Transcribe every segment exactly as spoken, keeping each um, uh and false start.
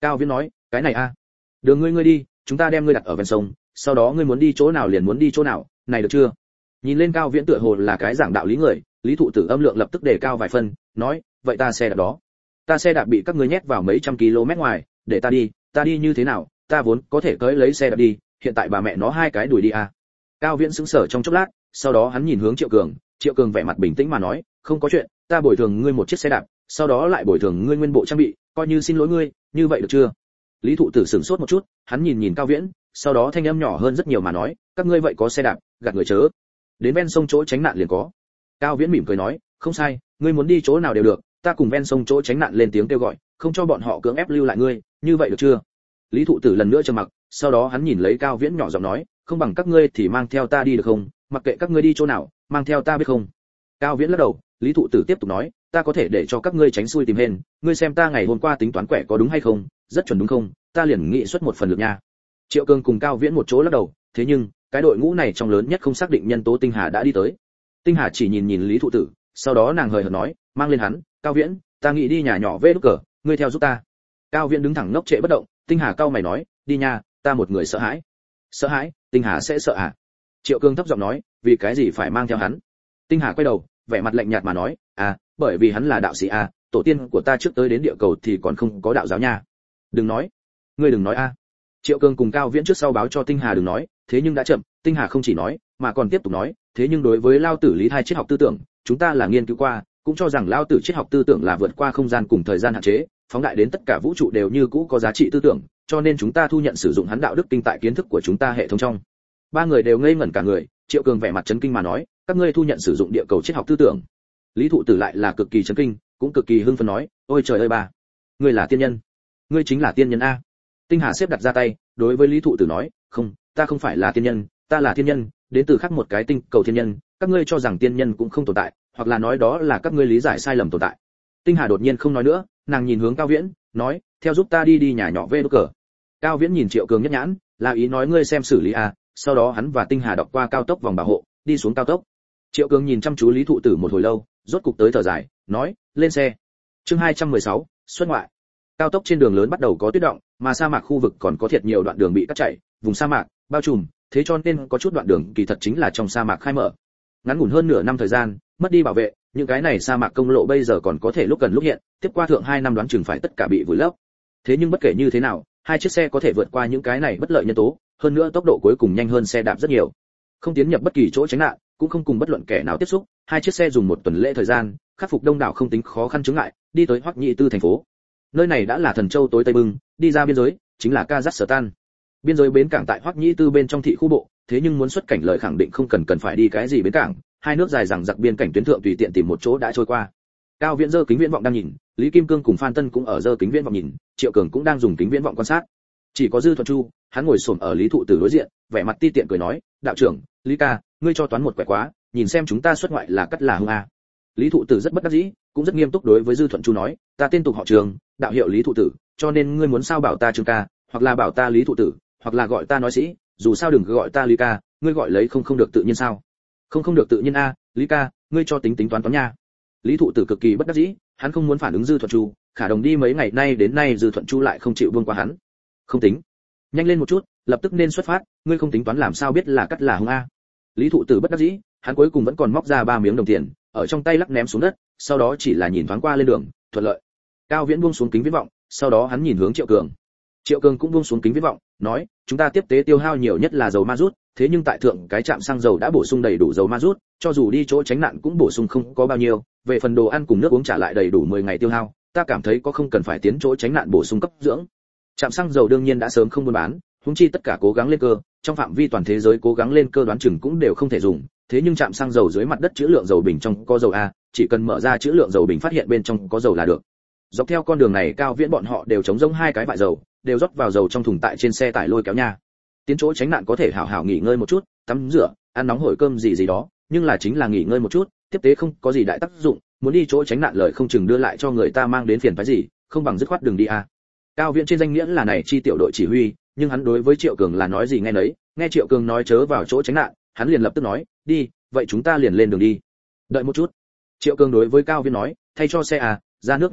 Cao Viễn nói, cái này a, đường ngươi ngươi đi, chúng ta đem ngươi đặt ở ven sông, sau đó ngươi muốn đi chỗ nào liền muốn đi chỗ nào, này được chưa? Nhìn lên Cao Viễn tựa hồ là cái giảng đạo lý người, Lý Thụ Tử âm lượng lập tức đề cao vài phân, nói, vậy ta xe đạp đó, ta xe đạp bị các ngươi nhét vào mấy trăm km ngoài, để ta đi, ta đi như thế nào, ta vốn có thể cưỡi lấy xe đạp đi, hiện tại bà mẹ nó hai cái đuổi đi a. Cao Viễn sững sờ trong chốc lát, sau đó hắn nhìn hướng Triệu Cường, Triệu Cường vẻ mặt bình tĩnh mà nói, không có chuyện, ta bồi thường ngươi một chiếc xe đạp, sau đó lại bồi thường ngươi nguyên bộ trang bị, coi như xin lỗi ngươi, như vậy được chưa? Lý Thụ Tử sửng sốt một chút, hắn nhìn nhìn Cao Viễn, sau đó thanh âm nhỏ hơn rất nhiều mà nói, các ngươi vậy có xe đạp, gạt người chớ. Đến ven sông chỗ tránh nạn liền có. Cao Viễn mỉm cười nói, không sai, ngươi muốn đi chỗ nào đều được, ta cùng ven sông chỗ tránh nạn lên tiếng kêu gọi, không cho bọn họ cưỡng ép lưu lại ngươi, như vậy được chưa? Lý Thụ Tử lần nữa trầm mặc, sau đó hắn nhìn lấy Cao Viễn nhỏ giọng nói, không bằng các ngươi thì mang theo ta đi được không, mặc kệ các ngươi đi chỗ nào, mang theo ta biết không? Cao Viễn lắc đầu, Lý Thụ Tử tiếp tục nói, ta có thể để cho các ngươi tránh xui tìm hên, ngươi xem ta ngày hôm qua tính toán quẻ có đúng hay không, rất chuẩn đúng không, ta liền nghị xuất một phần lực nha. Triệu Cường cùng Cao Viễn một chỗ lắc đầu, thế nhưng cái đội ngũ này trong lớn nhất không xác định nhân tố Tinh Hà đã đi tới. Tinh Hà chỉ nhìn nhìn Lý Thụ Tử, sau đó nàng hời hợt nói, mang lên hắn, Cao Viễn, ta nghĩ đi nhà nhỏ vê đút cờ, ngươi theo giúp ta. Cao Viễn đứng thẳng ngốc trệ bất động, Tinh Hà cau mày nói, đi nha, ta một người sợ hãi. Sợ hãi? Tinh Hà sẽ sợ à? Triệu Cường thấp giọng nói, vì cái gì phải mang theo hắn? Tinh Hà quay đầu, vẻ mặt lạnh nhạt mà nói, à, bởi vì hắn là đạo sĩ à, tổ tiên của ta trước tới đến địa cầu thì còn không có đạo giáo nha. Đừng nói, ngươi đừng nói a. Triệu Cường cùng Cao Viễn trước sau báo cho Tinh Hà đừng nói, thế nhưng đã chậm, Tinh Hà không chỉ nói, mà còn tiếp tục nói, thế nhưng đối với lao tử lý thai triết học tư tưởng, chúng ta là nghiên cứu qua, cũng cho rằng lao tử triết học tư tưởng là vượt qua không gian cùng thời gian hạn chế, phóng đại đến tất cả vũ trụ đều như cũ có giá trị tư tưởng, cho nên chúng ta thu nhận sử dụng hắn đạo đức kinh tại kiến thức của chúng ta hệ thống trong. Ba người đều ngây ngẩn cả người, Triệu Cường vẻ mặt chấn kinh mà nói, các ngươi thu nhận sử dụng địa cầu triết học tư tưởng. Lý Thụ Tử lại là cực kỳ chấn kinh, cũng cực kỳ hưng phấn nói, ôi trời ơi ba, ngươi là tiên nhân, ngươi chính là tiên nhân a. Tinh Hà xếp đặt ra tay, đối với Lý Thụ Tử nói, không, ta không phải là tiên nhân, ta là thiên nhân, đến từ khác một cái tinh cầu thiên nhân, các ngươi cho rằng tiên nhân cũng không tồn tại, hoặc là nói đó là các ngươi lý giải sai lầm tồn tại. Tinh Hà đột nhiên không nói nữa, nàng nhìn hướng Cao Viễn, nói, theo giúp ta đi đi nhà nhỏ vê đút cờ. Cao Viễn nhìn Triệu Cường nhất nhãn, là ý nói ngươi xem xử lý a. Sau đó hắn và Tinh Hà đọc qua cao tốc vòng bảo hộ, đi xuống cao tốc. Triệu Cường nhìn chăm chú Lý Thụ Tử một hồi lâu, rốt cục tới thở dài, nói, lên xe. Chương hai trăm mười sáu, xuất ngoại. Cao tốc trên đường lớn bắt đầu có tuyết động, mà sa mạc khu vực còn có thiệt nhiều đoạn đường bị cắt chảy, vùng sa mạc bao trùm, thế cho nên có chút đoạn đường kỳ thật chính là trong sa mạc khai mở. Ngắn ngủn hơn nửa năm thời gian, mất đi bảo vệ, những cái này sa mạc công lộ bây giờ còn có thể lúc gần lúc hiện, tiếp qua thượng hai năm đoán chừng phải tất cả bị vùi lấp. Thế nhưng bất kể như thế nào, hai chiếc xe có thể vượt qua những cái này bất lợi nhân tố, hơn nữa tốc độ cuối cùng nhanh hơn xe đạp rất nhiều. Không tiến nhập bất kỳ chỗ tránh nạn, cũng không cùng bất luận kẻ nào tiếp xúc, hai chiếc xe dùng một tuần lễ thời gian, khắc phục đông đảo không tính khó khăn chướng ngại, đi tới Hoắc Nhị Tư thành phố. Nơi này đã là Thần Châu tối tây bưng, đi ra biên giới chính là Kazakhstan. Biên giới bến cảng tại Hoắc Nhị Tư bên trong thị khu bộ, thế nhưng muốn xuất cảnh lời khẳng định không cần cần phải đi cái gì bến cảng, hai nước dài rằng giặc biên cảnh tuyến thượng tùy tiện tìm một chỗ đã trôi qua. Cao Viễn giơ kính viễn vọng đang nhìn, Lý Kim Cương cùng Phan Tân cũng ở giơ kính viễn vọng nhìn, Triệu Cường cũng đang dùng kính viễn vọng quan sát. Chỉ có Dư Thuận Chu, hắn ngồi xổm ở Lý Thụ Tử đối diện, vẻ mặt ti tiện cười nói, đạo trưởng, Lý ca, ngươi cho toán một quẻ quá, nhìn xem chúng ta xuất ngoại là cắt là hung a. Lý Thụ Tử rất bất đắc dĩ, cũng rất nghiêm túc đối với Dư Thuận Chu nói, ta tên tục họ Trường, đạo hiệu Lý Thụ Tử, cho nên ngươi muốn sao bảo ta Trường ca, hoặc là bảo ta Lý Thụ Tử, hoặc là gọi ta nói sĩ, dù sao đừng gọi ta Lý ca, ngươi gọi lấy không không được tự nhiên sao? Không không được tự nhiên a, Lý ca, ngươi cho tính tính toán toán nha. Lý Thụ Tử cực kỳ bất đắc dĩ, hắn không muốn phản ứng Dư Thuận Chu, khả đồng đi mấy ngày nay đến nay Dư Thuận Chu lại không chịu buông qua hắn. Không tính, nhanh lên một chút, lập tức nên xuất phát, ngươi không tính toán làm sao biết là cắt là hung a. Lý Thụ Tử bất đắc dĩ, hắn cuối cùng vẫn còn móc ra ba miếng đồng tiền, ở trong tay lắc ném xuống đất, sau đó chỉ là nhìn thoáng qua lên đường, thuận lợi. Cao Viễn buông xuống kính viễn vọng, sau đó hắn nhìn hướng Triệu Cường. Triệu Cường cũng buông xuống kính viễn vọng, nói, chúng ta tiếp tế tiêu hao nhiều nhất là dầu ma rút, thế nhưng tại thượng cái trạm xăng dầu đã bổ sung đầy đủ dầu ma rút, cho dù đi chỗ tránh nạn cũng bổ sung không có bao nhiêu, về phần đồ ăn cùng nước uống trả lại đầy đủ mười ngày tiêu hao, ta cảm thấy có không cần phải tiến chỗ tránh nạn bổ sung cấp dưỡng. Trạm xăng dầu đương nhiên đã sớm không buôn bán, huống chi tất cả cố gắng lên cơ, trong phạm vi toàn thế giới cố gắng lên cơ đoán chừng cũng đều không thể dùng, thế nhưng trạm xăng dầu dưới mặt đất trữ lượng dầu bình trong có dầu a, chỉ cần mở ra trữ lượng dầu bình phát hiện bên trong có dầu là được. Dọc theo con đường này Cao Viễn bọn họ đều chống rỗng hai cái vại dầu, đều rót vào dầu trong thùng tại trên xe tải lôi kéo nha. Tiến chỗ tránh nạn có thể hảo hảo nghỉ ngơi một chút, tắm rửa, ăn nóng hổi cơm gì gì đó, nhưng là chính là nghỉ ngơi một chút, tiếp tế không có gì đại tác dụng, muốn đi chỗ tránh nạn lời không chừng đưa lại cho người ta mang đến phiền phức gì, không bằng dứt khoát đường đi a. Cao Viễn trên danh nghĩa là này chi tiểu đội chỉ huy, nhưng hắn đối với Triệu Cường là nói gì nghe nấy, nghe Triệu Cường nói chớ vào chỗ tránh nạn, hắn liền lập tức nói, đi, vậy chúng ta liền lên đường đi. Đợi một chút. Triệu Cường đối với Cao Viễn nói, thay cho xe à, ra nước ngoài cảnh,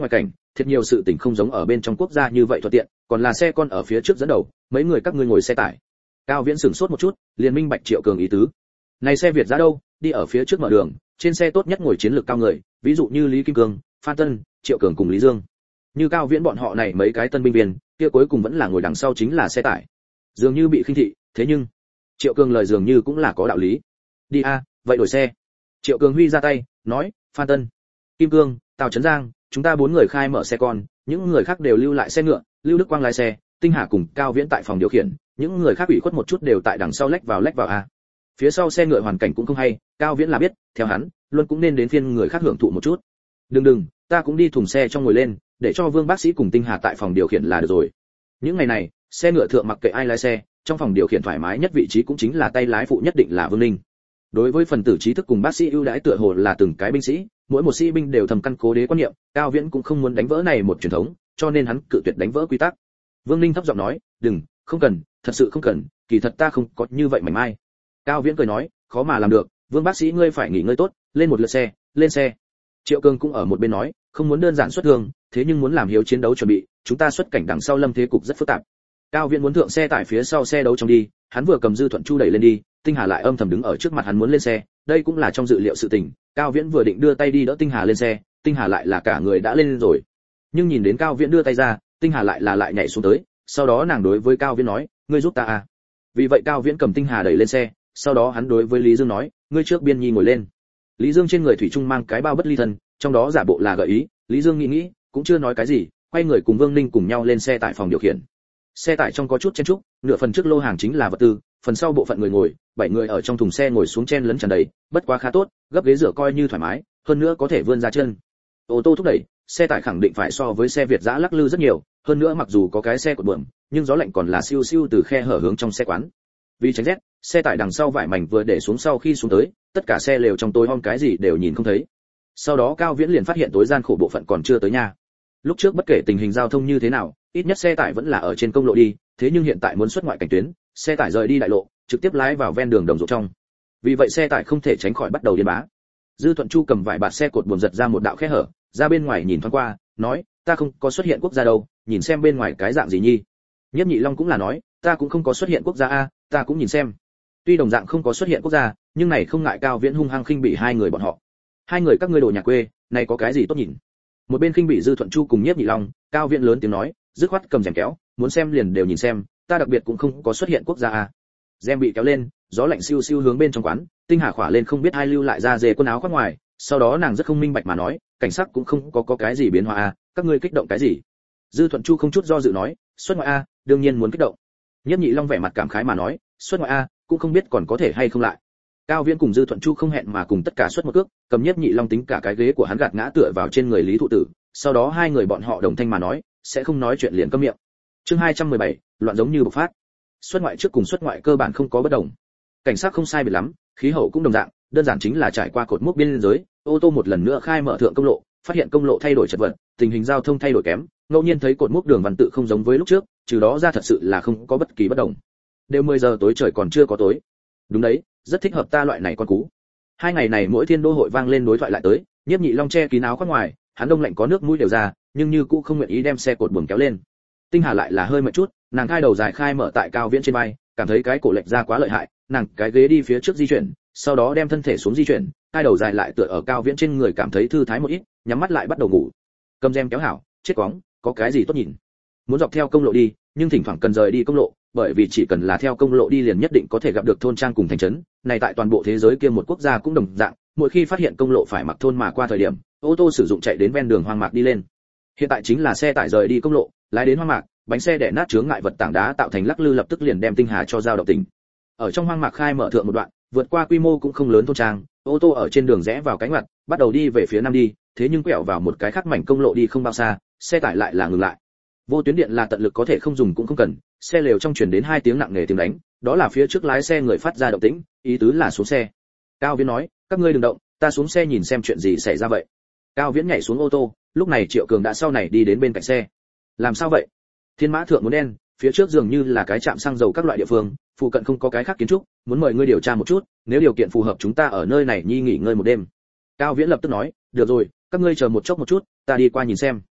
thiệt nhiều sự tình không giống ở bên trong quốc gia như vậy thuận tiện, còn là xe con ở phía trước dẫn đầu, mấy người các ngươi ngồi xe tải. Cao Viễn sửng sốt một chút, liền minh bạch Triệu Cường ý tứ. Này xe Việt ra đâu, đi ở phía trước mở đường, trên xe tốt nhất ngồi chiến lược cao người, ví dụ như Lý Kim Cương, Phan Tân, Triệu Cường cùng Lý Dương. Như Cao Viễn bọn họ này mấy cái tân binh viên, kia cuối cùng vẫn là ngồi đằng sau chính là xe tải. Dường như bị khinh thị, thế nhưng Triệu Cường lời dường như cũng là có đạo lý. Đi a, vậy đổi xe. Triệu Cường huy ra tay, nói, Phan Tân, Kim Cương, Tào Trấn Giang, chúng ta bốn người khai mở xe con, những người khác đều lưu lại xe ngựa, Lưu Đức Quang lái xe, Tinh Hà cùng Cao Viễn tại phòng điều khiển, những người khác ủy khuất một chút đều tại đằng sau lách vào lách vào a. Phía sau xe ngựa hoàn cảnh cũng không hay, Cao Viễn là biết, theo hắn, luôn cũng nên đến phiên người khác hưởng thụ một chút. Đừng đừng, ta cũng đi thùng xe trong ngồi lên, để cho Vương bác sĩ cùng Tinh Hà tại phòng điều khiển là được rồi. Những ngày này, xe ngựa thượng mặc kệ ai lái xe, trong phòng điều khiển thoải mái nhất vị trí cũng chính là tay lái phụ nhất định là Vương Ninh. Đối với phần tử trí thức cùng bác sĩ ưu đãi tựa hồ là từng cái binh sĩ, mỗi một sĩ binh đều thầm căn cố đế quan niệm, Cao Viễn cũng không muốn đánh vỡ này một truyền thống, cho nên hắn cự tuyệt đánh vỡ quy tắc. Vương Ninh thấp giọng nói, "Đừng, không cần, thật sự không cần, kỳ thật ta không có như vậy mảnh mai." Cao Viễn cười nói, "Khó mà làm được, Vương bác sĩ ngươi phải nghỉ ngơi tốt, lên một lượt xe, lên xe." Triệu Cường cũng ở một bên nói, "Không muốn đơn giản xuất thương, thế nhưng muốn làm hiếu chiến đấu chuẩn bị, chúng ta xuất cảnh đằng sau lâm thế cục rất phức tạp." Cao Viễn muốn thượng xe tải phía sau xe đấu trong đi, hắn vừa cầm Dư Thuận Chu đẩy lên đi, Tinh Hà lại âm thầm đứng ở trước mặt hắn muốn lên xe, đây cũng là trong dự liệu sự tình. Cao Viễn vừa định đưa tay đi đỡ Tinh Hà lên xe, Tinh Hà lại là cả người đã lên rồi. Nhưng nhìn đến Cao Viễn đưa tay ra, Tinh Hà lại là lại nhảy xuống tới, sau đó nàng đối với Cao Viễn nói, "Ngươi giúp ta à?" Vì vậy Cao Viễn cầm Tinh Hà đẩy lên xe, sau đó hắn đối với Lý Dương nói, "Ngươi trước biên nhi ngồi lên." Lý Dương trên người thủy chung mang cái bao bất ly thân, trong đó giả bộ là gợi ý, Lý Dương nghĩ nghĩ, cũng chưa nói cái gì, quay người cùng Vương Ninh cùng nhau lên xe tại phòng điều khiển. Xe tải trong có chút chen chúc, nửa phần trước lô hàng chính là vật tư, phần sau bộ phận người ngồi, bảy người ở trong thùng xe ngồi xuống chen lấn tràn đầy, bất quá khá tốt, gấp ghế rửa coi như thoải mái, hơn nữa có thể vươn ra chân. Ô tô thúc đẩy, xe tải khẳng định phải so với xe Việt dã lắc lư rất nhiều, hơn nữa mặc dù có cái xe cột buồm, nhưng gió lạnh còn là siêu siêu từ khe hở hướng trong xe quán. Vì tránh rét, xe tải đằng sau vải mảnh vừa để xuống sau khi xuống tới, tất cả xe lều trong tối om cái gì đều nhìn không thấy. Sau đó Cao Viễn liền phát hiện tối gian khổ bộ phận còn chưa tới nhà. Lúc trước bất kể tình hình giao thông như thế nào, ít nhất xe tải vẫn là ở trên công lộ đi, thế nhưng hiện tại muốn xuất ngoại cảnh tuyến, xe tải rời đi đại lộ, trực tiếp lái vào ven đường đồng ruộng trong. Vì vậy xe tải không thể tránh khỏi bắt đầu điên bá. Dư Thuận Chu cầm vải bạt xe cột buồm giật ra một đạo khe hở, ra bên ngoài nhìn thoáng qua, nói, "Ta không có xuất hiện quốc gia đâu, nhìn xem bên ngoài cái dạng gì nhi." Nhất Nhị Long cũng là nói, "Ta cũng không có xuất hiện quốc gia a, ta cũng nhìn xem." Tuy đồng dạng không có xuất hiện quốc gia, nhưng này không ngại Cao Viễn hung hăng khinh bị hai người bọn họ. "Hai người các ngươi đồ nhà quê, này có cái gì tốt nhìn?" Một bên khinh bị Dư Thuận Chu cùng Nhiếp Nhị Long, Cao Viễn lớn tiếng nói, dứt khoát cầm rèm kéo, muốn xem liền đều nhìn xem, ta đặc biệt cũng không có xuất hiện quốc gia a. Rèm bị kéo lên, gió lạnh siêu siêu hướng bên trong quán, Tinh Hà khỏa lên không biết ai lưu lại ra dề quần áo khoác ngoài, sau đó nàng rất không minh bạch mà nói, cảnh sắc cũng không có có cái gì biến hóa a, các ngươi kích động cái gì? Dư Thuận Chu không chút do dự nói, xuất ngoại a, đương nhiên muốn kích động. Nhiếp Nhị Long vẻ mặt cảm khái mà nói, xuất ngoại a, cũng không biết còn có thể hay không lại. Cao Viễn cùng Dư Thuận Chu không hẹn mà cùng tất cả xuất một cước, cầm Nhiếp Nhị Long tính cả cái ghế của hắn gạt ngã tựa vào trên người Lý Thụ Tử, sau đó hai người bọn họ đồng thanh mà nói, sẽ không nói chuyện liền câm miệng. Chương hai trăm mười bảy, loạn giống như bộc phát. Xuất ngoại trước cùng xuất ngoại cơ bản không có bất đồng. Cảnh sát không sai biệt lắm, khí hậu cũng đồng dạng, đơn giản chính là trải qua cột mốc biên giới, ô tô một lần nữa khai mở thượng công lộ, phát hiện công lộ thay đổi chật vật, tình hình giao thông thay đổi kém, ngẫu nhiên thấy cột mốc đường văn tự không giống với lúc trước, trừ đó ra thật sự là không có bất kỳ bất đồng. Đều mười giờ tối trời còn chưa có tối. Đúng đấy, rất thích hợp ta loại này con cú. Hai ngày này mỗi thiên đô hội vang lên đối thoại lại tới, Nhiếp Nhị Long che kín áo khoác ngoài, hắn đông lạnh có nước mũi đều ra, nhưng như cũ không nguyện ý đem xe cột buồm kéo lên. Tinh Hà lại là hơi mệt chút, nàng khai đầu dài khai mở tại Cao Viễn trên vai, cảm thấy cái cổ lệch ra quá lợi hại, nàng cái ghế đi phía trước di chuyển, sau đó đem thân thể xuống di chuyển, hai đầu dài lại tựa ở Cao Viễn trên người cảm thấy thư thái một ít, nhắm mắt lại bắt đầu ngủ. Cầm rèm kéo hảo, chết quóng, có cái gì tốt nhìn. Muốn dọc theo công lộ đi, nhưng thỉnh thoảng cần rời đi công lộ, bởi vì chỉ cần là theo công lộ đi liền nhất định có thể gặp được thôn trang cùng thành trấn, này tại toàn bộ thế giới kia một quốc gia cũng đồng dạng, mỗi khi phát hiện công lộ phải mặc thôn mà qua thời điểm, ô tô sử dụng chạy đến ven đường hoang mạc đi lên. Hiện tại chính là xe tải rời đi công lộ, lái đến hoang mạc, bánh xe đè nát chướng ngại vật tảng đá tạo thành lắc lư lập tức liền đem Tinh Hà cho giao động tỉnh. Ở trong hoang mạc khai mở thượng một đoạn, vượt qua quy mô cũng không lớn thôn trang, ô tô ở trên đường rẽ vào cánh ngoặt, bắt đầu đi về phía nam đi, thế nhưng quẹo vào một cái khác mảnh công lộ đi không bao xa, xe tải lại là ngừng lại. Vô tuyến điện là tận lực có thể không dùng cũng không cần, xe lều trong truyền đến hai tiếng nặng nề tiếng đánh, đó là phía trước lái xe người phát ra động tĩnh, ý tứ là xuống xe. Cao Viễn nói, các ngươi đừng động, ta xuống xe nhìn xem chuyện gì xảy ra vậy. Cao Viễn nhảy xuống ô tô, lúc này Triệu Cường đã sau này đi đến bên cạnh xe. Làm sao vậy? Thiên Mã thượng muốn đen, phía trước dường như là cái trạm xăng dầu các loại địa phương, phụ cận không có cái khác kiến trúc, muốn mời ngươi điều tra một chút, nếu điều kiện phù hợp chúng ta ở nơi này nhi nghỉ ngơi một đêm. Cao Viễn lập tức nói, được rồi, các ngươi chờ một chốc một chút, ta đi qua nhìn xem.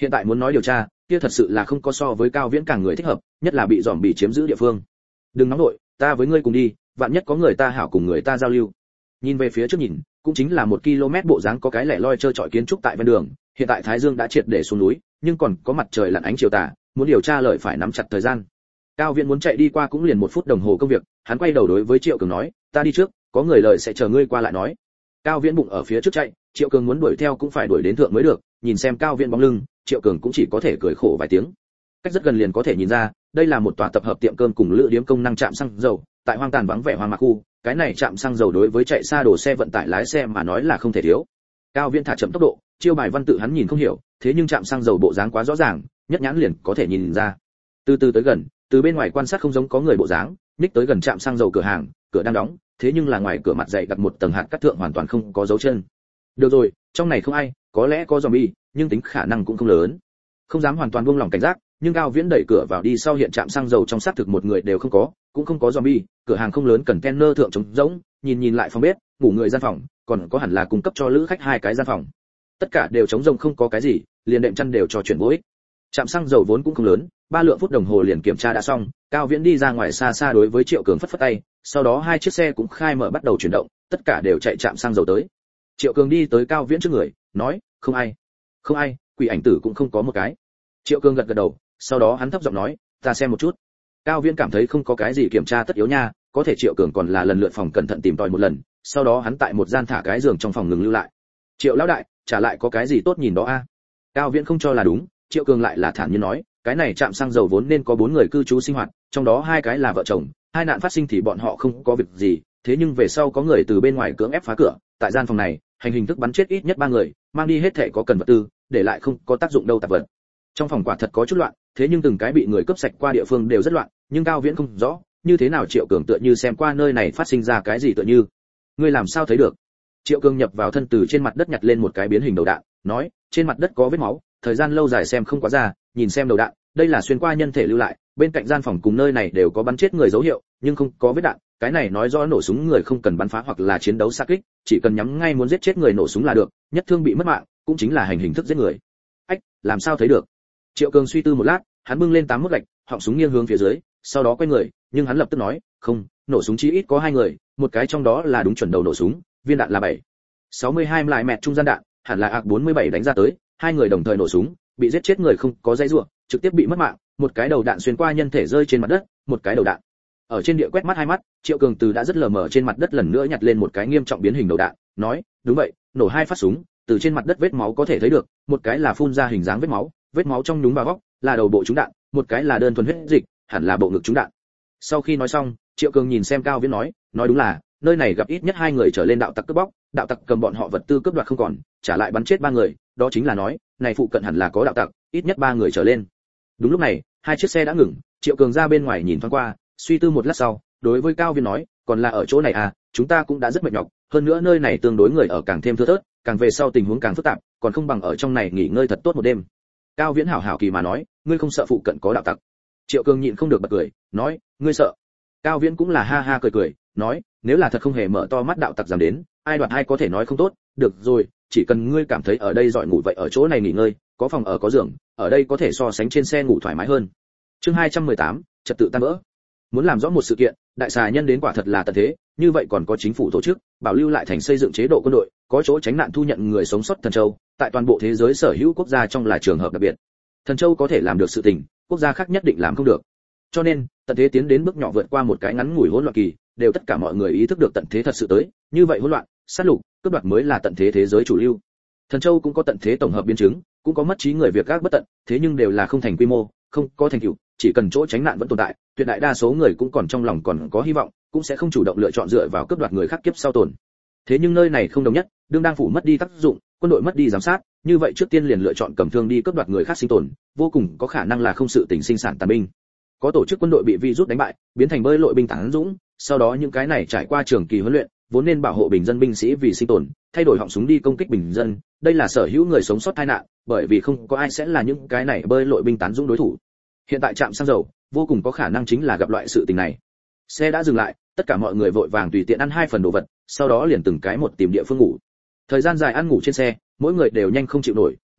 Hiện tại muốn nói điều tra, kia thật sự là không có so với Cao Viễn càng người thích hợp, nhất là bị zombie chiếm giữ địa phương. Đừng nóng nội, ta với ngươi cùng đi, vạn nhất có người ta hảo cùng người ta giao lưu. Nhìn về phía trước nhìn, cũng chính là một km bộ dáng có cái lẻ loi chơi trọi kiến trúc tại ven đường, hiện tại thái dương đã triệt để xuống núi, nhưng còn có mặt trời lặn ánh chiều tà, muốn điều tra lợi phải nắm chặt thời gian. Cao Viễn muốn chạy đi qua cũng liền một phút đồng hồ công việc, hắn quay đầu đối với Triệu Cường nói, ta đi trước, có người lời sẽ chờ ngươi qua lại nói. Cao Viễn bụng ở phía trước chạy, Triệu Cường muốn đuổi theo cũng phải đuổi đến thượng mới được, nhìn xem Cao Viễn bóng lưng, Triệu Cường cũng chỉ có thể cười khổ vài tiếng. Cách rất gần liền có thể nhìn ra, đây là một tòa tập hợp tiệm cơm cùng lữ điếm công năng trạm xăng dầu, tại hoang tàn vắng vẻ hoang mạc khu, cái này trạm xăng dầu đối với chạy xa đồ xe vận tải lái xe mà nói là không thể thiếu. Cao Viễn thả chậm tốc độ, chiêu bài văn tự hắn nhìn không hiểu, thế nhưng trạm xăng dầu bộ dáng quá rõ ràng, nhất nhãn liền có thể nhìn ra. Từ từ tới gần, từ bên ngoài quan sát không giống có người bộ dáng, ních tới gần trạm xăng dầu cửa hàng, cửa đang đóng, thế nhưng là ngoài cửa mặt dày đặt một tầng hạt cát thượng hoàn toàn không có dấu chân. Được rồi, trong này không ai, có lẽ có zombie, nhưng tính khả năng cũng không lớn. Không dám hoàn toàn buông lỏng cảnh giác, nhưng Cao Viễn đẩy cửa vào đi sau hiện trạm xăng dầu trong xác thực một người đều không có, cũng không có zombie, cửa hàng không lớn, container thượng trống rỗng, nhìn nhìn lại phòng bếp, ngủ người gian phòng, còn có hẳn là cung cấp cho lữ khách hai cái gian phòng. Tất cả đều trống rỗng không có cái gì, liền đệm chăn đều cho chuyển vô ích. Trạm xăng dầu vốn cũng không lớn, ba lượng phút đồng hồ liền kiểm tra đã xong, Cao Viễn đi ra ngoài xa xa đối với Triệu Cường phất phất tay, sau đó hai chiếc xe cũng khai mở bắt đầu chuyển động, tất cả đều chạy trạm xăng dầu tới. Triệu Cường đi tới Cao Viễn trước người, nói, không ai, không ai, quỷ ảnh tử cũng không có một cái. Triệu Cường gật gật đầu, sau đó hắn thấp giọng nói, ta xem một chút. Cao Viễn cảm thấy không có cái gì kiểm tra tất yếu nha, có thể Triệu Cường còn là lần lượt phòng cẩn thận tìm tòi một lần, sau đó hắn tại một gian thả cái giường trong phòng ngừng lưu lại. Triệu lão đại, trả lại có cái gì tốt nhìn đó a? Cao Viễn không cho là đúng, Triệu Cường lại là thản nhiên nói, cái này trạm xăng dầu vốn nên có bốn người cư trú sinh hoạt, trong đó hai cái là vợ chồng, hai nạn phát sinh thì bọn họ không có việc gì, thế nhưng về sau có người từ bên ngoài cưỡng ép phá cửa, tại gian phòng này, hành hình thức bắn chết ít nhất ba người, mang đi hết thảy có cần vật tư, để lại không có tác dụng đâu tạp vật. Trong phòng quả thật có chút loạn, thế nhưng từng cái bị người cướp sạch qua địa phương đều rất loạn, nhưng Cao Viễn không rõ, như thế nào Triệu Cường tựa như xem qua nơi này phát sinh ra cái gì tựa như. Ngươi làm sao thấy được? Triệu Cường nhập vào thân từ trên mặt đất nhặt lên một cái biến hình đầu đạn, nói, trên mặt đất có vết máu, thời gian lâu dài xem không quá ra, nhìn xem đầu đạn, đây là xuyên qua nhân thể lưu lại, bên cạnh gian phòng cùng nơi này đều có bắn chết người dấu hiệu, nhưng không có vết đạn, cái này nói rõ nổ súng người không cần bắn phá hoặc là chiến đấu xa kích, chỉ cần nhắm ngay muốn giết chết người nổ súng là được, nhất thương bị mất mạng, cũng chính là hành hình thức giết người. Ách, làm sao thấy được? Triệu Cường suy tư một lát, hắn bưng lên tám mốt gạch, họng súng nghiêng hướng phía dưới, sau đó quay người, nhưng hắn lập tức nói, không, nổ súng chí ít có hai người, một cái trong đó là đúng chuẩn đầu nổ súng, viên đạn là bảy sáu mươi hai lại mẹt trung gian đạn, hẳn là a ca bốn mươi bảy đánh ra tới, hai người đồng thời nổ súng, bị giết chết người không có dây rủa, trực tiếp bị mất mạng, một cái đầu đạn xuyên qua nhân thể rơi trên mặt đất, một cái đầu đạn ở trên địa quét mắt hai mắt. Triệu Cường từ đã rất lờ mờ trên mặt đất lần nữa nhặt lên một cái nghiêm trọng biến hình đầu đạn, nói, đúng vậy, nổ hai phát súng, từ trên mặt đất vết máu có thể thấy được, một cái là phun ra hình dáng vết máu, vết máu trong nhúng vào góc, là đầu bộ trúng đạn, một cái là đơn thuần huyết dịch, hẳn là bộ ngực trúng đạn. Sau khi nói xong, Triệu Cường nhìn xem Cao Viễn nói, nói đúng là, nơi này gặp ít nhất hai người trở lên đạo tặc cướp bóc, đạo tặc cầm bọn họ vật tư cướp đoạt không còn, trả lại bắn chết ba người, đó chính là nói, này phụ cận hẳn là có đạo tặc, ít nhất ba người trở lên. Đúng lúc này, hai chiếc xe đã ngừng, Triệu Cường ra bên ngoài nhìn thoáng qua, suy tư một lát sau, đối với Cao Viễn nói, còn là ở chỗ này à, chúng ta cũng đã rất mệt nhọc, hơn nữa nơi này tương đối người ở càng thêm thưa thớt, càng về sau tình huống càng phức tạp, còn không bằng ở trong này nghỉ ngơi thật tốt một đêm. Cao Viễn hảo hảo kỳ mà nói, ngươi không sợ phụ cận có đạo tặc? Triệu Cường nhịn không được bật cười, nói, ngươi sợ? Cao Viễn cũng là ha ha cười cười, nói, nếu là thật không hề mở to mắt đạo tặc dám đến, ai đoạt ai có thể nói không tốt, được rồi, chỉ cần ngươi cảm thấy ở đây giỏi ngủ vậy ở chỗ này nghỉ ngơi, có phòng ở có giường, ở đây có thể so sánh trên xe ngủ thoải mái hơn. Chương hai trăm mười tám, trật tự tan vỡ. Muốn làm rõ một sự kiện, đại xà nhân đến quả thật là tận thế, như vậy còn có chính phủ tổ chức, bảo lưu lại thành xây dựng chế độ quân đội, có chỗ tránh nạn thu nhận người sống sót Thần Châu, tại toàn bộ thế giới sở hữu quốc gia trong là trường hợp đặc biệt. Thần Châu có thể làm được sự tình, quốc gia khác nhất định làm không được. Cho nên, tận thế tiến đến bước nhỏ vượt qua một cái ngắn ngủi hỗn loạn kỳ, đều tất cả mọi người ý thức được tận thế thật sự tới, như vậy hỗn loạn, sát lục, cướp đoạt mới là tận thế thế giới chủ lưu. Thần Châu cũng có tận thế tổng hợp biến chứng, cũng có mất trí người việc các bất tận, thế nhưng đều là không thành quy mô, không có thành tựu, chỉ cần chỗ tránh nạn vẫn tồn tại, tuyệt đại đa số người cũng còn trong lòng còn có hy vọng, cũng sẽ không chủ động lựa chọn dựa vào cướp đoạt người khác kiếp sau tồn. Thế nhưng nơi này không đồng nhất, đương đang phủ mất đi tác dụng, quân đội mất đi giám sát, như vậy trước tiên liền lựa chọn cầm thương đi cướp đoạt người khác sinh tồn, vô cùng có khả năng là không sự tình sinh sản tàn binh. Có tổ chức quân đội bị virus đánh bại, biến thành bơi lội binh tán dũng, sau đó những cái này trải qua trường kỳ huấn luyện, vốn nên bảo hộ bình dân binh sĩ vì sinh tồn, thay đổi họng súng đi công kích bình dân, đây là sở hữu người sống sót tai nạn, bởi vì không có ai sẽ là những cái này bơi lội binh tán dũng đối thủ. Hiện tại trạm xăng dầu, vô cùng có khả năng chính là gặp loại sự tình này. Xe đã dừng lại, tất cả mọi người vội vàng tùy tiện ăn hai phần đồ vật, sau đó liền từng cái một tìm địa phương ngủ. Thời gian dài ăn ngủ trên xe, mỗi người đều nhanh không chịu nổi,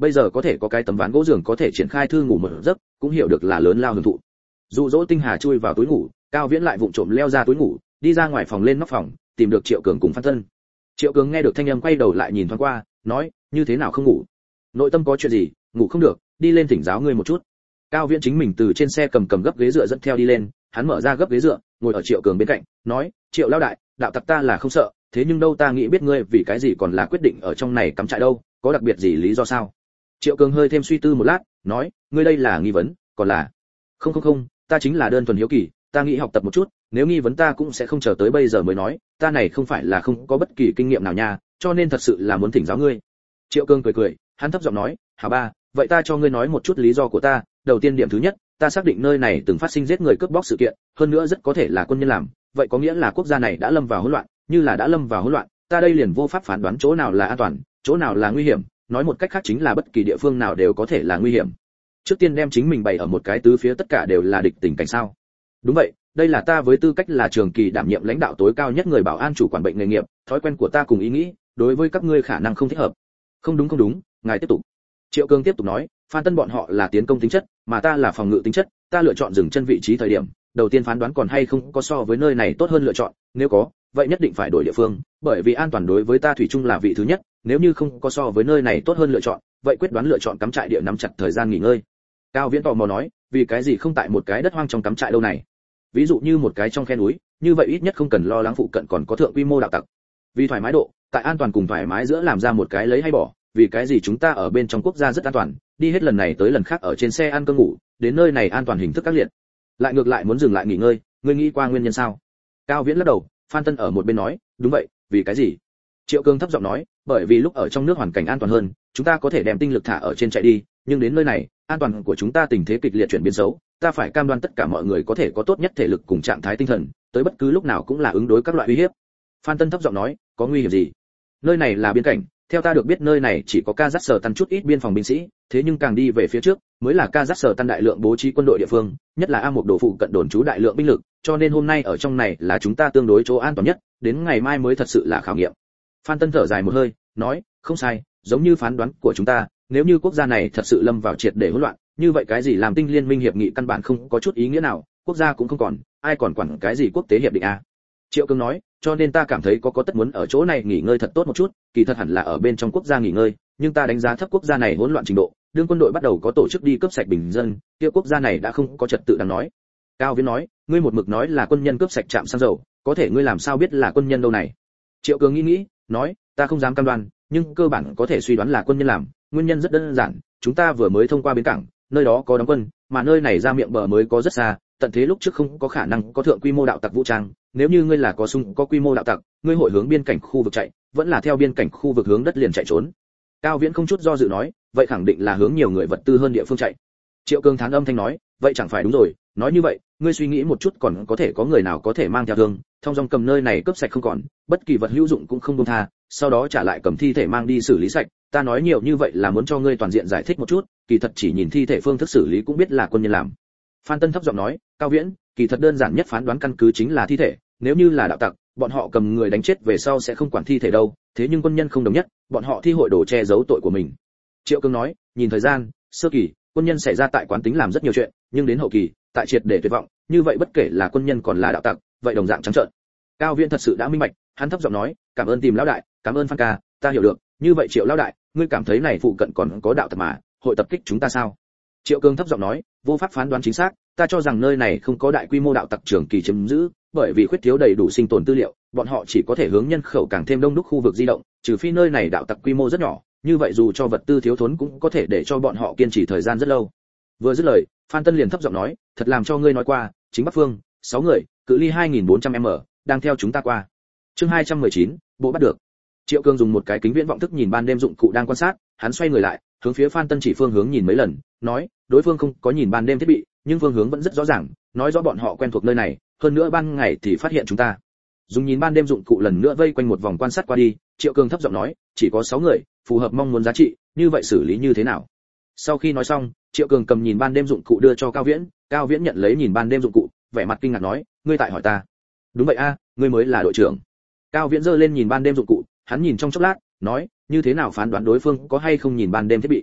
bây giờ có thể có cái tấm ván gỗ giường có thể triển khai thư ngủ một giấc, cũng hiểu được là lớn lao hưởng thụ. Dụ dỗ Tinh Hà chui vào túi ngủ, Cao Viễn lại vụng trộm leo ra túi ngủ, đi ra ngoài phòng lên nóc phòng, tìm được Triệu Cường cùng Phan Tân. Triệu Cường nghe được thanh âm quay đầu lại nhìn thoáng qua, nói, như thế nào không ngủ? Nội tâm có chuyện gì? Ngủ không được, đi lên thỉnh giáo ngươi một chút. Cao Viễn chính mình từ trên xe cầm cầm gấp ghế dựa dẫn theo đi lên, hắn mở ra gấp ghế dựa, ngồi ở Triệu Cường bên cạnh, nói, Triệu lão đại, đạo tặc ta là không sợ, thế nhưng đâu ta nghĩ biết ngươi vì cái gì còn là quyết định ở trong này cắm trại đâu, có đặc biệt gì lý do sao? Triệu Cường hơi thêm suy tư một lát, nói, ngươi đây là nghi vấn, còn là? Không không không, ta chính là đơn thuần hiếu kỳ, ta nghĩ học tập một chút, nếu nghi vấn ta cũng sẽ không chờ tới bây giờ mới nói, ta này không phải là không có bất kỳ kinh nghiệm nào nha, cho nên thật sự là muốn thỉnh giáo ngươi. Triệu Cường cười cười, hắn thấp giọng nói, hả ba, vậy ta cho ngươi nói một chút lý do của ta. Đầu tiên, điểm thứ nhất, ta xác định nơi này từng phát sinh giết người cướp bóc sự kiện, hơn nữa rất có thể là quân nhân làm, vậy có nghĩa là quốc gia này đã lâm vào hỗn loạn, như là đã lâm vào hỗn loạn, ta đây liền vô pháp phán đoán chỗ nào là an toàn, chỗ nào là nguy hiểm, nói một cách khác chính là bất kỳ địa phương nào đều có thể là nguy hiểm. Trước tiên đem chính mình bày ở một cái tứ phía tất cả đều là địch tình cảnh sao? Đúng vậy, đây là ta với tư cách là trường kỳ đảm nhiệm lãnh đạo tối cao nhất người bảo an chủ quản bệnh nghề nghiệp, thói quen của ta cùng ý nghĩ, đối với các ngươi khả năng không thích hợp. Không đúng không đúng, ngài tiếp tục. Triệu Cường tiếp tục nói, Phan Tân bọn họ là tiến công tính chất, mà ta là phòng ngự tính chất, ta lựa chọn dừng chân vị trí thời điểm, đầu tiên phán đoán còn hay không có so với nơi này tốt hơn lựa chọn, nếu có, vậy nhất định phải đổi địa phương, bởi vì an toàn đối với ta thủy chung là vị thứ nhất, nếu như không có so với nơi này tốt hơn lựa chọn, vậy quyết đoán lựa chọn cắm trại địa nắm chặt thời gian nghỉ ngơi. Cao Viễn tò mò nói, vì cái gì không tại một cái đất hoang trong cắm trại đâu này? Ví dụ như một cái trong khe núi, như vậy ít nhất không cần lo lắng phụ cận còn có thượng quy mô đạo tặc. Vì thoải mái độ, tại an toàn cùng thoải mái giữa làm ra một cái lấy hay bỏ, vì cái gì chúng ta ở bên trong quốc gia rất an toàn, đi hết lần này tới lần khác ở trên xe ăn cơm ngủ, đến nơi này an toàn hình thức các liệt, lại ngược lại muốn dừng lại nghỉ ngơi, ngươi nghĩ qua nguyên nhân sao? Cao Viễn lắc đầu, Phan Tân ở một bên nói, đúng vậy, vì cái gì? Triệu Cường thấp giọng nói, bởi vì lúc ở trong nước hoàn cảnh an toàn hơn, chúng ta có thể đem tinh lực thả ở trên chạy đi, nhưng đến nơi này, an toàn của chúng ta tình thế kịch liệt chuyển biến xấu, ta phải cam đoan tất cả mọi người có thể có tốt nhất thể lực cùng trạng thái tinh thần, tới bất cứ lúc nào cũng là ứng đối các loại uy hiếp. Phan Tân thấp giọng nói, có nguy hiểm gì? Nơi này là biên cảnh, theo ta được biết nơi này chỉ có Kazakhstan chút ít biên phòng binh sĩ, thế nhưng càng đi về phía trước, mới là Kazakhstan đại lượng bố trí quân đội địa phương, nhất là A một đồ phụ cận đồn trú đại lượng binh lực, cho nên hôm nay ở trong này là chúng ta tương đối chỗ an toàn nhất, đến ngày mai mới thật sự là khảo nghiệm. Phan Tân thở dài một hơi, nói, không sai, giống như phán đoán của chúng ta, nếu như quốc gia này thật sự lâm vào triệt để hỗn loạn, như vậy cái gì làm tinh liên minh hiệp nghị căn bản không có chút ý nghĩa nào, quốc gia cũng không còn, ai còn quản cái gì quốc tế hiệp định a? Triệu Cường nói, cho nên ta cảm thấy có có tất muốn ở chỗ này nghỉ ngơi thật tốt một chút, kỳ thật hẳn là ở bên trong quốc gia nghỉ ngơi, nhưng ta đánh giá thấp quốc gia này hỗn loạn trình độ, đương quân đội bắt đầu có tổ chức đi cướp sạch bình dân, kia quốc gia này đã không có trật tự đáng nói. Cao Viễn nói, ngươi một mực nói là quân nhân cướp sạch trạm xăng dầu, có thể ngươi làm sao biết là quân nhân đâu này? Triệu Cường nghĩ nghĩ, nói, ta không dám cam đoan, nhưng cơ bản có thể suy đoán là quân nhân làm, nguyên nhân rất đơn giản, chúng ta vừa mới thông qua bến cảng, nơi đó có đóng quân, mà nơi này ra miệng bờ mới có rất xa, tận thế lúc trước không có khả năng có thượng quy mô đạo tặc vũ trang, nếu như ngươi là có súng có quy mô đạo tặc, ngươi hội hướng biên cảnh khu vực chạy, vẫn là theo biên cảnh khu vực hướng đất liền chạy trốn. Cao Viễn không chút do dự nói, vậy khẳng định là hướng nhiều người vật tư hơn địa phương chạy. Triệu Cường thán âm thanh nói, vậy chẳng phải đúng rồi, nói như vậy, ngươi suy nghĩ một chút còn có thể có người nào có thể mang theo thương, thông dòng cầm nơi này cướp sạch không còn, bất kỳ vật hữu dụng cũng không buông tha, sau đó trả lại cầm thi thể mang đi xử lý sạch, ta nói nhiều như vậy là muốn cho ngươi toàn diện giải thích một chút, kỳ thật chỉ nhìn thi thể phương thức xử lý cũng biết là quân nhân làm. Phan Tân thấp giọng nói, Cao Viễn, kỳ thật đơn giản nhất phán đoán căn cứ chính là thi thể, nếu như là đạo tặc, bọn họ cầm người đánh chết về sau sẽ không quản thi thể đâu, thế nhưng quân nhân không đồng nhất, bọn họ thi hội đồ che giấu tội của mình. Triệu Cường nói, nhìn thời gian, sơ kỳ, quân nhân xảy ra tại quán tính làm rất nhiều chuyện, nhưng đến hậu kỳ, tại triệt để tuyệt vọng, như vậy bất kể là quân nhân còn là đạo tặc, vậy đồng dạng trắng trợn. Cao Viễn thật sự đã minh bạch, hắn thấp giọng nói, cảm ơn Tìm lão đại, cảm ơn Phan ca, ta hiểu được, như vậy Triệu lão đại, ngươi cảm thấy này phụ cận còn có đạo tặc mà, hội tập kích chúng ta sao? Triệu Cường thấp giọng nói, vô pháp phán đoán chính xác, ta cho rằng nơi này không có đại quy mô đạo tặc trường kỳ chiếm giữ, bởi vì khuyết thiếu đầy đủ sinh tồn tư liệu, bọn họ chỉ có thể hướng nhân khẩu càng thêm đông đúc khu vực di động, trừ phi nơi này đạo tặc quy mô rất nhỏ, như vậy dù cho vật tư thiếu thốn cũng có thể để cho bọn họ kiên trì thời gian rất lâu. Vừa dứt lời, Phan Tân liền thấp giọng nói, thật làm cho ngươi nói qua, chính Bắc Phương, sáu người, cự ly hai nghìn bốn trăm mét, đang theo chúng ta qua. Chương hai trăm mười chín, bộ bắt được. Triệu Cường dùng một cái kính viễn vọng thức nhìn ban đêm dụng cụ đang quan sát, hắn xoay người lại, hướng phía Phan Tân chỉ phương hướng nhìn mấy lần, nói, đối phương không có nhìn ban đêm thiết bị, nhưng phương hướng vẫn rất rõ ràng, nói rõ bọn họ quen thuộc nơi này, hơn nữa ban ngày thì phát hiện chúng ta. Dùng nhìn ban đêm dụng cụ lần nữa vây quanh một vòng quan sát qua đi, Triệu Cường thấp giọng nói, chỉ có sáu người, phù hợp mong muốn giá trị, như vậy xử lý như thế nào? Sau khi nói xong, Triệu Cường cầm nhìn ban đêm dụng cụ đưa cho Cao Viễn, Cao Viễn nhận lấy nhìn ban đêm dụng cụ, vẻ mặt kinh ngạc nói, ngươi tại hỏi ta? Đúng vậy a, ngươi mới là đội trưởng. Cao Viễn giơ lên nhìn ban đêm dụng cụ, hắn nhìn trong chốc lát, nói, như thế nào phán đoán đối phương có hay không nhìn ban đêm thiết bị?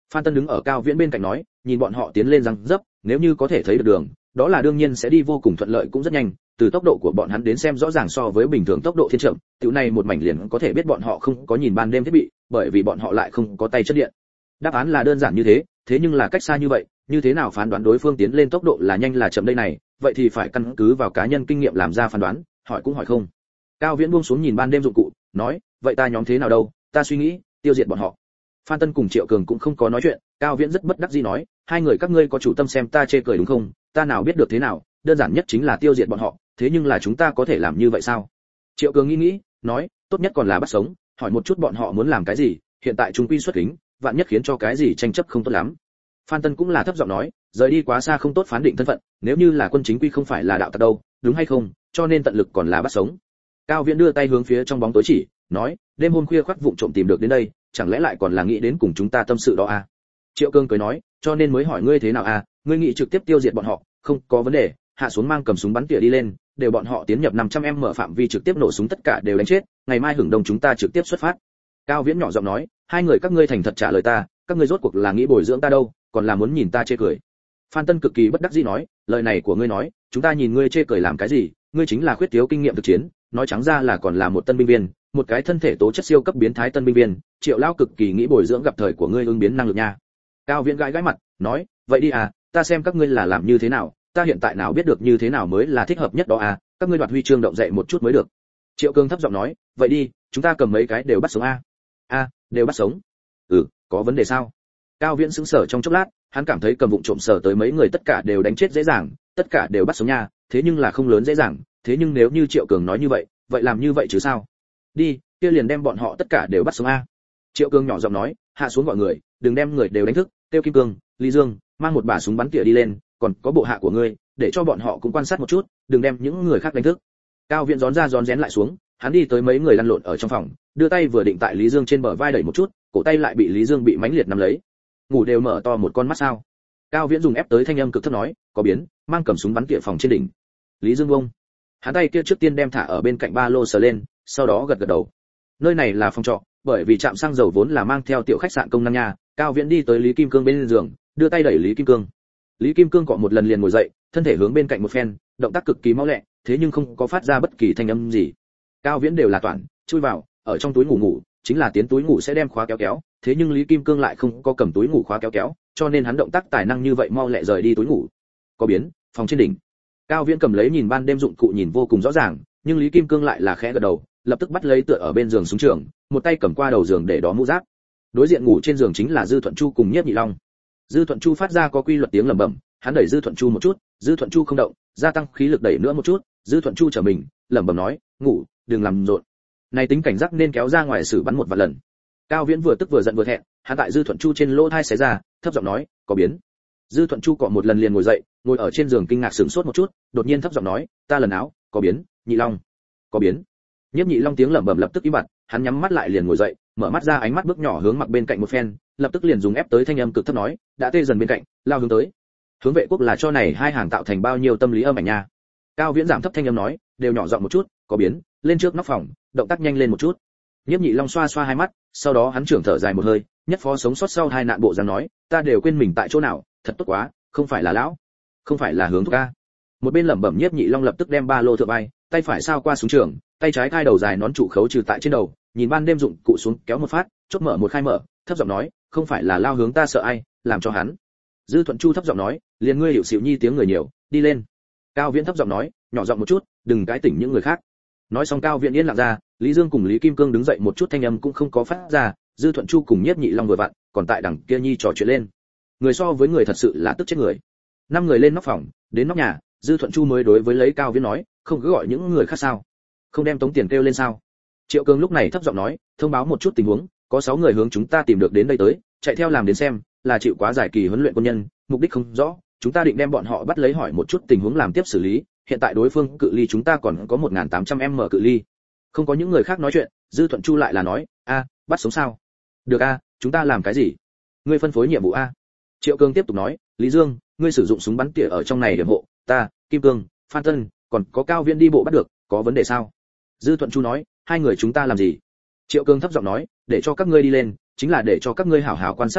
Phan Tân đứng ở Cao Viễn bên cạnh nói, nhìn bọn họ tiến lên răng dấp, nếu như có thể thấy được đường, đó là đương nhiên sẽ đi vô cùng thuận lợi cũng rất nhanh, từ tốc độ của bọn hắn đến xem rõ ràng so với bình thường tốc độ thiên chậm, tiểu này một mảnh liền có thể biết bọn họ không có nhìn ban đêm thiết bị, bởi vì bọn họ lại không có tay chất điện. Đáp án là đơn giản như thế, thế nhưng là cách xa như vậy, như thế nào phán đoán đối phương tiến lên tốc độ là nhanh là chậm đây này, vậy thì phải căn cứ vào cá nhân kinh nghiệm làm ra phán đoán, hỏi cũng hỏi không. Cao Viễn buông xuống nhìn ban đêm dụng cụ, nói, vậy ta nhóm thế nào đâu, ta suy nghĩ, tiêu diệt bọn họ. Phan Tân cùng Triệu Cường cũng không có nói chuyện, Cao Viễn rất bất đắc dĩ nói, hai người các ngươi có chủ tâm xem ta chê cười đúng không, ta nào biết được thế nào, đơn giản nhất chính là tiêu diệt bọn họ, thế nhưng là chúng ta có thể làm như vậy sao? Triệu Cường nghĩ nghĩ, nói, tốt nhất còn là bắt sống, hỏi một chút bọn họ muốn làm cái gì, hiện tại chúng quy xuất kính, vạn nhất khiến cho cái gì tranh chấp không tốt lắm. Phan Tân cũng là thấp giọng nói, rời đi quá xa không tốt phán định thân phận, nếu như là quân chính quy không phải là đạo tặc đâu, đúng hay không, cho nên tận lực còn là bắt sống. Cao Viễn đưa tay hướng phía trong bóng tối chỉ, nói, đêm hôm khuya khoắt vụng trộm tìm được đến đây, chẳng lẽ lại còn là nghĩ đến cùng chúng ta tâm sự đó à? Triệu Cương cười nói, cho nên mới hỏi ngươi thế nào à, ngươi nghĩ trực tiếp tiêu diệt bọn họ, không có vấn đề, hạ xuống mang cầm súng bắn tỉa đi lên, đều bọn họ tiến nhập năm trăm em mở phạm vi trực tiếp nổ súng tất cả đều đánh chết, ngày mai hưởng đông chúng ta trực tiếp xuất phát. Cao Viễn nhỏ giọng nói, hai người các ngươi thành thật trả lời ta, các ngươi rốt cuộc là nghĩ bồi dưỡng ta đâu, còn là muốn nhìn ta chê cười. Phan Tân cực kỳ bất đắc dĩ nói, lời này của ngươi nói, chúng ta nhìn ngươi chê cười làm cái gì, ngươi chính là khuyết thiếu kinh nghiệm thực chiến, nói trắng ra là còn là một tân binh viên, một cái thân thể tố chất siêu cấp biến thái tân binh viên, Triệu lão cực kỳ nghĩ bồi dưỡng gặp thời của ngươi ứng biến năng lực nha. Cao Viễn gãi gãi mặt, nói, vậy đi à, ta xem các ngươi là làm như thế nào, ta hiện tại nào biết được như thế nào mới là thích hợp nhất đó à, các ngươi đoạt huy chương động dậy một chút mới được. Triệu Cương thấp giọng nói, vậy đi, chúng ta cầm mấy cái đều bắt sống a. A, đều bắt sống. Ừ, có vấn đề sao? Cao Viễn sững sờ trong chốc lát, hắn cảm thấy cầm vụng trộm sở tới mấy người tất cả đều đánh chết dễ dàng, tất cả đều bắt sống nha, thế nhưng là không lớn dễ dàng, thế nhưng nếu như Triệu Cường nói như vậy, vậy làm như vậy chứ sao? Đi, kia liền đem bọn họ tất cả đều bắt sống a. Triệu Cường nhỏ giọng nói, hạ xuống gọi người, đừng đem người đều đánh thức, Tiêu Kim Cương, Lý Dương, mang một bả súng bắn tỉa đi lên, còn có bộ hạ của ngươi, để cho bọn họ cũng quan sát một chút, đừng đem những người khác đánh thức. Cao Viễn gión ra gión rén lại xuống, hắn đi tới mấy người lăn lộn ở trong phòng, đưa tay vừa định tại Lý Dương trên bờ vai đẩy một chút, cổ tay lại bị Lý Dương bị mãnh liệt nắm lấy. Ngủ đều mở to một con mắt sao? Cao Viễn dùng ép tới thanh âm cực thấp nói, có biến, mang cầm súng bắn tỉa phòng trên đỉnh. Lý Dương bông. Hắn tay kia trước tiên đem thả ở bên cạnh ba lô sờ lên, sau đó gật gật đầu. Nơi này là phòng trọ, bởi vì trạm xăng dầu vốn là mang theo tiểu khách sạn công năng nha. Cao Viễn đi tới Lý Kim Cương bên giường, đưa tay đẩy Lý Kim Cương. Lý Kim Cương cọ một lần liền ngồi dậy, thân thể hướng bên cạnh một phen, động tác cực kỳ mau lẹ, thế nhưng không có phát ra bất kỳ thanh âm gì. Cao Viễn đều là toàn, chui vào, ở trong túi ngủ ngủ, chính là tiến túi ngủ sẽ đem khóa kéo kéo, thế nhưng Lý Kim Cương lại không có cầm túi ngủ khóa kéo kéo, cho nên hắn động tác tài năng như vậy mau lẹ rời đi túi ngủ. Có biến, phòng trên đỉnh. Cao Viễn cầm lấy nhìn ban đêm dụng cụ nhìn vô cùng rõ ràng, nhưng Lý Kim Cương lại là khẽ gật đầu, lập tức bắt lấy tựa ở bên giường súng trường, một tay cầm qua đầu giường để đó mũ giáp. Đối diện ngủ trên giường chính là Dư Thuận Chu cùng Nhiếp Nhị Long. Dư Thuận Chu phát ra có quy luật tiếng lẩm bẩm, hắn đẩy Dư Thuận Chu một chút, Dư Thuận Chu không động, gia tăng khí lực đẩy nữa một chút, Dư Thuận Chu trở mình, lẩm bẩm nói, ngủ, đừng làm rộn. Này tính cảnh giác nên kéo ra ngoài xử bắn một vài lần. Cao Viễn vừa tức vừa giận vừa thẹn, hắn tại Dư Thuận Chu trên lỗ tai xé ra, thấp giọng nói, có biến. Dư Thuận Chu cọ một lần liền ngồi dậy, ngồi ở trên giường kinh ngạc sửng sốt một chút, đột nhiên thấp giọng nói, ta lần áo, có biến, Nhị Long, có biến. Nhiếp Nhị Long tiếng lẩm bẩm lập tức im bặt, hắn nhắm mắt lại liền ngồi dậy, mở mắt ra ánh mắt bước nhỏ hướng mặt bên cạnh một phen, lập tức liền dùng ép tới thanh âm cực thấp nói, đã tê dần bên cạnh, lao hướng tới. Hướng vệ quốc là cho này hai hàng tạo thành bao nhiêu tâm lý âm ảnh nha. Cao Viễn giảm thấp thanh âm nói, đều nhỏ giọng một chút, có biến, lên trước nóc phòng, động tác nhanh lên một chút. Nhiếp Nhị Long xoa xoa hai mắt, sau đó hắn trưởng thở dài một hơi, nhất phó sống sót sau hai nạn bộ dáng nói, ta đều quên mình tại chỗ nào, thật tốt quá, không phải là lão, không phải là hướng thúc ca. Một bên lẩm bẩm Nhiếp Nhị Long lập tức đem ba lô thượng vai, tay phải sao qua súng trường, tay trái cai đầu dài nón trụ khấu trừ tại trên đầu, nhìn ban đêm dụng cụ xuống kéo một phát, chốt mở một khai mở, thấp giọng nói, không phải là lao hướng ta sợ ai, làm cho hắn. Dư Thuận Chu thấp giọng nói, liền ngươi hiểu xỉu nhi tiếng người nhiều, đi lên. Cao Viễn thấp giọng nói, nhỏ giọng một chút, đừng cái tỉnh những người khác. Nói xong Cao Viễn yên lặng ra, Lý Dương cùng Lý Kim Cương đứng dậy một chút thanh âm cũng không có phát ra, Dư Thuận Chu cùng Nhiếp Nhị Long vừa vặn, còn tại đằng kia nhi trò chuyện lên. Người so với người thật sự là tức chết người. Năm người lên nóc phòng, đến nóc nhà, Dư Thuận Chu mới đối với lấy Cao Viễn nói, không cứ gọi những người khác sao? Không đem tống tiền kêu lên sao? Triệu Cường lúc này thấp giọng nói, thông báo một chút tình huống, có sáu người hướng chúng ta tìm được đến đây tới, chạy theo làm đến xem, là chịu quá dài kỳ huấn luyện quân nhân, mục đích không rõ, chúng ta định đem bọn họ bắt lấy hỏi một chút tình huống làm tiếp xử lý, hiện tại đối phương cự ly chúng ta còn có một nghìn tám trăm m cự ly. Không có những người khác nói chuyện, Dư Thuận Chu lại là nói, a, bắt sống sao? Được a, chúng ta làm cái gì? Ngươi phân phối nhiệm vụ a. Triệu Cường tiếp tục nói, Lý Dương, ngươi sử dụng súng bắn tỉa ở trong này điểm hộ, ta, Kim Cương, Phan Tân, còn có Cao Viễn đi bộ bắt được, có vấn đề sao? Dư Thuận Chu nói, hai người chúng ta làm gì? Triệu Cường thấp giọng nói, để cho các ngươi đi lên, chính là để cho các ngươi hảo hảo quan sát một chút,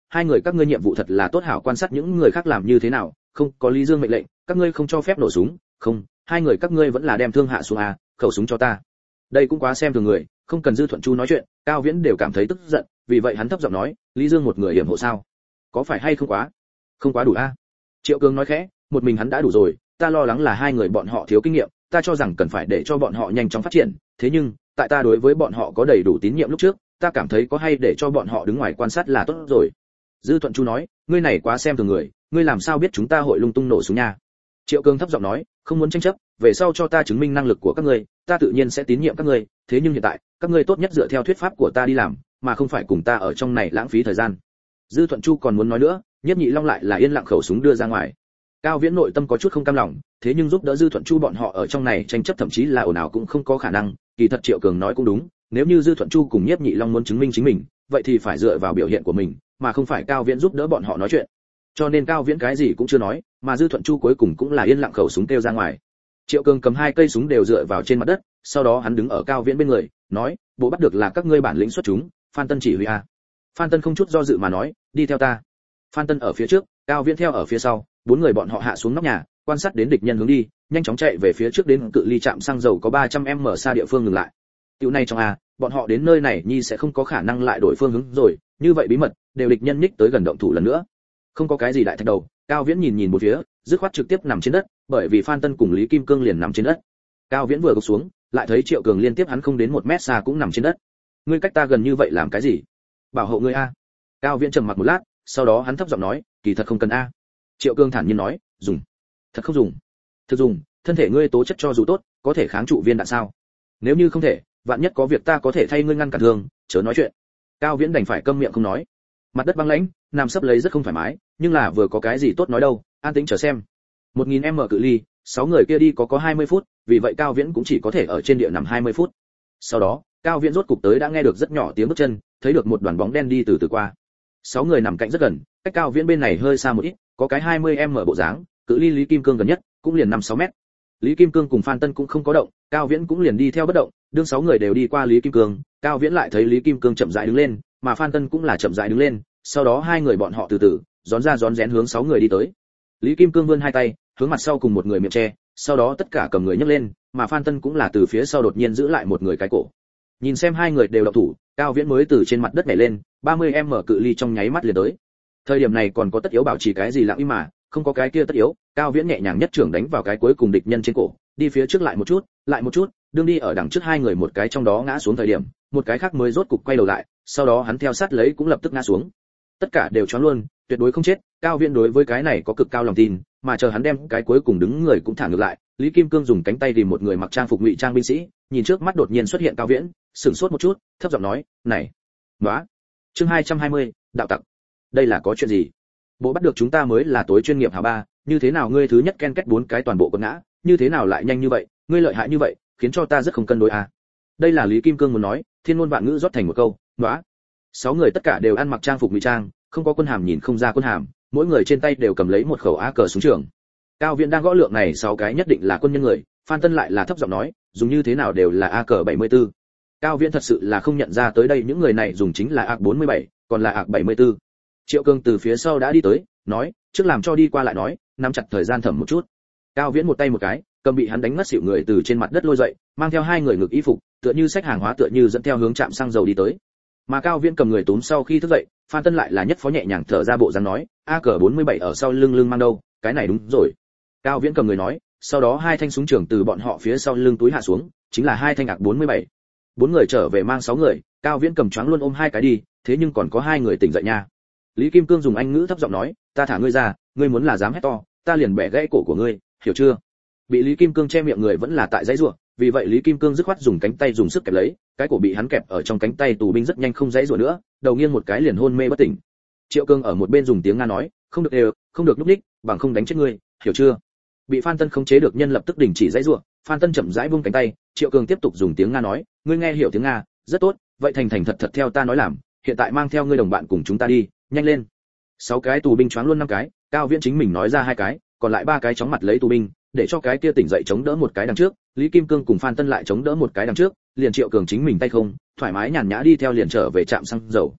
hai người các ngươi nhiệm vụ thật là tốt, hảo quan sát những người khác làm như thế nào, không có Lý Dương mệnh lệnh các ngươi không cho phép nổ súng. Không, hai người các ngươi vẫn là đem thương hạ xuống à, khẩu súng cho ta. Đây cũng quá xem thường người, không cần Dư Thuận Chu nói chuyện, Cao Viễn đều cảm thấy tức giận, vì vậy hắn thấp giọng nói, Lý Dương một người hiểm hộ sao? Có phải hay không quá? Không quá đủ a. À? Triệu Cường nói khẽ, một mình hắn đã đủ rồi, ta lo lắng là hai người bọn họ thiếu kinh nghiệm, ta cho rằng cần phải để cho bọn họ nhanh chóng phát triển, thế nhưng, tại ta đối với bọn họ có đầy đủ tín nhiệm lúc trước, ta cảm thấy có hay để cho bọn họ đứng ngoài quan sát là tốt rồi. Dư Thuận Chu nói, ngươi này quá xem thường người, ngươi làm sao biết chúng ta hội lung tung nổ súng nha? Triệu Cường thấp giọng nói, không muốn tranh chấp, về sau cho ta chứng minh năng lực của các ngươi, ta tự nhiên sẽ tín nhiệm các ngươi, thế nhưng hiện tại, các ngươi tốt nhất dựa theo thuyết pháp của ta đi làm, mà không phải cùng ta ở trong này lãng phí thời gian. Dư Thuận Chu còn muốn nói nữa, Nhiếp Nhị Long lại là yên lặng khẩu súng đưa ra ngoài. Cao Viễn nội tâm có chút không cam lòng, thế nhưng giúp đỡ Dư Thuận Chu bọn họ ở trong này tranh chấp thậm chí là ồn ào cũng không có khả năng, kỳ thật Triệu Cường nói cũng đúng, nếu như Dư Thuận Chu cùng Nhiếp Nhị Long muốn chứng minh chính mình, vậy thì phải dựa vào biểu hiện của mình, mà không phải Cao Viễn giúp đỡ bọn họ nói chuyện. Cho nên Cao Viễn cái gì cũng chưa nói, mà Dư Thuận Chu cuối cùng cũng là yên lặng khẩu súng kêu ra ngoài. Triệu Cường cầm hai cây súng đều dựa vào trên mặt đất, sau đó hắn đứng ở Cao Viễn bên người, nói, bộ bắt được là các ngươi bản lĩnh xuất chúng, Phan Tân chỉ huy a. Phan Tân không chút do dự mà nói, đi theo ta. Phan Tân ở phía trước, Cao Viễn theo ở phía sau, bốn người bọn họ hạ xuống nóc nhà, quan sát đến địch nhân hướng đi, nhanh chóng chạy về phía trước đến cự ly trạm xăng dầu có ba trăm mét xa địa phương ngừng lại. Tiểu này trong a, bọn họ đến nơi này nhi sẽ không có khả năng lại đổi phương hướng rồi, như vậy bí mật, đều địch nhân nhích tới gần động thủ lần nữa. Không có cái gì đại thạch đầu, Cao Viễn nhìn nhìn một phía, dứt khoát trực tiếp nằm trên đất, bởi vì Phan Tân cùng Lý Kim Cương liền nằm trên đất. Cao Viễn vừa gục xuống, lại thấy Triệu Cường liên tiếp hắn không đến một mét xa cũng nằm trên đất. Ngươi cách ta gần như vậy làm cái gì? Bảo hộ ngươi a. Cao Viễn trầm mặc một lát, sau đó hắn thấp giọng nói, kỳ thật không cần a. Triệu Cường thản nhiên nói, dùng. Thật không dùng. Thực dùng, thân thể ngươi tố chất cho dù tốt, có thể kháng trụ viên đạn sao? Nếu như không thể, vạn nhất có việc ta có thể thay ngươi ngăn cản thương, chớ nói chuyện. Cao Viễn đành phải câm miệng không nói. Mặt đất băng lãnh, nằm sấp lấy rất không thoải mái, nhưng là vừa có cái gì tốt nói đâu, an tĩnh chờ xem. một nghìn mét cự ly, sáu người kia đi có có hai mươi phút, vì vậy Cao Viễn cũng chỉ có thể ở trên địa nằm hai mươi phút. Sau đó, Cao Viễn rốt cục tới đã nghe được rất nhỏ tiếng bước chân, thấy được một đoàn bóng đen đi từ từ qua. Sáu người nằm cạnh rất gần, cách Cao Viễn bên này hơi xa một ít, có cái hai mươi mét bộ dáng, cự ly Lý Kim Cương gần nhất, cũng liền năm sáu mét. Lý Kim Cương cùng Phan Tân cũng không có động, Cao Viễn cũng liền đi theo bất động, đương sáu người đều đi qua Lý Kim Cương, Cao Viễn lại thấy Lý Kim Cương chậm rãi đứng lên, mà Phan Tân cũng là chậm rãi đứng lên, sau đó hai người bọn họ từ từ, rón ra rón rén hướng sáu người đi tới. Lý Kim Cương vươn hai tay, hướng mặt sau cùng một người miệng che, sau đó tất cả cầm người nhấc lên, mà Phan Tân cũng là từ phía sau đột nhiên giữ lại một người cái cổ. Nhìn xem hai người đều động thủ, Cao Viễn mới từ trên mặt đất nhảy lên, ba mươi mét cự ly trong nháy mắt liền tới. Thời điểm này còn có tất yếu bảo trì cái gì lặng im mà, không có cái kia tất yếu, Cao Viễn nhẹ nhàng nhất trưởng đánh vào cái cuối cùng địch nhân trên cổ, đi phía trước lại một chút, lại một chút, đương đi ở đằng trước hai người một cái trong đó ngã xuống thời điểm, một cái khác mới rốt cục quay đầu lại, sau đó hắn theo sát lấy cũng lập tức ngã xuống. Tất cả đều choáng luôn, tuyệt đối không chết, Cao Viễn đối với cái này có cực cao lòng tin, mà chờ hắn đem cái cuối cùng đứng người cũng thả ngược lại, Lý Kim Cương dùng cánh tay tìm một người mặc trang phục ngụy trang binh sĩ, nhìn trước mắt đột nhiên xuất hiện Cao Viễn, sửng sốt một chút, thấp giọng nói, "Này, nóa." Chương hai trăm hai mươi, đạo tặc. Đây là có chuyện gì? Bộ bắt được chúng ta mới là tối chuyên nghiệp hả ba, như thế nào ngươi thứ nhất ken kết bốn cái toàn bộ quật ngã, như thế nào lại nhanh như vậy, ngươi lợi hại như vậy, khiến cho ta rất không cân đối à. Đây là Lý Kim Cương muốn nói, thiên ngôn vạn ngữ rót thành một câu, nóa. Sáu người tất cả đều ăn mặc trang phục ngụy trang, không có quân hàm nhìn không ra quân hàm, mỗi người trên tay đều cầm lấy một khẩu a cờ súng trường. Cao Viễn đang gõ lượng này sáu cái nhất định là quân nhân người, Phan Tân lại là thấp giọng nói, dùng như thế nào đều là a cờ bảy mươi tư. Cao Viễn thật sự là không nhận ra tới đây những người này dùng chính là a cờ bốn mươi bảy, còn là a cờ bảy mươi tư. Triệu Cương từ phía sau đã đi tới, nói, trước làm cho đi qua lại nói, nắm chặt thời gian thẩm một chút. Cao Viễn một tay một cái, cầm bị hắn đánh ngất xỉu người từ trên mặt đất lôi dậy, mang theo hai người ngực y phục, tựa như xách hàng hóa tựa như dẫn theo hướng trạm xăng dầu đi tới. Mà Cao Viễn cầm người túm sau khi thức dậy, Phan Tân lại là nhất phó nhẹ nhàng thở ra bộ dáng nói, a cờ bốn mươi bảy ở sau lưng lưng mang đâu, cái này đúng rồi. Cao Viễn cầm người nói, sau đó hai thanh súng trường từ bọn họ phía sau lưng túi hạ xuống, chính là hai thanh a cờ bốn mươi bảy. Bốn người trở về mang sáu người, Cao Viễn cầm choáng luôn ôm hai cái đi, thế nhưng còn có hai người tỉnh dậy nha. Lý Kim Cương dùng anh ngữ thấp giọng nói, ta thả ngươi ra, ngươi muốn là dám hét to, ta liền bẻ gãy cổ của ngươi, hiểu chưa? Bị Lý Kim Cương che miệng người vẫn là tại dãy rủa, vì vậy Lý Kim Cương dứt khoát dùng cánh tay dùng sức kẹp lấy, cái cổ bị hắn kẹp ở trong cánh tay tù binh rất nhanh không dãy rủa nữa, đầu nghiêng một cái liền hôn mê bất tỉnh. Triệu Cương ở một bên dùng tiếng Nga nói, không được đều, không được lúc ních, bằng không đánh chết ngươi, hiểu chưa? Bị Phan Tân khống chế được nhân lập tức đình chỉ dãy rủa, Phan Tân chậm rãi buông cánh tay, Triệu Cương tiếp tục dùng tiếng Nga nói, ngươi nghe hiểu tiếng Nga, rất tốt, vậy thành thành thật thật theo ta nói làm, hiện tại mang theo ngươi đồng bạn cùng chúng ta đi, nhanh lên. Sáu cái tù binh choáng luôn năm cái, Cao Viễn chính mình nói ra hai cái, còn lại ba cái chóng mặt lấy tù binh, để cho cái kia tỉnh dậy chống đỡ một cái đằng trước, Lý Kim Cương cùng Phan Tân lại chống đỡ một cái đằng trước, liền Triệu Cường chính mình tay không, thoải mái nhàn nhã đi theo liền trở về trạm xăng dầu.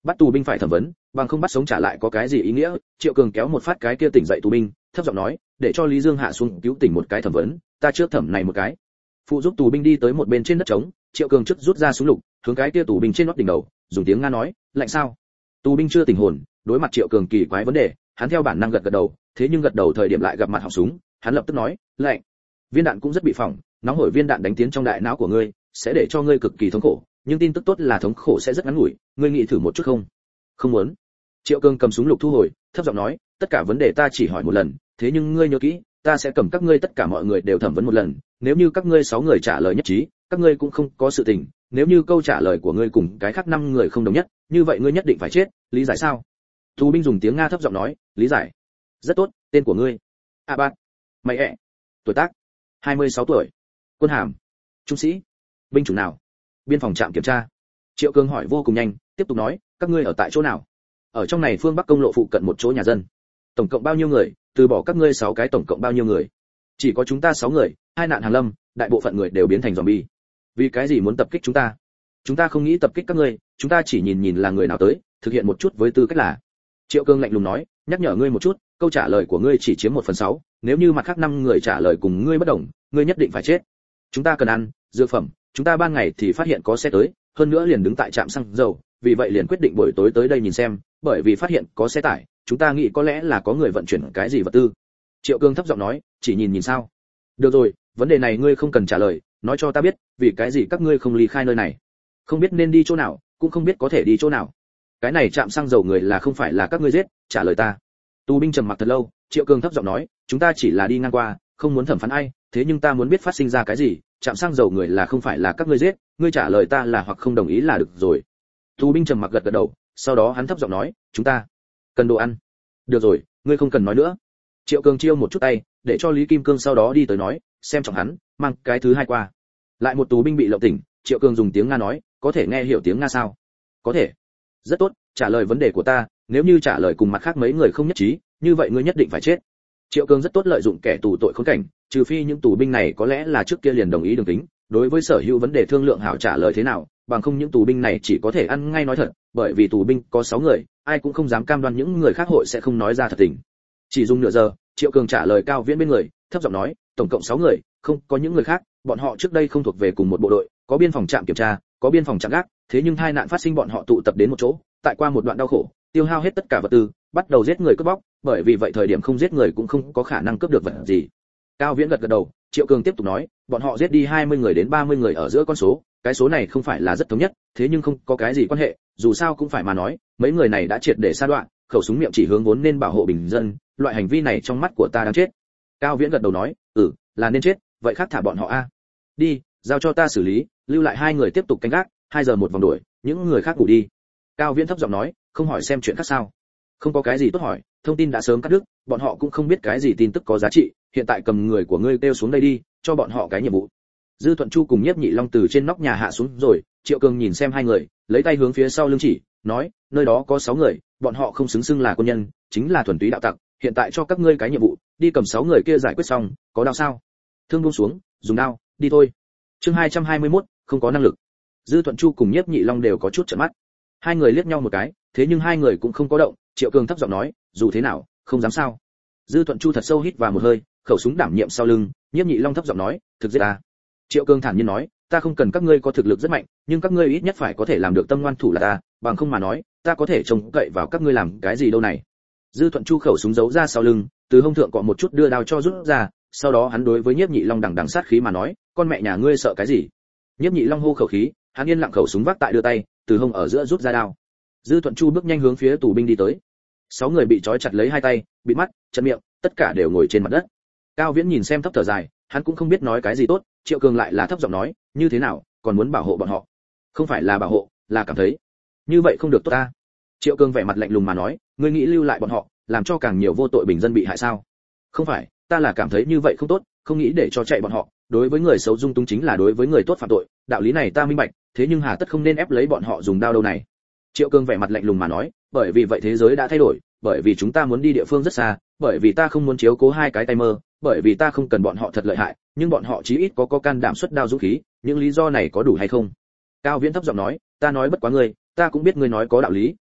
bắt tù binh phải thẩm vấn, bằng không bắt sống trả lại có cái gì ý nghĩa. Triệu Cường kéo một phát cái kia tỉnh dậy tù binh, thấp giọng nói, để cho Lý Dương hạ xuống cứu tỉnh một cái thẩm vấn, ta trước thẩm này một cái. Phụ giúp tù binh đi tới một bên trên đất trống, Triệu Cường trước rút ra súng lục, hướng cái kia tù binh trên nót đỉnh đầu, dùng tiếng Nga nói, lạnh sao? Tù binh chưa tỉnh hồn, đối mặt Triệu Cường kỳ quái vấn đề, hắn theo bản năng gật gật đầu, thế nhưng gật đầu thời điểm lại gặp mặt họng súng, hắn lập tức nói, lạnh. Viên đạn cũng rất bị phỏng, nóng hổi viên đạn đánh tiến trong đại não của ngươi, sẽ để cho ngươi cực kỳ thống khổ, nhưng tin tức tốt là thống khổ sẽ rất ngắn ngủi, ngươi nghĩ thử một chút không? Không muốn. Triệu Cường cầm súng lục thu hồi, thấp giọng nói, tất cả vấn đề ta chỉ hỏi một lần, thế nhưng ngươi nhớ kỹ, ta sẽ cầm các ngươi tất cả mọi người đều thẩm vấn một lần, nếu như các ngươi sáu người trả lời nhất trí, các ngươi cũng không có sự tình, nếu như câu trả lời của ngươi cùng cái khác năm người không đồng nhất, như vậy ngươi nhất định phải chết, lý giải sao? Tù binh dùng tiếng Nga thấp giọng nói, lý giải. Rất tốt, tên của ngươi? A Bát. Mày ẹ. Tuổi tác? hai mươi sáu tuổi. Quân hàm? Trung sĩ. Binh chủng nào? Biên phòng trạm kiểm tra. Triệu Cường hỏi vô cùng nhanh, tiếp tục nói, các ngươi ở tại chỗ nào? Ở trong này phương Bắc công lộ phụ cận một chỗ nhà dân. Tổng cộng bao nhiêu người? Từ bỏ các ngươi sáu cái tổng cộng bao nhiêu người? Chỉ có chúng ta sáu người, hai nạn hàng lâm, đại bộ phận người đều biến thành zombie. Vì cái gì muốn tập kích chúng ta? Chúng ta không nghĩ tập kích các ngươi, chúng ta chỉ nhìn nhìn là người nào tới, thực hiện một chút với tư cách là. Triệu Cường lạnh lùng nói, nhắc nhở ngươi một chút, câu trả lời của ngươi chỉ chiếm một phần sáu, nếu như mặt khác năm người trả lời cùng ngươi bất đồng, ngươi nhất định phải chết. Chúng ta cần ăn, dược phẩm, chúng ta ban ngày thì phát hiện có xe tới, hơn nữa liền đứng tại trạm xăng dầu, vì vậy liền quyết định buổi tối tới đây nhìn xem, bởi vì phát hiện có xe tải, chúng ta nghĩ có lẽ là có người vận chuyển cái gì vật tư. Triệu Cường thấp giọng nói, chỉ nhìn nhìn sao? Được rồi, vấn đề này ngươi không cần trả lời, nói cho ta biết, vì cái gì các ngươi không ly khai nơi này? Không biết nên đi chỗ nào, cũng không biết có thể đi chỗ nào. Cái này trạm xăng dầu người là không phải là các ngươi giết, trả lời ta. Tù binh trầm mặc thật lâu, Triệu Cường thấp giọng nói, chúng ta chỉ là đi ngang qua, không muốn thẩm phán ai, thế nhưng ta muốn biết phát sinh ra cái gì, trạm xăng dầu người là không phải là các ngươi giết, ngươi trả lời ta là hoặc không đồng ý là được rồi. Tù binh trầm mặc gật gật đầu, sau đó hắn thấp giọng nói, chúng ta cần đồ ăn. Được rồi, ngươi không cần nói nữa. Triệu Cường chiêu một chút tay, để cho Lý Kim Cương sau đó đi tới nói, xem trọng hắn, mang cái thứ hai qua. Lại một tù binh bị lộng tỉnh, Triệu Cường dùng tiếng Nga nói, có thể nghe hiểu tiếng Nga sao? Có thể. Rất tốt, trả lời vấn đề của ta, nếu như trả lời cùng mặt khác mấy người không nhất trí, như vậy ngươi nhất định phải chết. Triệu Cường rất tốt lợi dụng kẻ tù tội khốn cảnh, trừ phi những tù binh này có lẽ là trước kia liền đồng ý đường tính, đối với sở hữu vấn đề thương lượng hảo trả lời thế nào, bằng không những tù binh này chỉ có thể ăn ngay nói thật, bởi vì tù binh có sáu người, ai cũng không dám cam đoan những người khác hội sẽ không nói ra thật tình. Chỉ dùng nửa giờ, Triệu Cường trả lời Cao Viễn bên người, thấp giọng nói, tổng cộng sáu người, không có những người khác, bọn họ trước đây không thuộc về cùng một bộ đội, có biên phòng trạm kiểm tra, có biên phòng trạm gác, thế nhưng hai nạn phát sinh bọn họ tụ tập đến một chỗ, tại qua một đoạn đau khổ, tiêu hao hết tất cả vật tư, bắt đầu giết người cướp bóc, bởi vì vậy thời điểm không giết người cũng không có khả năng cướp được vật gì. Cao Viễn gật gật đầu, Triệu Cường tiếp tục nói, bọn họ giết đi hai mươi người đến ba mươi người ở giữa con số, cái số này không phải là rất thống nhất, thế nhưng không có cái gì quan hệ, dù sao cũng phải mà nói, mấy người này đã triệt để sa đoạn, khẩu súng miệng chỉ hướng vốn nên bảo hộ bình dân, loại hành vi này trong mắt của ta đáng chết. Cao Viễn gật đầu nói, ừ, là nên chết, vậy khác thả bọn họ a. Đi, giao cho ta xử lý, lưu lại hai người tiếp tục canh gác, hai giờ một vòng đuổi, những người khác ngủ đi. Cao Viễn thấp giọng nói, không hỏi xem chuyện khác sao? Không có cái gì tốt hỏi, thông tin đã sớm cắt đứt, bọn họ cũng không biết cái gì tin tức có giá trị, hiện tại cầm người của ngươi kêu xuống đây đi, cho bọn họ cái nhiệm vụ. Dư Thuận Chu cùng Nhiếp Nhị Long từ trên nóc nhà hạ xuống rồi, Triệu Cường nhìn xem hai người, lấy tay hướng phía sau lưng chỉ, nói, nơi đó có sáu người, bọn họ không xứng xưng là quân nhân, chính là thuần túy đạo tặc, hiện tại cho các ngươi cái nhiệm vụ, đi cầm sáu người kia giải quyết xong, có đao sao? Thương buông xuống, dùng đao, đi thôi. Chương hai trăm hai mươi mốt, không có năng lực. Dư Thuận Chu cùng Nhiếp Nhị Long đều có chút trợn mắt. Hai người liếc nhau một cái, thế nhưng hai người cũng không có động, Triệu Cường thấp giọng nói, dù thế nào, không dám sao? Dư Thuận Chu thật sâu hít vào một hơi, khẩu súng đảm nhiệm sau lưng, Nhiếp Nhị Long thấp giọng nói, thực giết ta. Triệu Cường thản nhiên nói, ta không cần các ngươi có thực lực rất mạnh, nhưng các ngươi ít nhất phải có thể làm được tâm ngoan thủ là ta, bằng không mà nói, ta có thể trông cậy vào các ngươi làm cái gì đâu này. Dư Thuận Chu khẩu súng giấu ra sau lưng, từ hông thượng cọ một chút đưa đao cho rút ra, sau đó hắn đối với Nhiếp Nhị Long đằng đằng sát khí mà nói, con mẹ nhà ngươi sợ cái gì? Nhiếp Nhị Long hô khẩu khí, hắn yên lặng khẩu súng vác tại đưa tay, từ hông ở giữa rút ra đao. Dư Thuận Chu bước nhanh hướng phía tù binh đi tới. Sáu người bị trói chặt lấy hai tay, bịt mắt, chân miệng, tất cả đều ngồi trên mặt đất. Cao Viễn nhìn xem thấp thở dài, hắn cũng không biết nói cái gì tốt, Triệu Cường lại là thấp giọng nói, như thế nào, còn muốn bảo hộ bọn họ? Không phải là bảo hộ, là cảm thấy như vậy không được tốt ta. Triệu Cường vẻ mặt lạnh lùng mà nói, ngươi nghĩ lưu lại bọn họ, làm cho càng nhiều vô tội bình dân bị hại sao? Không phải, ta là cảm thấy như vậy không tốt, không nghĩ để cho chạy bọn họ, đối với người xấu dung túng chính là đối với người tốt phạm tội, đạo lý này ta minh bạch, thế nhưng hà tất không nên ép lấy bọn họ dùng đao đâu này. Triệu Cường vẻ mặt lạnh lùng mà nói, bởi vì vậy thế giới đã thay đổi, bởi vì chúng ta muốn đi địa phương rất xa, bởi vì ta không muốn chiếu cố hai cái tay mơ, bởi vì ta không cần bọn họ thật lợi hại, nhưng bọn họ chí ít có có can đảm xuất đao dũng khí, những lý do này có đủ hay không? Cao Viễn thấp giọng nói, ta nói bất quá ngươi, ta cũng biết ngươi nói có đạo lý,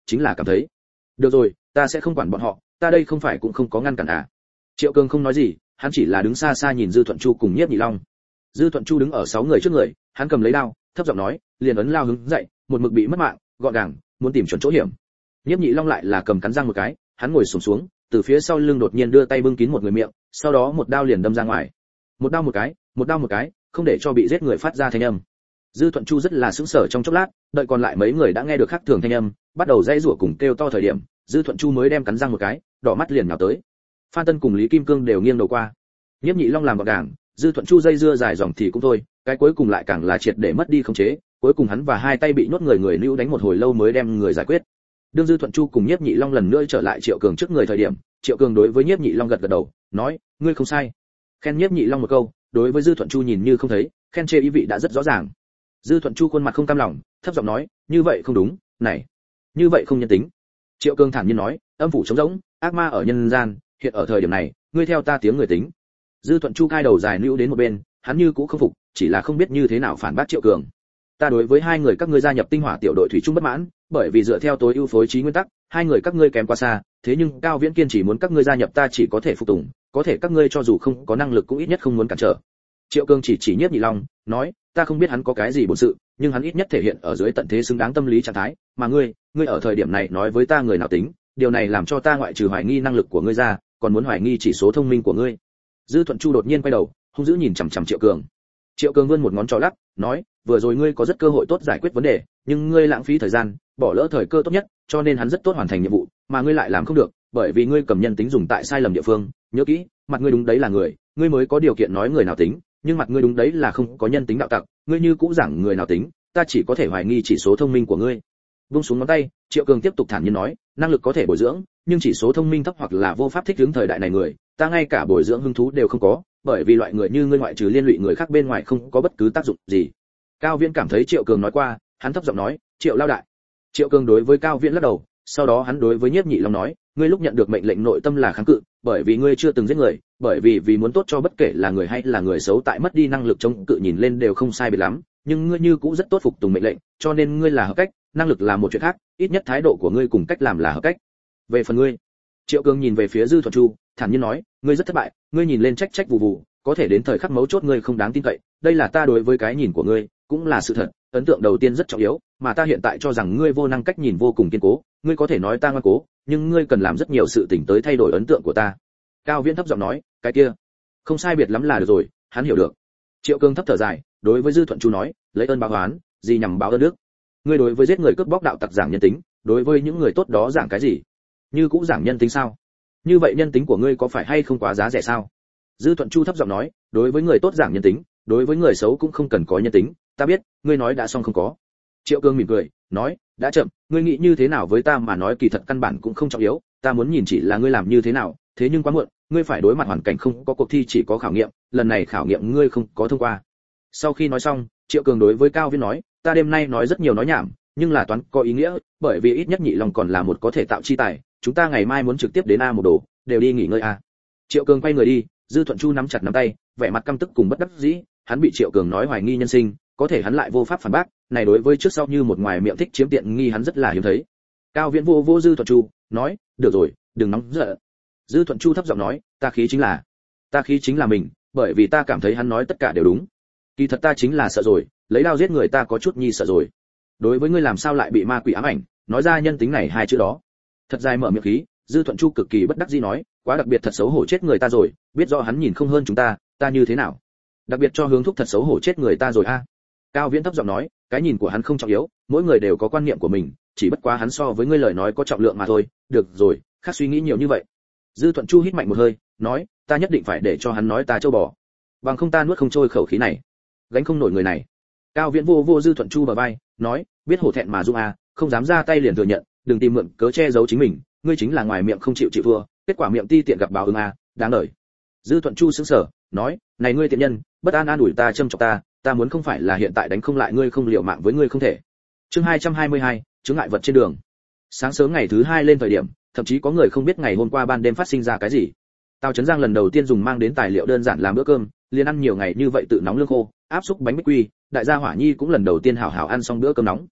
chính là cảm thấy. Được rồi, ta sẽ không quản bọn họ, ta đây không phải cũng không có ngăn cản à. Triệu Cường không nói gì, hắn chỉ là đứng xa xa nhìn Dư Thuận Chu cùng Nhiếp Nhị Long. Dư Thuận Chu đứng ở sáu người trước người, hắn cầm lấy đao, thấp giọng nói, liền ấn lao hứng dậy, một mực bị mất mạng, gọn gàng, muốn tìm chuẩn chỗ hiểm. Nhiếp Nhị Long lại là cầm cắn răng một cái, hắn ngồi xổm xuống, từ phía sau lưng đột nhiên đưa tay bưng kín một người miệng, sau đó một đao liền đâm ra ngoài. Một đao một cái, một đao một cái, không để cho bị giết người phát ra thanh âm. Dư Thuận Chu rất là sững sờ trong chốc lát, đợi còn lại mấy người đã nghe được khác thường thanh âm, bắt đầu dãy rủa cùng kêu to thời điểm, Dư Thuận Chu mới đem cắn răng một cái, đỏ mắt liền nhào tới. Phan Tân cùng Lý Kim Cương đều nghiêng đầu qua. Nhiếp Nhị Long làm gọn gàng, Dư Thuận Chu dây dưa dài dòng thì cũng thôi, cái cuối cùng lại càng là triệt để mất đi khống chế, cuối cùng hắn và hai tay bị nhốt người người lưu đánh một hồi lâu mới đem người giải quyết. Đương Dư Thuận Chu cùng Nhiếp Nhị Long lần nữa trở lại Triệu Cường trước người thời điểm, Triệu Cường đối với Nhiếp Nhị Long gật gật đầu, nói, ngươi không sai. Khen Nhiếp Nhị Long một câu, đối với Dư Thuận Chu nhìn như không thấy, khen chê ý vị đã rất rõ ràng. Dư Thuận Chu khuôn mặt không cam lòng, thấp giọng nói, như vậy không đúng, này, như vậy không nhân tính. Triệu Cường thản nhiên nói, âm phủ trống rỗng, ác ma ở nhân gian, hiện ở thời điểm này, ngươi theo ta tiếng người tính. Dư Thuận Chu cai đầu dài lưu đến một bên, hắn như cũ không phục, chỉ là không biết như thế nào phản bác Triệu Cường. Ta đối với hai người các ngươi gia nhập tinh hỏa tiểu đội thủy chung bất mãn, bởi vì dựa theo tối ưu phối trí nguyên tắc, hai người các ngươi kém quá xa, thế nhưng Cao Viễn kiên chỉ muốn các ngươi gia nhập ta chỉ có thể phục tùng, có thể các ngươi cho dù không có năng lực cũng ít nhất không muốn cản trở. Triệu Cường chỉ chỉ Nhiếp Nhị Long, nói, ta không biết hắn có cái gì bổn sự, nhưng hắn ít nhất thể hiện ở dưới tận thế xứng đáng tâm lý trạng thái, mà ngươi, ngươi ở thời điểm này nói với ta người nào tính, điều này làm cho ta ngoại trừ hoài nghi năng lực của ngươi ra, còn muốn hoài nghi chỉ số thông minh của ngươi. Dư Thuận Chu đột nhiên quay đầu, hung dữ nhìn chằm chằm Triệu Cường. Triệu Cường vươn một ngón trỏ lắc, nói, vừa rồi ngươi có rất cơ hội tốt giải quyết vấn đề, nhưng ngươi lãng phí thời gian, bỏ lỡ thời cơ tốt nhất, cho nên hắn rất tốt hoàn thành nhiệm vụ, mà ngươi lại làm không được, bởi vì ngươi cầm nhân tính dùng tại sai lầm địa phương, nhớ kỹ, mặt ngươi đúng đấy là người, ngươi mới có điều kiện nói người nào tính, nhưng mặt ngươi đúng đấy là không có nhân tính đạo tặc, ngươi như cũ giảng người nào tính, ta chỉ có thể hoài nghi chỉ số thông minh của ngươi. Buông xuống ngón tay, Triệu Cường tiếp tục thản nhiên nói, năng lực có thể bồi dưỡng, nhưng chỉ số thông minh thấp hoặc là vô pháp thích ứng thời đại này người, ta ngay cả bồi dưỡng hứng thú đều không có, bởi vì loại người như ngươi ngoại trừ liên lụy người khác bên ngoài không có bất cứ tác dụng gì. Cao Viễn cảm thấy Triệu Cường nói qua, hắn thấp giọng nói, Triệu lao đại. Triệu Cường đối với Cao Viễn lắc đầu, sau đó hắn đối với Nhiếp Nhị Long nói, ngươi lúc nhận được mệnh lệnh nội tâm là kháng cự, bởi vì ngươi chưa từng giết người, bởi vì vì muốn tốt cho bất kể là người hay là người xấu tại mất đi năng lực chống cự nhìn lên đều không sai biệt lắm, nhưng ngươi như cũ rất tốt phục tùng mệnh lệnh, cho nên ngươi là hợp cách, năng lực là một chuyện khác, ít nhất thái độ của ngươi cùng cách làm là hợp cách. Về phần ngươi, Triệu Cường nhìn về phía Dư Thuận Chu, thản nhiên nói, ngươi rất thất bại, ngươi nhìn lên trách trách vụ vụ, có thể đến thời khắc mấu chốt ngươi không đáng tin cậy, đây là ta đối với cái nhìn của ngươi, cũng là sự thật, ấn tượng đầu tiên rất trọng yếu, mà ta hiện tại cho rằng ngươi vô năng cách nhìn vô cùng kiên cố, ngươi có thể nói ta ngoan cố, nhưng ngươi cần làm rất nhiều sự tình tới thay đổi ấn tượng của ta. Cao Viễn thấp giọng nói, cái kia, không sai biệt lắm là được rồi, hắn hiểu được. Triệu Cường thấp thở dài, đối với Dư Thuận Chu nói, lấy ơn báo oán, gì nhằm báo ơn đức. Ngươi đối với giết người cướp bóc đạo tặc giảng nhân tính, đối với những người tốt đó giảng cái gì? Như cũng giảng nhân tính sao? Như vậy nhân tính của ngươi có phải hay không quá giá rẻ sao? Dư Thuận Chu thấp giọng nói, đối với người tốt giảng nhân tính, đối với người xấu cũng không cần có nhân tính, ta biết, ngươi nói đã xong không có. Triệu Cường mỉm cười, nói, đã chậm, ngươi nghĩ như thế nào với ta mà nói kỳ thật căn bản cũng không trọng yếu, ta muốn nhìn chỉ là ngươi làm như thế nào, thế nhưng quá muộn, ngươi phải đối mặt hoàn cảnh không có cuộc thi chỉ có khảo nghiệm, lần này khảo nghiệm ngươi không có thông qua. Sau khi nói xong, Triệu Cường đối với Cao Viễn nói, ta đêm nay nói rất nhiều nói nhảm, nhưng là toán có ý nghĩa, bởi vì ít nhất Nhị Long còn là một có thể tạo chi tài, chúng ta ngày mai muốn trực tiếp đến A một đồ, đều đi nghỉ ngơi a. Triệu Cường quay người đi, Dư Thuận Chu nắm chặt nắm tay, vẻ mặt căm tức cùng bất đắc dĩ, hắn bị Triệu Cường nói hoài nghi nhân sinh, có thể hắn lại vô pháp phản bác, này đối với trước sau như một ngoài miệng thích chiếm tiện nghi hắn rất là hiếm thấy. Cao Viễn vô vô Dư Thuận Chu, nói, được rồi, đừng nóng giận. Dư Thuận Chu thấp giọng nói, ta khí chính là, ta khí chính là mình, bởi vì ta cảm thấy hắn nói tất cả đều đúng. Kỳ thật ta chính là sợ rồi, lấy đao giết người ta có chút nhi sợ rồi. Đối với ngươi làm sao lại bị ma quỷ ám ảnh, nói ra nhân tính này hai chữ đó. Thật dài mở miệng khí, Dư Thuận Chu cực kỳ bất đắc dĩ nói, quá đặc biệt thật xấu hổ chết người ta rồi, biết rõ hắn nhìn không hơn chúng ta, ta như thế nào? Đặc biệt cho hướng thúc thật xấu hổ chết người ta rồi a. Cao Viễn thấp giọng nói, cái nhìn của hắn không trọng yếu, mỗi người đều có quan niệm của mình, chỉ bất quá hắn so với ngươi lời nói có trọng lượng mà thôi, được rồi, khác suy nghĩ nhiều như vậy. Dư Thuận Chu hít mạnh một hơi, nói, ta nhất định phải để cho hắn nói ta châu bò, bằng không ta nuốt không trôi khẩu khí này, gánh không nổi người này. Cao Viễn vô vô Dư Thuận Chu bờ vai, nói, biết hổ thẹn mà dung a, không dám ra tay liền thừa nhận, đừng tìm mượn cớ che giấu chính mình, ngươi chính là ngoài miệng không chịu chịu thua, kết quả miệng ti tiện gặp báo ứng a, đáng đời. Dư Thuận Chu sững sờ, nói, này ngươi tiện nhân, bất an an ủi ta châm chọc ta, ta muốn không phải là hiện tại đánh không lại ngươi không liều mạng với ngươi không thể. Chương hai trăm hai mươi hai, chướng ngại vật trên đường. Sáng sớm ngày thứ hai lên thời điểm, thậm chí có người không biết ngày hôm qua ban đêm phát sinh ra cái gì. Tào Chấn Giang lần đầu tiên dùng mang đến tài liệu đơn giản làm bữa cơm, liền ăn nhiều ngày như vậy tự nóng lương khô, áp xúc bánh bích quy, đại gia Hỏa Nhi cũng lần đầu tiên hảo hảo ăn xong bữa cơm nóng.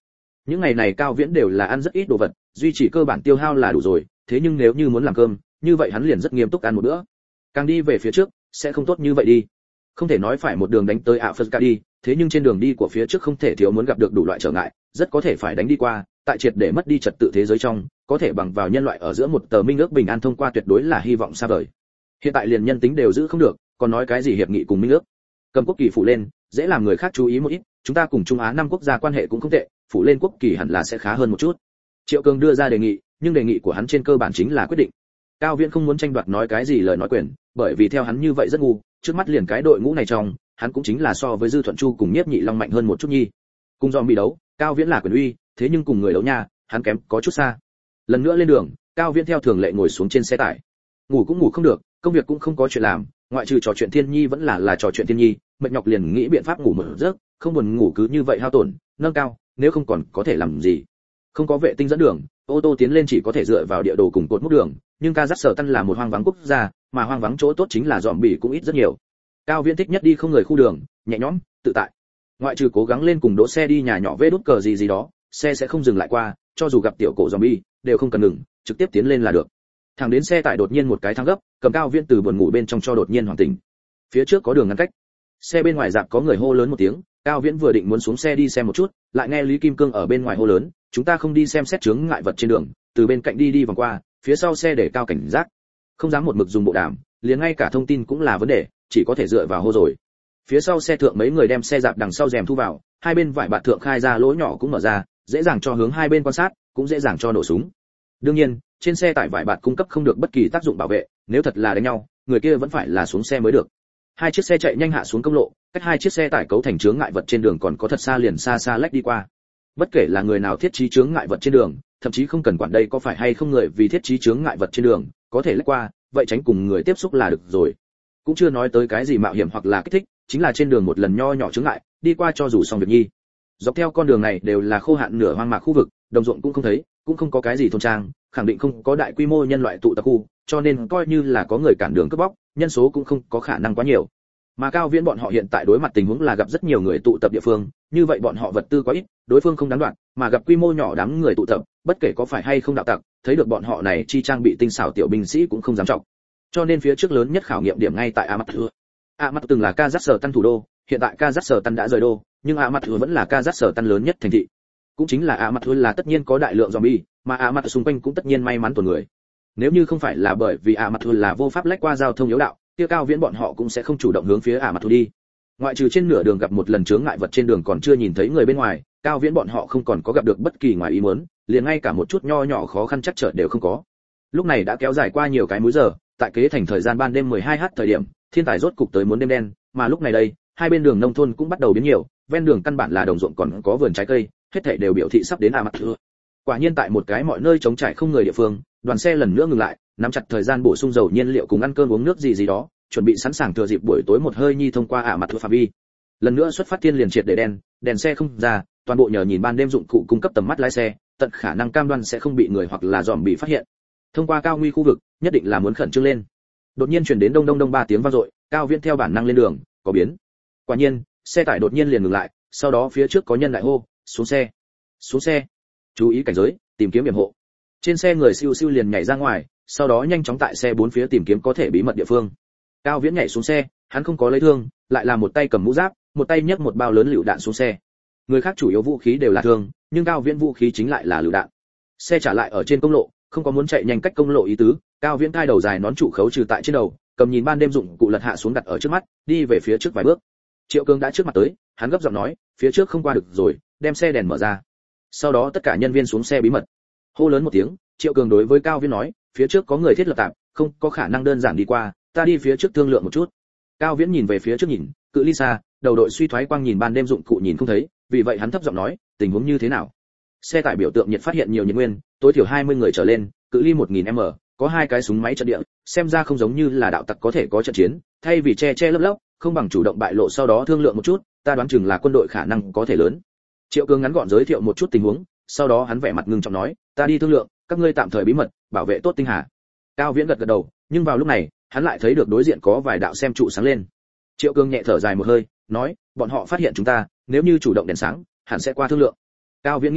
Những ngày này Cao Viễn đều là ăn rất ít đồ vật, duy trì cơ bản tiêu hao là đủ rồi, thế nhưng nếu như muốn làm cơm, như vậy hắn liền rất nghiêm túc ăn một bữa. Càng đi về phía trước, sẽ không tốt như vậy đi. Không thể nói phải một đường đánh tới Africa đi, thế nhưng trên đường đi của phía trước không thể thiếu muốn gặp được đủ loại trở ngại, rất có thể phải đánh đi qua, tại triệt để mất đi trật tự thế giới trong, có thể bằng vào nhân loại ở giữa một tờ minh ước bình an thông qua tuyệt đối là hy vọng xa vời. Hiện tại liền nhân tính đều giữ không được, còn nói cái gì hiệp nghị cùng minh ước? Cầm quốc kỳ phủ lên, dễ làm người khác chú ý một ít, chúng ta cùng Trung Á năm quốc gia quan hệ cũng không tệ, phủ lên quốc kỳ hẳn là sẽ khá hơn một chút. Triệu Cường đưa ra đề nghị, nhưng đề nghị của hắn trên cơ bản chính là quyết định. Cao Viễn không muốn tranh đoạt nói cái gì lời nói quyền, bởi vì theo hắn như vậy rất ngu, trước mắt liền cái đội ngũ này trong, hắn cũng chính là so với Dư Thuận Chu cùng Nhiếp Nhị Long mạnh hơn một chút nhi. Cùng dòm bị đấu, Cao Viễn là quyền uy, thế nhưng cùng người đấu nha, hắn kém có chút xa. Lần nữa lên đường, Cao Viễn theo thường lệ ngồi xuống trên xe tải. Ngủ cũng ngủ không được, công việc cũng không có chuyện làm, ngoại trừ trò chuyện thiên nhi vẫn là là trò chuyện thiên nhi, mệt nhọc liền nghĩ biện pháp ngủ một giấc, không buồn ngủ cứ như vậy hao tổn, nâng cao, nếu không còn có thể làm gì. Không có vệ tinh dẫn đường, ô tô tiến lên chỉ có thể dựa vào địa đồ cùng cột mốc đường, nhưng Kazakhstan là một hoang vắng quốc gia, mà hoang vắng chỗ tốt chính là dòm bỉ cũng ít rất nhiều. Cao Viễn thích nhất đi không người khu đường, nhẹ nhõm, tự tại. Ngoại trừ cố gắng lên cùng đỗ xe đi nhà nhỏ vê đút cờ gì gì đó, xe sẽ không dừng lại qua, cho dù gặp tiểu cổ zombie, đều không cần ngừng, trực tiếp tiến lên là được. Thẳng đến xe tải đột nhiên một cái thang gấp, cầm Cao Viễn từ buồn ngủ bên trong cho đột nhiên hoàn tỉnh. Phía trước có đường ngăn cách. Xe bên ngoài dạp có người hô lớn một tiếng, Cao Viễn vừa định muốn xuống xe đi xem một chút, lại nghe Lý Kim Cương ở bên ngoài hô lớn, chúng ta không đi xem xét chướng ngại vật trên đường, từ bên cạnh đi đi vòng qua, phía sau xe để cao cảnh giác. Không dám một mực dùng bộ đàm, liền ngay cả thông tin cũng là vấn đề, chỉ có thể dựa vào hô rồi. Phía sau xe thượng mấy người đem xe dạp đằng sau rèm thu vào, hai bên vải bạt thượng khai ra lỗ nhỏ cũng mở ra, dễ dàng cho hướng hai bên quan sát, cũng dễ dàng cho nổ súng. Đương nhiên, trên xe tải vải bạt cung cấp không được bất kỳ tác dụng bảo vệ, nếu thật là đánh nhau, người kia vẫn phải là xuống xe mới được. Hai chiếc xe chạy nhanh hạ xuống công lộ, cách hai chiếc xe tải cấu thành chướng ngại vật trên đường còn có thật xa liền xa xa lách đi qua. Bất kể là người nào thiết trí chướng ngại vật trên đường, thậm chí không cần quản đây có phải hay không người vì thiết trí chướng ngại vật trên đường, có thể lách qua, vậy tránh cùng người tiếp xúc là được rồi. Cũng chưa nói tới cái gì mạo hiểm hoặc là kích thích, chính là trên đường một lần nho nhỏ chướng ngại, đi qua cho dù xong việc nhi. Dọc theo con đường này đều là khô hạn nửa hoang mạc khu vực, đồng ruộng cũng không thấy, cũng không có cái gì thôn trang, khẳng định không có đại quy mô nhân loại tụ tập khu, cho nên coi như là có người cản đường cướp bóc, nhân số cũng không có khả năng quá nhiều. Mà Cao Viễn bọn họ hiện tại đối mặt tình huống là gặp rất nhiều người tụ tập địa phương, như vậy bọn họ vật tư quá ít, đối phương không đáng đoạn, mà gặp quy mô nhỏ đám người tụ tập, bất kể có phải hay không đạo tặc, thấy được bọn họ này chi trang bị tinh xảo tiểu binh sĩ cũng không dám trọng. Cho nên phía trước lớn nhất khảo nghiệm điểm ngay tại Amatur. Amatur từng là Kazakhstan thủ đô, hiện tại Kazakhstan đã rời đô, nhưng Amatur vẫn là Kazakhstan lớn nhất thành thị. Cũng chính là Amatur là tất nhiên có đại lượng zombie, mà Amatur xung quanh cũng tất nhiên may mắn tồn người. Nếu như không phải là bởi vì Amatur là vô pháp lách qua giao thông yếu đạo, kia Cao Viễn bọn họ cũng sẽ không chủ động hướng phía Amatur đi. Ngoại trừ trên nửa đường gặp một lần chướng ngại vật trên đường còn chưa nhìn thấy người bên ngoài, Cao Viễn bọn họ không còn có gặp được bất kỳ ngoài ý muốn, liền ngay cả một chút nho nhỏ khó khăn chắc trở đều không có. Lúc này đã kéo dài qua nhiều cái múi giờ, tại kế thành thời gian ban đêm mười hai giờ thời điểm, thiên tài rốt cục tới muốn đêm đen, mà lúc này đây, hai bên đường nông thôn cũng bắt đầu biến nhiều, ven đường căn bản là đồng ruộng còn có vườn trái cây, hết thảy đều biểu thị sắp đến Amatur. Quả nhiên tại một cái mọi nơi trống trải không người địa phương, đoàn xe lần nữa ngừng lại, nắm chặt thời gian bổ sung dầu nhiên liệu cùng ăn cơm uống nước gì gì đó, chuẩn bị sẵn sàng thừa dịp buổi tối một hơi nhi thông qua Amatur phạm vi. Lần nữa xuất phát thiên liền triệt để đen, đèn xe không ra, toàn bộ nhờ nhìn ban đêm dụng cụ cung cấp tầm mắt lái xe, tận khả năng cam đoan sẽ không bị người hoặc là dòm bị phát hiện. Thông qua cao nguy khu vực, nhất định là muốn khẩn trương lên. Đột nhiên truyền đến đông đông đông ba tiếng vang dội, Cao Viễn theo bản năng lên đường, có biến. Quả nhiên, xe tải đột nhiên liền ngừng lại, sau đó phía trước có nhân lại hô, xuống xe, xuống xe, chú ý cảnh giới, tìm kiếm yểm hộ. Trên xe người siêu siêu liền nhảy ra ngoài, sau đó nhanh chóng tại xe bốn phía tìm kiếm có thể bí mật địa phương. Cao Viễn nhảy xuống xe, hắn không có lấy thương, lại là một tay cầm mũ giáp, một tay nhấc một bao lớn lựu đạn xuống xe. Người khác chủ yếu vũ khí đều là thương, nhưng Cao Viễn vũ khí chính lại là lựu đạn. Xe trả lại ở trên công lộ, không có muốn chạy nhanh cách công lộ ý tứ, Cao Viễn cai đầu dài nón trụ khấu trừ tại trên đầu, cầm nhìn ban đêm dụng cụ lật hạ xuống đặt ở trước mắt, đi về phía trước vài bước. Triệu Cương đã trước mặt tới, hắn gấp giọng nói, phía trước không qua được rồi, đem xe đèn mở ra. Sau đó tất cả nhân viên xuống xe bí mật. Hô lớn một tiếng, Triệu Cường đối với Cao Viễn nói, phía trước có người thiết lập tạm, không có khả năng đơn giản đi qua, ta đi phía trước thương lượng một chút. Cao Viễn nhìn về phía trước nhìn, cự ly xa, đầu đội suy thoái quang nhìn ban đêm dụng cụ nhìn không thấy, vì vậy hắn thấp giọng nói, tình huống như thế nào? Xe tải biểu tượng nhiệt phát hiện nhiều nhiệt nguyên, tối thiểu hai mươi người trở lên, cự ly một nghìn mét, có hai cái súng máy trận địa, xem ra không giống như là đạo tặc có thể có trận chiến, thay vì che che lấp lấp, không bằng chủ động bại lộ sau đó thương lượng một chút, ta đoán chừng là quân đội khả năng có thể lớn. Triệu Cương ngắn gọn giới thiệu một chút tình huống, sau đó hắn vẻ mặt ngưng trọng nói, ta đi thương lượng, các ngươi tạm thời bí mật, bảo vệ tốt tinh hà. Cao Viễn gật gật đầu, nhưng vào lúc này, hắn lại thấy được đối diện có vài đạo xem trụ sáng lên. Triệu Cương nhẹ thở dài một hơi, nói, bọn họ phát hiện chúng ta, nếu như chủ động đèn sáng, hẳn sẽ qua thương lượng. Cao Viễn nghĩ nghĩ,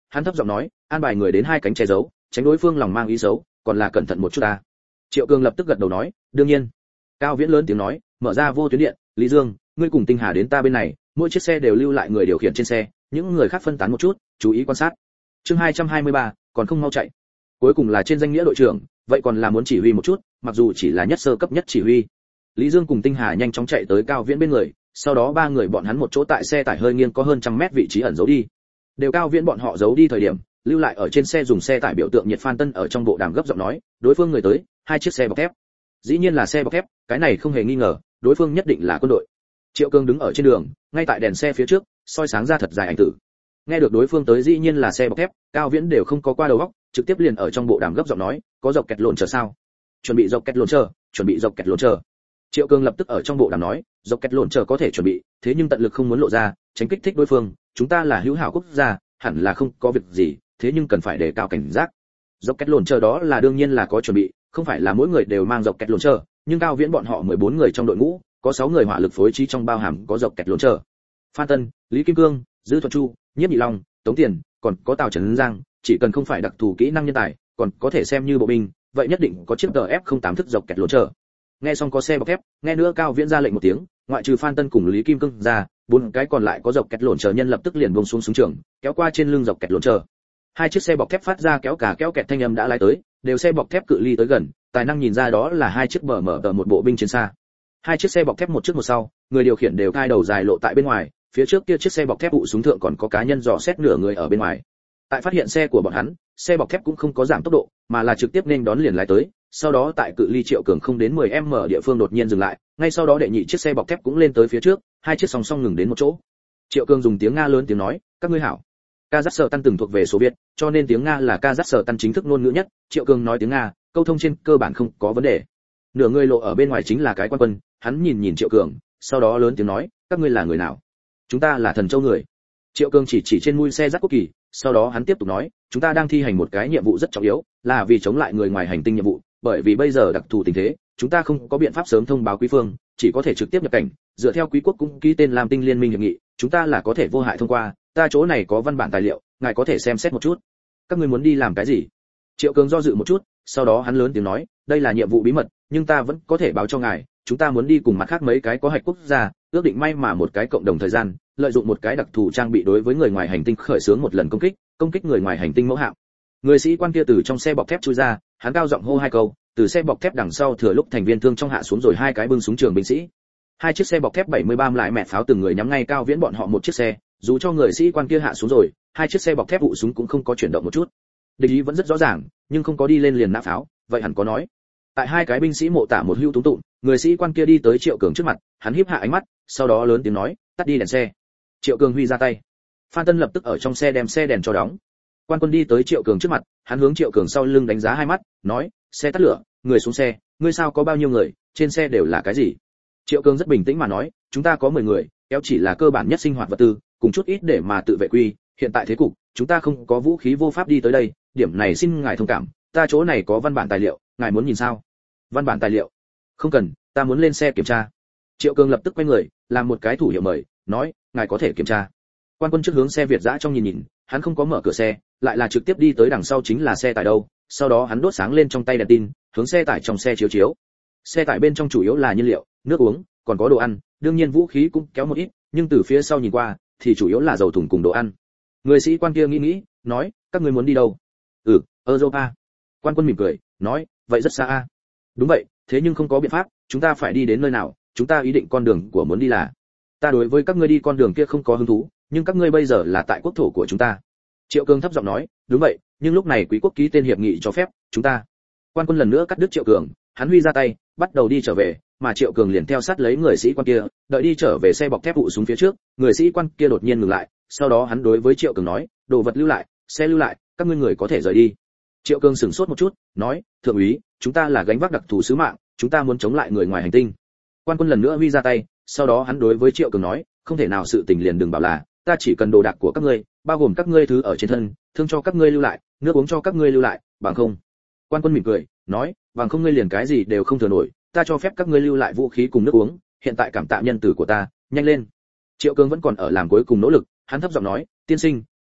hắn thấp giọng nói, an bài người đến hai cánh che giấu, tránh đối phương lòng mang ý xấu, còn là cẩn thận một chút ta. Triệu Cường lập tức gật đầu nói, đương nhiên. Cao Viễn lớn tiếng nói, mở ra vô tuyến điện, Lý Dương, ngươi cùng Tinh Hà đến ta bên này, mỗi chiếc xe đều lưu lại người điều khiển trên xe, những người khác phân tán một chút, chú ý quan sát. Chương hai trăm hai mươi ba, còn không mau chạy. Cuối cùng là trên danh nghĩa đội trưởng, vậy còn là muốn chỉ huy một chút, mặc dù chỉ là nhất sơ cấp nhất chỉ huy. Lý Dương cùng Tinh Hà nhanh chóng chạy tới Cao Viễn bên người, sau đó ba người bọn hắn một chỗ tại xe tải hơi nghiêng có hơn trăm mét vị trí ẩn giấu đi. Đều Cao Viễn bọn họ giấu đi thời điểm, lưu lại ở trên xe dùng xe tải biểu tượng nhiệt Phan Tân ở trong bộ đàm gấp giọng nói, đối phương người tới, hai chiếc xe bọc thép. Dĩ nhiên là xe bọc thép, cái này không hề nghi ngờ, đối phương nhất định là quân đội. Triệu Cương đứng ở trên đường, ngay tại đèn xe phía trước, soi sáng ra thật dài ảnh tử. Nghe được đối phương tới dĩ nhiên là xe bọc thép, Cao Viễn đều không có qua đầu óc, trực tiếp liền ở trong bộ đàm gấp giọng nói, có dọc kẹt lộn chờ sao? Chuẩn bị dọc kẹt lộn chờ, chuẩn bị dọc kẹt lộn chờ. Triệu Cương lập tức ở trong bộ đàm nói, dọc kẹt lộn chờ có thể chuẩn bị, thế nhưng tận lực không muốn lộ ra, tránh kích thích đối phương, chúng ta là hữu hảo quốc gia, hẳn là không có việc gì, thế nhưng cần phải đề cao cảnh giác. Dọc kẹt lộn chờ đó là đương nhiên là có chuẩn bị, không phải là mỗi người đều mang dọc kẹt lộn chờ, nhưng Cao Viễn bọn họ mười bốn người trong đội ngũ, có sáu người hỏa lực phối trí trong bao hàm có dọc kẹt lộn chờ. Phan Tân, Lý Kim Cương, Dư Thuận Chu, Nhiếp Nhị Long, Tống Tiền, còn có Tào Trấn Giang, chỉ cần không phải đặc thù kỹ năng nhân tài, còn có thể xem như bộ binh, vậy nhất định có chiếc tờ ép không tám thức dọc kẹt lộn chờ. Nghe xong có xe bọc thép, nghe nữa Cao Viễn ra lệnh một tiếng, ngoại trừ Phan Tân cùng Lý Kim Cương ra, bốn cái còn lại có dọc kẹt lộn chờ nhân lập tức liền buông xuống súng trường, kéo qua trên lưng dọc kẹt lộn chờ. Hai chiếc xe bọc thép phát ra kéo cả kéo kẹt thanh âm đã lái tới, đều xe bọc thép cự ly tới gần, tài năng nhìn ra đó là hai chiếc bờ mở tờ một bộ binh chiến xa. Hai chiếc xe bọc thép một trước một sau, người điều khiển đều cai đầu dài lộ tại bên ngoài, phía trước kia chiếc xe bọc thép ụ súng thượng còn có cá nhân dò xét nửa người ở bên ngoài. Tại phát hiện xe của bọn hắn, xe bọc thép cũng không có giảm tốc độ, mà là trực tiếp nên đón liền lái tới, sau đó tại cự ly Triệu Cường không đến mười mét địa phương đột nhiên dừng lại, ngay sau đó đệ nhị chiếc xe bọc thép cũng lên tới phía trước, hai chiếc song song ngừng đến một chỗ. Triệu Cường dùng tiếng Nga lớn tiếng nói, các ngươi hảo. Kazakhstan từng thuộc về Xô Viết, cho nên tiếng Nga là Kazakhstan chính thức ngôn ngữ nhất, Triệu Cường nói tiếng Nga, câu thông trên cơ bản không có vấn đề. Nửa người lộ ở bên ngoài chính là cái quan quân, hắn nhìn nhìn Triệu Cường, sau đó lớn tiếng nói, các ngươi là người nào? Chúng ta là Thần Châu người. Triệu Cường chỉ chỉ trên mui xe dắt quốc kỳ, sau đó hắn tiếp tục nói, chúng ta đang thi hành một cái nhiệm vụ rất trọng yếu, là vì chống lại người ngoài hành tinh nhiệm vụ, bởi vì bây giờ đặc thù tình thế, chúng ta không có biện pháp sớm thông báo quý phương, chỉ có thể trực tiếp nhập cảnh, dựa theo quý quốc cũng ký tên Lam Tinh Liên minh hiệp nghị, chúng ta là có thể vô hại thông qua, ta chỗ này có văn bản tài liệu, ngài có thể xem xét một chút. Các ngươi muốn đi làm cái gì? Triệu Cường do dự một chút, sau đó hắn lớn tiếng nói, đây là nhiệm vụ bí mật, nhưng ta vẫn có thể báo cho ngài, chúng ta muốn đi cùng mặt khác mấy cái có hạch quốc gia, ước định may mà một cái cộng đồng thời gian, lợi dụng một cái đặc thù trang bị đối với người ngoài hành tinh khởi xướng một lần công kích, công kích người ngoài hành tinh mẫu hạm. Người sĩ quan kia từ trong xe bọc thép chui ra, hắn cao giọng hô hai câu, từ xe bọc thép đằng sau thừa lúc thành viên thương trong hạ xuống rồi hai cái bưng súng trường binh sĩ. Hai chiếc xe bọc thép bảy mươi ba lại mẹ pháo từng người nhắm ngay Cao Viễn bọn họ một chiếc xe, dù cho người sĩ quan kia hạ xuống rồi, hai chiếc xe bọc thép vụ súng cũng không có chuyển động một chút. Địch ý vẫn rất rõ ràng, nhưng không có đi lên liền nã pháo, vậy hẳn có nói. Tại hai cái binh sĩ mộ tả một hưu túng tụng, người sĩ quan kia đi tới Triệu Cường trước mặt, hắn híp hạ ánh mắt, sau đó lớn tiếng nói, tắt đi đèn xe. Triệu Cường huy ra tay. Phan Tân lập tức ở trong xe đem xe đèn cho đóng. Quan quân đi tới Triệu Cường trước mặt, hắn hướng Triệu Cường sau lưng đánh giá hai mắt, nói, xe tắt lửa, người xuống xe, ngươi sao có bao nhiêu người, trên xe đều là cái gì? Triệu Cường rất bình tĩnh mà nói, chúng ta có mười người, kéo chỉ là cơ bản nhất sinh hoạt vật tư, cùng chút ít để mà tự vệ quy, hiện tại thế cục, chúng ta không có vũ khí vô pháp đi tới đây, điểm này xin ngài thông cảm, ta chỗ này có văn bản tài liệu, ngài muốn nhìn sao? Văn bản tài liệu? Không cần, ta muốn lên xe kiểm tra. Triệu Cường lập tức quay người, làm một cái thủ hiệu mời, nói, ngài có thể kiểm tra. Quan quân trước hướng xe Việt dã trong nhìn nhìn, hắn không có mở cửa xe, lại là trực tiếp đi tới đằng sau chính là xe tải đâu, sau đó hắn đốt sáng lên trong tay đèn tin, hướng xe tải trong xe chiếu chiếu. Xe tải bên trong chủ yếu là nhiên liệu, nước uống, còn có đồ ăn, đương nhiên vũ khí cũng kéo một ít, nhưng từ phía sau nhìn qua, thì chủ yếu là dầu thùng cùng đồ ăn. Người sĩ quan kia nghĩ nghĩ, nói, các ngươi muốn đi đâu? Ừ, Europa. Quan quân mỉm cười, nói, vậy rất xa a. Đúng vậy, thế nhưng không có biện pháp, chúng ta phải đi đến nơi nào, chúng ta ý định con đường của muốn đi là. Ta đối với các ngươi đi con đường kia không có hứng thú, nhưng các ngươi bây giờ là tại quốc thổ của chúng ta. Triệu Cường thấp giọng nói, đúng vậy, nhưng lúc này quý quốc ký tên hiệp nghị cho phép chúng ta. Quan quân lần nữa cắt đứt Triệu Cường, hắn huy ra tay, bắt đầu đi trở về, mà Triệu Cường liền theo sát lấy người sĩ quan kia, đợi đi trở về xe bọc thép vụ xuống phía trước, người sĩ quan kia đột nhiên ngừng lại, sau đó hắn đối với Triệu Cường nói, đồ vật lưu lại, xe lưu lại, các ngươi người có thể rời đi. Triệu Cường sửng sốt một chút, nói, thượng úy, chúng ta là gánh vác đặc thù sứ mạng, chúng ta muốn chống lại người ngoài hành tinh. Quan quân lần nữa huy ra tay, sau đó hắn đối với Triệu Cường nói, không thể nào sự tình liền đừng bảo là, ta chỉ cần đồ đạc của các ngươi, bao gồm các ngươi thứ ở trên thân, thương cho các ngươi lưu lại, nước uống cho các ngươi lưu lại, bằng không. Quan quân mỉm cười, nói, bằng không ngươi liền cái gì đều không thừa nổi, ta cho phép các ngươi lưu lại vũ khí cùng nước uống, hiện tại cảm tạ nhân từ của ta, nhanh lên. Triệu Cường vẫn còn ở làm cuối cùng nỗ lực, hắn thấp giọng nói, tiên sinh,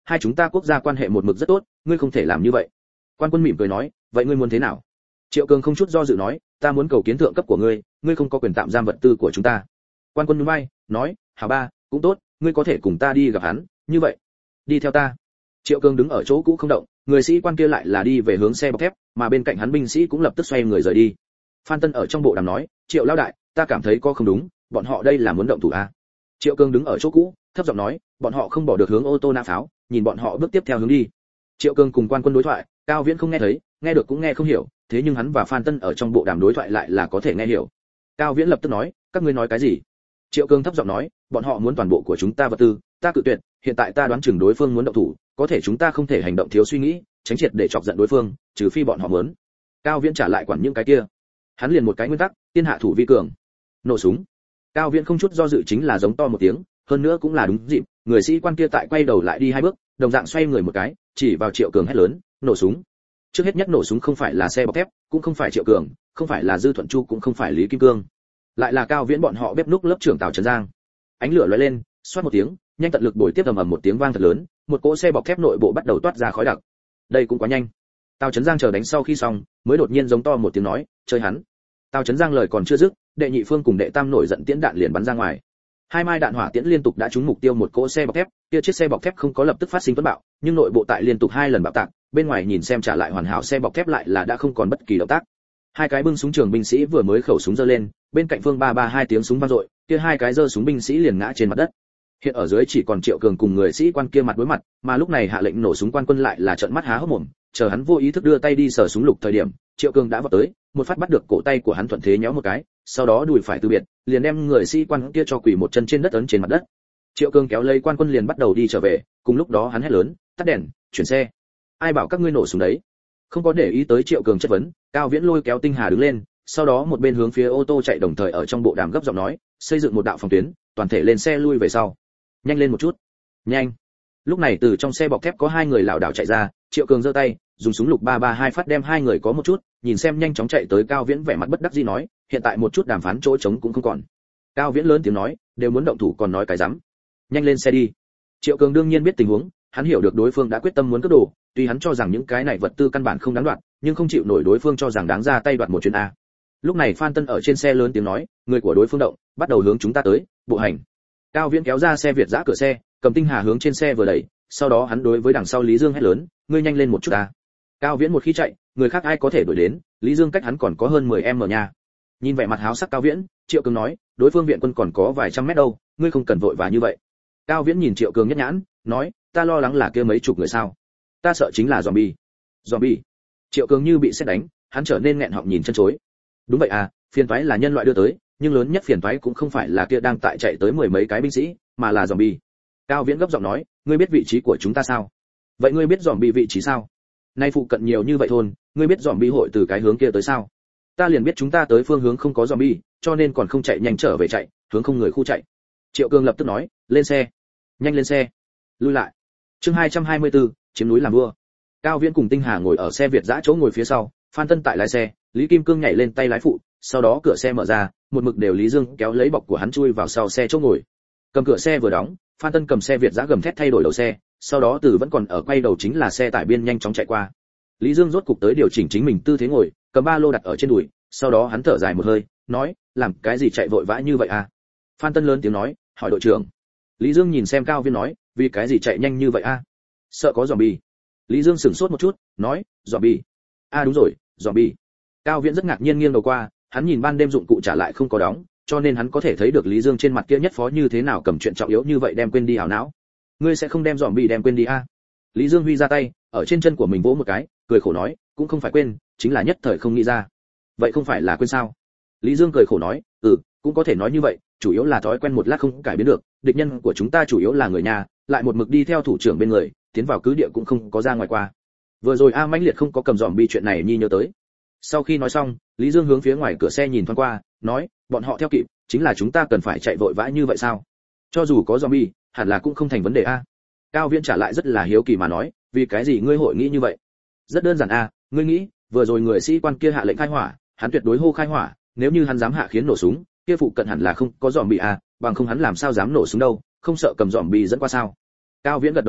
hai chúng ta quốc gia quan hệ một mực rất tốt, ngươi không thể làm như vậy. Quan Quân mỉm cười nói, vậy ngươi muốn thế nào? Triệu Cường không chút do dự nói, ta muốn cầu kiến thượng cấp của ngươi, ngươi không có quyền tạm giam vật tư của chúng ta. Quan Quân nhún vai, nói, hảo ba, cũng tốt, ngươi có thể cùng ta đi gặp hắn, như vậy, đi theo ta. Triệu Cường đứng ở chỗ cũ không động, người sĩ quan kia lại là đi về hướng xe bọc thép, mà bên cạnh hắn binh sĩ cũng lập tức xoay người rời đi. Phan Tân ở trong bộ đàm nói, Triệu lão đại, ta cảm thấy có không đúng, bọn họ đây là muốn động thủ à? Triệu Cường đứng ở chỗ cũ, thấp giọng nói, bọn họ không bỏ được hướng ô tô nã pháo, nhìn bọn họ bước tiếp theo hướng đi. Triệu Cường cùng Quan Quân đối thoại, Cao Viễn không nghe thấy, nghe được cũng nghe không hiểu, thế nhưng hắn và Phan Tân ở trong bộ đàm đối thoại lại là có thể nghe hiểu. Cao Viễn lập tức nói, các ngươi nói cái gì? Triệu Cường thấp giọng nói, bọn họ muốn toàn bộ của chúng ta vật tư, ta cự tuyệt, hiện tại ta đoán chừng đối phương muốn động thủ, có thể chúng ta không thể hành động thiếu suy nghĩ, tránh triệt để chọc giận đối phương, trừ phi bọn họ muốn. Cao Viễn trả lại quản những cái kia. Hắn liền một cái nguyên tắc, tiên hạ thủ vi cường. Nổ súng. Cao Viễn không chút do dự chính là giống to một tiếng, hơn nữa cũng là đúng dịp, người sĩ quan kia tại quay đầu lại đi hai bước, đồng dạng xoay người một cái, chỉ vào Triệu Cường hét lớn, nổ súng. Trước hết nhất nổ súng không phải là xe bọc thép, cũng không phải Triệu Cường, không phải là Dư Thuận Chu, cũng không phải Lý Kim Cương, lại là Cao Viễn bọn họ bếp núc lớp trưởng Tào Trấn Giang. Ánh lửa lóe lên, xoát một tiếng, nhanh tận lực bồi tiếp ầm ầm một tiếng vang thật lớn, một cỗ xe bọc thép nội bộ bắt đầu toát ra khói đặc. Đây cũng quá nhanh. Tào Trấn Giang chờ đánh sau khi xong, mới đột nhiên giống to một tiếng nói, chơi hắn. Tào Trấn Giang lời còn chưa dứt, đệ nhị phương cùng đệ tam nổi giận tiễn đạn liền bắn ra ngoài. Hai mai đạn hỏa tiễn liên tục đã trúng mục tiêu một cỗ xe bọc thép, kia chiếc xe bọc thép không có lập tức phát sinh tuấn bạo, nhưng nội bộ tại liên tục hai lần bạo tạc, bên ngoài nhìn xem trả lại hoàn hảo xe bọc thép lại là đã không còn bất kỳ động tác. Hai cái bưng súng trường binh sĩ vừa mới khẩu súng giơ lên, bên cạnh phương ba ba hai tiếng súng vang dội, kia hai cái giơ súng binh sĩ liền ngã trên mặt đất. Hiện ở dưới chỉ còn Triệu Cường cùng người sĩ quan kia mặt đối mặt, mà lúc này hạ lệnh nổ súng Quan Quân lại là trợn mắt há hốc mồm, chờ hắn vô ý thức đưa tay đi sờ súng lục thời điểm, Triệu Cường đã vọt tới, một phát bắt được cổ tay của hắn thuận thế nhéo một cái, sau đó đùi phải từ biệt, liền đem người sĩ quan kia cho quỳ một chân trên đất ấn trên mặt đất. Triệu Cường kéo lấy Quan Quân liền bắt đầu đi trở về, cùng lúc đó hắn hét lớn, tắt đèn, chuyển xe. Ai bảo các ngươi nổ súng đấy? Không có để ý tới Triệu Cường chất vấn, Cao Viễn lôi kéo Tinh Hà đứng lên, sau đó một bên hướng phía ô tô chạy đồng thời ở trong bộ đàm gấp giọng nói, xây dựng một đạo phòng tuyến, toàn thể lên xe lui về sau. Nhanh lên một chút. Nhanh. Lúc này từ trong xe bọc thép có hai người lảo đảo chạy ra, Triệu Cường giơ tay, dùng súng lục ba ba hai phát đem hai người có một chút, nhìn xem nhanh chóng chạy tới Cao Viễn vẻ mặt bất đắc dĩ nói, hiện tại một chút đàm phán chỗ trống cũng không còn. Cao Viễn lớn tiếng nói, đều muốn động thủ còn nói cái rắm. Nhanh lên xe đi. Triệu Cường đương nhiên biết tình huống, hắn hiểu được đối phương đã quyết tâm muốn cướp đồ, tuy hắn cho rằng những cái này vật tư căn bản không đáng đoạt, nhưng không chịu nổi đối phương cho rằng đáng ra tay đoạt một chuyến a. Lúc này Phan Tân ở trên xe lớn tiếng nói, người của đối phương động, bắt đầu hướng chúng ta tới, bộ hành. Cao Viễn kéo ra xe Việt giã cửa xe, cầm Tinh Hà hướng trên xe vừa đẩy, sau đó hắn đối với đằng sau Lý Dương hét lớn, ngươi nhanh lên một chút a. Cao Viễn một khi chạy, người khác ai có thể đuổi đến, Lý Dương cách hắn còn có hơn mười em nha. Nhìn vẻ mặt háo sắc Cao Viễn, Triệu Cường nói, đối phương viện quân còn có vài trăm mét đâu, ngươi không cần vội vã như vậy. Cao Viễn nhìn Triệu Cường nhất nhãn, nói, ta lo lắng là kia mấy chục người sao? Ta sợ chính là zombie. Zombie. Triệu Cường như bị sét đánh, hắn trở nên nghẹn họng nhìn chân chối. Đúng vậy à, phiền toái là nhân loại đưa tới, nhưng lớn nhất phiền toái cũng không phải là kia đang tại chạy tới mười mấy cái binh sĩ, mà là zombie. Cao Viễn gấp giọng nói, ngươi biết vị trí của chúng ta sao? Vậy ngươi biết zombie vị trí sao? Nay phụ cận nhiều như vậy thôn, ngươi biết zombie hội từ cái hướng kia tới sao? Ta liền biết chúng ta tới phương hướng không có zombie, cho nên còn không chạy nhanh trở về chạy, hướng không người khu chạy. Triệu Cường lập tức nói, lên xe. Nhanh lên xe. Lui lại. Chương hai trăm hai mươi tư, chiếm núi làm vua. Cao Viễn cùng Tinh Hà ngồi ở xe Việt giã chỗ ngồi phía sau, Phan Tân tại lái xe, Lý Kim Cương nhảy lên tay lái phụ, sau đó cửa xe mở ra, một mực đều Lý Dương kéo lấy bọc của hắn chui vào sau xe chỗ ngồi. Cầm cửa xe vừa đóng, Phan Tân cầm xe Việt giã gầm thét thay đổi đầu xe, sau đó từ vẫn còn ở quay đầu chính là xe tải biên nhanh chóng chạy qua. Lý Dương rốt cục tới điều chỉnh chính mình tư thế ngồi, cầm ba lô đặt ở trên đùi, sau đó hắn thở dài một hơi, nói, làm cái gì chạy vội vã như vậy à? Phan Tân lớn tiếng nói, hỏi đội trưởng. Lý Dương nhìn xem Cao Viễn nói, vì cái gì chạy nhanh như vậy a? Sợ có zombie. Lý Dương sửng sốt một chút, nói, zombie. A à, đúng rồi, zombie. Cao Viễn rất ngạc nhiên nghiêng đầu qua, hắn nhìn ban đêm dụng cụ trả lại không có đóng, cho nên hắn có thể thấy được Lý Dương trên mặt kia nhất phó như thế nào cầm chuyện trọng yếu như vậy đem quên đi hảo não. Ngươi sẽ không đem zombie đem quên đi a? À? Lý Dương huy ra tay, ở trên chân của mình vỗ một cái, cười khổ nói, cũng không phải quên, chính là nhất thời không nghĩ ra. Vậy không phải là quên sao? Lý Dương cười khổ nói, ừ, cũng có thể nói như vậy, chủ yếu là thói quen một lát không cải biến được, địch nhân của chúng ta chủ yếu là người nhà, lại một mực đi theo thủ trưởng bên người, tiến vào cứ địa cũng không có ra ngoài qua. Vừa rồi A mãnh liệt không có cầm zombie chuyện này nhi nhớ tới. Sau khi nói xong, Lý Dương hướng phía ngoài cửa xe nhìn thoáng qua, nói, bọn họ theo kịp, chính là chúng ta cần phải chạy vội vã như vậy sao? Cho dù có zombie, hẳn là cũng không thành vấn đề a. Cao Viễn trả lại rất là hiếu kỳ mà nói, vì cái gì ngươi hội nghĩ như vậy? Rất đơn giản a, ngươi nghĩ, vừa rồi người sĩ quan kia hạ lệnh khai hỏa, hắn tuyệt đối hô khai hỏa, nếu như hắn dám hạ khiến nổ súng, kia phụ cận hẳn là không có zombie a, bằng không hắn làm sao dám nổ súng đâu, không sợ cầm zombie dẫn qua sao? Cao Viễn gật đầu nói,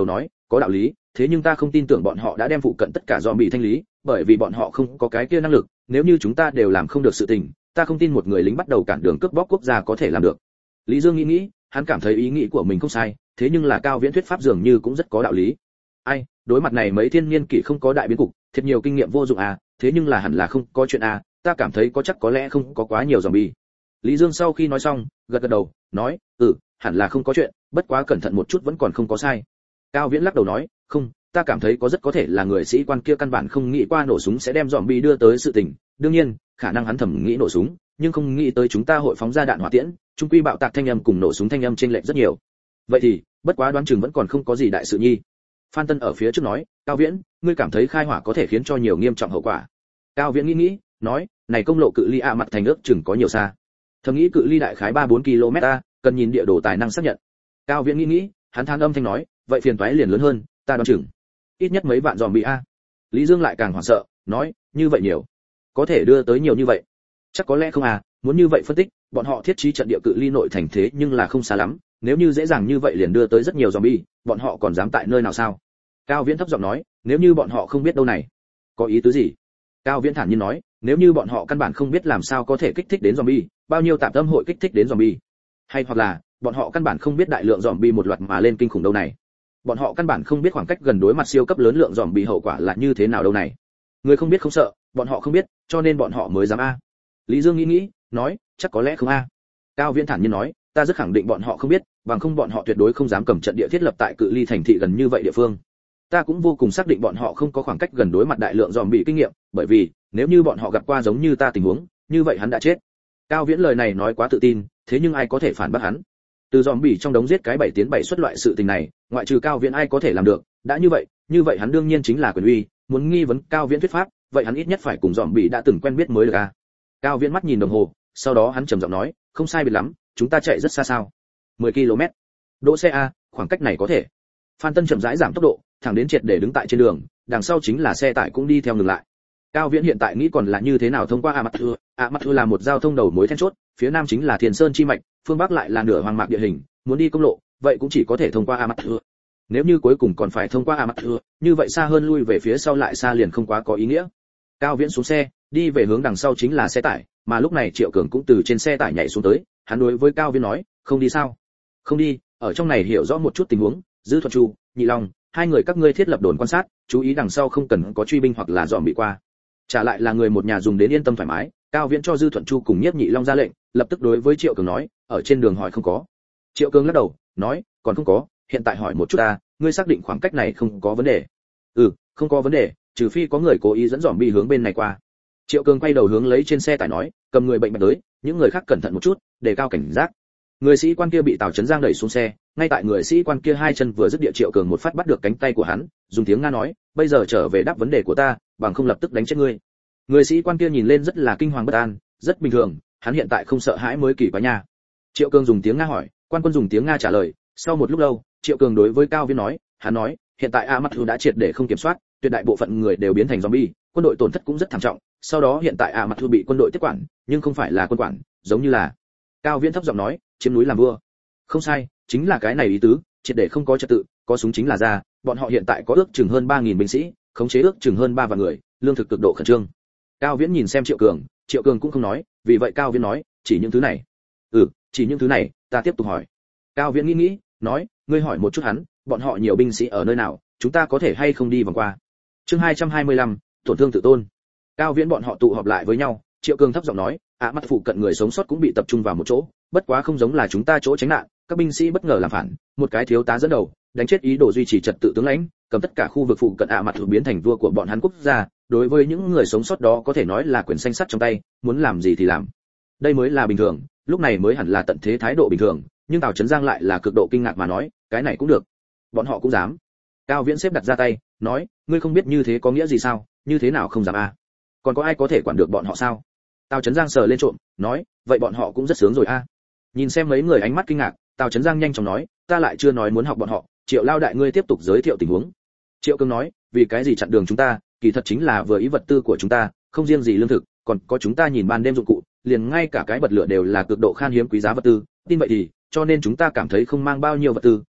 có đạo lý, thế nhưng ta không tin tưởng bọn họ đã đem phụ cận tất cả zombie thanh lý, bởi vì bọn họ không có cái kia năng lực, nếu như chúng ta đều làm không được sự tình, ta không tin một người lính bắt đầu cản đường cướp bóc quốc gia có thể làm được. Lý Dương nghĩ nghĩ, hắn cảm thấy ý nghĩ của mình không sai, thế nhưng là Cao Viễn thuyết pháp dường như cũng rất có đạo lý. Ai, đối mặt này mấy thiên niên kỷ không có đại biến cục, thiệt nhiều kinh nghiệm vô dụng à, thế nhưng là hẳn là không có chuyện à, ta cảm thấy có chắc có lẽ không có quá nhiều zombie. Lý Dương sau khi nói xong, gật gật đầu, nói, "Ừ, hẳn là không có chuyện, bất quá cẩn thận một chút vẫn còn không có sai." Cao Viễn lắc đầu nói, "Không, ta cảm thấy có rất có thể là người sĩ quan kia căn bản không nghĩ qua nổ súng sẽ đem zombie đưa tới sự tình, đương nhiên, khả năng hắn thầm nghĩ nổ súng, nhưng không nghĩ tới chúng ta hội phóng ra đạn hỏa tiễn, trung quy bạo tạc thanh âm cùng nổ súng thanh âm chênh lệch rất nhiều. Vậy thì, bất quá đoán chừng vẫn còn không có gì đại sự nhi." Phan Tân ở phía trước nói, "Cao Viễn, ngươi cảm thấy khai hỏa có thể khiến cho nhiều nghiêm trọng hậu quả?" Cao Viễn nghĩ nghĩ, nói, "Này công lộ cự ly a mặt thành ước chừng có nhiều xa?" Thầm nghĩ cự ly đại khái ba bốn ki lô mét a, cần nhìn địa đồ tài năng xác nhận. Cao Viễn nghĩ nghĩ, hắn than âm thanh nói, "Vậy phiền toái liền lớn hơn, ta đoán chừng ít nhất mấy vạn zombie a." Lý Dương lại càng hoảng sợ, nói, "Như vậy nhiều, có thể đưa tới nhiều như vậy?" "Chắc có lẽ không à, muốn như vậy phân tích, bọn họ thiết trí trận địa cự ly nội thành thế nhưng là không xa lắm, nếu như dễ dàng như vậy liền đưa tới rất nhiều zombie, bọn họ còn dám tại nơi nào sao?" Cao Viễn thấp giọng nói, "Nếu như bọn họ không biết đâu này." "Có ý tứ gì?" Cao Viễn thản nhiên nói, "Nếu như bọn họ căn bản không biết làm sao có thể kích thích đến zombie, bao nhiêu tạm tâm hội kích thích đến zombie, hay hoặc là bọn họ căn bản không biết đại lượng zombie một loạt mà lên kinh khủng đâu này. Bọn họ căn bản không biết khoảng cách gần đối mặt siêu cấp lớn lượng zombie hậu quả là như thế nào đâu này. Người không biết không sợ, bọn họ không biết, cho nên bọn họ mới dám a." Lý Dương nghĩ nghĩ, nói, "Chắc có lẽ không a." Cao Viễn thản nhiên nói, "Ta rất khẳng định bọn họ không biết, bằng không bọn họ tuyệt đối không dám cầm trận địa thiết lập tại cự ly thành thị gần như vậy địa phương. Ta cũng vô cùng xác định bọn họ không có khoảng cách gần đối mặt đại lượng zombie kinh nghiệm, bởi vì nếu như bọn họ gặp qua giống như ta tình huống, như vậy hắn đã chết." Cao Viễn lời này nói quá tự tin, thế nhưng ai có thể phản bác hắn? Từ zombie trong đống giết cái bảy tiến bảy xuất loại sự tình này, ngoại trừ Cao Viễn ai có thể làm được? Đã như vậy, như vậy hắn đương nhiên chính là quyền uy, muốn nghi vấn Cao Viễn thuyết pháp, vậy hắn ít nhất phải cùng zombie đã từng quen biết mới được a. Cao Viễn mắt nhìn đồng hồ, sau đó hắn trầm giọng nói, "Không sai biệt lắm, chúng ta chạy rất xa sao?" mười ki lô mét. "Đỗ xe a, khoảng cách này có thể." Phan Tân chậm rãi giảm tốc độ, thẳng đến triệt để đứng tại trên đường, đằng sau chính là xe tải cũng đi theo ngừng lại. Cao Viễn hiện tại nghĩ còn là như thế nào thông qua A Mặt Thưa, A Mặt Thưa là một giao thông đầu mối then chốt, phía nam chính là Thiền Sơn chi mạch, phương bắc lại là nửa hoang mạc địa hình, muốn đi công lộ, vậy cũng chỉ có thể thông qua A Mặt Thưa. Nếu như cuối cùng còn phải thông qua A Mặt Thưa, như vậy xa hơn lui về phía sau lại xa liền không quá có ý nghĩa. Cao Viễn xuống xe, đi về hướng đằng sau chính là xe tải, mà lúc này Triệu Cường cũng từ trên xe tải nhảy xuống tới, hắn đối với Cao Viễn nói, "Không đi sao?" "Không đi, ở trong này hiểu rõ một chút tình huống, Dư Thuận Chu, Nhị Long, hai người các ngươi thiết lập đồn quan sát, chú ý đằng sau không cần có truy binh hoặc là dòm bị qua." Trả lại là người một nhà dùng đến yên tâm thoải mái, Cao Viễn cho Dư Thuận Chu cùng Nhiếp Nhị Long ra lệnh, lập tức đối với Triệu Cường nói, "Ở trên đường hỏi không có?" Triệu Cường lắc đầu, nói, "Còn không có, hiện tại hỏi một chút ta, ngươi xác định khoảng cách này không có vấn đề?" "Ừ, không có vấn đề, trừ phi có người cố ý dẫn dòm bi hướng bên này qua." Triệu Cường quay đầu hướng lấy trên xe tải nói, "Cầm người bệnh bạch tới, những người khác cẩn thận một chút, đề cao cảnh giác." Người sĩ quan kia bị Tào Chấn Giang đẩy xuống xe, ngay tại người sĩ quan kia hai chân vừa dứt địa, Triệu Cường một phát bắt được cánh tay của hắn, dùng tiếng Nga nói, "Bây giờ trở về đáp vấn đề của ta, bằng không lập tức đánh chết ngươi." Người sĩ quan kia nhìn lên rất là kinh hoàng bất an, rất bình thường, hắn hiện tại không sợ hãi mới kỳ quái nha. Triệu Cường dùng tiếng Nga hỏi, quan quân dùng tiếng Nga trả lời, sau một lúc lâu, Triệu Cường đối với Cao Viễn nói, hắn nói, "Hiện tại A Mặt Thu đã triệt để không kiểm soát, tuyệt đại bộ phận người đều biến thành zombie, quân đội tổn thất cũng rất thảm trọng, sau đó hiện tại A Mặt Thu bị quân đội tiếp quản, nhưng không phải là quân quản, giống như là..." Cao Viễn thấp giọng nói, "Chiếm núi làm vua." "Không sai, chính là cái này ý tứ, triệt để không có trật tự, có súng chính là ra, bọn họ hiện tại có ước chừng hơn ba nghìn binh sĩ, khống chế ước chừng hơn ba vạn người, lương thực cực độ khẩn trương." Cao Viễn nhìn xem Triệu Cường, Triệu Cường cũng không nói, vì vậy Cao Viễn nói, "Chỉ những thứ này?" "Ừ, chỉ những thứ này." Ta tiếp tục hỏi. Cao Viễn nghĩ nghĩ, nói, "Ngươi hỏi một chút hắn, bọn họ nhiều binh sĩ ở nơi nào, chúng ta có thể hay không đi vòng qua." Chương hai trăm hai mươi lăm, tổn thương tự tôn. Cao Viễn bọn họ tụ họp lại với nhau, Triệu Cường thấp giọng nói, "A Mặt phụ cận người sống sót cũng bị tập trung vào một chỗ, bất quá không giống là chúng ta chỗ tránh nạn, các binh sĩ bất ngờ làm phản, một cái thiếu tá dẫn đầu, đánh chết ý đồ duy trì trật tự tướng lãnh, cầm tất cả khu vực phụ cận A Mặt biến thành vua của bọn hắn quốc gia, đối với những người sống sót đó có thể nói là quyền xanh sắt trong tay, muốn làm gì thì làm. Đây mới là bình thường, lúc này mới hẳn là tận thế thái độ bình thường." Nhưng Tào Chấn Giang lại là cực độ kinh ngạc mà nói, "Cái này cũng được, bọn họ cũng dám?" Cao Viễn xếp đặt ra tay, nói, "Ngươi không biết như thế có nghĩa gì sao, như thế nào không dám a? Còn có ai có thể quản được bọn họ sao?" Tào Chấn Giang sờ lên trộm, nói, "Vậy bọn họ cũng rất sướng rồi a." Nhìn xem mấy người ánh mắt kinh ngạc, Tào Chấn Giang nhanh chóng nói, "Ta lại chưa nói muốn học bọn họ, Triệu lao đại ngươi tiếp tục giới thiệu tình huống." Triệu Cường nói, "Vì cái gì chặn đường chúng ta, kỳ thật chính là vừa ý vật tư của chúng ta, không riêng gì lương thực, còn có chúng ta nhìn ban đêm dụng cụ, liền ngay cả cái bật lửa đều là cực độ khan hiếm quý giá vật tư, tin vậy thì, cho nên chúng ta cảm thấy không mang bao nhiêu vật tư,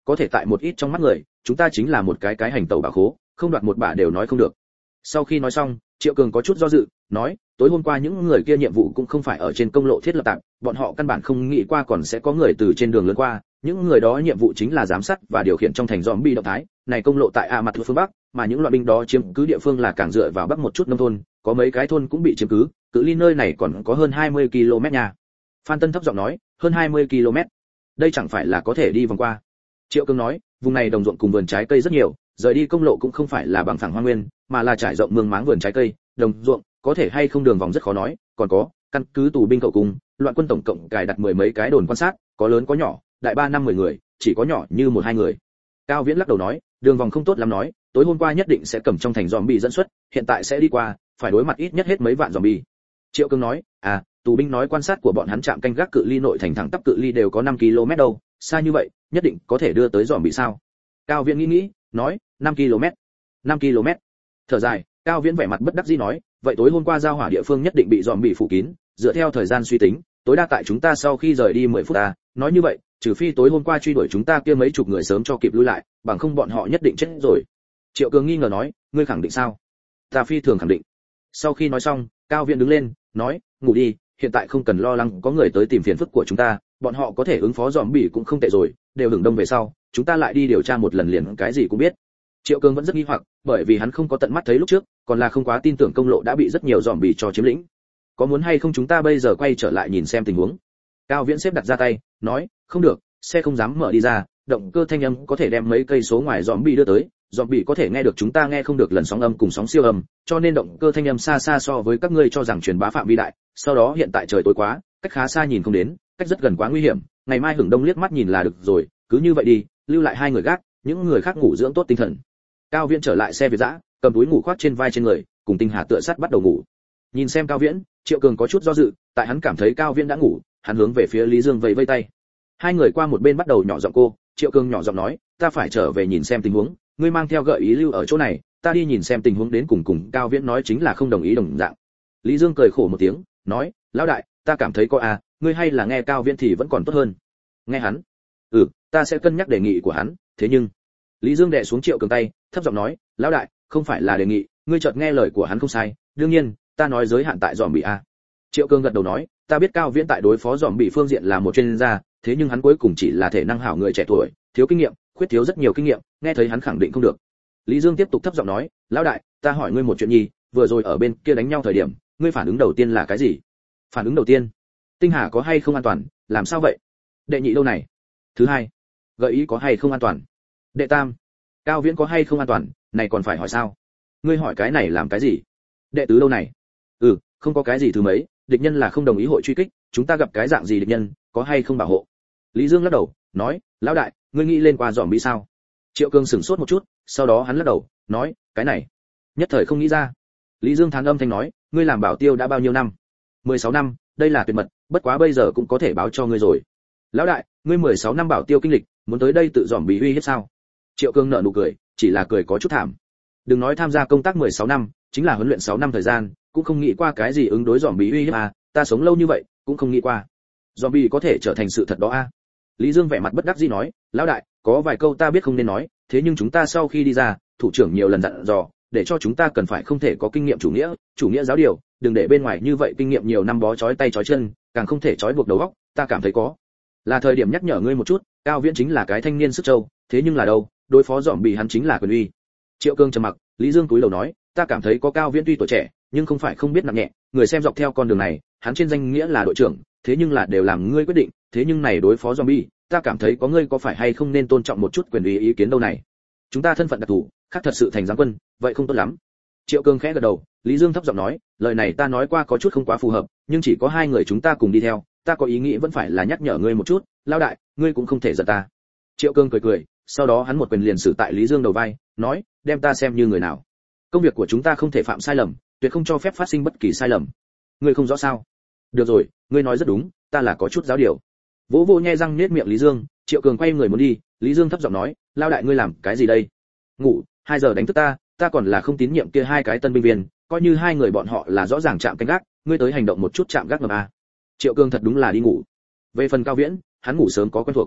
có thể tại một ít trong mắt người chúng ta chính là một cái cái hành tẩu bà khố, không đoạt một bả đều nói không được. Sau khi nói xong, Triệu Cường có chút do dự, nói, tối hôm qua những người kia nhiệm vụ cũng không phải ở trên công lộ thiết lập tạm, bọn họ căn bản không nghĩ qua còn sẽ có người từ trên đường lớn qua, những người đó nhiệm vụ chính là giám sát và điều khiển trong thành zombie động thái, này công lộ tại A mặt phương bắc, mà những loại binh đó chiếm cứ địa phương là càng dựa vào bắc một chút nông thôn, có mấy cái thôn cũng bị chiếm cứ, cự ly nơi này còn có hơn hai mươi ki lô mét nha. Phan Tân thấp giọng nói, hơn hai mươi ki lô mét. Đây chẳng phải là có thể đi vòng qua. Triệu Cường nói, vùng này đồng ruộng cùng vườn trái cây rất nhiều, rời đi công lộ cũng không phải là bằng phẳng hoang nguyên, mà là trải rộng mương máng vườn trái cây, đồng ruộng, có thể hay không đường vòng rất khó nói, còn có, căn cứ tù binh cậu cùng, loạn quân tổng cộng cài đặt mười mấy cái đồn quan sát, có lớn có nhỏ, đại ba năm mười người, chỉ có nhỏ như một hai người. Cao Viễn lắc đầu nói, đường vòng không tốt lắm nói, tối hôm qua nhất định sẽ cầm trong thành zombie dẫn xuất, hiện tại sẽ đi qua, phải đối mặt ít nhất hết mấy vạn zombie. Triệu Cường nói, à, tù binh nói quan sát của bọn hắn chạm canh gác cự ly nội thành thẳng tắp cự ly đều có năm ki lô mét đâu, xa như vậy, nhất định có thể đưa tới zombie sao? Cao Viễn nghĩ nghĩ, nói, năm ki lô mét. năm ki lô mét. Thở dài, Cao Viễn vẻ mặt bất đắc dĩ nói, vậy tối hôm qua giao hỏa địa phương nhất định bị zombie phủ kín, dựa theo thời gian suy tính, tối đa tại chúng ta sau khi rời đi mười phút ta, nói như vậy, trừ phi tối hôm qua truy đuổi chúng ta kia mấy chục người sớm cho kịp lui lại, bằng không bọn họ nhất định chết rồi. Triệu Cường nghi ngờ nói, ngươi khẳng định sao? Ta phi thường khẳng định. Sau khi nói xong, Cao Viễn đứng lên, nói, ngủ đi, hiện tại không cần lo lắng có người tới tìm phiền phức của chúng ta, bọn họ có thể ứng phó zombie cũng không tệ rồi, đều hưởng đông về sau, chúng ta lại đi điều tra một lần liền cái gì cũng biết. Triệu Cường vẫn rất nghi hoặc, bởi vì hắn không có tận mắt thấy lúc trước, còn là không quá tin tưởng công lộ đã bị rất nhiều zombie cho chiếm lĩnh. Có muốn hay không chúng ta bây giờ quay trở lại nhìn xem tình huống? Cao Viễn xếp đặt ra tay, nói, không được, xe không dám mở đi ra, động cơ thanh âm có thể đem mấy cây số ngoài zombie đưa tới, zombie có thể nghe được chúng ta nghe không được lần sóng âm cùng sóng siêu âm, cho nên động cơ thanh âm xa xa so với các ngươi cho rằng truyền bá phạm vi đại, sau đó hiện tại trời tối quá, cách khá xa nhìn không đến, cách rất gần quá nguy hiểm, ngày mai hưởng đông liếc mắt nhìn là được rồi, cứ như vậy đi, lưu lại hai người gác, những người khác ngủ dưỡng tốt tinh thần. Cao Viễn trở lại xe Việt dã, cầm túi ngủ khoác trên vai trên người, cùng Tinh Hà tựa sát bắt đầu ngủ. Nhìn xem Cao Viễn, Triệu Cường có chút do dự, tại hắn cảm thấy Cao Viễn đã ngủ, hắn hướng về phía Lý Dương vẫy vẫy tay. Hai người qua một bên bắt đầu nhỏ giọng cô, Triệu Cường nhỏ giọng nói, ta phải trở về nhìn xem tình huống, ngươi mang theo gợi ý lưu ở chỗ này, ta đi nhìn xem tình huống đến cùng cùng. Cao Viễn nói chính là không đồng ý đồng dạng. Lý Dương cười khổ một tiếng, nói, lão đại, ta cảm thấy có à, ngươi hay là nghe Cao Viễn thì vẫn còn tốt hơn. Nghe hắn? Ừ, ta sẽ cân nhắc đề nghị của hắn, thế nhưng. Lý Dương đè xuống Triệu Cường tay, thấp giọng nói, lão đại, không phải là đề nghị, ngươi chợt nghe lời của hắn không sai, đương nhiên, ta nói giới hạn tại zombie a. Triệu Cường gật đầu nói, ta biết Cao Viễn tại đối phó zombie phương diện là một chuyên gia, thế nhưng hắn cuối cùng chỉ là thể năng hảo người trẻ tuổi, thiếu kinh nghiệm, khuyết thiếu rất nhiều kinh nghiệm, nghe thấy hắn khẳng định không được. Lý Dương tiếp tục thấp giọng nói, lão đại, ta hỏi ngươi một chuyện nhi, vừa rồi ở bên kia đánh nhau thời điểm, ngươi phản ứng đầu tiên là cái gì? Phản ứng đầu tiên, Tinh Hà có hay không an toàn, làm sao vậy? Đệ nhị đâu này? Thứ hai, gợi ý có hay không an toàn? Đệ tam, Cao Viễn có hay không an toàn, này còn phải hỏi sao? Ngươi hỏi cái này làm cái gì? Đệ tứ đâu này? Ừ, không có cái gì thứ mấy, địch nhân là không đồng ý hội truy kích, chúng ta gặp cái dạng gì địch nhân, có hay không bảo hộ? Lý Dương lắc đầu, nói, lão đại, ngươi nghĩ lên qua dòm bị sao? Triệu Cường sửng sốt một chút, sau đó hắn lắc đầu, nói, cái này, nhất thời không nghĩ ra. Lý Dương thán âm thanh nói, ngươi làm bảo tiêu đã bao nhiêu năm? mười sáu năm, đây là tuyệt mật, bất quá bây giờ cũng có thể báo cho ngươi rồi. Lão đại, ngươi mười sáu năm bảo tiêu kinh lịch, muốn tới đây tự dòm bị uy hiếp sao? Triệu Cường nở nụ cười, chỉ là cười có chút thảm. Đừng nói tham gia công tác mười sáu năm, chính là huấn luyện sáu năm thời gian, cũng không nghĩ qua cái gì ứng đối dòm bị uy hiếp à, ta sống lâu như vậy, cũng không nghĩ qua. Dòm bị có thể trở thành sự thật đó a. À? Lý Dương vẻ mặt bất đắc dĩ nói, lão đại, có vài câu ta biết không nên nói, thế nhưng chúng ta sau khi đi ra, thủ trưởng nhiều lần dặn dò, để cho chúng ta cần phải không thể có kinh nghiệm chủ nghĩa, chủ nghĩa giáo điều, đừng để bên ngoài như vậy kinh nghiệm nhiều năm bó chói tay chói chân, càng không thể chói buộc đầu óc, ta cảm thấy có. Là thời điểm nhắc nhở ngươi một chút, Cao Viễn chính là cái thanh niên sức châu, thế nhưng là đâu, đối phó dòm bị hắn chính là quyền uy. Triệu Cường trầm mặc, Lý Dương cúi đầu nói, ta cảm thấy có Cao Viễn tuy tuổi trẻ, nhưng không phải không biết nặng nhẹ, người xem dọc theo con đường này, hắn trên danh nghĩa là đội trưởng, thế nhưng là đều làm ngươi quyết định, thế nhưng này đối phó zombie, ta cảm thấy có ngươi có phải hay không nên tôn trọng một chút quyền uy ý kiến đâu này. Chúng ta thân phận đặc thù, khác thật sự thành giáng quân, vậy không tốt lắm. Triệu Cường khẽ gật đầu, Lý Dương thấp giọng nói, lời này ta nói qua có chút không quá phù hợp, nhưng chỉ có hai người chúng ta cùng đi theo, ta có ý nghĩ vẫn phải là nhắc nhở ngươi một chút, lão đại, ngươi cũng không thể giận ta. Triệu Cường cười cười, sau đó hắn một quyền liền xử tại Lý Dương đầu vai, nói, đem ta xem như người nào. Công việc của chúng ta không thể phạm sai lầm, tuyệt không cho phép phát sinh bất kỳ sai lầm. Ngươi không rõ sao? Được rồi, ngươi nói rất đúng, ta là có chút giáo điều. Vỗ vỗ nhe răng nhếch miệng Lý Dương, Triệu Cường quay người muốn đi, Lý Dương thấp giọng nói, lao đại ngươi làm cái gì đây? Ngủ, hai giờ đánh thức ta, ta còn là không tín nhiệm kia hai cái tân binh viên, coi như hai người bọn họ là rõ ràng chạm canh gác, ngươi tới hành động một chút chạm gác ngầm a. Triệu Cường thật đúng là đi ngủ. Về phần Cao Viễn, hắn ngủ sớm có quen thuộc.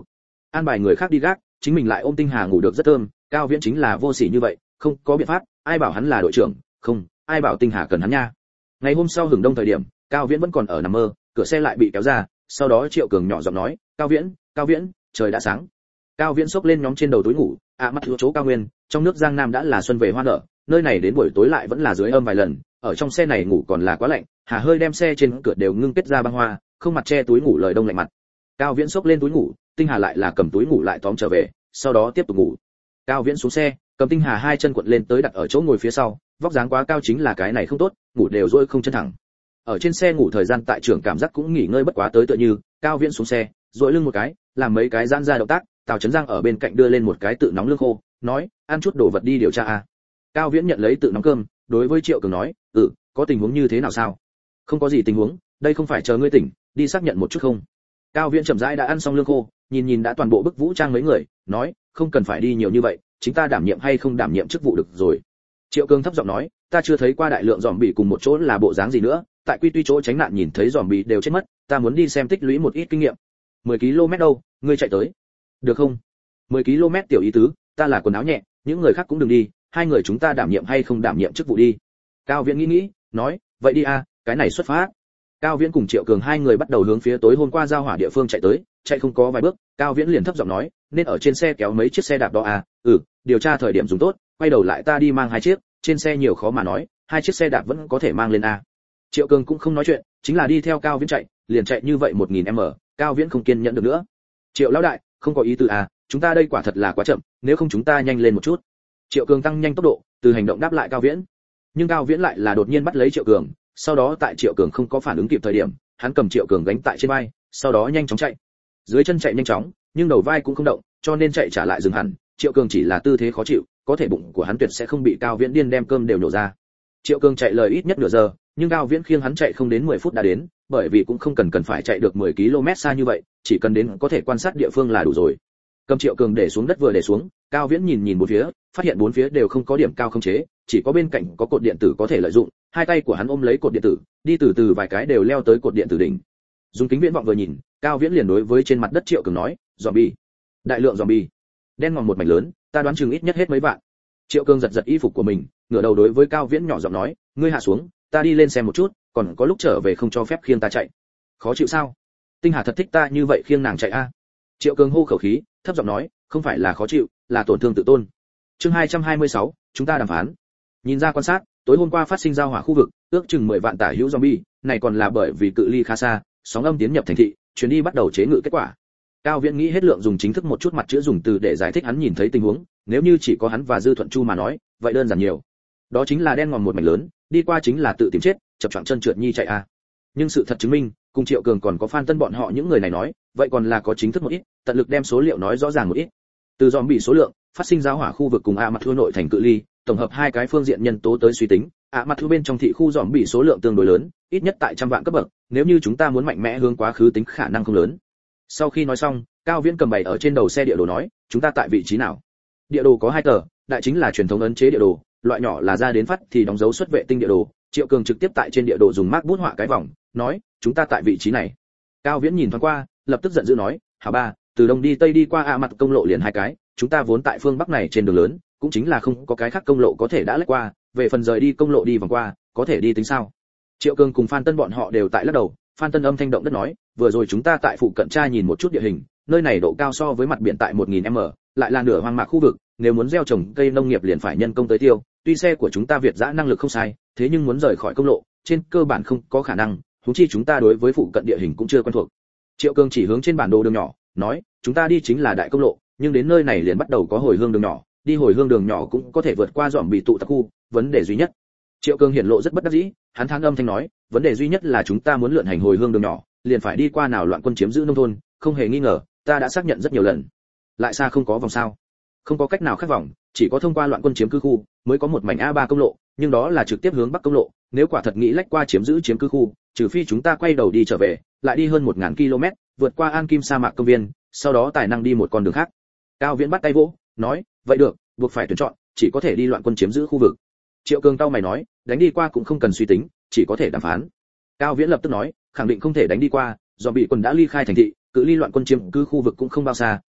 an bài người khác đi gác, chính mình lại ôm Tinh Hà ngủ được rất thơm. Cao Viễn chính là vô sỉ như vậy, không có biện pháp, ai bảo hắn là đội trưởng, không, ai bảo Tinh Hà cần hắn nha. Ngày hôm sau hừng đông thời điểm, Cao Viễn vẫn còn ở nằm mơ, cửa xe lại bị kéo ra, sau đó Triệu Cường nhỏ giọng nói, "Cao Viễn, Cao Viễn, trời đã sáng." Cao Viễn xốc lên nhóm trên đầu túi ngủ, ạ mắt thua chỗ cao nguyên, trong nước Giang Nam đã là xuân về hoa nở, nơi này đến buổi tối lại vẫn là dưới âm vài lần, ở trong xe này ngủ còn là quá lạnh, hà hơi đem xe trên cửa đều ngưng kết ra băng hoa, không mặt che túi ngủ lời đông lạnh mặt. Cao Viễn xốc lên túi ngủ, Tinh Hà lại là cầm túi ngủ lại tóm trở về, sau đó tiếp tục ngủ. Cao Viễn xuống xe, cầm Tinh Hà hai chân cuộn lên tới đặt ở chỗ ngồi phía sau, vóc dáng quá cao chính là cái này không tốt, ngủ đều duỗi không chân thẳng. Ở trên xe ngủ thời gian tại trưởng cảm giác cũng nghỉ ngơi bất quá tới tựa như, Cao Viễn xuống xe, duỗi lưng một cái, làm mấy cái giãn ra động tác, Tào Chấn Giang ở bên cạnh đưa lên một cái tự nóng lương khô, nói, ăn chút đồ vật đi điều tra a. Cao Viễn nhận lấy tự nóng cơm, đối với Triệu Cường nói, "Ừ, có tình huống như thế nào sao?" "Không có gì tình huống, đây không phải chờ ngươi tỉnh, đi xác nhận một chút không?" Cao Viễn chậm rãi đã ăn xong lương khô, nhìn nhìn đã toàn bộ bức vũ trang mấy người, nói, "Không cần phải đi nhiều như vậy, chính ta đảm nhiệm hay không đảm nhiệm chức vụ được rồi." Triệu Cường thấp giọng nói, "Ta chưa thấy qua đại lượng zombie cùng một chỗ là bộ dáng gì nữa, tại quy tuy chỗ tránh nạn nhìn thấy zombie đều chết mất, ta muốn đi xem tích lũy một ít kinh nghiệm." mười ki lô mét đâu, ngươi chạy tới. Được không? mười ki lô mét tiểu ý tứ, ta là quần áo nhẹ, những người khác cũng đừng đi, hai người chúng ta đảm nhiệm hay không đảm nhiệm chức vụ đi. Cao Viễn nghĩ nghĩ, nói, vậy đi a, cái này xuất phát. Cao Viễn cùng Triệu Cường hai người bắt đầu hướng phía tối hôm qua giao hỏa địa phương chạy tới, chạy không có vài bước, Cao Viễn liền thấp giọng nói, nên ở trên xe kéo mấy chiếc xe đạp đó à, ừ, điều tra thời điểm dùng tốt, quay đầu lại ta đi mang hai chiếc, trên xe nhiều khó mà nói, hai chiếc xe đạp vẫn có thể mang lên a. Triệu Cường cũng không nói chuyện, chính là đi theo Cao Viễn chạy, liền chạy như vậy một nghìn mét, Cao Viễn không kiên nhẫn được nữa. Triệu lão đại, không có ý tư à, chúng ta đây quả thật là quá chậm, nếu không chúng ta nhanh lên một chút. Triệu Cường tăng nhanh tốc độ, từ hành động đáp lại Cao Viễn. Nhưng Cao Viễn lại là đột nhiên bắt lấy Triệu Cường, sau đó tại Triệu Cường không có phản ứng kịp thời điểm, hắn cầm Triệu Cường gánh tại trên vai, sau đó nhanh chóng chạy. Dưới chân chạy nhanh chóng, nhưng đầu vai cũng không động, cho nên chạy trả lại dừng hẳn. Triệu Cường chỉ là tư thế khó chịu, có thể bụng của hắn tuyệt sẽ không bị Cao Viễn điên đem cơm đều nhổ ra. Triệu Cường chạy lời ít nhất nửa giờ, nhưng Cao Viễn khiêng hắn chạy không đến mười phút đã đến, bởi vì cũng không cần cần phải chạy được mười ki lô mét xa như vậy, chỉ cần đến có thể quan sát địa phương là đủ rồi. Cầm Triệu Cường để xuống đất vừa để xuống, Cao Viễn nhìn nhìn bốn phía, phát hiện bốn phía đều không có điểm cao không chế, chỉ có bên cạnh có cột điện tử có thể lợi dụng, hai tay của hắn ôm lấy cột điện tử, đi từ từ vài cái đều leo tới cột điện tử đỉnh. Dùng kính viễn vọng vừa nhìn, Cao Viễn liền đối với trên mặt đất Triệu Cường nói, "Zombie, đại lượng zombie, đen ngòm một mảnh lớn, ta đoán chừng ít nhất hết mấy vạn." Triệu Cường giật giật y phục của mình, ngửa đầu đối với Cao Viễn nhỏ giọng nói, "Ngươi hạ xuống, ta đi lên xem một chút, còn có lúc trở về không cho phép khiêng ta chạy." "Khó chịu sao? Tinh Hà thật thích ta như vậy khiêng nàng chạy a." Triệu Cường hô khẩu khí, thấp giọng nói, "Không phải là khó chịu, là tổn thương tự tôn." Chương hai trăm hai mươi sáu, chúng ta đàm phán. Nhìn ra quan sát, tối hôm qua phát sinh giao hỏa khu vực, ước chừng mười vạn tả hữu zombie, này còn là bởi vì cự ly khá xa, sóng âm tiến nhập thành thị, chuyến đi bắt đầu chế ngự kết quả. Cao Viễn nghĩ hết lượng dùng chính thức một chút mặt chữ dùng từ để giải thích hắn nhìn thấy tình huống, nếu như chỉ có hắn và Dư Thuận Chu mà nói, vậy đơn giản nhiều. Đó chính là đen ngòm một mảnh lớn, đi qua chính là tự tìm chết, chập choạng chân trượt nhi chạy a. Nhưng sự thật chứng minh, cùng Triệu Cường còn có Phan Tân bọn họ những người này nói, vậy còn là có chính thức một ít, tận lực đem số liệu nói rõ ràng một ít. Từ zombie số lượng, phát sinh giao hỏa khu vực cùng a mặt thu nội thành cự ly, tổng hợp hai cái phương diện nhân tố tới suy tính, a mặt thu bên trong thị khu zombie số lượng tương đối lớn, ít nhất tại trăm vạn cấp bậc, nếu như chúng ta muốn mạnh mẽ hướng quá khứ tính khả năng không lớn. Sau khi nói xong, Cao Viễn cầm bày ở trên đầu xe địa đồ nói, chúng ta tại vị trí nào? Địa đồ có hai tờ, đại chính là truyền thống ấn chế địa đồ, loại nhỏ là ra đến phát thì đóng dấu xuất vệ tinh địa đồ. Triệu Cường trực tiếp tại trên địa đồ dùng mác bút họa cái vòng, nói, chúng ta tại vị trí này. Cao Viễn nhìn thoáng qua, lập tức giận dữ nói, hảo ba, từ đông đi tây đi qua a mặt công lộ liền hai cái, chúng ta vốn tại phương bắc này trên đường lớn, cũng chính là không có cái khác công lộ có thể đã lách qua, về phần rời đi công lộ đi vòng qua, có thể đi tính sao? Triệu Cường cùng Phan Tân bọn họ đều tại lắc đầu. Phan Tân âm thanh động đất nói, vừa rồi chúng ta tại phụ cận tra nhìn một chút địa hình, nơi này độ cao so với mặt biển tại một nghìn mét, lại là nửa hoang mạc khu vực, nếu muốn gieo trồng cây nông nghiệp liền phải nhân công tới tiêu, tuy xe của chúng ta Việt dã năng lực không sai, thế nhưng muốn rời khỏi công lộ, trên cơ bản không có khả năng, huống chi chúng ta đối với phụ cận địa hình cũng chưa quen thuộc. Triệu Cường chỉ hướng trên bản đồ đường nhỏ, nói, chúng ta đi chính là đại công lộ, nhưng đến nơi này liền bắt đầu có hồi hương đường nhỏ, đi hồi hương đường nhỏ cũng có thể vượt qua dòm bị tụ tập khu, vấn đề duy nhất. Triệu Cường hiển lộ rất bất đắc dĩ, hắn thán âm thanh nói, vấn đề duy nhất là chúng ta muốn lượn hành hồi hương đường nhỏ, liền phải đi qua nào loạn quân chiếm giữ nông thôn, không hề nghi ngờ, ta đã xác nhận rất nhiều lần. Lại xa không có vòng sao? Không có cách nào khác vòng, chỉ có thông qua loạn quân chiếm cứ khu, mới có một mảnh a ba công lộ, nhưng đó là trực tiếp hướng bắc công lộ, nếu quả thật nghĩ lách qua chiếm giữ chiếm cứ khu, trừ phi chúng ta quay đầu đi trở về, lại đi hơn một nghìn ki lô mét, vượt qua An Kim sa mạc công viên, sau đó tài năng đi một con đường khác. Cao Viễn bắt tay vỗ, nói, vậy được, buộc phải tuyển chọn, chỉ có thể đi loạn quân chiếm giữ khu vực. Triệu Cường tao mày nói, đánh đi qua cũng không cần suy tính, chỉ có thể đàm phán. Cao Viễn lập tức nói, khẳng định không thể đánh đi qua, do bị quân đã ly khai thành thị, cự ly loạn quân chiếm cứ khu vực cũng không bao xa,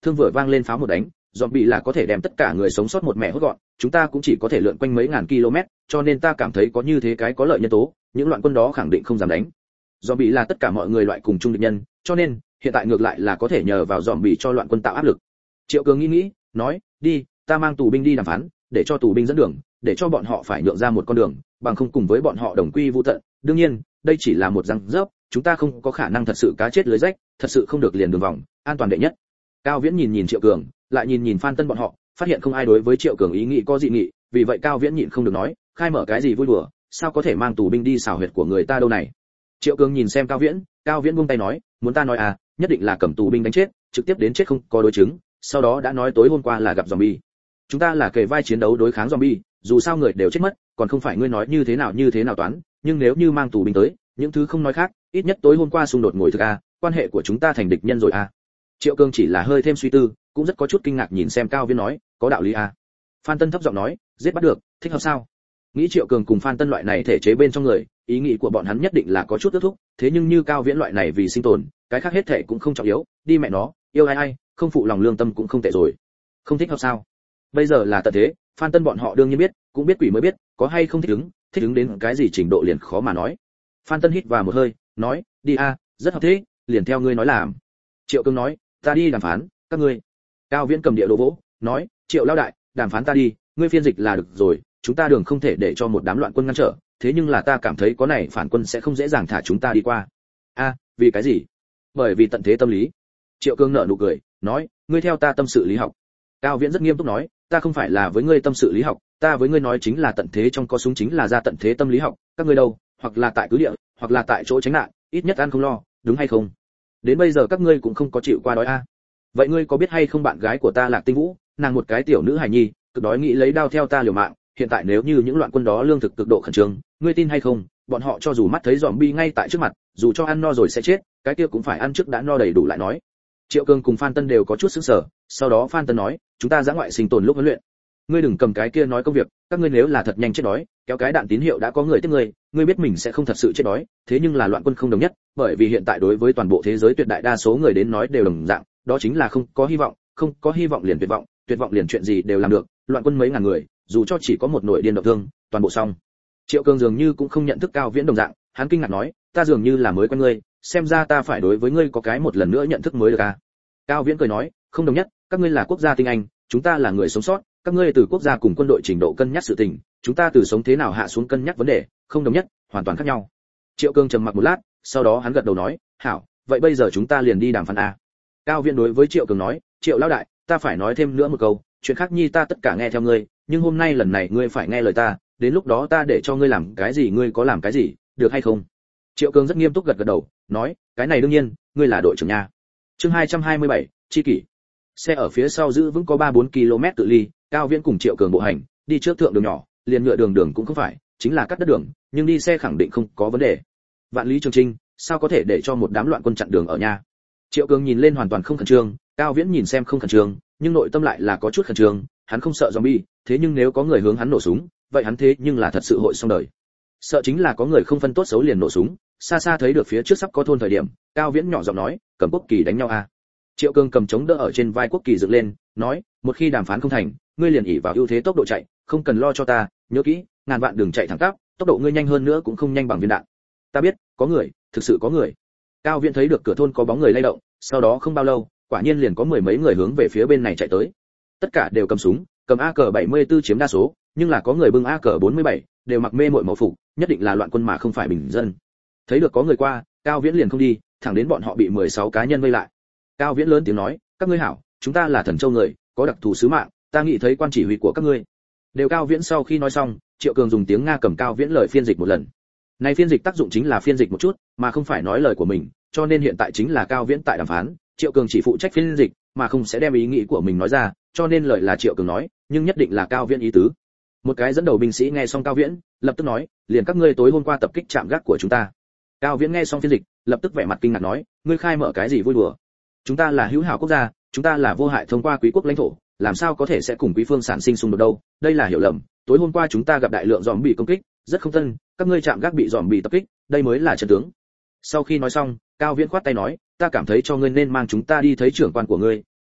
thương vừa vang lên pháo một đánh, zombie là có thể đem tất cả người sống sót một mẻ hốt gọn, chúng ta cũng chỉ có thể lượn quanh mấy ngàn km, cho nên ta cảm thấy có như thế cái có lợi nhân tố, những loạn quân đó khẳng định không dám đánh. Zombie là tất cả mọi người loại cùng chung địch nhân, cho nên hiện tại ngược lại là có thể nhờ vào zombie cho loạn quân tạo áp lực. Triệu Cường nghĩ nghĩ, nói, đi, ta mang tù binh đi đàm phán, để cho tù binh dẫn đường, để cho bọn họ phải nhượng ra một con đường, bằng không cùng với bọn họ đồng quy vu tận. Đương nhiên, đây chỉ là một răng rớp, chúng ta không có khả năng thật sự cá chết lưới rách, thật sự không được liền đường vòng, an toàn đệ nhất. Cao Viễn nhìn nhìn Triệu Cường, lại nhìn nhìn Phan Tân bọn họ, phát hiện không ai đối với Triệu Cường ý nghĩ có dị nghị, vì vậy Cao Viễn nhịn không được nói, khai mở cái gì vui đùa, sao có thể mang tù binh đi xào huyệt của người ta đâu này. Triệu Cường nhìn xem Cao Viễn, Cao Viễn buông tay nói, muốn ta nói à, nhất định là cầm tù binh đánh chết, trực tiếp đến chết không có đối chứng, sau đó đã nói tối hôm qua là gặp zombie. Chúng ta là kề vai chiến đấu đối kháng zombie, dù sao người đều chết mất, còn không phải ngươi nói như thế nào như thế nào toán, nhưng nếu như mang tù binh tới, những thứ không nói khác, ít nhất tối hôm qua xung đột ngồi thực a, quan hệ của chúng ta thành địch nhân rồi a. Triệu Cường chỉ là hơi thêm suy tư, cũng rất có chút kinh ngạc nhìn xem Cao Viễn nói, có đạo lý a. Phan Tân thấp giọng nói, giết bắt được, thích hợp sao? Nghĩ Triệu Cường cùng Phan Tân loại này thể chế bên trong người, ý nghĩ của bọn hắn nhất định là có chút ước thúc, thế nhưng như Cao Viễn loại này vì sinh tồn, cái khác hết thể cũng không trọng yếu, đi mẹ nó, yêu ai ai, không phụ lòng lương tâm cũng không tệ rồi. Không thích hợp sao? Bây giờ là tận thế, Phan Tân bọn họ đương nhiên biết, cũng biết quỷ mới biết, có hay không thích ứng, thích ứng đến cái gì trình độ liền khó mà nói. Phan Tân hít vào một hơi, nói, đi a, rất hợp thế, liền theo ngươi nói làm. Triệu Cường nói, ta đi đàm phán, các ngươi. Cao Viễn cầm địa đồ vỗ, nói, Triệu lão đại, đàm phán ta đi, ngươi phiên dịch là được rồi, chúng ta đường không thể để cho một đám loạn quân ngăn trở, thế nhưng là ta cảm thấy có này phản quân sẽ không dễ dàng thả chúng ta đi qua. A, vì cái gì? Bởi vì tận thế tâm lý. Triệu Cường nở nụ cười, nói, ngươi theo ta tâm sự lý học. Cao Viễn rất nghiêm túc nói, ta không phải là với ngươi tâm sự lý học, ta với ngươi nói chính là tận thế trong có súng chính là ra tận thế tâm lý học, các ngươi đâu, hoặc là tại cứ địa, hoặc là tại chỗ tránh nạn, ít nhất ăn không lo, đúng hay không? Đến bây giờ các ngươi cũng không có chịu qua đói a. Vậy ngươi có biết hay không bạn gái của ta Lạc Tinh Vũ, nàng một cái tiểu nữ hài nhi, cực đói nghĩ lấy đao theo ta liều mạng, hiện tại nếu như những loạn quân đó lương thực cực độ khẩn trương, ngươi tin hay không, bọn họ cho dù mắt thấy zombie ngay tại trước mặt, dù cho ăn no rồi sẽ chết, cái kia cũng phải ăn trước đã no đầy đủ lại nói. Triệu Cường cùng Phan Tân đều có chút sững sờ, sau đó Phan Tân nói, chúng ta giã ngoại sinh tồn lúc huấn luyện. Ngươi đừng cầm cái kia nói công việc, các ngươi nếu là thật nhanh chết đói, kéo cái đạn tín hiệu đã có người tiếp ngươi, ngươi biết mình sẽ không thật sự chết đói, thế nhưng là loạn quân không đồng nhất, bởi vì hiện tại đối với toàn bộ thế giới tuyệt đại đa số người đến nói đều đồng dạng, đó chính là không có hy vọng, không có hy vọng liền tuyệt vọng, tuyệt vọng liền chuyện gì đều làm được, loạn quân mấy ngàn người, dù cho chỉ có một nội điên độc thương, toàn bộ xong. Triệu Cường dường như cũng không nhận thức Cao Viễn đồng dạng, hắn kinh ngạc nói, ta dường như là mới quen ngươi, xem ra ta phải đối với ngươi có cái một lần nữa nhận thức mới được à? Cao Viễn cười nói, không đồng nhất, các ngươi là quốc gia tinh anh, chúng ta là người sống sót, các ngươi từ quốc gia cùng quân đội trình độ cân nhắc sự tình, chúng ta từ sống thế nào hạ xuống cân nhắc vấn đề, không đồng nhất, hoàn toàn khác nhau. Triệu Cường trầm mặc một lát, sau đó hắn gật đầu nói, hảo, vậy bây giờ chúng ta liền đi đàm phán a. Cao Viễn đối với Triệu Cường nói, Triệu lão đại, ta phải nói thêm nữa một câu, chuyện khác nhi ta tất cả nghe theo ngươi, nhưng hôm nay lần này ngươi phải nghe lời ta, đến lúc đó ta để cho ngươi làm cái gì ngươi có làm cái gì, được hay không? Triệu Cường rất nghiêm túc gật gật đầu, nói, cái này đương nhiên, ngươi là đội trưởng nha. Chương hai trăm hai mươi bảy, chi kỷ. Xe ở phía sau giữ vững có ba bốn ki lô mét cự ly, Cao Viễn cùng Triệu Cường bộ hành, đi trước thượng đường nhỏ, liền nhựa đường đường cũng không phải, chính là cắt đất đường, nhưng đi xe khẳng định không có vấn đề. Vạn Lý Trường Trinh, sao có thể để cho một đám loạn quân chặn đường ở nhà? Triệu Cường nhìn lên hoàn toàn không khẩn trương, Cao Viễn nhìn xem không khẩn trương, nhưng nội tâm lại là có chút khẩn trương, hắn không sợ zombie, thế nhưng nếu có người hướng hắn nổ súng, vậy hắn thế nhưng là thật sự hội xong đời. Sợ chính là có người không phân tốt xấu liền nổ súng, xa xa thấy được phía trước sắp có thôn thời điểm, Cao Viễn nhỏ giọng nói, cầm quốc kỳ đánh nhau a. Triệu Cường cầm chống đỡ ở trên vai quốc kỳ dựng lên, nói, một khi đàm phán không thành, ngươi liền ỷ vào ưu thế tốc độ chạy, không cần lo cho ta, nhớ kỹ, ngàn vạn đường chạy thẳng tắp, tốc độ ngươi nhanh hơn nữa cũng không nhanh bằng viên đạn. Ta biết, có người, thực sự có người. Cao Viễn thấy được cửa thôn có bóng người lay động, sau đó không bao lâu, quả nhiên liền có mười mấy người hướng về phía bên này chạy tới. Tất cả đều cầm súng, cầm A K bảy mươi tư chiếm đa số, nhưng là có người bưng A K bốn mươi bảy, đều mặc mê muội màu phục, nhất định là loạn quân mà không phải bình dân. Thấy được có người qua, Cao Viễn liền không đi, thẳng đến bọn họ bị mười sáu cá nhân vây lại. Cao Viễn lớn tiếng nói, các ngươi hảo, chúng ta là Thần Châu người, có đặc thù sứ mạng, ta nghĩ thấy quan chỉ huy của các ngươi. Đều Cao Viễn sau khi nói xong, Triệu Cường dùng tiếng Nga cầm Cao Viễn lời phiên dịch một lần. Này phiên dịch tác dụng chính là phiên dịch một chút, mà không phải nói lời của mình, cho nên hiện tại chính là Cao Viễn tại đàm phán, Triệu Cường chỉ phụ trách phiên dịch, mà không sẽ đem ý nghĩ của mình nói ra, cho nên lời là Triệu Cường nói, nhưng nhất định là Cao Viễn ý tứ. Một cái dẫn đầu binh sĩ nghe xong Cao Viễn, lập tức nói, liền các ngươi tối hôm qua tập kích trạm gác của chúng ta. Cao Viễn nghe xong phiên dịch, lập tức vẻ mặt kinh ngạc nói, ngươi khai mở cái gì vui đùa? Chúng ta là hữu hảo quốc gia, chúng ta là vô hại thông qua quý quốc lãnh thổ, làm sao có thể sẽ cùng quý phương sản sinh xung đột đâu? Đây là hiểu lầm. Tối hôm qua chúng ta gặp đại lượng zombie công kích, rất không tân, các ngươi trạm gác bị zombie tập kích, đây mới là trận tướng. Sau khi nói xong, Cao Viễn khoát tay nói, ta cảm thấy cho ngươi nên mang chúng ta đi thấy trưởng quan của ngươi,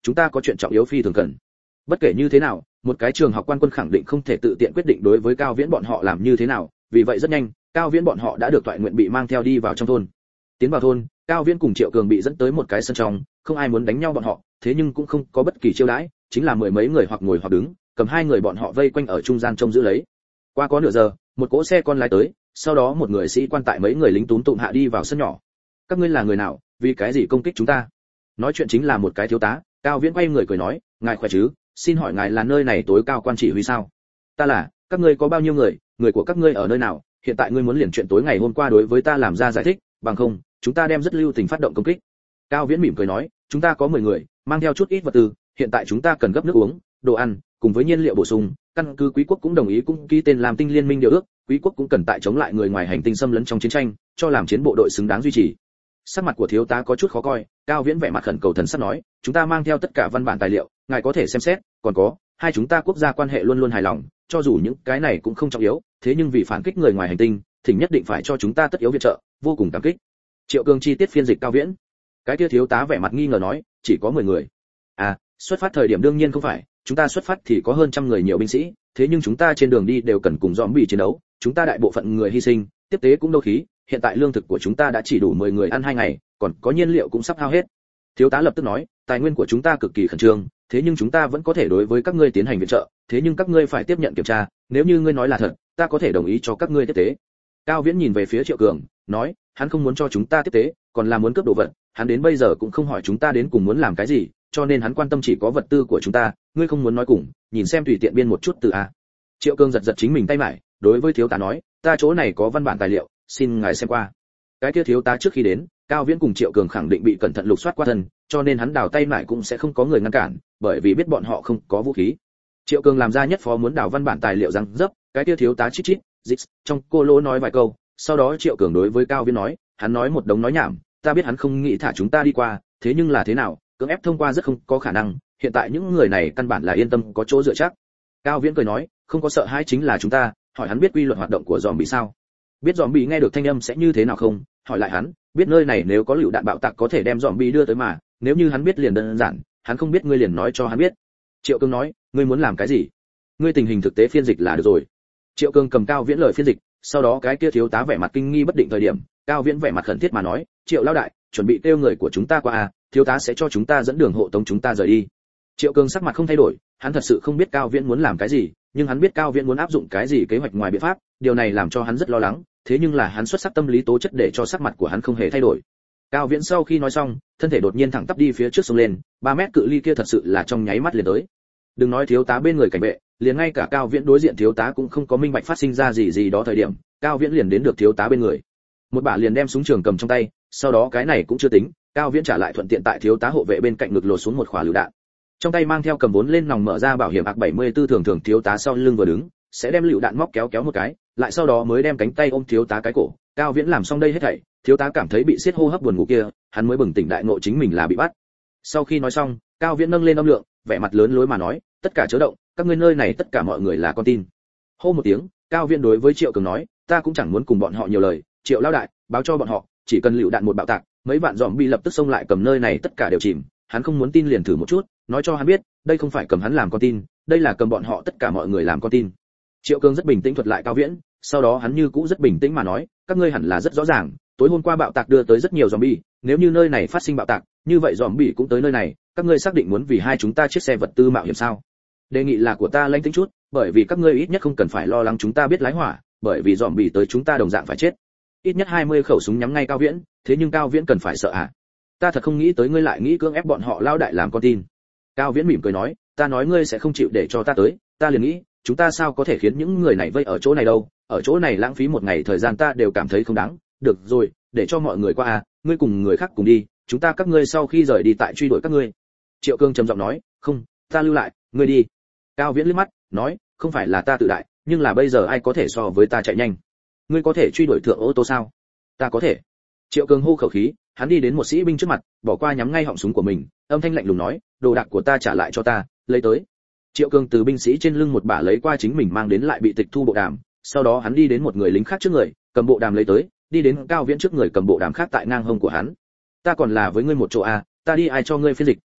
chúng ta có chuyện trọng yếu phi thường cần. Bất kể như thế nào, một cái trường học quan quân khẳng định không thể tự tiện quyết định đối với Cao Viễn bọn họ làm như thế nào, vì vậy rất nhanh, Cao Viễn bọn họ đã được toại nguyện bị mang theo đi vào trong thôn. Tiến vào thôn, Cao Viễn cùng Triệu Cường bị dẫn tới một cái sân trong, không ai muốn đánh nhau bọn họ, thế nhưng cũng không có bất kỳ chiêu đãi, chính là mười mấy người hoặc ngồi hoặc đứng, cầm hai người bọn họ vây quanh ở trung gian trông giữ lấy. Qua có nửa giờ, một cỗ xe con lái tới, sau đó một người sĩ quan tại mấy người lính túm tụm hạ đi vào sân nhỏ. Các ngươi là người nào, vì cái gì công kích chúng ta? Nói chuyện chính là một cái thiếu tá. Cao Viễn quay người cười nói, ngài khỏe chứ, xin hỏi ngài là nơi này tối cao quan chỉ huy sao? Ta là. Các ngươi có bao nhiêu người, người của các ngươi ở nơi nào? Hiện tại ngươi muốn liền chuyện tối ngày hôm qua đối với ta làm ra giải thích, bằng không chúng ta đem rất lưu tình phát động công kích. Cao Viễn mỉm cười nói, chúng ta có mười người, mang theo chút ít vật tư, hiện tại chúng ta cần gấp nước uống, đồ ăn, cùng với nhiên liệu bổ sung. Căn cứ Quý quốc cũng đồng ý cũng ký tên làm tinh liên minh điều ước, Quý quốc cũng cần tại chống lại người ngoài hành tinh xâm lấn trong chiến tranh, cho làm chiến bộ đội xứng đáng duy trì. Sắc mặt của thiếu tá có chút khó coi, Cao Viễn vẻ mặt khẩn cầu thần sắc nói, chúng ta mang theo tất cả văn bản tài liệu, ngài có thể xem xét, còn có, hai chúng ta quốc gia quan hệ luôn luôn hài lòng, cho dù những cái này cũng không trọng yếu, thế nhưng vì phản kích người ngoài hành tinh, thỉnh nhất định phải cho chúng ta tất yếu viện trợ, vô cùng cảm kích. Triệu Cường chi tiết phiên dịch Cao Viễn. Cái kia thiếu tá vẻ mặt nghi ngờ nói, chỉ có mười người. À, xuất phát thời điểm đương nhiên không phải, chúng ta xuất phát thì có hơn trăm người nhiều binh sĩ, thế nhưng chúng ta trên đường đi đều cần cùng zombie chiến đấu, chúng ta đại bộ phận người hy sinh, tiếp tế cũng đâu khí, hiện tại lương thực của chúng ta đã chỉ đủ mười người ăn hai ngày, còn có nhiên liệu cũng sắp hao hết. Thiếu tá lập tức nói, tài nguyên của chúng ta cực kỳ khẩn trương, thế nhưng chúng ta vẫn có thể đối với các ngươi tiến hành viện trợ, thế nhưng các ngươi phải tiếp nhận kiểm tra, nếu như ngươi nói là thật, ta có thể đồng ý cho các ngươi tiếp tế. Cao Viễn nhìn về phía Triệu Cường, nói, hắn không muốn cho chúng ta tiếp tế, còn là muốn cướp đồ vật, hắn đến bây giờ cũng không hỏi chúng ta đến cùng muốn làm cái gì, cho nên hắn quan tâm chỉ có vật tư của chúng ta, ngươi không muốn nói cùng, nhìn xem tùy tiện biên một chút từ a. Triệu Cường giật giật chính mình tay mải, đối với thiếu tá nói, ta chỗ này có văn bản tài liệu, xin ngài xem qua. Cái kia thiếu tá trước khi đến, Cao Viễn cùng Triệu Cường khẳng định bị cẩn thận lục soát qua thân, cho nên hắn đào tay mải cũng sẽ không có người ngăn cản, bởi vì biết bọn họ không có vũ khí. Triệu Cường làm ra nhất phó muốn đào văn bản tài liệu răng dấp, cái kia thiếu tá chít chít, dịch, trong cô lỗ nói vài câu, sau đó Triệu Cường đối với Cao Viễn nói, hắn nói một đống nói nhảm, ta biết hắn không nghĩ thả chúng ta đi qua, thế nhưng là thế nào, cưỡng ép thông qua rất không có khả năng, hiện tại những người này căn bản là yên tâm có chỗ dựa chắc. Cao Viễn cười nói, không có sợ hãi chính là chúng ta, hỏi hắn biết quy luật hoạt động của zombie sao? Biết zombie nghe được thanh âm sẽ như thế nào không? Hỏi lại hắn, biết nơi này nếu có lựu đạn bạo tạc có thể đem zombie đưa tới mà, nếu như hắn biết liền đơn giản, hắn không biết ngươi liền nói cho hắn biết. Triệu Cường nói, ngươi muốn làm cái gì? Ngươi tình hình thực tế phiên dịch là được rồi. Triệu Cường cầm Cao Viễn lời phiên dịch, sau đó cái kia thiếu tá vẻ mặt kinh nghi bất định thời điểm, Cao Viễn vẻ mặt khẩn thiết mà nói, Triệu lão đại, chuẩn bị kêu người của chúng ta qua à, thiếu tá sẽ cho chúng ta dẫn đường hộ tống chúng ta rời đi. Triệu Cường sắc mặt không thay đổi, hắn thật sự không biết Cao Viễn muốn làm cái gì, nhưng hắn biết Cao Viễn muốn áp dụng cái gì kế hoạch ngoài biện pháp, điều này làm cho hắn rất lo lắng, thế nhưng là hắn xuất sắc tâm lý tố chất để cho sắc mặt của hắn không hề thay đổi. Cao Viễn sau khi nói xong, thân thể đột nhiên thẳng tắp đi phía trước sông lên, ba mét cự ly kia thật sự là trong nháy mắt liền tới. Đừng nói thiếu tá bên người cảnh vệ, liền ngay cả Cao Viễn đối diện thiếu tá cũng không có minh bạch phát sinh ra gì gì đó thời điểm, Cao Viễn liền đến được thiếu tá bên người. Một bả liền đem súng trường cầm trong tay, sau đó cái này cũng chưa tính, Cao Viễn trả lại thuận tiện tại thiếu tá hộ vệ bên cạnh ngực lột xuống một quả lựu đạn. Trong tay mang theo cầm vốn lên nòng mở ra bảo hiểm ạc bảy mươi tư thường thường thiếu tá sau lưng vừa đứng, sẽ đem lựu đạn móc kéo kéo một cái, lại sau đó mới đem cánh tay ôm thiếu tá cái cổ. Cao Viễn làm xong đây hết thảy, thiếu tá cảm thấy bị siết hô hấp buồn ngủ kia, hắn mới bừng tỉnh đại ngộ chính mình là bị bắt. Sau khi nói xong, Cao Viễn nâng lên âm lượng, vẻ mặt lớn lối mà nói, tất cả chớ động, các ngươi nơi này tất cả mọi người là con tin. Hô một tiếng, Cao Viễn đối với Triệu Cường nói, ta cũng chẳng muốn cùng bọn họ nhiều lời, Triệu lão đại, báo cho bọn họ, chỉ cần lựu đạn một bạo tạc, mấy vạn zombie lập tức xông lại cầm nơi này tất cả đều chìm, hắn không muốn tin liền thử một chút, nói cho hắn biết, đây không phải cầm hắn làm con tin, đây là cầm bọn họ tất cả mọi người làm con tin. Triệu Cường rất bình tĩnh thuật lại Cao Viễn, sau đó hắn như cũ rất bình tĩnh mà nói, các ngươi hẳn là rất rõ ràng, tối hôm qua bạo tạc đưa tới rất nhiều zombie, nếu như nơi này phát sinh bạo tạc, như vậy zombie cũng tới nơi này, các ngươi xác định muốn vì hai chúng ta chiếc xe vật tư mạo hiểm sao? Đề nghị là của ta lãnh tĩnh chút, bởi vì các ngươi ít nhất không cần phải lo lắng chúng ta biết lái hỏa, bởi vì zombie tới chúng ta đồng dạng phải chết. Ít nhất hai mươi khẩu súng nhắm ngay Cao Viễn, thế nhưng Cao Viễn cần phải sợ à? Ta thật không nghĩ tới ngươi lại nghĩ cưỡng ép bọn họ lao đại làm con tin. Cao Viễn mỉm cười nói, ta nói ngươi sẽ không chịu để cho ta tới, ta liền nghĩ, chúng ta sao có thể khiến những người này vây ở chỗ này đâu, ở chỗ này lãng phí một ngày thời gian ta đều cảm thấy không đáng. Được rồi, để cho mọi người qua à, ngươi cùng người khác cùng đi, chúng ta các ngươi sau khi rời đi tại truy đuổi các ngươi. Triệu Cường trầm giọng nói, không, ta lưu lại, ngươi đi. Cao Viễn liếc mắt, nói, không phải là ta tự đại, nhưng là bây giờ ai có thể so với ta chạy nhanh. Ngươi có thể truy đuổi thượng ô tô sao? Ta có thể. Triệu Cường hô khẩu khí, hắn đi đến một sĩ binh trước mặt, bỏ qua nhắm ngay họng súng của mình, âm thanh lạnh lùng nói, đồ đạc của ta trả lại cho ta, lấy tới. Triệu Cường từ binh sĩ trên lưng một bả lấy qua chính mình mang đến lại bị tịch thu bộ đàm, sau đó hắn đi đến một người lính khác trước người, cầm bộ đàm lấy tới, đi đến Cao Viễn trước người cầm bộ đàm khác tại ngang hông của hắn. Ta còn là với ngươi một chỗ à, ta đi ai cho ngươi phiên dịch,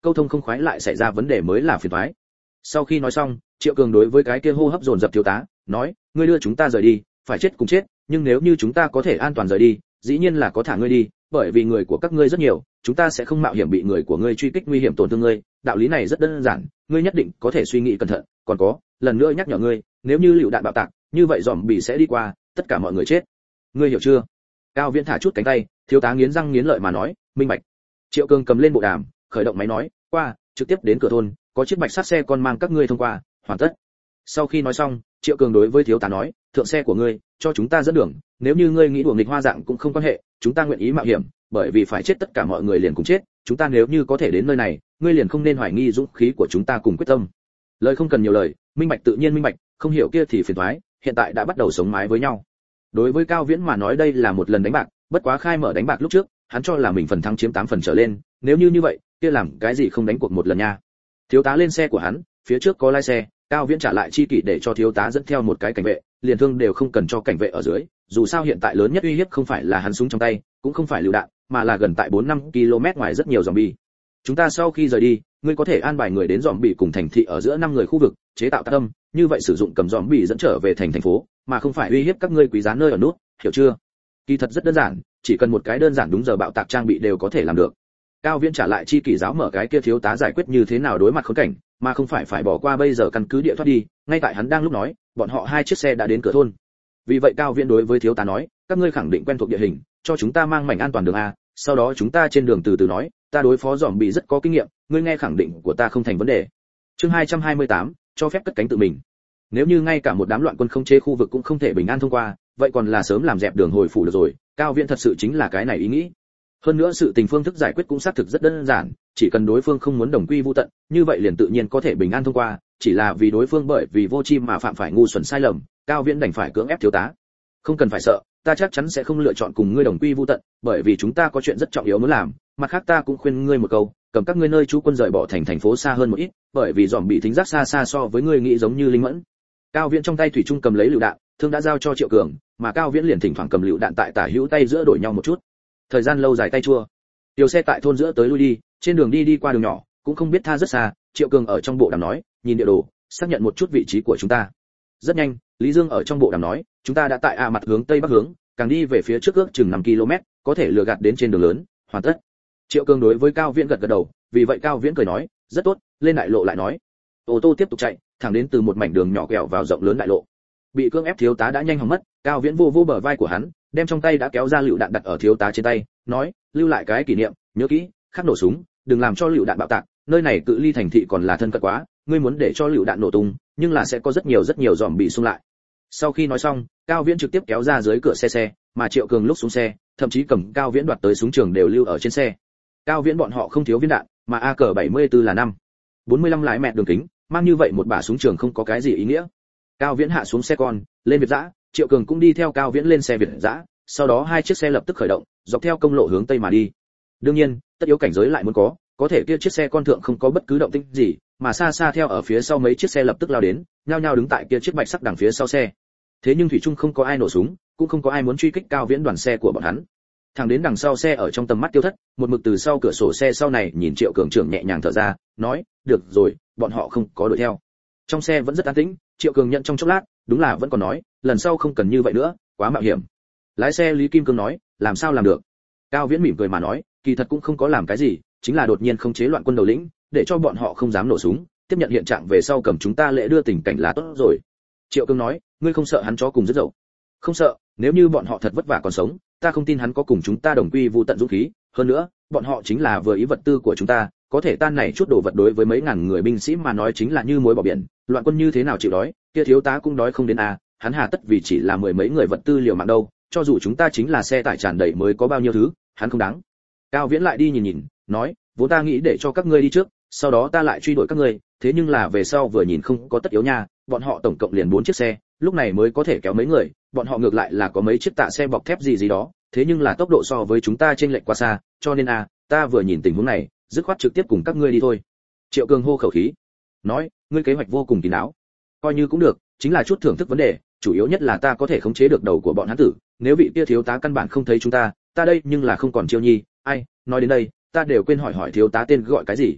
câu thông không khoái lại xảy ra vấn đề mới là phiền toái. Sau khi nói xong, Triệu Cường đối với cái kia hô hấp dồn dập thiếu tá nói, ngươi đưa chúng ta rời đi, phải chết cùng chết, nhưng nếu như chúng ta có thể an toàn rời đi, dĩ nhiên là có thả ngươi đi, bởi vì người của các ngươi rất nhiều, chúng ta sẽ không mạo hiểm bị người của ngươi truy kích nguy hiểm tổn thương ngươi, đạo lý này rất đơn giản, ngươi nhất định có thể suy nghĩ cẩn thận, còn có, lần nữa nhắc nhở ngươi, nếu như lựu đạn bạo tạc, như vậy dòm bị sẽ đi qua, tất cả mọi người chết. Ngươi hiểu chưa? Cao Viễn thả chút cánh tay, thiếu tá nghiến răng nghiến lợi mà nói, minh bạch. Triệu Cường cầm lên bộ đàm, khởi động máy nói, qua, trực tiếp đến cửa thôn, có chiếc bạch sắt xe con mang các ngươi thông qua, hoàn tất. Sau khi nói xong, Triệu Cường đối với thiếu tá nói, thượng xe của ngươi, cho chúng ta dẫn đường, nếu như ngươi nghĩ đùa nghịch hoa dạng cũng không quan hệ, chúng ta nguyện ý mạo hiểm, bởi vì phải chết tất cả mọi người liền cùng chết, chúng ta nếu như có thể đến nơi này, ngươi liền không nên hoài nghi dũng khí của chúng ta cùng quyết tâm. Lời không cần nhiều lời, minh bạch tự nhiên minh bạch, không hiểu kia thì phiền toái, hiện tại đã bắt đầu sống mái với nhau. Đối với Cao Viễn mà nói đây là một lần đánh bạc, bất quá khai mở đánh bạc lúc trước, hắn cho là mình phần thắng chiếm tám phần trở lên, nếu như như vậy, kia làm cái gì không đánh cuộc một lần nha. Thiếu tá lên xe của hắn, phía trước có lái xe, Cao Viễn trả lại chi kỷ để cho thiếu tá dẫn theo một cái cảnh vệ, liền thương đều không cần cho cảnh vệ ở dưới, dù sao hiện tại lớn nhất uy hiếp không phải là hắn súng trong tay, cũng không phải lựu đạn, mà là gần tại bốn năm ki lô mét ngoài rất nhiều zombie. Chúng ta sau khi rời đi, ngươi có thể an bài người đến zombie cùng thành thị ở giữa năm người khu vực, chế tạo tâm, như vậy sử dụng cầm zombie dẫn trở về thành thành phố, mà không phải uy hiếp các ngươi quý giá nơi ở nút, hiểu chưa? Kỳ thật rất đơn giản, chỉ cần một cái đơn giản đúng giờ bạo tạc trang bị đều có thể làm được. Cao Viễn trả lại chi kỷ giáo mở cái kia thiếu tá giải quyết như thế nào đối mặt khốn cảnh, mà không phải phải bỏ qua bây giờ căn cứ địa thoát đi, ngay tại hắn đang lúc nói, bọn họ hai chiếc xe đã đến cửa thôn. Vì vậy Cao Viễn đối với thiếu tá nói, các ngươi khẳng định quen thuộc địa hình, cho chúng ta mang mảnh an toàn đường a, sau đó chúng ta trên đường từ từ nói, ta đối phó dòm bị rất có kinh nghiệm, ngươi nghe khẳng định của ta không thành vấn đề. Chương hai trăm hai mươi tám, cho phép cất cánh tự mình. Nếu như ngay cả một đám loạn quân không chế khu vực cũng không thể bình an thông qua, vậy còn là sớm làm dẹp đường hồi phủ được rồi, Cao Viễn thật sự chính là cái này ý nghĩ. Hơn nữa sự tình phương thức giải quyết cũng xác thực rất đơn giản, chỉ cần đối phương không muốn đồng quy vu tận, như vậy liền tự nhiên có thể bình an thông qua, chỉ là vì đối phương bởi vì vô tri mà phạm phải ngu xuẩn sai lầm, Cao Viễn đành phải cưỡng ép thiếu tá. Không cần phải sợ, ta chắc chắn sẽ không lựa chọn cùng ngươi đồng quy vu tận, bởi vì chúng ta có chuyện rất trọng yếu muốn làm, mặt khác ta cũng khuyên ngươi một câu, cầm các ngươi nơi trú quân rời bỏ thành thành phố xa hơn một ít, bởi vì dòm bị thính giác xa xa so với ngươi nghĩ giống như linh mẫn. Cao Viễn trong tay thủy chung cầm lấy lựu đạn, thương đã giao cho Triệu Cường, mà Cao Viễn liền thỉnh thoảng cầm lựu đạn tại tả hữu tay giữa đổi nhau một chút. Thời gian lâu dài tay chua. Tiểu xe tại thôn giữa tới lui đi, trên đường đi đi qua đường nhỏ, cũng không biết tha rất xa, Triệu Cường ở trong bộ đàm nói, nhìn địa đồ, xác nhận một chút vị trí của chúng ta. Rất nhanh, Lý Dương ở trong bộ đàm nói, chúng ta đã tại a mặt hướng tây bắc hướng, càng đi về phía trước ước chừng năm ki lô mét, có thể lừa gạt đến trên đường lớn, hoàn tất. Triệu Cường đối với Cao Viễn gật gật đầu, vì vậy Cao Viễn cười nói, rất tốt, lên đại lộ lại nói. Ô tô tiếp tục chạy, thẳng đến từ một mảnh đường nhỏ quẹo vào rộng lớn đại lộ. Bị cưỡng ép thiếu tá đã nhanh hỏng mất, Cao Viễn vô vô bờ vai của hắn, đem trong tay đã kéo ra lựu đạn đặt ở thiếu tá trên tay, nói, lưu lại cái kỷ niệm, nhớ kỹ, khắc nổ súng, đừng làm cho lựu đạn bạo tạc, nơi này cự ly thành thị còn là thân cận quá, ngươi muốn để cho lựu đạn nổ tung, nhưng là sẽ có rất nhiều rất nhiều dòm bị xung lại. Sau khi nói xong, Cao Viễn trực tiếp kéo ra dưới cửa xe xe, mà Triệu Cường lúc xuống xe, thậm chí cầm Cao Viễn đoạt tới súng trường đều lưu ở trên xe. Cao Viễn bọn họ không thiếu viên đạn, mà a cờ bảy mươi tư là năm bốn mươi lăm lái mẹ đường kính, mang như vậy một bả súng trường không có cái gì ý nghĩa. Cao Viễn hạ xuống xe con, lên Việt Dã, Triệu Cường cũng đi theo Cao Viễn lên xe Việt Dã, sau đó hai chiếc xe lập tức khởi động, dọc theo công lộ hướng tây mà đi. Đương nhiên, tất yếu cảnh giới lại muốn có, có thể kia chiếc xe con thượng không có bất cứ động tĩnh gì, mà xa xa theo ở phía sau mấy chiếc xe lập tức lao đến, nhao nhao đứng tại kia chiếc bạch sắc đằng phía sau xe. Thế nhưng thủy chung không có ai nổ súng, cũng không có ai muốn truy kích Cao Viễn đoàn xe của bọn hắn. Thẳng đến đằng sau xe ở trong tầm mắt tiêu thất, một mực từ sau cửa sổ xe sau này nhìn Triệu Cường trưởng nhẹ nhàng thở ra, nói, được rồi, bọn họ không có đuổi theo. Trong xe vẫn rất an tĩnh, Triệu Cường nhận trong chốc lát, đúng là vẫn còn nói, lần sau không cần như vậy nữa, quá mạo hiểm. Lái xe Lý Kim Cương nói, làm sao làm được? Cao Viễn mỉm cười mà nói, kỳ thật cũng không có làm cái gì, chính là đột nhiên không chế loạn quân đầu lĩnh, để cho bọn họ không dám nổ súng, tiếp nhận hiện trạng về sau cầm chúng ta lễ đưa tình cảnh là tốt rồi. Triệu Cương nói, ngươi không sợ hắn chó cùng rất dậu? Không sợ, nếu như bọn họ thật vất vả còn sống, ta không tin hắn có cùng chúng ta đồng quy vu tận dũng khí, hơn nữa, bọn họ chính là vừa ý vật tư của chúng ta, có thể tan này chút đồ vật đối với mấy ngàn người binh sĩ mà nói chính là như muối bỏ biển, loạn quân như thế nào chịu đói, kia thiếu tá cũng đói không đến à, hắn hà tất vì chỉ là mười mấy người vật tư liều mạng đâu, cho dù chúng ta chính là xe tải tràn đầy mới có bao nhiêu thứ, hắn không đáng. Cao Viễn lại đi nhìn nhìn, nói, vốn ta nghĩ để cho các ngươi đi trước, sau đó ta lại truy đuổi các ngươi, thế nhưng là về sau vừa nhìn không có tất yếu nha, bọn họ tổng cộng liền bốn chiếc xe, lúc này mới có thể kéo mấy người, bọn họ ngược lại là có mấy chiếc tạ xe bọc thép gì gì đó, thế nhưng là tốc độ so với chúng ta chênh lệch quá xa, cho nên à, ta vừa nhìn tình huống này, dứt khoát trực tiếp cùng các ngươi đi thôi. Triệu Cường hô khẩu khí, nói, ngươi kế hoạch vô cùng kín đáo, coi như cũng được, chính là chút thưởng thức vấn đề, chủ yếu nhất là ta có thể khống chế được đầu của bọn hắn tử, nếu vị kia thiếu tá căn bản không thấy chúng ta, ta đây nhưng là không còn chiêu nhi, ai, nói đến đây, ta đều quên hỏi hỏi thiếu tá tên gọi cái gì.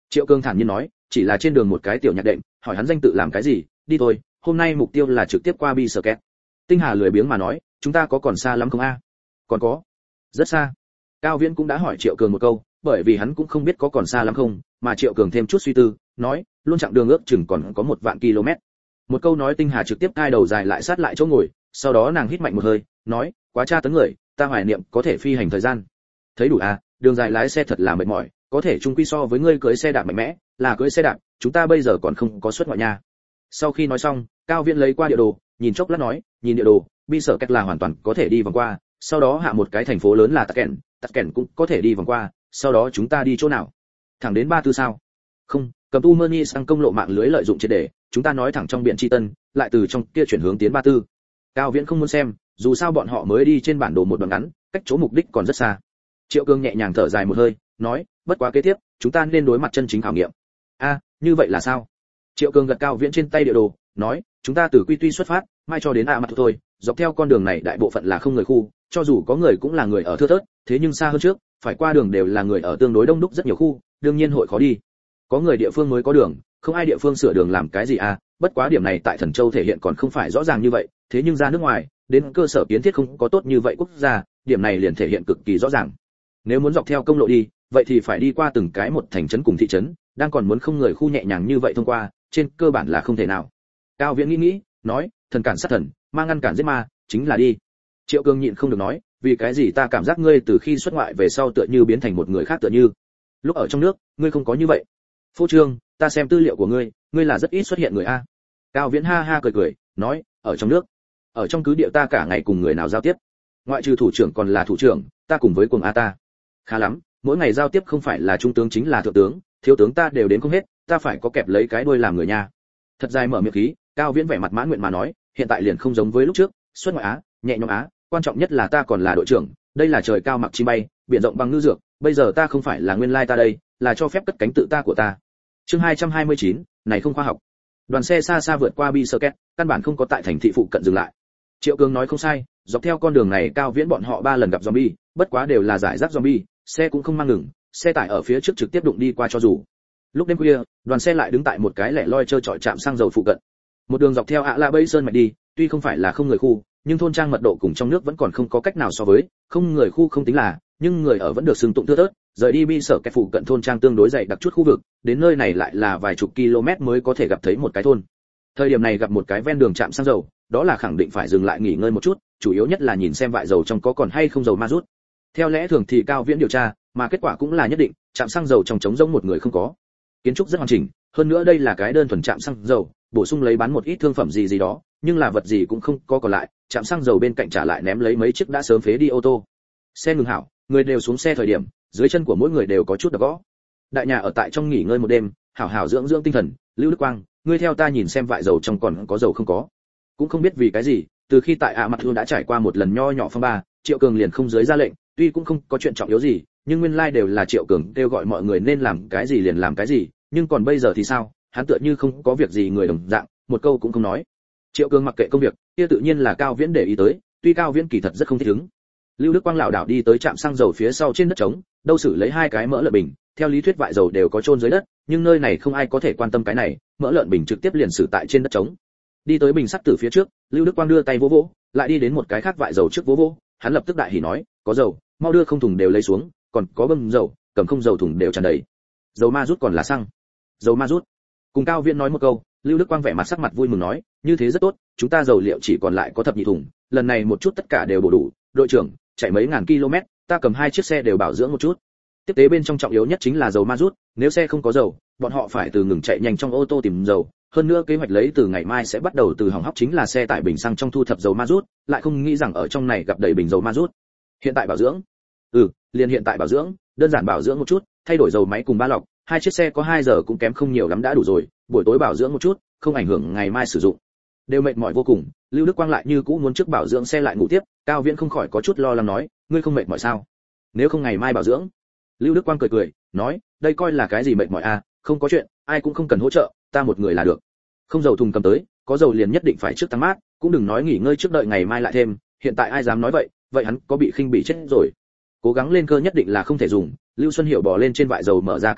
Triệu Cường thản nhiên nói, chỉ là trên đường một cái tiểu nhạc đệm, hỏi hắn danh tự làm cái gì, đi thôi, hôm nay mục tiêu là trực tiếp qua Biskek. Tinh Hà lười biếng mà nói, chúng ta có còn xa lắm không a? Còn có, rất xa. Cao Viễn cũng đã hỏi Triệu Cường một câu, bởi vì hắn cũng không biết có còn xa lắm không, mà Triệu Cường thêm chút suy tư, nói, luôn chặng đường ước chừng còn có một vạn km. Một câu nói Tinh Hà trực tiếp cai đầu dài lại sát lại chỗ ngồi, sau đó nàng hít mạnh một hơi, nói, quá tra tấn người, ta hoài niệm có thể phi hành thời gian. Thấy đủ à, đường dài lái xe thật là mệt mỏi, có thể chung quy so với ngươi cưỡi xe đạp mạnh mẽ, là cưỡi xe đạp, chúng ta bây giờ còn không có xuất ngoại nhà. Sau khi nói xong, Cao Viễn lấy qua địa đồ, nhìn chốc lát nói, nhìn địa đồ, Biskek là hoàn toàn có thể đi vòng qua, sau đó hạ một cái thành phố lớn là Tashkent, Tashkent cũng có thể đi vòng qua, sau đó chúng ta đi chỗ nào? Thẳng đến Ba Tư sao? Không, cầm tu Mani sang công lộ mạng lưới lợi dụng triệt để, chúng ta nói thẳng trong biển Tri Tân, lại từ trong kia chuyển hướng tiến Ba Tư. Cao Viễn không muốn xem, dù sao bọn họ mới đi trên bản đồ một đoạn ngắn, cách chỗ mục đích còn rất xa. Triệu Cường nhẹ nhàng thở dài một hơi, nói, bất quá kế tiếp, chúng ta nên đối mặt chân chính khảo nghiệm. A, như vậy là sao? Triệu Cường gật Cao Viễn trên tay địa đồ, nói, chúng ta từ Quy Tuy xuất phát, mai cho đến ạ mặt thôi, dọc theo con đường này đại bộ phận là không người khu, cho dù có người cũng là người ở thưa thớt, thế nhưng xa hơn trước, phải qua đường đều là người ở tương đối đông đúc rất nhiều khu, đương nhiên hội khó đi. Có người địa phương mới có đường, không ai địa phương sửa đường làm cái gì à, bất quá điểm này tại Thần Châu thể hiện còn không phải rõ ràng như vậy, thế nhưng ra nước ngoài, đến cơ sở kiến thiết không có tốt như vậy quốc gia, điểm này liền thể hiện cực kỳ rõ ràng. Nếu muốn dọc theo công lộ đi, vậy thì phải đi qua từng cái một thành trấn cùng thị trấn, đang còn muốn không người khu nhẹ nhàng như vậy thông qua, trên cơ bản là không thể nào. Cao Viễn nghĩ nghĩ, nói, thần cản sát thần, ma ngăn cản giết ma, chính là đi. Triệu Cường nhịn không được nói, vì cái gì ta cảm giác ngươi từ khi xuất ngoại về sau tựa như biến thành một người khác tựa như. Lúc ở trong nước, ngươi không có như vậy. Phô Trương, ta xem tư liệu của ngươi, ngươi là rất ít xuất hiện người a. Cao Viễn ha ha cười cười, nói, ở trong nước, ở trong cứ địa ta cả ngày cùng người nào giao tiếp, ngoại trừ thủ trưởng còn là thủ trưởng, ta cùng với cuồng a ta. Khá lắm, mỗi ngày giao tiếp không phải là trung tướng chính là thượng tướng, thiếu tướng ta đều đến không hết, ta phải có kẹp lấy cái đuôi làm người nha. Thật dài mở miệng khí, Cao Viễn vẻ mặt mãn nguyện mà nói, hiện tại liền không giống với lúc trước, xuất ngoại á, nhẹ nhõm á, quan trọng nhất là ta còn là đội trưởng, đây là trời cao mặc chim bay, biển rộng bằng ngư dược, bây giờ ta không phải là nguyên lai ta đây, là cho phép cất cánh tự ta của ta. Chương hai trăm hai mươi chín, này không khoa học. Đoàn xe xa xa vượt qua Biskek, căn bản không có tại thành thị phụ cận dừng lại. Triệu Cường nói không sai, dọc theo con đường này Cao Viễn bọn họ ba lần gặp zombie, bất quá đều là giải rác zombie, xe cũng không mang ngừng, xe tải ở phía trước trực tiếp đụng đi qua cho dù. Lúc đêm khuya, đoàn xe lại đứng tại một cái lẻ loi chơi trọi trạm xăng dầu phụ cận. Một đường dọc theo ạ La Bay Sơn mạch đi, tuy không phải là không người khu, nhưng thôn trang mật độ cùng trong nước vẫn còn không có cách nào so với, không người khu không tính là, nhưng người ở vẫn được xưng tụng thưa thớt, rời đi Biskek phụ cận thôn trang tương đối dày đặc chút khu vực, đến nơi này lại là vài chục km mới có thể gặp thấy một cái thôn. Thời điểm này gặp một cái ven đường trạm xăng dầu, đó là khẳng định phải dừng lại nghỉ ngơi một chút, chủ yếu nhất là nhìn xem vại dầu trong có còn hay không dầu ma rút. Theo lẽ thường thì Cao Viễn điều tra, mà kết quả cũng là nhất định, trạm xăng dầu trong trống rỗng một người không có. Kiến trúc rất hoàn chỉnh, hơn nữa đây là cái đơn thuần trạm xăng dầu, bổ sung lấy bán một ít thương phẩm gì gì đó, nhưng là vật gì cũng không có còn lại, trạm xăng dầu bên cạnh trả lại ném lấy mấy chiếc đã sớm phế đi ô tô. Xe ngừng hảo, người đều xuống xe thời điểm, dưới chân của mỗi người đều có chút đập gõ. Đại nhà ở tại trong nghỉ ngơi một đêm, hảo hảo dưỡng dưỡng tinh thần, Lưu Đức Quang, ngươi theo ta nhìn xem vại dầu trong còn có dầu không có. Cũng không biết vì cái gì, từ khi tại ạ mặt thương đã trải qua một lần nho nhỏ phong ba, Triệu Cường liền không dưới ra lệnh, tuy cũng không có chuyện trọng yếu gì, nhưng nguyên lai like đều là Triệu Cường kêu gọi mọi người nên làm cái gì liền làm cái gì, nhưng còn bây giờ thì sao, hắn tựa như không có việc gì người đồng dạng, một câu cũng không nói. Triệu Cường mặc kệ công việc, kia tự nhiên là Cao Viễn để ý tới, tuy Cao Viễn kỳ thật rất không thích ứng. Lưu Đức Quang lảo đảo đi tới trạm xăng dầu phía sau trên đất trống, đâu xử lấy hai cái mỡ lợn bình, theo lý thuyết vại dầu đều có chôn dưới đất, nhưng nơi này không ai có thể quan tâm cái này, mỡ lợn bình trực tiếp liền xử tại trên đất trống. Đi tới bình sắt từ phía trước, Lưu Đức Quang đưa tay vỗ vỗ, lại đi đến một cái khác vại dầu trước vỗ vỗ, hắn lập tức đại hỉ nói, có dầu, mau đưa không thùng đều lấy xuống, còn có bơm dầu, cầm không dầu thùng đều tràn đầy. Dầu ma rút còn là xăng? Dầu ma rút. Cùng Cao Viễn nói một câu, Lưu Đức Quang vẻ mặt sắc mặt vui mừng nói, như thế rất tốt, chúng ta dầu liệu chỉ còn lại có thập nhị thùng, lần này một chút tất cả đều bổ đủ, đội trưởng, chạy mấy ngàn km, ta cầm hai chiếc xe đều bảo dưỡng một chút. Tiếp tế bên trong trọng yếu nhất chính là dầu ma rút, nếu xe không có dầu, bọn họ phải từ ngừng chạy nhanh trong ô tô tìm dầu, hơn nữa kế hoạch lấy từ ngày mai sẽ bắt đầu từ hỏng hóc chính là xe tải bình xăng trong thu thập dầu ma rút, lại không nghĩ rằng ở trong này gặp đầy bình dầu ma rút. Hiện tại bảo dưỡng? Ừ, liền hiện tại bảo dưỡng, đơn giản bảo dưỡng một chút, thay đổi dầu máy cùng ba lọc, hai chiếc xe có hai giờ cũng kém không nhiều lắm đã đủ rồi, buổi tối bảo dưỡng một chút, không ảnh hưởng ngày mai sử dụng. Đều mệt mỏi vô cùng, Lưu Đức Quang lại như cũ muốn trước bảo dưỡng xe lại ngủ tiếp, Cao Viễn không khỏi có chút lo lắng nói, ngươi không mệt mỏi sao? Nếu không ngày mai bảo dưỡng. Lưu Đức Quang cười cười, nói, đây coi là cái gì mệt mỏi à, không có chuyện, ai cũng không cần hỗ trợ, ta một người là được. Không dầu thùng cầm tới, có dầu liền nhất định phải trước tăng mát, cũng đừng nói nghỉ ngơi trước đợi ngày mai lại thêm, hiện tại ai dám nói vậy, vậy hắn có bị khinh bỉ chết rồi. Cố gắng lên cơ nhất định là không thể dùng, Lưu Xuân Hiểu bò lên trên vại dầu mở ra cái nắp,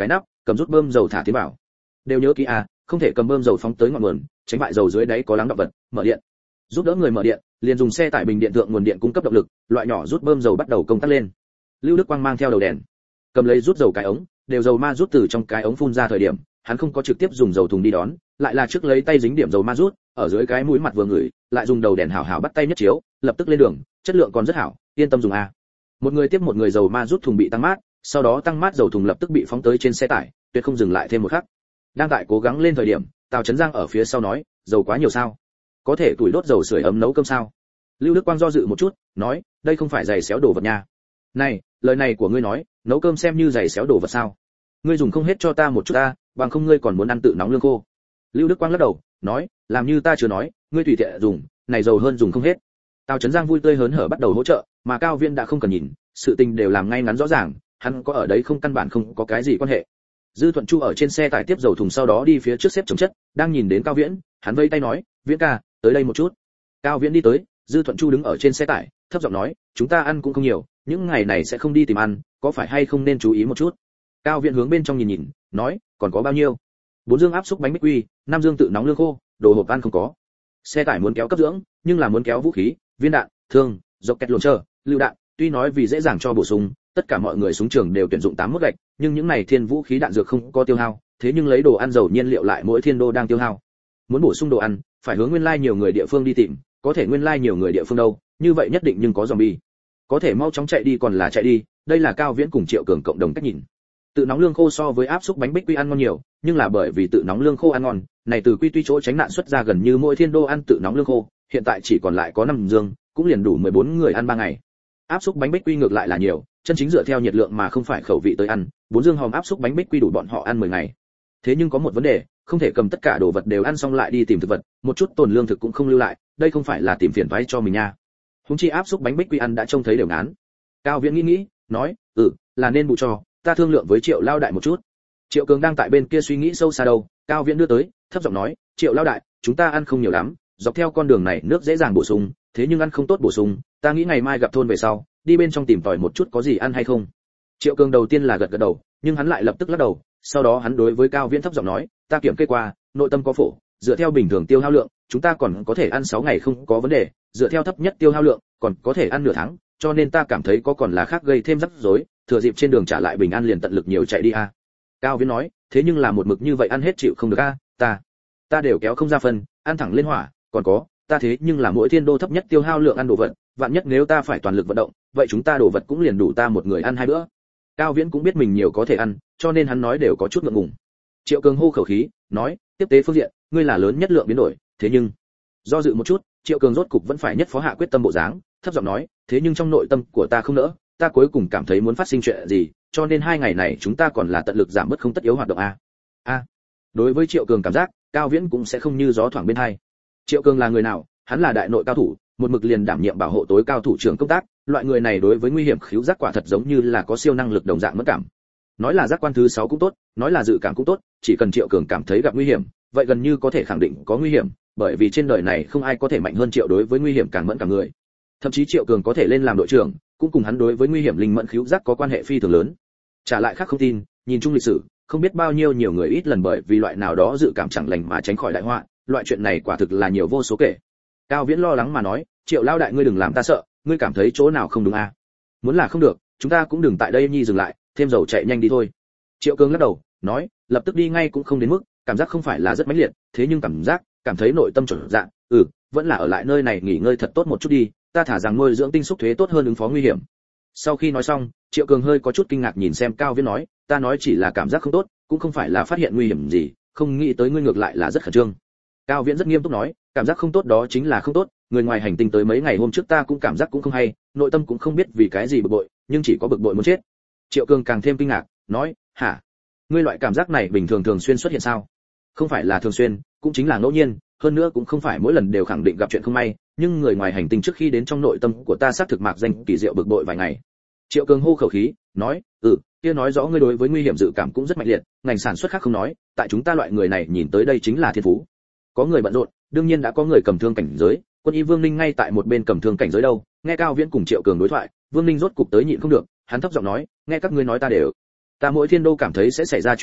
cầm rút bơm dầu thả tiến vào. Đều nhớ kỹ à, không thể cầm bơm dầu phóng tới ngọn nguồn, tránh bại dầu dưới đáy có lắng động vật, mở điện. Giúp đỡ người mở điện, liền dùng xe tải bình điện thượng nguồn điện cung cấp động lực, loại nhỏ rút bơm dầu bắt đầu công tác lên. Lưu Đức Quang mang theo đầu đèn, cầm lấy rút dầu cái ống, đều dầu ma rút từ trong cái ống phun ra thời điểm, hắn không có trực tiếp dùng dầu thùng đi đón, lại là trước lấy tay dính điểm dầu ma rút, ở dưới cái mũi mặt vừa ngửi, lại dùng đầu đèn hảo hảo bắt tay nhất chiếu, lập tức lên đường, chất lượng còn rất hảo, yên tâm dùng a. Một người tiếp một người dầu ma rút thùng bị tăng mát, sau đó tăng mát dầu thùng lập tức bị phóng tới trên xe tải, tuyệt không dừng lại thêm một khắc. Đang tại cố gắng lên thời điểm, Tào Chấn Giang ở phía sau nói, dầu quá nhiều sao? Có thể tuổi đốt dầu sưởi ấm nấu cơm sao? Lưu Đức Quang do dự một chút, nói, đây không phải giày xéo đồ vật nha. Này, lời này của ngươi nói, nấu cơm xem như giày xéo đồ vật sao? Ngươi dùng không hết cho ta một chút ta, bằng không ngươi còn muốn ăn tự nóng lương khô. Lưu Đức Quang lắc đầu, nói, làm như ta chưa nói, ngươi tùy tiện dùng, này dầu hơn dùng không hết. Tào Chấn Giang vui tươi hớn hở bắt đầu hỗ trợ, mà Cao Viễn đã không cần nhìn, sự tình đều làm ngay ngắn rõ ràng, hắn có ở đấy không căn bản không có cái gì quan hệ. Dư Thuận Chu ở trên xe tải tiếp dầu thùng sau đó đi phía trước xếp chồng chất, đang nhìn đến Cao Viễn, hắn vẫy tay nói, Viễn ca, tới đây một chút. Cao Viễn đi tới, Dư Thuận Chu đứng ở trên xe tải, thấp giọng nói, chúng ta ăn cũng không nhiều, những ngày này sẽ không đi tìm ăn, có phải hay không nên chú ý một chút. Cao Viễn hướng bên trong nhìn nhìn, nói, còn có bao nhiêu? Bốn dương áp xúc bánh bích quy, năm dương tự nóng lương khô, đồ hộp ăn không có. Xe tải muốn kéo cấp dưỡng, nhưng là muốn kéo vũ khí, viên đạn, thương, dọc kẹt lồn chờ, lựu đạn, tuy nói vì dễ dàng cho bổ sung, tất cả mọi người súng trường đều tuyển dụng tám mốt gạch, nhưng những này thiên vũ khí đạn dược không có tiêu hao, thế nhưng lấy đồ ăn dầu nhiên liệu lại mỗi thiên đô đang tiêu hao. Muốn bổ sung đồ ăn, phải hướng nguyên lai nhiều người địa phương đi tìm, có thể nguyên lai nhiều người địa phương đâu, như vậy nhất định nhưng có zombie. Có thể mau chóng chạy đi còn là chạy đi, đây là Cao Viễn cùng Triệu Cường cộng đồng cách nhìn. Tự nóng lương khô so với áp xúc bánh bích quy ăn ngon nhiều, nhưng là bởi vì tự nóng lương khô ăn ngon, này từ quy tuy chỗ tránh nạn xuất ra gần như mỗi thiên đô ăn tự nóng lương khô, hiện tại chỉ còn lại có năm dương, cũng liền đủ mười bốn người ăn ba ngày. Áp xúc bánh bích quy ngược lại là nhiều, chân chính dựa theo nhiệt lượng mà không phải khẩu vị tới ăn, bốn dương hòm áp xúc bánh bích quy đủ bọn họ ăn mười ngày. Thế nhưng có một vấn đề, không thể cầm tất cả đồ vật đều ăn xong lại đi tìm thực vật, một chút tồn lương thực cũng không lưu lại, đây không phải là tìm phiền toái cho mình nha. Huống chi áp xúc bánh bích quy ăn đã trông thấy đều ngán. Cao Viễn nghĩ nghĩ, nói, ừ, là nên bù cho, ta thương lượng với Triệu lao đại một chút. Triệu Cường đang tại bên kia suy nghĩ sâu xa đâu, Cao Viễn đưa tới, thấp giọng nói, Triệu lao đại, chúng ta ăn không nhiều lắm, dọc theo con đường này nước dễ dàng bổ sung, thế nhưng ăn không tốt bổ sung, ta nghĩ ngày mai gặp thôn về sau, đi bên trong tìm tòi một chút có gì ăn hay không. Triệu Cường đầu tiên là gật gật đầu, nhưng hắn lại lập tức lắc đầu, sau đó hắn đối với Cao Viễn thấp giọng nói, ta kiểm kê qua, nội tâm có phổ, dựa theo bình thường tiêu hao lượng, chúng ta còn có thể ăn sáu ngày không có vấn đề, dựa theo thấp nhất tiêu hao lượng, còn có thể ăn nửa tháng, cho nên ta cảm thấy có còn là khác gây thêm rắc rối, thừa dịp trên đường trả lại bình an liền tận lực nhiều chạy đi a. Cao Viễn nói, thế nhưng là một mực như vậy ăn hết chịu không được a, ta, ta đều kéo không ra phần, ăn thẳng lên hỏa, còn có, ta thế nhưng là mỗi thiên đô thấp nhất tiêu hao lượng ăn đồ vật, vạn nhất nếu ta phải toàn lực vận động, vậy chúng ta đồ vật cũng liền đủ ta một người ăn hai bữa. Cao Viễn cũng biết mình nhiều có thể ăn, cho nên hắn nói đều có chút ngượng ngùng. Triệu Cường hô khẩu khí, nói, tiếp tế phương diện, ngươi là lớn nhất lượng biến đổi, thế nhưng, do dự một chút, Triệu Cường rốt cục vẫn phải nhất phó hạ quyết tâm bộ dáng, thấp giọng nói, thế nhưng trong nội tâm của ta không nỡ, ta cuối cùng cảm thấy muốn phát sinh chuyện gì, cho nên hai ngày này chúng ta còn là tận lực giảm bớt không tất yếu hoạt động a. A. Đối với Triệu Cường cảm giác, Cao Viễn cũng sẽ không như gió thoảng bên hai. Triệu Cường là người nào? Hắn là đại nội cao thủ, một mực liền đảm nhiệm bảo hộ tối cao thủ trưởng công tác, loại người này đối với nguy hiểm khứu giác quả thật giống như là có siêu năng lực đồng dạng mất cảm. Nói là giác quan thứ sáu cũng tốt, nói là dự cảm cũng tốt, chỉ cần Triệu Cường cảm thấy gặp nguy hiểm, vậy gần như có thể khẳng định có nguy hiểm, bởi vì trên đời này không ai có thể mạnh hơn Triệu đối với nguy hiểm càng mẫn cả người. Thậm chí Triệu Cường có thể lên làm đội trưởng, cũng cùng hắn đối với nguy hiểm linh mẫn khứu giác có quan hệ phi thường lớn. Trả lại khác không tin, nhìn chung lịch sử, không biết bao nhiêu nhiều người ít lần bởi vì loại nào đó dự cảm chẳng lành mà tránh khỏi đại họa, loại chuyện này quả thực là nhiều vô số kể. Cao Viễn lo lắng mà nói, Triệu lao đại ngươi đừng làm ta sợ, ngươi cảm thấy chỗ nào không đúng à? Muốn là không được, chúng ta cũng đừng tại đây nhi dừng lại, thêm dầu chạy nhanh đi thôi. Triệu Cường lắc đầu, nói, lập tức đi ngay cũng không đến mức, cảm giác không phải là rất mãnh liệt, thế nhưng cảm giác, cảm thấy nội tâm chuẩn dạng, ừ, vẫn là ở lại nơi này nghỉ ngơi thật tốt một chút đi, ta thả rằng nuôi dưỡng tinh xúc thuế tốt hơn ứng phó nguy hiểm. Sau khi nói xong, Triệu Cường hơi có chút kinh ngạc nhìn xem Cao Viễn nói, ta nói chỉ là cảm giác không tốt, cũng không phải là phát hiện nguy hiểm gì, không nghĩ tới ngươi ngược lại là rất khẩn trương. Cao Viễn rất nghiêm túc nói, cảm giác không tốt đó chính là không tốt, người ngoài hành tinh tới mấy ngày hôm trước ta cũng cảm giác cũng không hay, nội tâm cũng không biết vì cái gì bực bội, nhưng chỉ có bực bội muốn chết. Triệu Cường càng thêm kinh ngạc, nói, hả? Ngươi loại cảm giác này bình thường thường xuyên xuất hiện sao? Không phải là thường xuyên, cũng chính là ngẫu nhiên, hơn nữa cũng không phải mỗi lần đều khẳng định gặp chuyện không may, nhưng người ngoài hành tinh trước khi đến trong nội tâm của ta xác thực mạc danh kỳ diệu bực bội vài ngày. Triệu Cường hô khẩu khí, nói, ừ, kia nói rõ ngươi đối với nguy hiểm dự cảm cũng rất mạnh liệt, ngành sản xuất khác không nói, tại chúng ta loại người này nhìn tới đây chính là thiên phú. Có người bận rộn, đương nhiên đã có người cầm thương cảnh giới, quân y Vương Ninh ngay tại một bên cầm thương cảnh giới đâu. Nghe Cao Viễn cùng Triệu Cường đối thoại, Vương Ninh rốt cục tới nhịn không được, hắn thấp giọng nói, nghe các ngươi nói ta đều, ta mỗi thiên đô cảm thấy sẽ xảy ra chuyện nhi,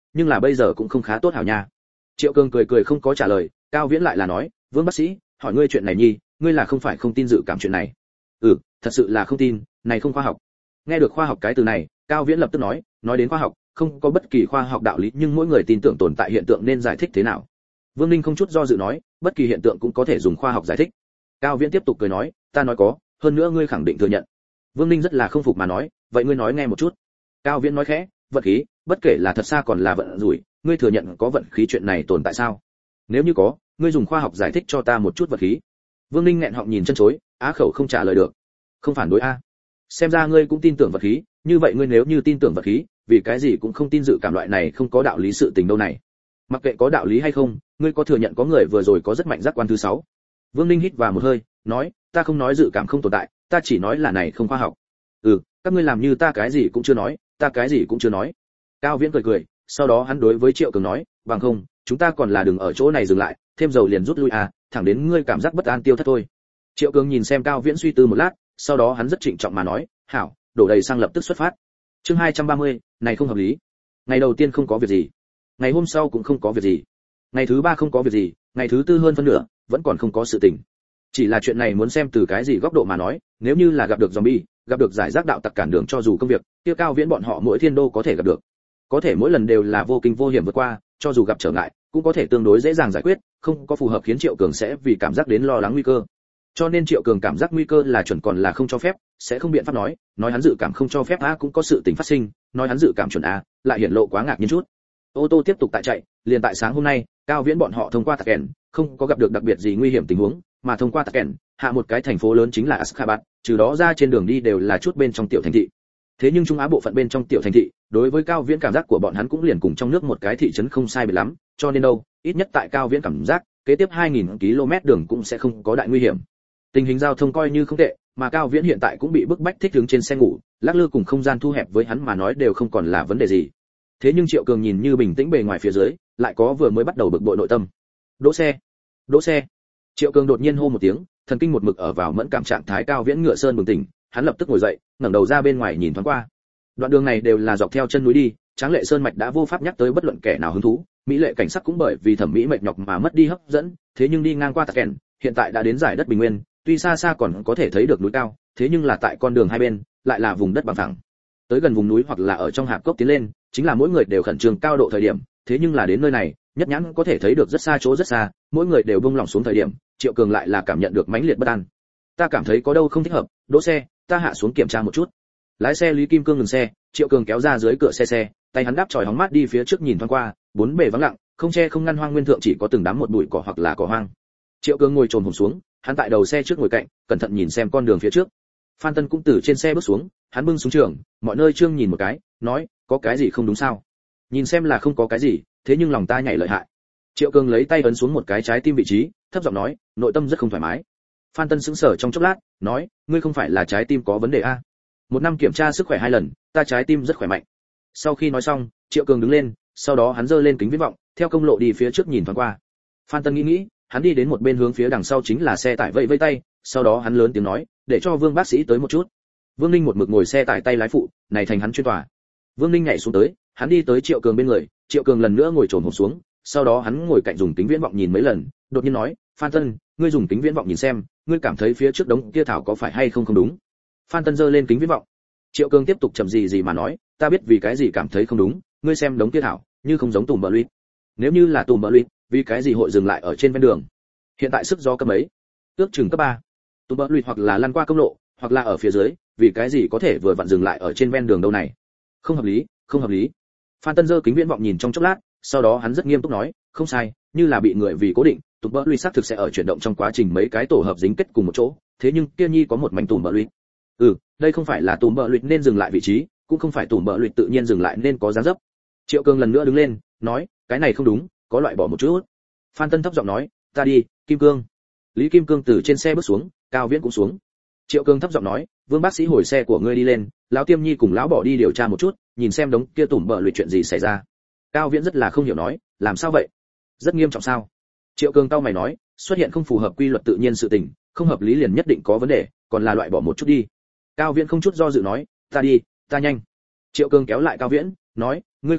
nhưng là bây giờ cũng không khá tốt hảo nha. Triệu Cường cười cười không có trả lời. Cao Viễn lại là nói, Vương bác sĩ, hỏi ngươi chuyện này nhi, ngươi là không phải không tin dự cảm chuyện này? Ừ, thật sự là không tin, này không khoa học. Nghe được khoa học cái từ này, Cao Viễn lập tức nói, nói đến khoa học, không có bất kỳ khoa học đạo lý, nhưng mỗi người tin tưởng tồn tại hiện tượng nên giải thích thế nào? Vương Ninh không chút do dự nói, bất kỳ hiện tượng cũng có thể dùng khoa học giải thích. Cao Viễn tiếp tục cười nói, ta nói có, hơn nữa ngươi khẳng định thừa nhận. Vương Ninh rất là không phục mà nói, vậy ngươi nói nghe một chút. Cao Viễn nói khẽ, vận khí, bất kể là thật xa còn là vận rủi, ngươi thừa nhận có vận khí chuyện này tồn tại sao? Nếu như có, ngươi dùng khoa học giải thích cho ta một chút vận khí. Vương Ninh nghẹn họng nhìn chân chối, á khẩu không trả lời được. Không phản đối a? Xem ra ngươi cũng tin tưởng vận khí, như vậy ngươi nếu như tin tưởng vận khí, vì cái gì cũng không tin dự cảm loại này không có đạo lý sự tình đâu này? Mặc kệ có đạo lý hay không, ngươi có thừa nhận có người vừa rồi có rất mạnh giác quan thứ sáu? Vương Ninh hít vào một hơi, nói, ta không nói dự cảm không tồn tại, ta chỉ nói là này không khoa học. Ừ, các ngươi làm như ta cái gì cũng chưa nói, ta cái gì cũng chưa nói. Cao Viễn cười cười, sau đó hắn đối với Triệu Cường nói, bằng không, chúng ta còn là đừng ở chỗ này dừng lại, thêm dầu liền rút lui à, thẳng đến ngươi cảm giác bất an tiêu thất thôi. Triệu Cường nhìn xem Cao Viễn suy tư một lát, sau đó hắn rất trịnh trọng mà nói, hảo, đổ đầy xăng lập tức xuất phát. Chương hai trăm ba mươi, này không hợp lý. Ngày đầu tiên không có việc gì, ngày hôm sau cũng không có việc gì, ngày thứ ba không có việc gì, ngày thứ tư hơn phân nửa vẫn còn không có sự tình. Chỉ là chuyện này muốn xem từ cái gì góc độ mà nói, nếu như là gặp được zombie, gặp được giải rác đạo tặc cản đường cho dù công việc, kia Cao Viễn bọn họ mỗi thiên đô có thể gặp được. Có thể mỗi lần đều là vô kinh vô hiểm vượt qua, cho dù gặp trở ngại, cũng có thể tương đối dễ dàng giải quyết, không có phù hợp khiến Triệu Cường sẽ vì cảm giác đến lo lắng nguy cơ. Cho nên Triệu Cường cảm giác nguy cơ là chuẩn còn là không cho phép, sẽ không biện pháp nói, nói hắn dự cảm không cho phép a cũng có sự tình phát sinh, nói hắn dự cảm chuẩn a, lại hiển lộ quá ngạc nhiên chút. Ô tô tiếp tục tại chạy, liền tại sáng hôm nay, Cao Viễn bọn họ thông qua tạc kèn, không có gặp được đặc biệt gì nguy hiểm tình huống, mà thông qua tạc kèn, hạ một cái thành phố lớn chính là Ashgabat, trừ đó ra trên đường đi đều là chút bên trong tiểu thành thị. Thế nhưng Trung Á bộ phận bên trong tiểu thành thị, đối với Cao Viễn cảm giác của bọn hắn cũng liền cùng trong nước một cái thị trấn không sai biệt lắm, cho nên đâu, ít nhất tại Cao Viễn cảm giác, kế tiếp hai nghìn ki lô mét đường cũng sẽ không có đại nguy hiểm. Tình hình giao thông coi như không tệ, mà Cao Viễn hiện tại cũng bị bức bách thích đứng trên xe ngủ, lắc lư cùng không gian thu hẹp với hắn mà nói đều không còn là vấn đề gì. Thế nhưng Triệu Cường nhìn như bình tĩnh bề ngoài phía dưới, lại có vừa mới bắt đầu bực bội nội tâm. Đỗ xe, đỗ xe. Triệu Cường đột nhiên hô một tiếng, thần kinh một mực ở vào mẫn cảm trạng thái. Cao Viễn ngựa sơn bừng tỉnh, hắn lập tức ngồi dậy, ngẩng đầu ra bên ngoài nhìn thoáng qua. Đoạn đường này đều là dọc theo chân núi đi, Tráng Lệ Sơn mạch đã vô pháp nhắc tới bất luận kẻ nào hứng thú, mỹ lệ cảnh sắc cũng bởi vì thẩm mỹ mệt nhọc mà mất đi hấp dẫn, thế nhưng đi ngang qua Tạc Kèn, hiện tại đã đến giải đất bình nguyên, tuy xa xa còn có thể thấy được núi cao, thế nhưng là tại con đường hai bên, lại là vùng đất bằng phẳng. Tới gần vùng núi hoặc là ở trong hạp cốc tiến lên, chính là mỗi người đều khẩn trương cao độ thời điểm, thế nhưng là đến nơi này, nhất nhãn có thể thấy được rất xa chỗ rất xa, mỗi người đều buông lỏng xuống thời điểm, Triệu Cường lại là cảm nhận được mãnh liệt bất an. Ta cảm thấy có đâu không thích hợp, đỗ xe, ta hạ xuống kiểm tra một chút. Lái xe Lý Kim Cương ngừng xe, Triệu Cường kéo ra dưới cửa xe xe, tay hắn đáp chòi hóng mát đi phía trước nhìn thoáng qua, bốn bề vắng lặng, không che không ngăn hoang nguyên thượng chỉ có từng đám một bụi cỏ hoặc là cỏ hoang. Triệu Cường ngồi chồm hổm xuống, hắn tại đầu xe trước ngồi cạnh, cẩn thận nhìn xem con đường phía trước. Phan Tân cũng từ trên xe bước xuống, hắn bưng súng trường, mọi nơi trương nhìn một cái, nói, có cái gì không đúng sao? Nhìn xem là không có cái gì, thế nhưng lòng ta nhảy lợi hại. Triệu Cường lấy tay ấn xuống một cái trái tim vị trí, thấp giọng nói, nội tâm rất không thoải mái. Phan Tân sững sờ trong chốc lát, nói, ngươi không phải là trái tim có vấn đề a? Một năm kiểm tra sức khỏe hai lần, ta trái tim rất khỏe mạnh. Sau khi nói xong, Triệu Cường đứng lên, sau đó hắn giơ lên kính viễn vọng, theo công lộ đi phía trước nhìn thoáng qua. Phan Tân nghĩ nghĩ, hắn đi đến một bên hướng phía đằng sau chính là xe tải vẫy vẫy tay, sau đó hắn lớn tiếng nói, để cho Vương bác sĩ tới một chút. Vương Ninh một mực ngồi xe tải tay lái phụ, này thành hắn chuyên tòa. Vương Ninh nhảy xuống tới, hắn đi tới Triệu Cường bên người, Triệu Cường lần nữa ngồi trồn hổm xuống, sau đó hắn ngồi cạnh dùng kính viễn vọng nhìn mấy lần, đột nhiên nói, Phan Tân, ngươi dùng kính viễn vọng nhìn xem, ngươi cảm thấy phía trước đống kia thảo có phải hay không không đúng? Phan Tân giơ lên kính viễn vọng. Triệu Cường tiếp tục chậm gì gì mà nói, ta biết vì cái gì cảm thấy không đúng, ngươi xem đống kia thảo, như không giống tùm bờ lụy. Nếu như là tùm bờ lụy, vì cái gì hội dừng lại ở trên ven đường? Hiện tại sức gió cấp mấy? Ước chừng cấp ba. Tùm bờ lụy hoặc là lăn qua công lộ, hoặc là ở phía dưới, vì cái gì có thể vừa vặn dừng lại ở trên ven đường đâu này? Không hợp lý, không hợp lý. Phan Tân giơ kính viễn vọng nhìn trong chốc lát, sau đó hắn rất nghiêm túc nói, không sai, như là bị người vì cố định, tùm bờ lụy xác thực sẽ ở chuyển động trong quá trình mấy cái tổ hợp dính kết cùng một chỗ, thế nhưng kia nhi có một mảnh tùm bờ lụy. Ừ, đây không phải là tùm bờ lụy nên dừng lại vị trí, cũng không phải tùm bờ lụy tự nhiên dừng lại nên có dáng dấp. Triệu Cường lần nữa đứng lên, nói, cái này không đúng, có loại bỏ một chút. Phan Tân thấp giọng nói, ta đi, Kim Cương. Lý Kim Cương từ trên xe bước xuống, Cao Viễn cũng xuống. Triệu Cường thấp giọng nói, Vương bác sĩ hồi xe của ngươi đi lên, lão Tiêm Nhi cùng lão bỏ đi điều tra một chút, nhìn xem đống kia tủm bợ lụy chuyện gì xảy ra. Cao Viễn rất là không hiểu nói, làm sao vậy? Rất nghiêm trọng sao? Triệu Cường cau mày nói, xuất hiện không phù hợp quy luật tự nhiên sự tình, không hợp lý liền nhất định có vấn đề, còn là loại bỏ một chút đi. Cao Viễn không chút do dự nói, ta đi, ta nhanh. Triệu Cường kéo lại Cao Viễn, nói, ngươi không được,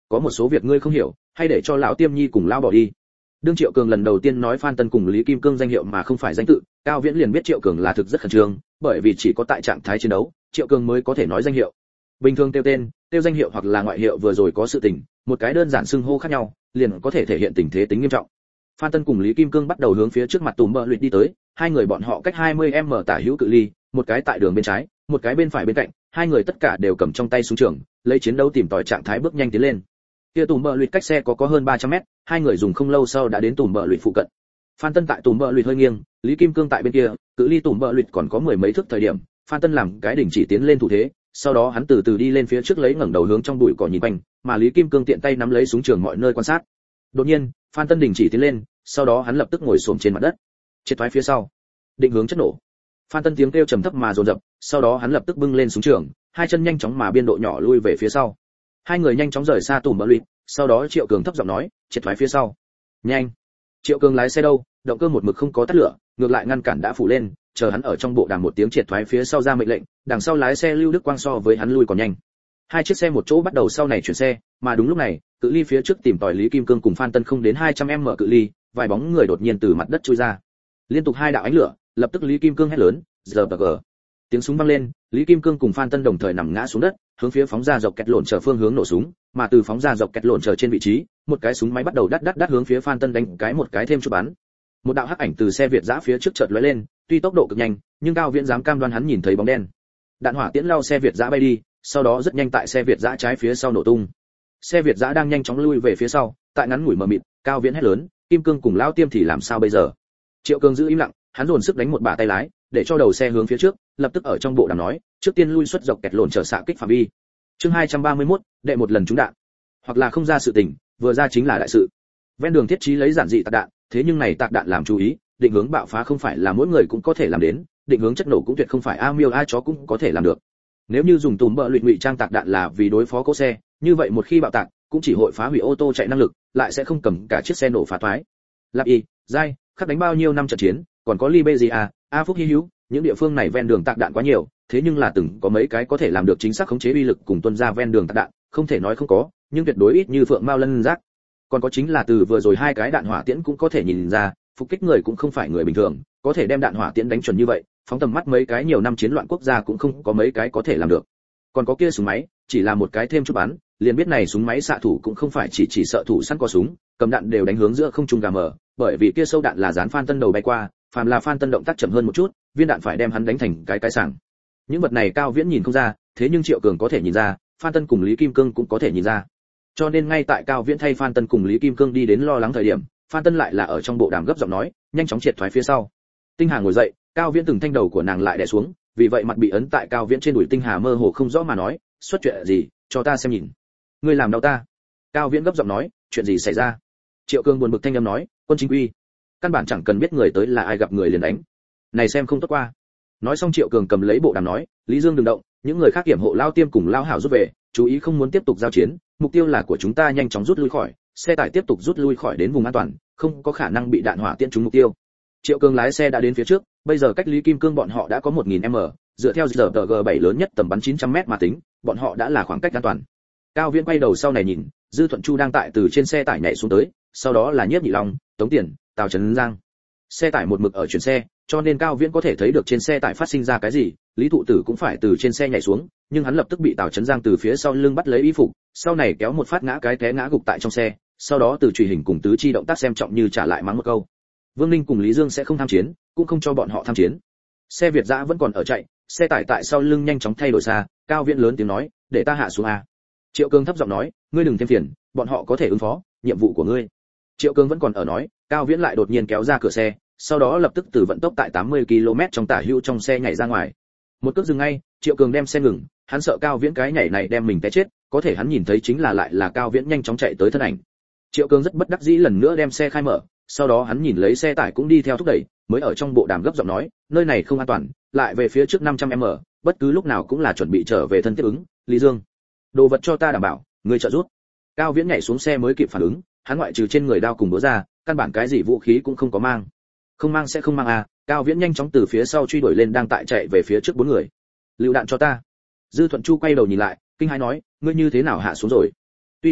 có một số việc ngươi không hiểu, hay để cho lão Tiêm Nhi cùng lão bỏ đi. Đương Triệu Cường lần đầu tiên nói Phan Tân cùng Lý Kim Cương danh hiệu mà không phải danh tự, Cao Viễn liền biết Triệu Cường là thực rất khẩn trương, bởi vì chỉ có tại trạng thái chiến đấu, Triệu Cường mới có thể nói danh hiệu. Bình thường tiêu tên, tiêu danh hiệu hoặc là ngoại hiệu vừa rồi có sự tình, một cái đơn giản xưng hô khác nhau, liền có thể thể hiện tình thế tính nghiêm trọng. Phan Tân cùng Lý Kim Cương bắt đầu hướng phía trước mặt Tùm Bờ Luyện đi tới, hai người bọn họ cách hai mươi mét tả hữu cự ly, một cái tại đường bên trái, một cái bên phải bên cạnh, hai người tất cả đều cầm trong tay súng trường, lấy chiến đấu tìm tòi trạng thái bước nhanh tiến lên. Kia Tùm Bờ Luyện cách xe có có hơn ba trăm mét, hai người dùng không lâu sau đã đến Tùm Bờ Luyện phụ cận. Phan Tân tại Tùm Bờ Luyện hơi nghiêng, Lý Kim Cương tại bên kia, cự ly Tùm Bờ Luyện còn có mười mấy thước thời điểm, Phan Tân làm cái đỉnh chỉ tiến lên thủ thế, sau đó hắn từ từ đi lên phía trước lấy ngẩng đầu hướng trong bụi cỏ nhìn quanh, mà Lý Kim Cương tiện tay nắm lấy súng trường mọi nơi quan sát. Đột nhiên, Phan Tân đình chỉ tiến lên, sau đó hắn lập tức ngồi xổm trên mặt đất, triệt thoái phía sau, định hướng chất nổ. Phan Tân tiếng kêu trầm thấp mà dồn dập, sau đó hắn lập tức bưng lên súng trường, hai chân nhanh chóng mà biên độ nhỏ lui về phía sau. Hai người nhanh chóng rời xa Tùm Bờ Luyện, sau đó Triệu Cường thấp giọng nói, triệt thoái phía sau. Nhanh. Triệu Cường lái xe đâu, động cơ một mực không có tắt lửa, ngược lại ngăn cản đã phủ lên, chờ hắn ở trong bộ đàm một tiếng triệt thoái phía sau ra mệnh lệnh, đằng sau lái xe Lưu Đức Quang so với hắn lui còn nhanh. Hai chiếc xe một chỗ bắt đầu sau này chuyển xe, mà đúng lúc này, cự ly phía trước tìm tòi Lý Kim Cương cùng Phan Tân không đến hai trăm mét cự ly, vài bóng người đột nhiên từ mặt đất chui ra. Liên tục hai đạo ánh lửa, lập tức Lý Kim Cương hét lớn, "Giờ bờ gờ!" Tiếng súng vang lên, Lý Kim Cương cùng Phan Tân đồng thời nằm ngã xuống đất, hướng phía phóng ra dọc kẹt lộn chờ phương hướng nổ súng, mà từ phóng ra dọc kẹt lộn chờ trên vị trí, một cái súng máy bắt đầu đắt đắt đắt hướng phía Phan Tân đánh cái một cái thêm chút bắn. Một đạo hắc ảnh từ xe Việt giã phía trước chợt lóe lên, tuy tốc độ cực nhanh, nhưng Cao Viễn dám cam đoan hắn nhìn thấy bóng đen. Đạn hỏa tiễn lao xe Việt giã bay đi, sau đó rất nhanh tại xe Việt giã trái phía sau nổ tung. Xe Việt giã đang nhanh chóng lui về phía sau, tại ngắn ngủi mờ mịt, Cao Viễn hét lớn, Kim Cương cùng lão Tiêm thì làm sao bây giờ? Triệu Cường giữ im lặng, hắn dồn sức đánh một bả tay lái, để cho đầu xe hướng phía trước, lập tức ở trong bộ đàm nói, trước tiên lui xuất dọc kẹt lộn trở xạ kích phạm vi. Chương hai trăm ba mươi mốt, đệ một lần trúng đạn. Hoặc là không ra sự tình, vừa ra chính là đại sự. Ven đường thiết trí lấy giản dị tạc đạn, thế nhưng này tạc đạn làm chú ý, định hướng bạo phá không phải là mỗi người cũng có thể làm đến, định hướng chất nổ cũng tuyệt không phải a miêu a chó cũng có thể làm được. Nếu như dùng Tùm Bờ Luyện ngụy trang tạc đạn là vì đối phó cỗ xe, như vậy một khi bạo tạc, cũng chỉ hội phá hủy ô tô chạy năng lực, lại sẽ không cầm cả chiếc xe nổ phá thoái. Lạp y, dai, khắc đánh bao nhiêu năm trận chiến, còn có Liberia, A Phúc Hy Hữu, những địa phương này ven đường tạc đạn quá nhiều, thế nhưng là từng có mấy cái có thể làm được chính xác khống chế uy lực cùng tuân ra ven đường tạc đạn, không thể nói không có, nhưng tuyệt đối ít như Phượng Mao Lân Giác. Còn có chính là từ vừa rồi hai cái đạn hỏa tiễn cũng có thể nhìn ra, phục kích người cũng không phải người bình thường, có thể đem đạn hỏa tiễn đánh chuẩn như vậy, phóng tầm mắt mấy cái nhiều năm chiến loạn quốc gia cũng không có mấy cái có thể làm được. Còn có kia súng máy, chỉ là một cái thêm chút bắn, liền biết này súng máy xạ thủ cũng không phải chỉ chỉ sợ thủ săn có súng, cầm đạn đều đánh hướng giữa không trung gà mờ, bởi vì kia sâu đạn là dán Phan Tân đầu bay qua, phàm là Phan Tân động tác chậm hơn một chút, viên đạn phải đem hắn đánh thành cái cái sàng. Những vật này Cao Viễn nhìn không ra, thế nhưng Triệu Cường có thể nhìn ra, Phan Tân cùng Lý Kim Cương cũng có thể nhìn ra. Cho nên ngay tại Cao Viễn thay Phan Tân cùng Lý Kim Cương đi đến lo lắng thời điểm, Phan Tân lại là ở trong bộ đàm gấp giọng nói, nhanh chóng triệt thoái phía sau. Tinh Hà ngồi dậy, Cao Viễn từng thanh đầu của nàng lại đè xuống, vì vậy mặt bị ấn tại Cao Viễn trên đùi Tinh Hà mơ hồ không rõ mà nói, xuất chuyện gì, cho ta xem nhìn. Ngươi làm đau ta. Cao Viễn gấp giọng nói, chuyện gì xảy ra? Triệu Cường buồn bực thanh âm nói, quân chính quy, căn bản chẳng cần biết người tới là ai gặp người liền đánh. Này xem không tốt qua. Nói xong Triệu Cường cầm lấy bộ đàm nói, Lý Dương đừng động, những người khác kiểm hộ lao Tiêm cùng lao Hảo rút về, chú ý không muốn tiếp tục giao chiến, mục tiêu là của chúng ta nhanh chóng rút lui khỏi, xe tải tiếp tục rút lui khỏi đến vùng an toàn, không có khả năng bị đạn hỏa tiễn trúng mục tiêu. Triệu Cường lái xe đã đến phía trước, bây giờ cách Lý Kim Cương bọn họ đã có một nghìn mét, dựa theo giờ G bảy lớn nhất tầm bắn chín trăm mét mà tính, bọn họ đã là khoảng cách an toàn. Cao Viễn quay đầu sau này nhìn, Dư Thuận Chu đang tại từ trên xe tải nhảy xuống tới, sau đó là Nhiếp Nhị Long, Tống Tiền, Tào Trấn Giang. Xe tải một mực ở chuyển xe, cho nên Cao Viễn có thể thấy được trên xe tải phát sinh ra cái gì, Lý Thụ Tử cũng phải từ trên xe nhảy xuống, nhưng hắn lập tức bị Tào Trấn Giang từ phía sau lưng bắt lấy y phục, sau này kéo một phát ngã cái té ngã gục tại trong xe, sau đó từ chùy hình cùng tứ chi động tác xem trọng như trả lại mắng một câu. Vương Ninh cùng Lý Dương sẽ không tham chiến, cũng không cho bọn họ tham chiến. Xe Việt dã vẫn còn ở chạy, xe tải tại sau lưng nhanh chóng thay đổi xa, Cao Viễn lớn tiếng nói, để ta hạ xuống a. Triệu Cường thấp giọng nói, ngươi đừng thêm phiền, bọn họ có thể ứng phó, nhiệm vụ của ngươi. Triệu Cường vẫn còn ở nói, Cao Viễn lại đột nhiên kéo ra cửa xe, sau đó lập tức từ vận tốc tại tám mươi ki lô mét trong tả hữu trong xe nhảy ra ngoài. Một cước dừng ngay, Triệu Cường đem xe ngừng, hắn sợ Cao Viễn cái nhảy này đem mình té chết, có thể hắn nhìn thấy chính là lại là Cao Viễn nhanh chóng chạy tới thân ảnh. Triệu Cường rất bất đắc dĩ lần nữa đem xe khai mở, sau đó hắn nhìn lấy xe tải cũng đi theo thúc đẩy, mới ở trong bộ đàm gấp giọng nói, nơi này không an toàn, lại về phía trước năm trăm mét, bất cứ lúc nào cũng là chuẩn bị trở về thân tiếp ứng, Lý Dương. Đồ vật cho ta đảm bảo, ngươi trợ giúp. Cao Viễn nhảy xuống xe mới kịp phản ứng, hắn ngoại trừ trên người đao cùng búa ra, căn bản cái gì vũ khí cũng không có mang. Không mang sẽ không mang à, Cao Viễn nhanh chóng từ phía sau truy đuổi lên đang tại chạy về phía trước bốn người. Lưu đạn cho ta. Dư Thuận Chu quay đầu nhìn lại, kinh hãi nói, ngươi như thế nào hạ xuống rồi? Tuy kinh ngạc,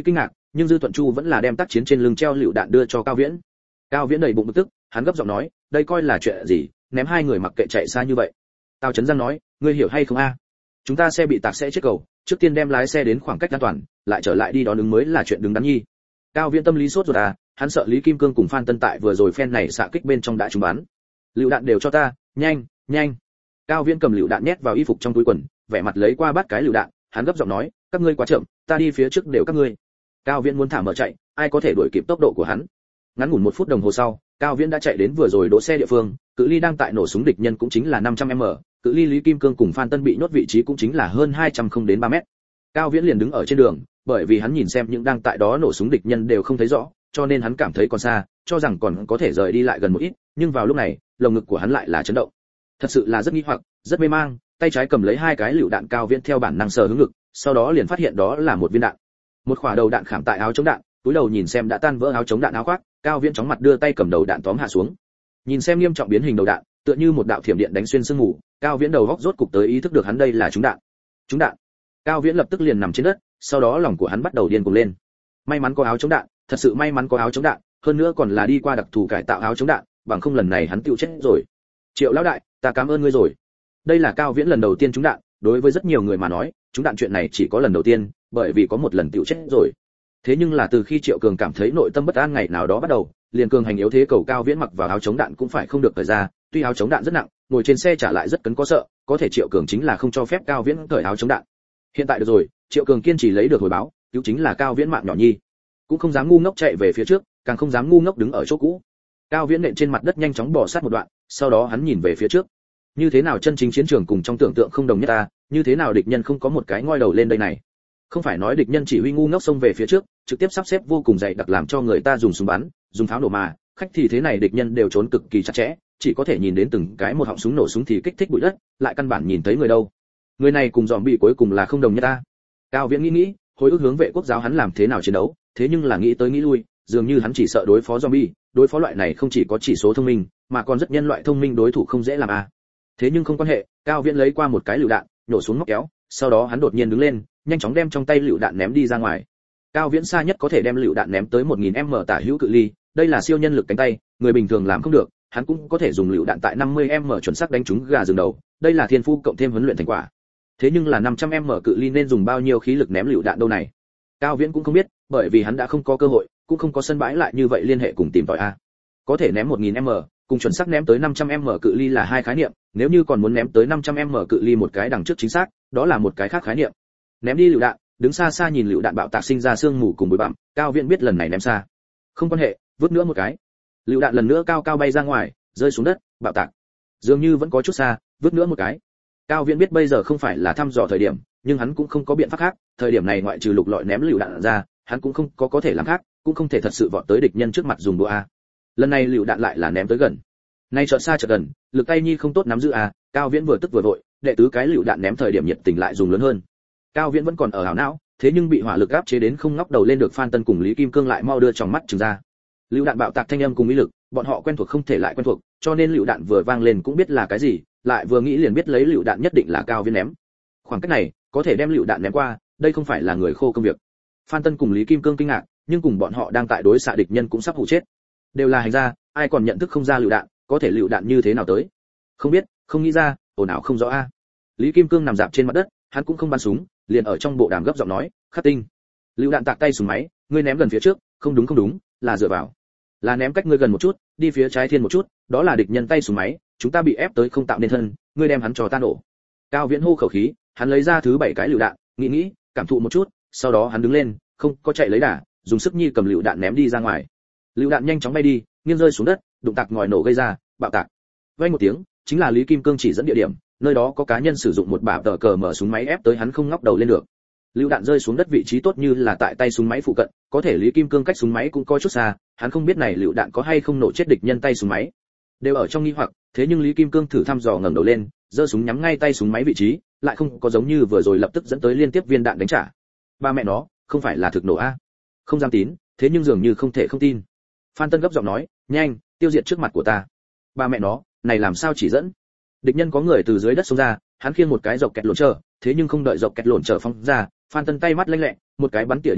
nhưng Dư Thuận Chu vẫn là đem tác chiến trên lưng treo lựu đạn đưa cho Cao Viễn. Cao Viễn đầy bụng bực tức, hắn gấp giọng nói, đây coi là chuyện gì, ném hai người mặc kệ chạy xa như vậy. Tào Chấn Giang nói, ngươi hiểu hay không a? Chúng ta xe bị tạc sẽ chết cầu, trước tiên đem lái xe đến khoảng cách an toàn, lại trở lại đi đón ứng mới là chuyện đứng đắn nhi. Cao Viễn tâm lý sốt ruột à, hắn sợ Lý Kim Cương cùng Phan Tân tại vừa rồi phen này xạ kích bên trong đã trúng bắn. Lựu đạn đều cho ta, nhanh, nhanh. Cao Viễn cầm lựu đạn nhét vào y phục trong túi quần, vẻ mặt lấy qua bắt cái lựu đạn, hắn gấp giọng nói, các ngươi quá chậm, ta đi phía trước đều các ngươi. Cao Viễn muốn thả mở chạy, ai có thể đuổi kịp tốc độ của hắn. Ngắn ngủn một phút đồng hồ sau, Cao Viễn đã chạy đến vừa rồi đỗ xe địa phương, cự ly đang tại nổ súng địch nhân cũng chính là năm trăm mét, cự ly Lý Kim Cương cùng Phan Tân bị nhốt vị trí cũng chính là hơn hai trăm không đến ba mét. Cao Viễn liền đứng ở trên đường, bởi vì hắn nhìn xem những đang tại đó nổ súng địch nhân đều không thấy rõ, cho nên hắn cảm thấy còn xa, cho rằng còn có thể rời đi lại gần một ít, nhưng vào lúc này, lồng ngực của hắn lại là chấn động. Thật sự là rất nghi hoặc, rất mê mang, tay trái cầm lấy hai cái lựu đạn. Cao Viễn theo bản năng sờ hướng ngực, sau đó liền phát hiện đó là một viên đạn. Một quả đầu đạn khảm tại áo chống đạn, túi đầu nhìn xem đã tan vỡ áo chống đạn áo khoác, Cao Viễn chóng mặt đưa tay cầm đầu đạn tóm hạ xuống. Nhìn xem nghiêm trọng biến hình đầu đạn, tựa như một đạo thiểm điện đánh xuyên sương mù, Cao Viễn đầu góc rốt cục tới ý thức được hắn đây là trúng đạn. Trúng đạn. Cao Viễn lập tức liền nằm trên đất, sau đó lòng của hắn bắt đầu điên cuồng lên. May mắn có áo chống đạn, thật sự may mắn có áo chống đạn, hơn nữa còn là đi qua đặc thù cải tạo áo chống đạn, bằng không lần này hắn tiêu chết rồi. Triệu lão đại, ta cảm ơn ngươi rồi. Đây là Cao Viễn lần đầu tiên trúng đạn, đối với rất nhiều người mà nói, trúng đạn chuyện này chỉ có lần đầu tiên, bởi vì có một lần tiêu chết rồi. Thế nhưng là từ khi Triệu Cường cảm thấy nội tâm bất an ngày nào đó bắt đầu, liền cường hành yếu thế cầu Cao Viễn mặc vào áo chống đạn cũng phải không được thời ra, tuy áo chống đạn rất nặng, ngồi trên xe trả lại rất cấn có sợ, có thể Triệu Cường chính là không cho phép Cao Viễn cởi áo chống đạn. Hiện tại được rồi, Triệu Cường kiên trì lấy được hồi báo, cứu chính là Cao Viễn mạng nhỏ nhi, cũng không dám ngu ngốc chạy về phía trước, càng không dám ngu ngốc đứng ở chỗ cũ. Cao Viễn nện trên mặt đất nhanh chóng bò sát một đoạn, sau đó hắn nhìn về phía trước. Như thế nào chân chính chiến trường cùng trong tưởng tượng không đồng nhất ta, như thế nào địch nhân không có một cái ngoi đầu lên đây này. Không phải nói địch nhân chỉ huy ngu ngốc xông về phía trước, trực tiếp sắp xếp vô cùng dày đặc làm cho người ta dùng súng bắn, dùng pháo nổ mà, khách thì thế này địch nhân đều trốn cực kỳ chặt chẽ, chỉ có thể nhìn đến từng cái một họng súng nổ súng thì kích thích bụi đất, lại căn bản nhìn thấy người đâu. Người này cùng zombie cuối cùng là không đồng nhất ta. Cao Viễn nghĩ nghĩ, hồi ức hướng vệ quốc giáo hắn làm thế nào chiến đấu, thế nhưng là nghĩ tới nghĩ lui, dường như hắn chỉ sợ đối phó zombie, đối phó loại này không chỉ có chỉ số thông minh, mà còn rất nhân loại thông minh đối thủ không dễ làm à. Thế nhưng không quan hệ, Cao Viễn lấy qua một cái lựu đạn, nhổ xuống móc kéo, sau đó hắn đột nhiên đứng lên, nhanh chóng đem trong tay lựu đạn ném đi ra ngoài. Cao Viễn xa nhất có thể đem lựu đạn ném tới một nghìn mét tả hữu cự ly, đây là siêu nhân lực cánh tay, người bình thường làm không được, hắn cũng có thể dùng lựu đạn tại năm mươi mét chuẩn xác đánh trúng gà rừng đầu, đây là thiên phú cộng thêm huấn luyện thành quả. Thế nhưng là năm trăm mét cự ly nên dùng bao nhiêu khí lực ném lựu đạn đâu này? Cao Viễn cũng không biết, bởi vì hắn đã không có cơ hội, cũng không có sân bãi lại như vậy liên hệ cùng tìm tòi a. Có thể ném một nghìn mét, cùng chuẩn xác ném tới năm trăm mét cự ly là hai khái niệm, nếu như còn muốn ném tới năm trăm mét cự ly một cái đằng trước chính xác, đó là một cái khác khái niệm. Ném đi lựu đạn, đứng xa xa nhìn lựu đạn bạo tạc sinh ra sương mù cùng bụi bặm, Cao Viễn biết lần này ném xa. Không quan hệ, vứt nữa một cái. Lựu đạn lần nữa cao cao bay ra ngoài, rơi xuống đất, bạo tạc. Dường như vẫn có chút xa, vứt nữa một cái. Cao Viễn biết bây giờ không phải là thăm dò thời điểm, nhưng hắn cũng không có biện pháp khác, thời điểm này ngoại trừ lục lọi ném lựu đạn ra, hắn cũng không có có thể làm khác, cũng không thể thật sự vọt tới địch nhân trước mặt dùng đũa a. Lần này lựu đạn lại là ném tới gần. Nay chợt xa chợt gần, lực tay nhi không tốt nắm giữ a, Cao Viễn vừa tức vừa vội, đệ tứ cái lựu đạn ném thời điểm nhiệt tình lại dùng lớn hơn. Cao Viễn vẫn còn ở hảo não, thế nhưng bị hỏa lực áp chế đến không ngóc đầu lên được, Phan Tân cùng Lý Kim Cương lại mau đưa tròng mắt trừng ra. Lựu đạn bạo tạc thanh âm cùng ý lực, bọn họ quen thuộc không thể lại quen thuộc, cho nên lựu đạn vừa vang lên cũng biết là cái gì, lại vừa nghĩ liền biết lấy lựu đạn nhất định là Cao Viễn ném. Khoảng cách này, có thể đem lựu đạn ném qua, đây không phải là người khô công việc. Phan Tân cùng Lý Kim Cương kinh ngạc, nhưng cùng bọn họ đang tại đối xạ địch nhân cũng sắp hụ chết. Đều là hành gia, ai còn nhận thức không ra lựu đạn, có thể lựu đạn như thế nào tới? Không biết, không nghĩ ra, ồn ào không rõ a. Lý Kim Cương nằm dạp trên mặt đất, hắn cũng không bắn súng, liền ở trong bộ đàm gấp giọng nói, "Khắc Tinh, lựu đạn tạc tay súng máy, ngươi ném gần phía trước, không đúng không đúng, là dựa vào. Là ném cách ngươi gần một chút, đi phía trái thiên một chút, đó là địch nhân tay súng máy, chúng ta bị ép tới không tạo nên thân, ngươi đem hắn cho ta nổ." Cao Viễn hô khẩu khí, hắn lấy ra thứ bảy cái lựu đạn, nghĩ nghĩ, cảm thụ một chút, sau đó hắn đứng lên, không có chạy lấy đà, dùng sức nhi cầm lựu đạn ném đi ra ngoài. Lựu đạn nhanh chóng bay đi, nghiêng rơi xuống đất, đụng tạc ngòi nổ gây ra, bạo tạc. Vang một tiếng, chính là Lý Kim Cương chỉ dẫn địa điểm, nơi đó có cá nhân sử dụng một bả tờ cờ mở súng máy ép tới hắn không ngóc đầu lên được. Lựu đạn rơi xuống đất vị trí tốt như là tại tay súng máy phụ cận, có thể Lý Kim Cương cách súng máy cũng có chút xa, hắn không biết này lựu đạn có hay không nổ chết địch nhân tay súng máy. Đều ở trong nghi hoặc, thế nhưng Lý Kim Cương thử thăm dò ngẩng đầu lên, giơ súng nhắm ngay tay súng máy vị trí, lại không có giống như vừa rồi lập tức dẫn tới liên tiếp viên đạn đánh trả. Ba mẹ nó, không phải là thực nổ a? Không dám tín, thế nhưng dường như không thể không tin. Phan Tân gấp giọng nói, "Nhanh, tiêu diệt trước mặt của ta." Ba mẹ nó, này làm sao chỉ dẫn? Địch nhân có người từ dưới đất xông ra, hắn khiêng một cái dọc kẹt lộn trở, thế nhưng không đợi dọc kẹt lộn trở phóng ra, Phan Tân tay mắt lanh lẹ, một cái bắn tỉa đi qua,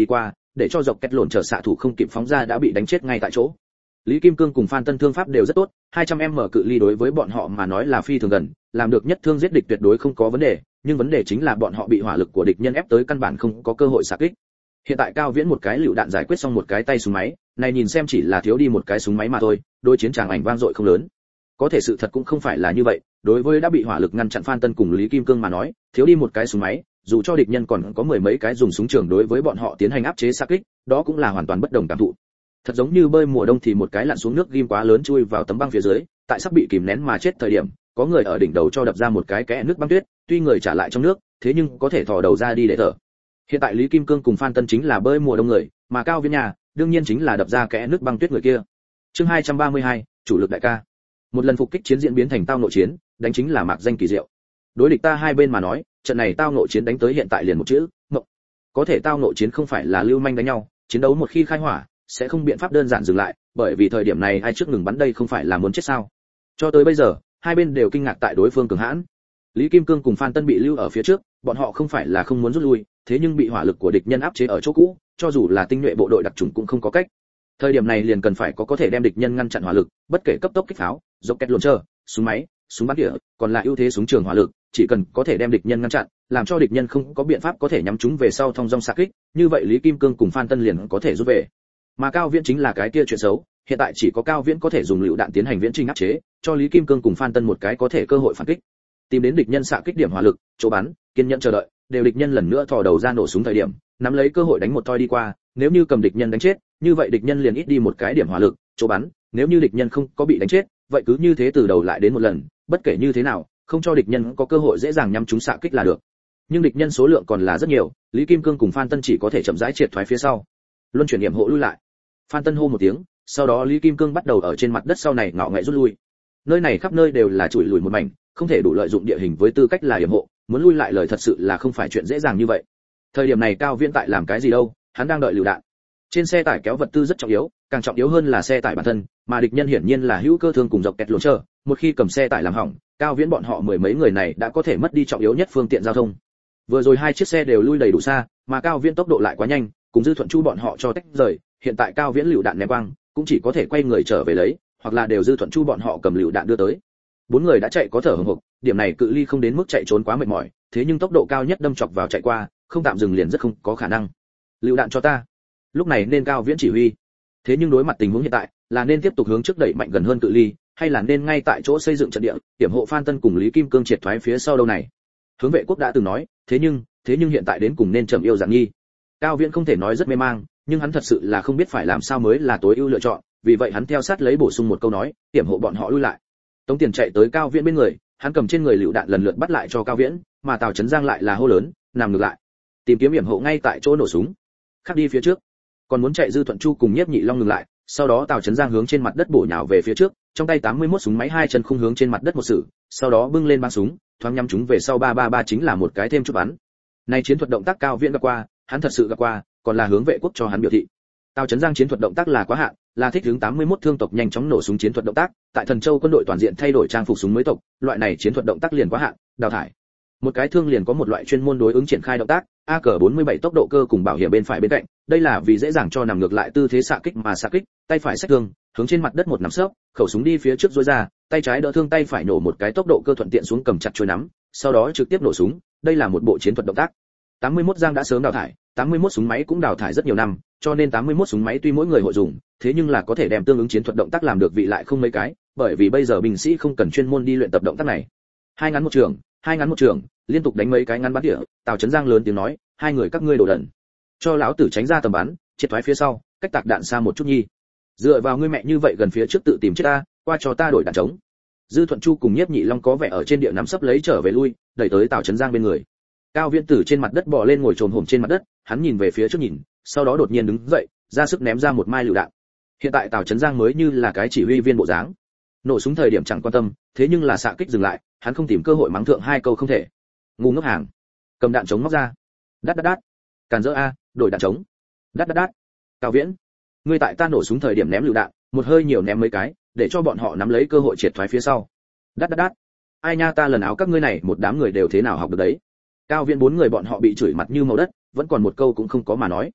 để cho dọc kẹt lộn trở xạ thủ không kịp phóng ra đã bị đánh chết ngay tại chỗ. Lý Kim Cương cùng Phan Tân thương pháp đều rất tốt, hai trăm mét cự ly đối với bọn họ mà nói là phi thường gần, làm được nhất thương giết địch tuyệt đối không có vấn đề, nhưng vấn đề chính là bọn họ bị hỏa lực của địch nhân ép tới căn bản không có cơ hội xạ kích. Hiện tại Cao Viễn một cái lựu đạn giải quyết xong một cái tay súng máy, này nhìn xem chỉ là thiếu đi một cái súng máy mà thôi, đôi chiến tràng ảnh vang dội không lớn. Có thể sự thật cũng không phải là như vậy, đối với đã bị hỏa lực ngăn chặn Phan Tân cùng Lý Kim Cương mà nói, thiếu đi một cái súng máy, dù cho địch nhân còn có mười mấy cái dùng súng trường đối với bọn họ tiến hành áp chế xạ kích, đó cũng là hoàn toàn bất đồng cảm thụ. Thật giống như bơi mùa đông thì một cái lặn xuống nước ghim quá lớn chui vào tấm băng phía dưới, tại sắp bị kìm nén mà chết thời điểm, có người ở đỉnh đầu cho đập ra một cái kẽ nước băng tuyết, tuy người trả lại trong nước, thế nhưng có thể thò đầu ra đi để thở. Hiện tại Lý Kim Cương cùng Phan Tân chính là bơi mùa đông người, mà Cao Viễn nhà, đương nhiên chính là đập ra kẽ nước băng tuyết người kia. Chương hai trăm ba mươi hai, chủ lực đại ca. Một lần phục kích chiến diễn biến thành tao nội chiến, đánh chính là mạc danh kỳ diệu. Đối địch ta hai bên mà nói, trận này tao nội chiến đánh tới hiện tại liền một chữ, ngộng. Có thể tao nội chiến không phải là lưu manh đánh nhau, chiến đấu một khi khai hỏa, sẽ không biện pháp đơn giản dừng lại, bởi vì thời điểm này ai trước ngừng bắn đây không phải là muốn chết sao? Cho tới bây giờ, hai bên đều kinh ngạc tại đối phương cường hãn. Lý Kim Cương cùng Phan Tân bị lưu ở phía trước, bọn họ không phải là không muốn rút lui, thế nhưng bị hỏa lực của địch nhân áp chế ở chỗ cũ, cho dù là tinh nhuệ bộ đội đặc chủng cũng không có cách. Thời điểm này liền cần phải có có thể đem địch nhân ngăn chặn hỏa lực, bất kể cấp tốc kích pháo, rocket launcher, súng máy, súng bắn tỉa, còn là ưu thế súng trường hỏa lực, chỉ cần có thể đem địch nhân ngăn chặn, làm cho địch nhân không có biện pháp có thể nhắm chúng về sau thông dong xạ kích, như vậy Lý Kim Cương cùng Phan Tân liền có thể rút về. Mà Cao Viễn chính là cái kia chuyện xấu, hiện tại chỉ có Cao Viễn có thể dùng lựu đạn tiến hành viễn trình áp chế, cho Lý Kim Cương cùng Phan Tân một cái có thể cơ hội phản kích. Tìm đến địch nhân xạ kích điểm hỏa lực, chỗ bắn, kiên nhẫn chờ đợi, đều địch nhân lần nữa thò đầu ra nổ súng thời điểm, nắm lấy cơ hội đánh một toi đi qua, nếu như cầm địch nhân đánh chết, như vậy địch nhân liền ít đi một cái điểm hỏa lực, chỗ bắn, nếu như địch nhân không có bị đánh chết, vậy cứ như thế từ đầu lại đến một lần, bất kể như thế nào, không cho địch nhân có cơ hội dễ dàng nhắm trúng xạ kích là được. Nhưng địch nhân số lượng còn là rất nhiều, Lý Kim Cương cùng Phan Tân chỉ có thể chậm rãi triệt thoái phía sau. Luân chuyển điểm hộ lui lại. Phan Tân hô một tiếng, sau đó Lý Kim Cương bắt đầu ở trên mặt đất sau này ngọ ngậy rút lui. Nơi này khắp nơi đều là chuỗi lùi một mảnh, không thể đủ lợi dụng địa hình với tư cách là điểm hộ, muốn lui lại lời thật sự là không phải chuyện dễ dàng như vậy. Thời điểm này Cao Viễn tại làm cái gì đâu, hắn đang đợi lựu đạn. Trên xe tải kéo vật tư rất trọng yếu, càng trọng yếu hơn là xe tải bản thân, mà địch nhân hiển nhiên là hữu cơ thương cùng dọc kẹt lỗ chờ, một khi cầm xe tải làm hỏng, Cao Viễn bọn họ mười mấy người này đã có thể mất đi trọng yếu nhất phương tiện giao thông. Vừa rồi hai chiếc xe đều lui đầy đủ xa, mà Cao Viễn tốc độ lại quá nhanh, cùng Dư Thuận Chu bọn họ cho tách rời, hiện tại Cao Viễn lựu đạn ném quang, cũng chỉ có thể quay người trở về lấy, hoặc là đều Dư Thuận Chu bọn họ cầm lựu đạn đưa tới. Bốn người đã chạy có thở hổn hộc, điểm này cự ly không đến mức chạy trốn quá mệt mỏi, thế nhưng tốc độ cao nhất đâm chọc vào chạy qua, không tạm dừng liền rất không có khả năng. Lựu đạn cho ta. Lúc này nên Cao Viễn chỉ huy. Thế nhưng đối mặt tình huống hiện tại, là nên tiếp tục hướng trước đẩy mạnh gần hơn cự ly, hay là nên ngay tại chỗ xây dựng trận địa, điểm hộ Phan Tân cùng Lý Kim Cương triệt thoái phía sau đâu này. Hướng Vệ Quốc đã từng nói, thế nhưng, thế nhưng hiện tại đến cùng nên trầm yêu dạng nghi. Cao Viễn không thể nói rất mê mang, nhưng hắn thật sự là không biết phải làm sao mới là tối ưu lựa chọn, vì vậy hắn theo sát lấy bổ sung một câu nói, điểm hộ bọn họ lui lại. Tống Tiền chạy tới Cao Viễn bên người, hắn cầm trên người lựu đạn lần lượt bắt lại cho Cao Viễn, mà Tào Chấn Giang lại là hô lớn, nằm ngược lại, tìm kiếm điểm hộ ngay tại chỗ nổ súng, khắc đi phía trước. Còn muốn chạy Dư Thuận Chu cùng Nhiếp Nhị Long ngừng lại, sau đó Tào Chấn Giang hướng trên mặt đất bổ nhào về phía trước, trong tay tám mươi mốt súng máy hai chân khung hướng trên mặt đất một sử, sau đó bưng lên bắn súng, thoáng nhắm chúng về sau ba ba ba chính là một cái thêm chút bắn. Này chiến thuật động tác Cao Viễn gặp qua, hắn thật sự gặp qua, còn là Hướng Vệ Quốc cho hắn biểu thị. Tào Chấn Giang chiến thuật động tác là quá hạn, là thích hướng tám mươi mốt thương tộc nhanh chóng nổ súng chiến thuật động tác, tại Thần Châu quân đội toàn diện thay đổi trang phục súng mới tộc, loại này chiến thuật động tác liền quá hạn, đào thải. Một cái thương liền có một loại chuyên môn đối ứng triển khai động tác, A K bốn mươi bảy tốc độ cơ cùng bảo hiểm bên phải bên cạnh, đây là vì dễ dàng cho nằm ngược lại tư thế xạ kích mà xạ kích, tay phải xách thương, hướng trên mặt đất một nắm sấp, khẩu súng đi phía trước duỗi ra, tay trái đỡ thương tay phải nổ một cái tốc độ cơ thuận tiện xuống cầm chặt chuôi nắm, sau đó trực tiếp nổ súng, đây là một bộ chiến thuật động tác. tám mươi mốt Giang đã sớm đào thải, tám mươi mốt súng máy cũng đào thải rất nhiều năm, cho nên tám mươi mốt súng máy tuy mỗi người hội dùng, thế nhưng là có thể đem tương ứng chiến thuật động tác làm được vị lại không mấy cái, bởi vì bây giờ binh sĩ không cần chuyên môn đi luyện tập động tác này. Hai ngắn một trường, hai ngắn một trường, liên tục đánh mấy cái ngắn bắn tỉa, Tào Chấn Giang lớn tiếng nói, hai người các ngươi đồ đần, cho lão tử tránh ra tầm bắn, triệt thoái phía sau, cách tạc đạn xa một chút nhi. Dựa vào ngươi mẹ như vậy gần phía trước tự tìm chết ta, qua cho ta đổi đạn trống. Dư Thuận Chu cùng Nhiếp Nhị Long có vẻ ở trên địa nắm sấp lấy trở về lui, đẩy tới Tào Chấn Giang bên người. Cao Viễn từ trên mặt đất bò lên ngồi trồm hổm trên mặt đất, hắn nhìn về phía trước nhìn, sau đó đột nhiên đứng dậy, ra sức ném ra một mai lựu đạn. Hiện tại Tào Chấn Giang mới như là cái chỉ huy viên bộ dáng, nổ súng thời điểm chẳng quan tâm, thế nhưng là xạ kích dừng lại, hắn không tìm cơ hội mắng thượng hai câu không thể. Ngu ngốc hàng, cầm đạn trống móc ra, đát đát đát, càn rỡ a, đổi đạn trống, đát đát đát. Cao Viễn, ngươi tại ta nổ súng thời điểm ném lựu đạn, một hơi nhiều ném mấy cái, để cho bọn họ nắm lấy cơ hội triệt thoái phía sau. Đát đát đát. Ai nha, ta lần áo các ngươi này một đám người đều thế nào học được đấy. Cao Viễn bốn người bọn họ bị chửi mặt như màu đất, vẫn còn một câu cũng không có mà nói.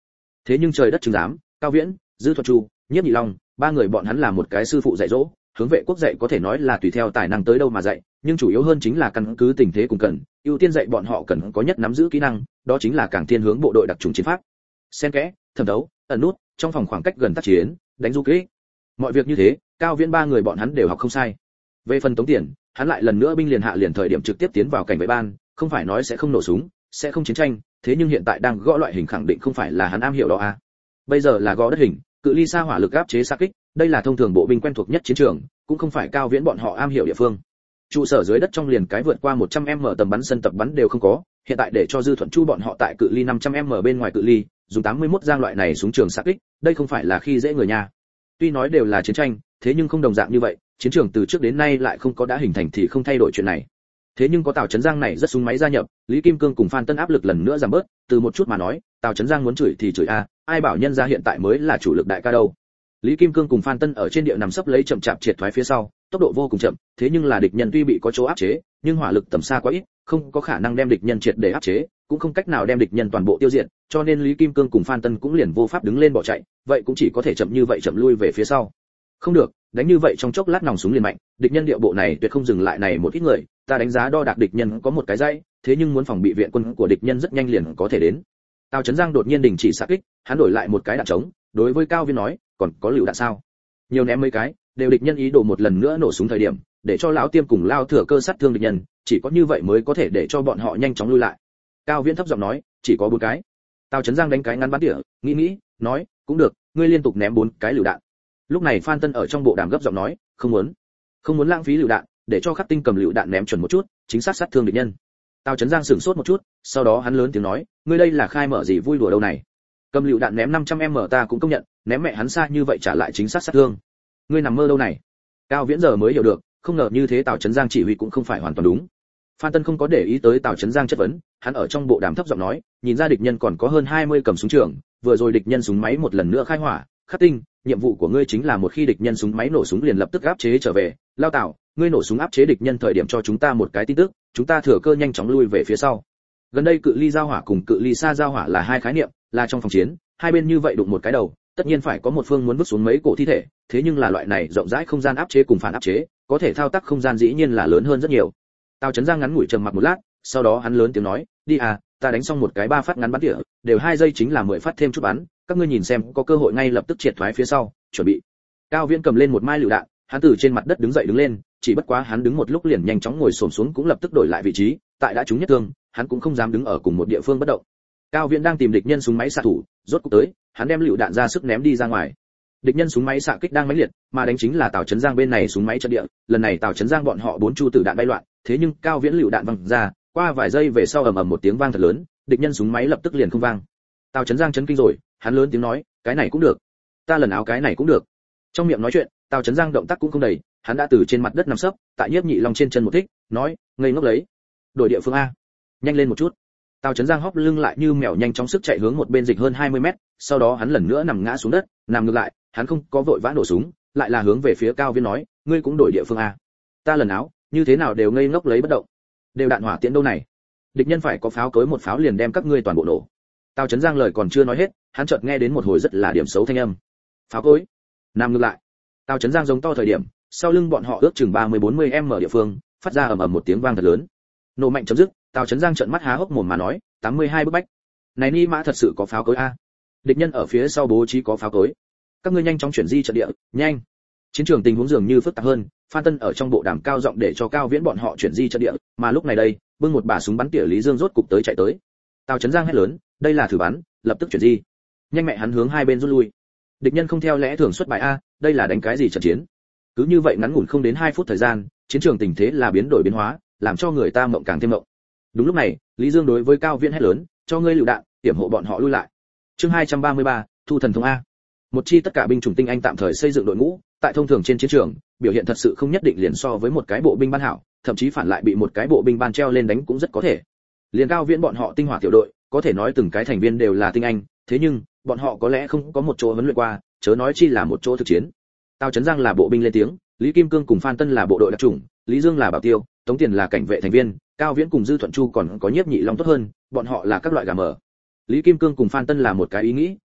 Thế nhưng trời đất chứng giám, Cao Viễn, Dư Thuận Chu, Nhiếp Nhị Long, ba người bọn hắn là một cái sư phụ dạy dỗ, hướng vệ quốc dạy có thể nói là tùy theo tài năng tới đâu mà dạy, nhưng chủ yếu hơn chính là căn cứ tình thế cùng cần, ưu tiên dạy bọn họ cần có nhất nắm giữ kỹ năng, đó chính là càng thiên hướng bộ đội đặc trùng chiến pháp. Xen kẽ, thẩm đấu, ẩn nút, trong phòng khoảng cách gần tác chiến, đánh du kích. Mọi việc như thế, Cao Viễn ba người bọn hắn đều học không sai. Về phần tống tiền, hắn lại lần nữa binh liền hạ liền thời điểm trực tiếp tiến vào cảnh vệ ban, không phải nói sẽ không nổ súng, sẽ không chiến tranh, thế nhưng hiện tại đang gõ loại hình khẳng định không phải là hắn am hiểu đó à. Bây giờ là gõ đất hình, cự ly xa hỏa lực áp chế xa kích, đây là thông thường bộ binh quen thuộc nhất chiến trường, cũng không phải Cao Viễn bọn họ am hiểu địa phương. Trụ sở dưới đất trong liền cái vượt qua một trăm mét tầm bắn sân tập bắn đều không có, hiện tại để cho Dư Thuận Chu bọn họ tại cự ly năm trăm mét bên ngoài cự ly, dùng tám mươi mốt giang loại này súng trường xạ kích, đây không phải là khi dễ người nhà. Tuy nói đều là chiến tranh, thế nhưng không đồng dạng như vậy, chiến trường từ trước đến nay lại không có đã hình thành thì không thay đổi chuyện này. Thế nhưng có Tào Chấn Giang này rất súng máy gia nhập, Lý Kim Cương cùng Phan Tân áp lực lần nữa giảm bớt, từ một chút mà nói, Tào Chấn Giang muốn chửi thì chửi a, ai bảo nhân gia hiện tại mới là chủ lực đại ca đâu. Lý Kim Cương cùng Phan Tân ở trên địa nằm sấp lấy chậm chạp triệt thoái phía sau, tốc độ vô cùng chậm, thế nhưng là địch nhân tuy bị có chỗ áp chế, nhưng hỏa lực tầm xa quá ít, không có khả năng đem địch nhân triệt để áp chế, cũng không cách nào đem địch nhân toàn bộ tiêu diệt, cho nên Lý Kim Cương cùng Phan Tân cũng liền vô pháp đứng lên bỏ chạy, vậy cũng chỉ có thể chậm như vậy chậm lui về phía sau. Không được, đánh như vậy trong chốc lát nòng súng liền mạnh, địch nhân điệu bộ này tuyệt không dừng lại này một ít người, ta đánh giá đo đạc địch nhân có một cái dãy, thế nhưng muốn phòng bị viện quân của địch nhân rất nhanh liền có thể đến. Tào Chấn Giang đột nhiên đình chỉ xạ kích, hắn đổi lại một cái đạn trống, đối với Cao Viễn nói, còn có lựu đạn sao? Nhiều ném mấy cái, đều địch nhân ý đồ một lần nữa nổ súng thời điểm, để cho lão Tiêm cùng Lao Thừa Cơ sát thương địch nhân, chỉ có như vậy mới có thể để cho bọn họ nhanh chóng lui lại. Cao Viễn thấp giọng nói, chỉ có bốn cái. Tào Chấn Giang đánh cái ngắn bắn tỉa, nghĩ nghĩ, nói, cũng được, ngươi liên tục ném bốn cái lựu đạn. Lúc này Phan Tân ở trong bộ đàm gấp giọng nói, không muốn, không muốn lãng phí lựu đạn, để cho Khắc Tinh cầm lựu đạn ném chuẩn một chút, chính xác sát thương địch nhân. Tào Chấn Giang sửng sốt một chút, sau đó hắn lớn tiếng nói, ngươi đây là khai mở gì vui đùa đâu này? Cầm lựu đạn ném năm trăm mét ta cũng công nhận, ném mẹ hắn xa như vậy trả lại chính xác sát thương. Ngươi nằm mơ đâu này? Cao Viễn giờ mới hiểu được, không ngờ như thế Tào Chấn Giang chỉ huy cũng không phải hoàn toàn đúng. Phan Tân không có để ý tới Tào Chấn Giang chất vấn, hắn ở trong bộ đàm thấp giọng nói, nhìn ra địch nhân còn có hơn hai mươi cầm súng trường, vừa rồi địch nhân súng máy một lần nữa khai hỏa, Khắc Tinh, nhiệm vụ của ngươi chính là một khi địch nhân súng máy nổ súng liền lập tức áp chế trở về, Lao Tào, ngươi nổ súng áp chế địch nhân thời điểm cho chúng ta một cái tin tức, chúng ta thừa cơ nhanh chóng lui về phía sau. Gần đây cự ly giao hỏa cùng cự ly xa giao hỏa là hai khái niệm, là trong phòng chiến, hai bên như vậy đụng một cái đầu, tất nhiên phải có một phương muốn vứt xuống mấy cổ thi thể, thế nhưng là loại này rộng rãi không gian áp chế cùng phản áp chế, có thể thao tác không gian dĩ nhiên là lớn hơn rất nhiều. Tào Chấn Giang ngắn ngủi trầm mặc một lát, sau đó hắn lớn tiếng nói, đi à, ta đánh xong một cái ba phát ngắn bắn tỉa, đều hai giây chính là mười phát thêm chút bắn, các ngươi nhìn xem có cơ hội ngay lập tức triệt thoái phía sau, chuẩn bị. Cao Viễn cầm lên một mai lựu đạn, hắn từ trên mặt đất đứng dậy đứng lên, chỉ bất quá hắn đứng một lúc liền nhanh chóng ngồi xổm xuống cũng lập tức đổi lại vị trí, tại đã trúng nhất thương, hắn cũng không dám đứng ở cùng một địa phương bất động. Cao Viễn đang tìm địch nhân súng máy xạ thủ, rốt cục tới, hắn đem lựu đạn ra sức ném đi ra ngoài. Địch nhân súng máy xạ kích đang mãnh liệt, mà đánh chính là Tào Chấn Giang bên này súng máy trận địa, lần này Tào Chấn Giang bọn họ bốn chu tử đạn bay loạn, thế nhưng Cao Viễn lựu đạn văng ra, qua vài giây về sau ầm ầm một tiếng vang thật lớn, địch nhân súng máy lập tức liền không vang. Tào Chấn Giang chấn kinh rồi, hắn lớn tiếng nói, cái này cũng được, ta lần áo cái này cũng được. Trong miệng nói chuyện, Tào Chấn Giang động tác cũng không đầy, hắn đã từ trên mặt đất nằm sấp, tại Nhiếp Nhị Long trên chân một thích, nói, ngây ngốc lấy, đổi địa phương a, nhanh lên một chút. Tào Chấn Giang hóc lưng lại như mèo nhanh chóng sức chạy hướng một bên dịch hơn hai mươi mét, sau đó hắn lần nữa nằm ngã xuống đất, nằm ngược lại, hắn không có vội vã nổ súng, lại là hướng về phía Cao Viễn nói, ngươi cũng đổi địa phương a. Ta lần áo, như thế nào đều ngây ngốc lấy bất động. Đều đạn hỏa tiễn đâu này? Địch nhân phải có pháo cối một pháo liền đem các ngươi toàn bộ nổ. Tào Chấn Giang lời còn chưa nói hết, hắn chợt nghe đến một hồi rất là điểm xấu thanh âm. Pháo cối. Nằm ngược lại. Tào Chấn Giang giống to thời điểm, sau lưng bọn họ ước chừng ba mươi bốn mươi mét địa phương, phát ra ầm ầm một tiếng vang thật lớn. Nổ mạnh chấm dứt, Tào Chấn Giang trợn mắt há hốc mồm mà nói, tám mươi hai bức bách. Này Ni Mã thật sự có pháo cối a? Địch nhân ở phía sau bố trí có pháo cối. Các ngươi nhanh chóng chuyển di trận địa, nhanh. Chiến trường tình huống dường như phức tạp hơn, Phan Tân ở trong bộ đàm cao giọng để cho Cao Viễn bọn họ chuyển di trận địa, mà lúc này đây, bưng một bả súng bắn tỉa Lý Dương rốt cục tới chạy tới. Tào Chấn Giang hét lớn, đây là thử bắn, lập tức chuyển di. Nhanh mẹ hắn hướng hai bên rút lui. Địch nhân không theo lẽ thường xuất bài a, đây là đánh cái gì trận chiến? Cứ như vậy ngắn ngủn không đến hai phút thời gian, chiến trường tình thế là biến đổi biến hóa, làm cho người ta mộng càng thêm mộng. Đúng lúc này, Lý Dương đối với Cao Viễn hét lớn, cho ngươi lựu đạn, tiểm hộ bọn họ lui lại. Chương hai trăm ba mươi ba, thu thần thông a. Một chi tất cả binh chủng tinh anh tạm thời xây dựng đội ngũ, tại thông thường trên chiến trường, biểu hiện thật sự không nhất định liền so với một cái bộ binh ban hảo, thậm chí phản lại bị một cái bộ binh ban treo lên đánh cũng rất có thể. Liền Cao Viễn bọn họ tinh hỏa tiểu đội, có thể nói từng cái thành viên đều là tinh anh, thế nhưng, bọn họ có lẽ không có một chỗ huấn luyện qua, chớ nói chi là một chỗ thực chiến. Tào Chấn Giang là bộ binh lên tiếng, Lý Kim Cương cùng Phan Tân là bộ đội đặc chủng, Lý Dương là bảo tiêu, Tống Tiền là cảnh vệ thành viên, Cao Viễn cùng Dư Thuận Chu còn có Nhiếp Nhị Long tốt hơn, bọn họ là các loại gà mở. Lý Kim Cương cùng Phan Tân là một cái ý nghĩ,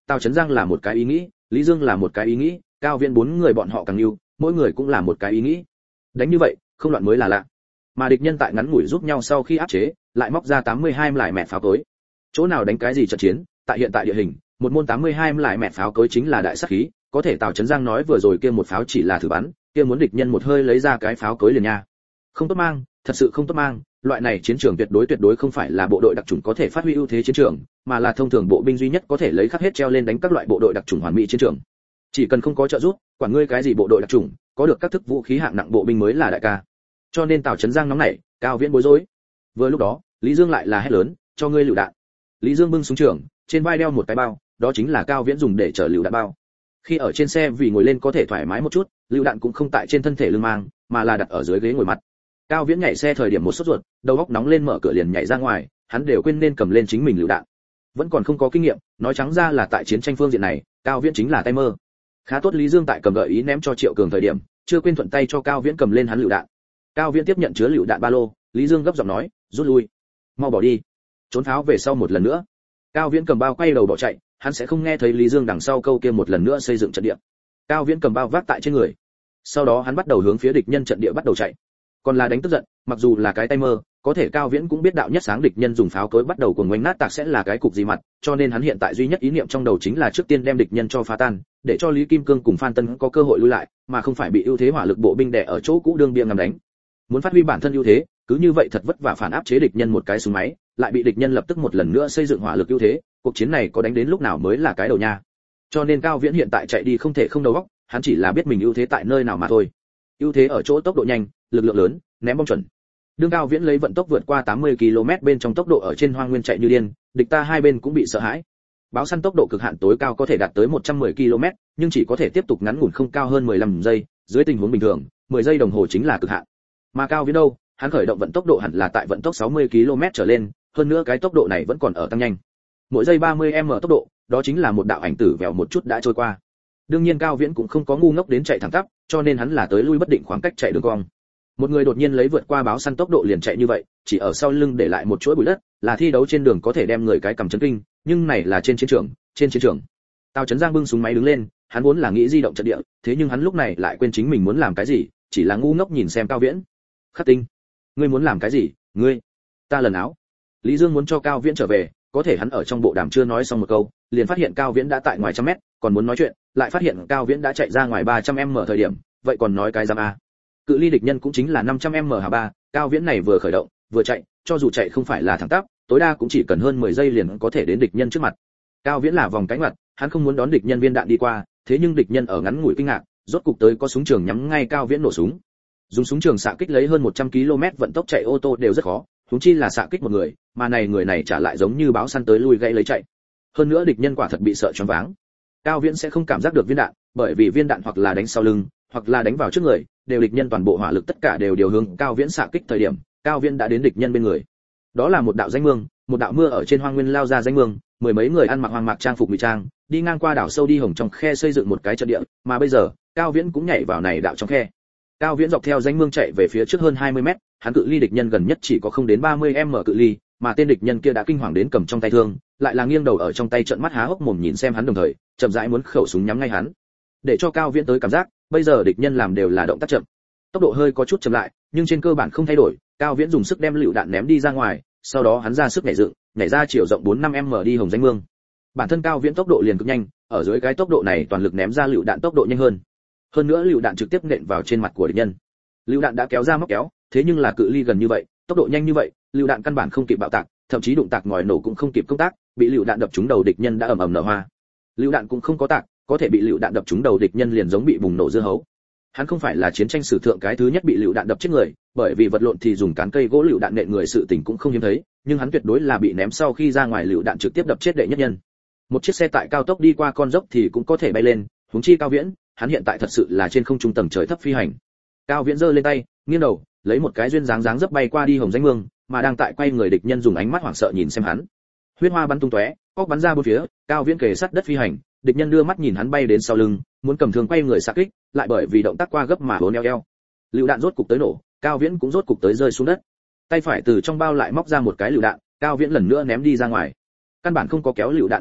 Tào Chấn Giang là một cái ý nghĩ, Lý Dương là một cái ý nghĩ, Cao Viễn bốn người bọn họ càng yêu, mỗi người cũng là một cái ý nghĩ. Đánh như vậy, không loạn mới là lạ. Mà địch nhân tại ngắn ngủi giúp nhau sau khi áp chế, lại móc ra tám mươi hai lại mẹ pháo cối. Chỗ nào đánh cái gì trận chiến, tại hiện tại địa hình, một môn tám mươi hai lại mẹ pháo cối chính là đại sát khí, có thể Tào Chấn Giang nói vừa rồi kia một pháo chỉ là thử bắn, kia muốn địch nhân một hơi lấy ra cái pháo cối liền nha. Không tốt mang, thật sự không tốt mang, loại này chiến trường tuyệt đối tuyệt đối không phải là bộ đội đặc chủng có thể phát huy ưu thế chiến trường, mà là thông thường bộ binh duy nhất có thể lấy khắc hết treo lên đánh các loại bộ đội đặc chủng hoàn mỹ chiến trường. Chỉ cần không có trợ giúp, quản ngươi cái gì bộ đội đặc chủng, có được các thức vũ khí hạng nặng bộ binh mới là đại ca. Cho nên Tào Chấn Giang nóng nảy, Cao Viễn bối rối. Vừa lúc đó, Lý Dương lại là hét lớn, cho ngươi lựu đạn. Lý Dương bưng súng trường, trên vai đeo một cái bao, đó chính là Cao Viễn dùng để chở lựu đạn bao. Khi ở trên xe vì ngồi lên có thể thoải mái một chút, lựu đạn cũng không tại trên thân thể lưng mang, mà là đặt ở dưới ghế ngồi mặt. Cao Viễn nhảy xe thời điểm một sốt ruột, đầu óc nóng lên mở cửa liền nhảy ra ngoài, hắn đều quên nên cầm lên chính mình lựu đạn. Vẫn còn không có kinh nghiệm, nói trắng ra là tại chiến tranh phương diện này, Cao Viễn chính là tay mơ. Khá tốt Lý Dương tại cầm gợi ý ném cho Triệu Cường thời điểm, chưa quên thuận tay cho Cao Viễn cầm lên hắn lựu đạn. Cao Viễn tiếp nhận chứa lựu đạn ba lô, Lý Dương gấp giọng nói, rút lui, mau bỏ đi, trốn pháo về sau một lần nữa. Cao Viễn cầm bao quay đầu bỏ chạy, hắn sẽ không nghe thấy Lý Dương đằng sau câu kia một lần nữa xây dựng trận địa. Cao Viễn cầm bao vác tại trên người, sau đó hắn bắt đầu hướng phía địch nhân trận địa bắt đầu chạy. Còn là đánh tức giận, mặc dù là cái tay mơ, có thể Cao Viễn cũng biết đạo nhất sáng địch nhân dùng pháo cối bắt đầu cuồng ngoánh nát tạc sẽ là cái cục gì mặt, cho nên hắn hiện tại duy nhất ý niệm trong đầu chính là trước tiên đem địch nhân cho phá tan, để cho Lý Kim Cương cùng Phan Tân có cơ hội lui lại, mà không phải bị ưu thế hỏa lực bộ binh đè ở chỗ cũ đương bia ngầm đánh. Muốn phát huy bản thân ưu thế, cứ như vậy thật vất vả phản áp chế địch nhân một cái súng máy, lại bị địch nhân lập tức một lần nữa xây dựng hỏa lực ưu thế, cuộc chiến này có đánh đến lúc nào mới là cái đầu nha. Cho nên Cao Viễn hiện tại chạy đi không thể không đầu óc, hắn chỉ là biết mình ưu thế tại nơi nào mà thôi. Ưu thế ở chỗ tốc độ nhanh, lực lượng lớn, ném bom chuẩn. Đương Cao Viễn lấy vận tốc vượt qua tám mươi ki lô mét bên trong tốc độ ở trên hoang nguyên chạy như điên, địch ta hai bên cũng bị sợ hãi. Báo săn tốc độ cực hạn tối cao có thể đạt tới một trăm mười ki lô mét, nhưng chỉ có thể tiếp tục ngắn ngủn không cao hơn mười lăm giây, dưới tình huống bình thường, mười giây đồng hồ chính là cực hạn. Mà Cao Viễn đâu, hắn khởi động vận tốc độ hẳn là tại vận tốc sáu mươi ki lô mét trở lên, hơn nữa cái tốc độ này vẫn còn ở tăng nhanh. Mỗi giây ba mươi ki lô mét tốc độ, đó chính là một đạo ảnh tử vèo một chút đã trôi qua. Đương nhiên Cao Viễn cũng không có ngu ngốc đến chạy thẳng tắp, cho nên hắn là tới lui bất định khoảng cách chạy đường cong. Một người đột nhiên lấy vượt qua báo săn tốc độ liền chạy như vậy, chỉ ở sau lưng để lại một chuỗi bụi đất, là thi đấu trên đường có thể đem người cái cầm chấn kinh, nhưng này là trên chiến trường, trên chiến trường. Tào Chấn Giang bưng súng máy đứng lên, hắn vốn là nghĩ di động trận địa, thế nhưng hắn lúc này lại quên chính mình muốn làm cái gì, chỉ là ngu ngốc nhìn xem Cao Viễn. Khắc Tinh, ngươi muốn làm cái gì? Ngươi, ta lần áo. Lý Dương muốn cho Cao Viễn trở về, có thể hắn ở trong bộ đàm chưa nói xong một câu, liền phát hiện Cao Viễn đã tại ngoài trăm mét, còn muốn nói chuyện, lại phát hiện Cao Viễn đã chạy ra ngoài ba trăm mét thời điểm, vậy còn nói cái giam a? Cự ly địch nhân cũng chính là năm trăm mét hả ba, Cao Viễn này vừa khởi động, vừa chạy, cho dù chạy không phải là thẳng tắp, tối đa cũng chỉ cần hơn mười giây liền có thể đến địch nhân trước mặt. Cao Viễn là vòng cánh mặt, hắn không muốn đón địch nhân viên đạn đi qua, thế nhưng địch nhân ở ngắn ngủi kinh ngạc, rốt cục tới có súng trường nhắm ngay Cao Viễn nổ súng. Dùng súng trường xạ kích lấy hơn một trăm ki lô mét vận tốc chạy ô tô đều rất khó, huống chi là xạ kích một người, mà này người này trả lại giống như báo săn tới lui gãy lấy chạy. Hơn nữa địch nhân quả thật bị sợ choáng váng. Cao Viễn sẽ không cảm giác được viên đạn, bởi vì viên đạn hoặc là đánh sau lưng, hoặc là đánh vào trước người, đều địch nhân toàn bộ hỏa lực tất cả đều điều hướng Cao Viễn xạ kích thời điểm, Cao Viễn đã đến địch nhân bên người. Đó là một đạo danh mương, một đạo mưa ở trên hoang nguyên lao ra danh mương, mười mấy người ăn mặc hoang mạc trang phục ngụy trang, đi ngang qua đảo sâu đi hồng trong khe xây dựng một cái trận địa, mà bây giờ, Cao Viễn cũng nhảy vào này đạo trong khe. Cao Viễn dọc theo danh mương chạy về phía trước hơn hai mươi mét, hắn cự ly địch nhân gần nhất chỉ có không đến ba mươi mét cự ly, mà tên địch nhân kia đã kinh hoàng đến cầm trong tay thương, lại là nghiêng đầu ở trong tay trợn mắt há hốc mồm nhìn xem hắn đồng thời, chậm rãi muốn khẩu súng nhắm ngay hắn. Để cho Cao Viễn tới cảm giác, bây giờ địch nhân làm đều là động tác chậm. Tốc độ hơi có chút chậm lại, nhưng trên cơ bản không thay đổi, Cao Viễn dùng sức đem lựu đạn ném đi ra ngoài, sau đó hắn ra sức nhảy dựng, nhảy ra chiều rộng bốn năm mét đi hồng danh mương. Bản thân Cao Viễn tốc độ liền cực nhanh, ở dưới cái tốc độ này toàn lực ném ra lựu đạn tốc độ nhanh hơn. Hơn nữa lựu đạn trực tiếp nện vào trên mặt của địch nhân. Lựu đạn đã kéo ra móc kéo, thế nhưng là cự ly gần như vậy, tốc độ nhanh như vậy, lựu đạn căn bản không kịp bạo tạc, thậm chí đụng tạc ngòi nổ cũng không kịp công tác, bị lựu đạn đập trúng đầu địch nhân đã ầm ầm nở hoa. Lựu đạn cũng không có tạc, có thể bị lựu đạn đập trúng đầu địch nhân liền giống bị bùng nổ dưa hấu. Hắn không phải là chiến tranh sử thượng cái thứ nhất bị lựu đạn đập chết người, bởi vì vật lộn thì dùng cán cây gỗ lựu đạn nện người sự tình cũng không hiếm thấy, nhưng hắn tuyệt đối là bị ném sau khi ra ngoài lựu đạn trực tiếp đập chết đệ nhất nhân. Một chiếc xe tại cao tốc đi qua con dốc thì cũng có thể bay lên, huống chi Cao Viễn, hắn hiện tại thật sự là trên không trung tầng trời thấp phi hành. Cao Viễn giơ lên tay, nghiêng đầu, lấy một cái duyên dáng dáng dấp bay qua đi hồng danh mương, mà đang tại quay người địch nhân dùng ánh mắt hoảng sợ nhìn xem hắn. Huyết hoa bắn tung tóe, óc bắn ra bốn phía, Cao Viễn kề sát đất phi hành, địch nhân đưa mắt nhìn hắn bay đến sau lưng, muốn cầm thương quay người xạ kích, lại bởi vì động tác qua gấp mà uốn eo eo. Lựu đạn rốt cục tới nổ, Cao Viễn cũng rốt cục tới rơi xuống đất. Tay phải từ trong bao lại móc ra một cái lựu đạn, Cao Viễn lần nữa ném đi ra ngoài. Căn bản không có kéo lựu đạn móc kéo,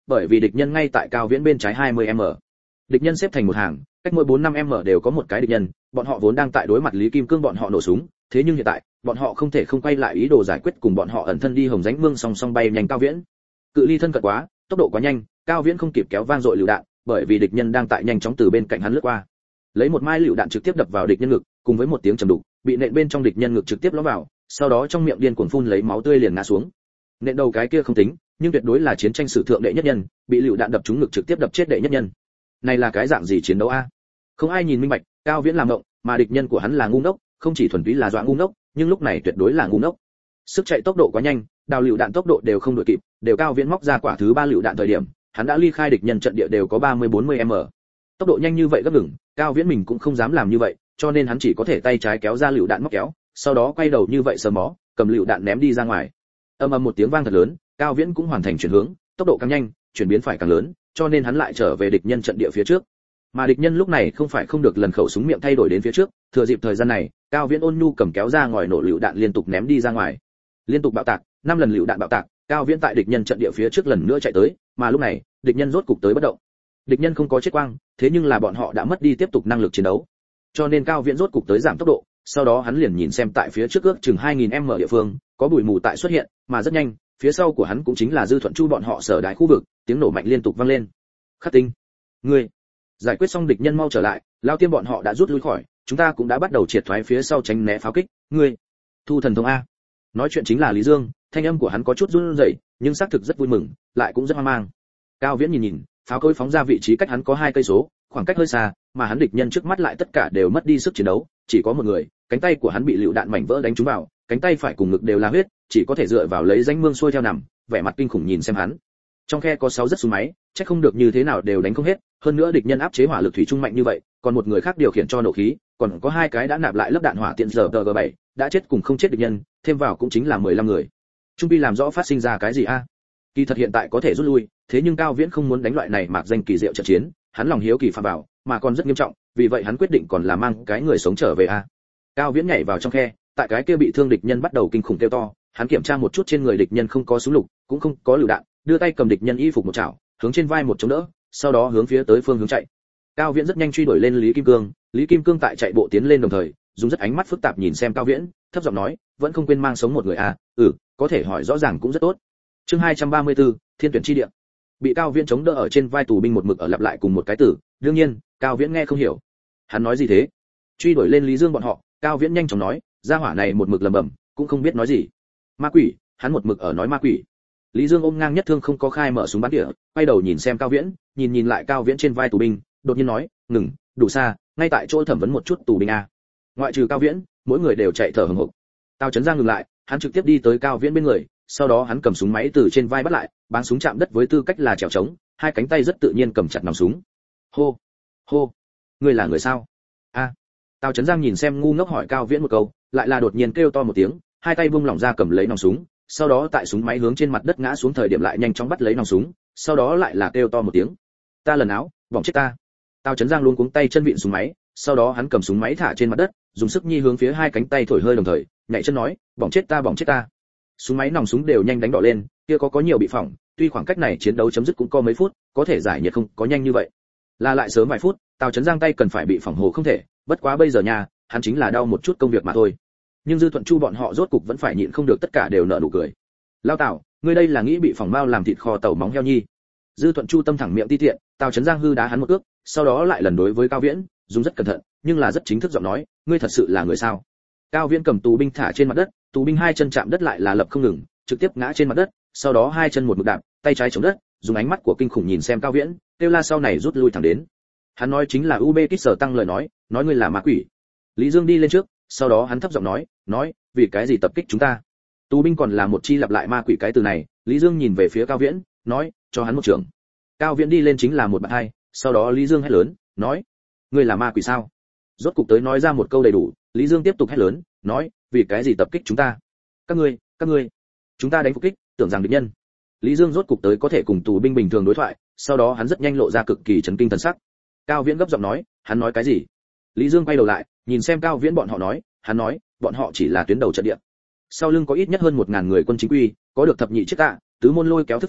bởi vì địch nhân ngay tại Cao Viễn bên trái hai mươi mét. Địch nhân xếp thành một hàng, cách mỗi bốn năm mét đều có một cái địch nhân, bọn họ vốn đang tại đối mặt Lý Kim Cương bọn họ nổ súng, thế nhưng hiện tại, bọn họ không thể không quay lại ý đồ giải quyết cùng bọn họ ẩn thân đi Hồng Dánh Mương song song bay nhanh Cao Viễn. Cự ly thân cận quá, tốc độ quá nhanh, Cao Viễn không kịp kéo vang dội lựu đạn, bởi vì địch nhân đang tại nhanh chóng từ bên cạnh hắn lướt qua. Lấy một mai lựu đạn trực tiếp đập vào địch nhân ngực, cùng với một tiếng trầm đục, bị nện bên trong địch nhân ngực trực tiếp ló vào, sau đó trong miệng điên cuồng phun lấy máu tươi liền ngã xuống. Nện đầu cái kia không tính, nhưng tuyệt đối là chiến tranh sử thượng đệ nhất nhân, bị lựu đạn đập trúng ngực trực tiếp đập chết đệ nhất nhân. Này là cái dạng gì chiến đấu a? Không ai nhìn minh bạch, Cao Viễn làm ngộng, mà địch nhân của hắn là ngu ngốc, không chỉ thuần túy là dọa ngu ngốc, nhưng lúc này tuyệt đối là ngu ngốc. Sức chạy tốc độ quá nhanh, đào lựu đạn tốc độ đều không đuổi kịp, đều Cao Viễn móc ra quả thứ ba lựu đạn thời điểm, hắn đã ly khai địch nhân trận địa đều có ba mươi bốn mươi mét. Tốc độ nhanh như vậy gấp ngừng, Cao Viễn mình cũng không dám làm như vậy, cho nên hắn chỉ có thể tay trái kéo ra lựu đạn móc kéo, sau đó quay đầu như vậy sờ mó, cầm lựu đạn ném đi ra ngoài. Ầm ầm một tiếng vang thật lớn, Cao Viễn cũng hoàn thành chuyển hướng, tốc độ càng nhanh, chuyển biến phải càng lớn, cho nên hắn lại trở về địch nhân trận địa phía trước. Mà địch nhân lúc này không phải không được lần khẩu súng miệng thay đổi đến phía trước, thừa dịp thời gian này, Cao Viễn ôn nhu cầm kéo ra ngòi nổ lựu đạn liên tục ném đi ra ngoài. Liên tục bạo tạc, năm lần lựu đạn bạo tạc, Cao Viễn tại địch nhân trận địa phía trước lần nữa chạy tới, mà lúc này, địch nhân rốt cục tới bất động. Địch nhân không có chết quang, thế nhưng là bọn họ đã mất đi tiếp tục năng lực chiến đấu. Cho nên Cao Viễn rốt cục tới giảm tốc độ, sau đó hắn liền nhìn xem tại phía trước ước chừng hai nghìn mét địa phương, có bụi mù tại xuất hiện, mà rất nhanh, phía sau của hắn cũng chính là Dư Thuận Chu bọn họ sở đại khu vực, tiếng nổ mạnh liên tục vang lên. Khắc Tinh, ngươi giải quyết xong địch nhân mau trở lại, Lao Tiêm bọn họ đã rút lui khỏi, chúng ta cũng đã bắt đầu triệt thoái phía sau tránh né pháo kích, ngươi thu thần thông a. Nói chuyện chính là Lý Dương, thanh âm của hắn có chút run rẩy, nhưng xác thực rất vui mừng, lại cũng rất hoang mang. Cao Viễn nhìn nhìn, pháo cối phóng ra vị trí cách hắn có hai cây số, khoảng cách hơi xa, mà hắn địch nhân trước mắt lại tất cả đều mất đi sức chiến đấu, chỉ có một người, cánh tay của hắn bị lựu đạn mảnh vỡ đánh trúng vào, cánh tay phải cùng ngực đều là huyết, chỉ có thể dựa vào lấy danh mương xuôi theo nằm, vẻ mặt kinh khủng nhìn xem hắn. Trong khe có sáu rất súng máy, chắc không được như thế nào đều đánh không hết, hơn nữa địch nhân áp chế hỏa lực thủy trung mạnh như vậy, còn một người khác điều khiển cho nổ khí, còn có hai cái đã nạp lại lớp đạn hỏa tiện giờ G bảy, đã chết cùng không chết địch nhân, thêm vào cũng chính là mười lăm người. Trung Pi làm rõ phát sinh ra cái gì a? Kỳ thật hiện tại có thể rút lui, thế nhưng Cao Viễn không muốn đánh loại này mạc danh kỳ diệu trận chiến, hắn lòng hiếu kỳ phá vào, mà còn rất nghiêm trọng, vì vậy hắn quyết định còn là mang cái người sống trở về a. Cao Viễn nhảy vào trong khe, tại cái kia bị thương địch nhân bắt đầu kinh khủng kêu to, hắn kiểm tra một chút trên người địch nhân không có súng lục, cũng không có lựu đạn, đưa tay cầm địch nhân y phục một chảo, hướng trên vai một chống đỡ, sau đó hướng phía tới phương hướng chạy. Cao Viễn rất nhanh truy đuổi lên Lý Kim Cương, Lý Kim Cương tại chạy bộ tiến lên đồng thời, dùng rất ánh mắt phức tạp nhìn xem Cao Viễn, thấp giọng nói, vẫn không quên mang sống một người à, ừ, có thể hỏi rõ ràng cũng rất tốt. Chương hai trăm ba mươi tư, Thiên tuyển chi địa. Bị Cao Viễn chống đỡ ở trên vai tù binh một mực ở lặp lại cùng một cái từ, đương nhiên, Cao Viễn nghe không hiểu. Hắn nói gì thế? Truy đuổi lên Lý Dương bọn họ, Cao Viễn nhanh chóng nói, gia hỏa này một mực lẩm bẩm, cũng không biết nói gì. Ma quỷ, hắn một mực ở nói ma quỷ. Lý Dương ôm ngang nhất thương không có khai mở súng bắn tỉa, quay đầu nhìn xem Cao Viễn, nhìn nhìn lại Cao Viễn trên vai tù binh, đột nhiên nói, ngừng, đủ xa, ngay tại chỗ thẩm vấn một chút tù binh a. Ngoại trừ Cao Viễn, mỗi người đều chạy thở hổn hộc. Tào Chấn Giang ngừng lại, hắn trực tiếp đi tới Cao Viễn bên người, sau đó hắn cầm súng máy từ trên vai bắt lại, báng súng chạm đất với tư cách là trèo trống, hai cánh tay rất tự nhiên cầm chặt nòng súng. Hô, hô, ngươi là người sao? A. Tào Chấn Giang nhìn xem ngu ngốc hỏi Cao Viễn một câu, lại là đột nhiên kêu to một tiếng, hai tay vung lỏng ra cầm lấy nòng súng, sau đó tại súng máy hướng trên mặt đất ngã xuống thời điểm lại nhanh chóng bắt lấy nòng súng, sau đó lại là kêu to một tiếng, ta lần áo, bỏng chết ta. Tào Chấn Giang luôn cuống tay chân vịn súng máy, sau đó hắn cầm súng máy thả trên mặt đất, dùng sức nhi hướng phía hai cánh tay thổi hơi đồng thời, nhảy chân nói, bỏng chết ta, bỏng chết ta. Súng máy nòng súng đều nhanh đánh đỏ lên, kia có có nhiều bị phỏng, tuy khoảng cách này chiến đấu chấm dứt cũng có mấy phút, có thể giải nhiệt không có nhanh như vậy. Là lại sớm vài phút, Tào Chấn Giang tay cần phải bị phỏng hồ không thể, bất quá bây giờ nha, hắn chính là đau một chút công việc mà thôi. Nhưng Dư Thuận Chu bọn họ rốt cục vẫn phải nhịn không được, tất cả đều nở nụ cười. Lao Tào, ngươi đây là nghĩ bị phỏng mao làm thịt kho tàu móng heo nhi. Dư Thuận Chu tâm thẳng miệng ti tiện, Tào Chấn Giang hư đá hắn một cước, sau đó lại lần đối với Cao Viễn, dùng rất cẩn thận, nhưng là rất chính thức giọng nói, ngươi thật sự là người sao? Cao Viễn cầm tù binh thả trên mặt đất, tù binh hai chân chạm đất lại là lập không ngừng, trực tiếp ngã trên mặt đất, sau đó hai chân một mực đạp, tay trái chống đất, dùng ánh mắt của kinh khủng nhìn xem Cao Viễn, kêu la sau này rút lui thẳng đến. Hắn nói chính là u bê kít sở tăng lời nói, nói ngươi là ma quỷ. Lý Dương đi lên trước, sau đó hắn thấp giọng nói, nói, vì cái gì tập kích chúng ta? Tù binh còn là một chi lặp lại ma quỷ cái từ này, Lý Dương nhìn về phía Cao Viễn, nói, cho hắn một trường. Cao Viễn đi lên chính là một bạn hai, sau đó Lý Dương hét lớn, nói, ngươi là ma quỷ sao? Rốt cục tới nói ra một câu đầy đủ, Lý Dương tiếp tục hét lớn, nói, vì cái gì tập kích chúng ta? Các ngươi, các ngươi, chúng ta đánh phục kích, tưởng rằng địch nhân. Lý Dương rốt cục tới có thể cùng tù binh bình thường đối thoại, sau đó hắn rất nhanh lộ ra cực kỳ chấn kinh thần sắc. Cao Viễn gấp giọng nói, hắn nói cái gì? Lý Dương quay đầu lại, nhìn xem Cao Viễn bọn họ nói, hắn nói, bọn họ chỉ là tuyến đầu trận địa. Sau lưng có ít nhất hơn một ngàn người quân chính quy, có được thập nhị chiếc tạ, tứ môn lôi kéo thức pháo,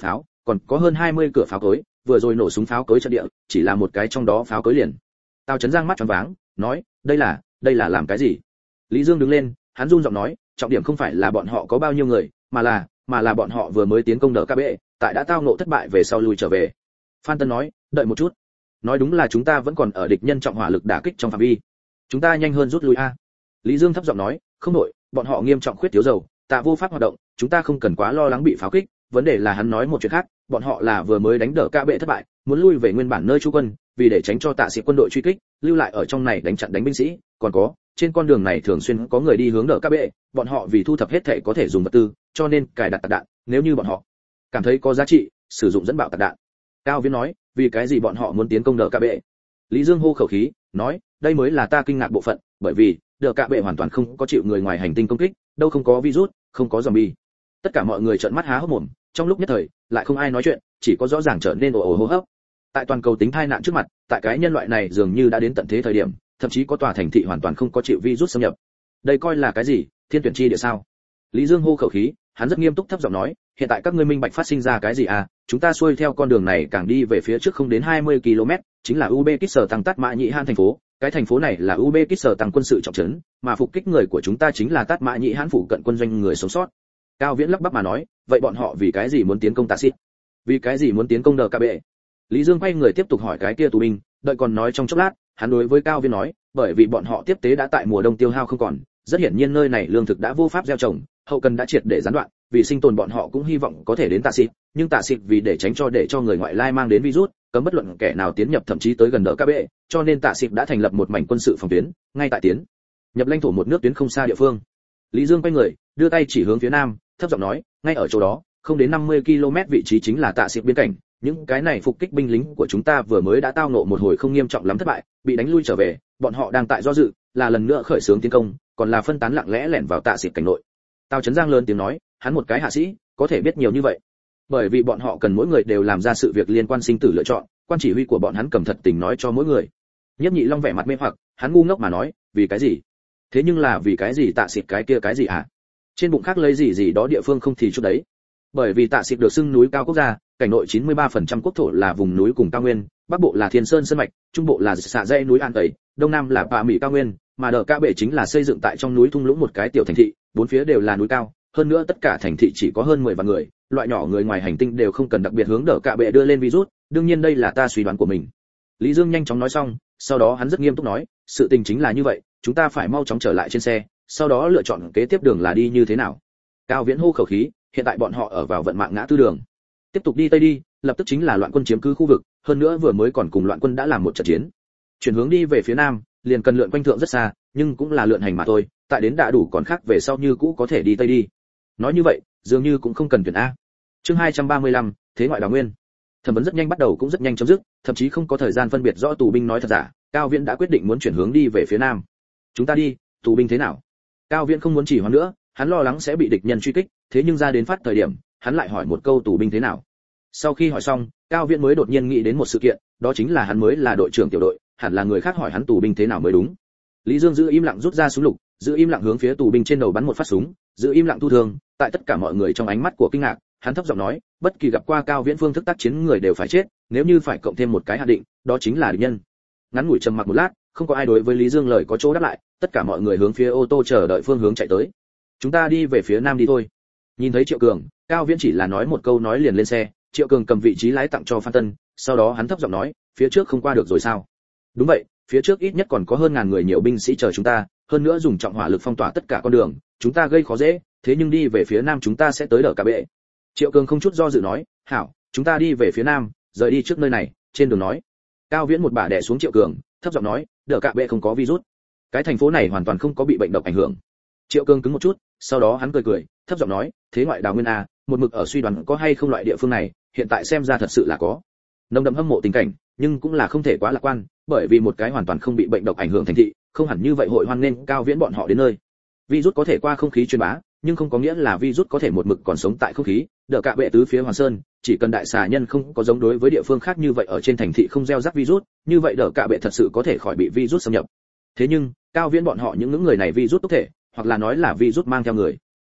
còn có hơn hai mươi cửa pháo cối, vừa rồi nổ súng pháo cối trận địa, chỉ là một cái trong đó pháo cối liền. Tào Chấn Giang mắt tròn váng, nói, đây là, đây là làm cái gì? Lý Dương đứng lên, hắn run giọng nói, trọng điểm không phải là bọn họ có bao nhiêu người, mà là, mà là bọn họ vừa mới tiến công đỡ ca bệ, tại đã tao ngộ thất bại về sau lui trở về. Phan Tân nói, đợi một chút. Nói đúng là chúng ta vẫn còn ở địch nhân trọng hỏa lực đả kích trong phạm vi. Chúng ta nhanh hơn rút lui a. Lý Dương thấp giọng nói, không đổi, bọn họ nghiêm trọng khuyết thiếu dầu, tạ vô pháp hoạt động, chúng ta không cần quá lo lắng bị pháo kích, vấn đề là hắn nói một chuyện khác, bọn họ là vừa mới đánh đỡ ca bệ thất bại, muốn lui về nguyên bản nơi trú quân, vì để tránh cho tạ sĩ quân đội truy kích, lưu lại ở trong này đánh chặn đánh binh sĩ, còn có, trên con đường này thường xuyên có người đi hướng đỡ ca bệ, bọn họ vì thu thập hết thể có thể dùng vật tư, cho nên cài đặt tạc đạn, nếu như bọn họ cảm thấy có giá trị, sử dụng dẫn bạo tạc đạn. Cao Viễn nói, vì cái gì bọn họ muốn tiến công đỡ ca bệ? Lý Dương hô khẩu khí, nói, đây mới là ta kinh ngạc bộ phận, bởi vì đỡ ca bệ hoàn toàn không có chịu người ngoài hành tinh công kích, đâu không có virus, không có zombie. Tất cả mọi người trợn mắt há hốc mồm, trong lúc nhất thời, lại không ai nói chuyện, chỉ có rõ ràng trở nên ồ ồ hô hấp. Tại toàn cầu tính tai nạn trước mặt, tại cái nhân loại này dường như đã đến tận thế thời điểm, thậm chí có tòa thành thị hoàn toàn không có chịu virus xâm nhập. Đây coi là cái gì? Thiên tuyển chi địa sao? Lý Dương hô khẩu khí, hắn rất nghiêm túc thấp giọng nói, hiện tại các ngươi minh bạch phát sinh ra cái gì à? Chúng ta xuôi theo con đường này càng đi về phía trước không đến hai mươi ki lô mét, chính là Uzbekistan tăng Tát Mã Nhĩ Hãn thành phố. Cái thành phố này là Uzbekistan tăng quân sự trọng trấn, mà phục kích người của chúng ta chính là Tát Mã Nhĩ Hãn phụ cận quân doanh người sống sót. Cao Viễn lắp bắp mà nói, vậy bọn họ vì cái gì muốn tiến công Tạ Xít? Vì cái gì muốn tiến công đờ ca bệ? Lý Dương quay người tiếp tục hỏi cái kia tù binh, đợi còn nói trong chốc lát, hắn đối với Cao Viễn nói, bởi vì bọn họ tiếp tế đã tại mùa đông tiêu hao không còn, rất hiển nhiên nơi này lương thực đã vô pháp gieo trồng, hậu cần đã triệt để gián đoạn, vì sinh tồn bọn họ cũng hy vọng có thể đến Tạ Xít, nhưng Tạ Xít vì để tránh cho để cho người ngoại lai mang đến virus, cấm bất luận kẻ nào tiến nhập thậm chí tới gần đỡ ca bệ, cho nên Tạ Xít đã thành lập một mảnh quân sự phòng tuyến, ngay tại tiến nhập lãnh thổ một nước tuyến không xa địa phương. Lý Dương quay người, đưa tay chỉ hướng phía nam, thấp giọng nói, ngay ở chỗ đó, không đến năm mươi ki lô mét vị trí chính là Tạ Xít biên cảnh, những cái này phục kích binh lính của chúng ta vừa mới đã tao ngộ một hồi không nghiêm trọng lắm thất bại, bị đánh lui trở về, bọn họ đang tại do dự, là lần nữa khởi xướng tiến công, còn là phân tán lặng lẽ lẻn vào Tạ Xít cảnh nội. Tào Chấn Giang lớn tiếng nói, hắn một cái hạ sĩ, có thể biết nhiều như vậy, bởi vì bọn họ cần mỗi người đều làm ra sự việc liên quan sinh tử lựa chọn, quan chỉ huy của bọn hắn cầm thật tình nói cho mỗi người. Nhiếp Nhị Long vẻ mặt mê hoặc, hắn ngu ngốc mà nói, vì cái gì? Thế nhưng là vì cái gì Tạ Xít cái kia cái gì à? Trên bụng khác lấy gì gì đó địa phương không thì chút đấy. Bởi vì Tạ Xít được xưng núi cao quốc gia, cảnh nội chín mươi ba phần trăm quốc thổ là vùng núi cùng cao nguyên, bắc bộ là thiên sơn sơn mạch, trung bộ là xạ dãy núi An Tây, đông nam là Pạ Mỹ cao nguyên, mà đờ ca bệ chính là xây dựng tại trong núi thung lũng một cái tiểu thành thị, bốn phía đều là núi cao, hơn nữa tất cả thành thị chỉ có hơn mười vạn người, loại nhỏ người ngoài hành tinh đều không cần đặc biệt hướng đỡ cạ bệ đưa lên virus, đương nhiên đây là ta suy đoán của mình. Lý Dương nhanh chóng nói xong, sau đó hắn rất nghiêm túc nói, sự tình chính là như vậy, chúng ta phải mau chóng trở lại trên xe, sau đó lựa chọn kế tiếp đường là đi như thế nào. Cao Viễn hô khẩu khí, hiện tại bọn họ ở vào vận mạng ngã tư đường, tiếp tục đi tây đi, lập tức chính là loạn quân chiếm cứ khu vực, hơn nữa vừa mới còn cùng loạn quân đã làm một trận chiến. Chuyển hướng đi về phía nam, liền cần lượn quanh thượng rất xa, nhưng cũng là lượn hành mà thôi, tại đến đã đủ còn khác về sau như cũ có thể đi tây đi. Nói như vậy, dường như cũng không cần tuyển a. Chương hai trăm ba mươi lăm, thế ngoại đào nguyên. Thẩm vấn rất nhanh bắt đầu cũng rất nhanh chấm dứt, thậm chí không có thời gian phân biệt rõ tù binh nói thật giả, Cao Viễn đã quyết định muốn chuyển hướng đi về phía nam. Chúng ta đi, tù binh thế nào? Cao Viễn không muốn chỉ hoãn nữa, hắn lo lắng sẽ bị địch nhân truy kích, thế nhưng ra đến phát thời điểm, hắn lại hỏi một câu tù binh thế nào. Sau khi hỏi xong, Cao Viễn mới đột nhiên nghĩ đến một sự kiện, đó chính là hắn mới là đội trưởng tiểu đội, hẳn là người khác hỏi hắn tù binh thế nào mới đúng. Lý Dương giữ im lặng rút ra súng lục, giữ im lặng hướng phía tù binh trên đầu bắn một phát súng, giữ im lặng thu thương, tại tất cả mọi người trong ánh mắt của kinh ngạc, hắn thấp giọng nói, bất kỳ gặp qua Cao Viễn phương thức tác chiến người đều phải chết, nếu như phải cộng thêm một cái hạn định, đó chính là địch nhân. Ngắn ngủi trầm mặc một lát, không có ai đối với Lý Dương lời có chỗ đáp lại, tất cả mọi người hướng phía ô tô chờ đợi phương hướng chạy tới. Chúng ta đi về phía nam đi thôi. Nhìn thấy Triệu Cường, Cao Viễn chỉ là nói một câu nói liền lên xe, Triệu Cường cầm vị trí lái tặng cho Phan Tân, sau đó hắn thấp giọng nói, phía trước không qua được rồi sao? Đúng vậy, phía trước ít nhất còn có hơn ngàn người nhiều binh sĩ chờ chúng ta, hơn nữa dùng trọng hỏa lực phong tỏa tất cả con đường, chúng ta gây khó dễ, thế nhưng đi về phía nam chúng ta sẽ tới đỡ cả bệ. Triệu Cường không chút do dự nói, hảo, chúng ta đi về phía nam, rời đi trước nơi này. Trên đường nói, Cao Viễn một bà đè xuống Triệu Cường, thấp giọng nói, đỡ cả bệ không có virus, cái thành phố này hoàn toàn không có bị bệnh độc ảnh hưởng. Triệu Cường cứng một chút, sau đó hắn cười cười, thấp giọng nói, thế ngoại đào nguyên a, một mực ở suy đoán có hay không loại địa phương này, hiện tại xem ra thật sự là có. Nồng đậm hâm mộ tình cảnh, nhưng cũng là không thể quá lạc quan, bởi vì một cái hoàn toàn không bị bệnh độc ảnh hưởng thành thị, không hẳn như vậy hội hoan nên Cao Viễn bọn họ đến nơi. Virus có thể qua không khí truyền bá, nhưng không có nghĩa là virus có thể một mực còn sống tại không khí. Đỡ cả bệ tứ phía Hoàn Sơn, chỉ cần đại xà nhân không có giống đối với địa phương khác như vậy ở trên thành thị không gieo rắc virus, như vậy đỡ cả bệ thật sự có thể khỏi bị virus xâm nhập. Thế nhưng, Cao Viễn bọn họ những những người này virus tốt thể, hoặc là nói là virus mang theo người.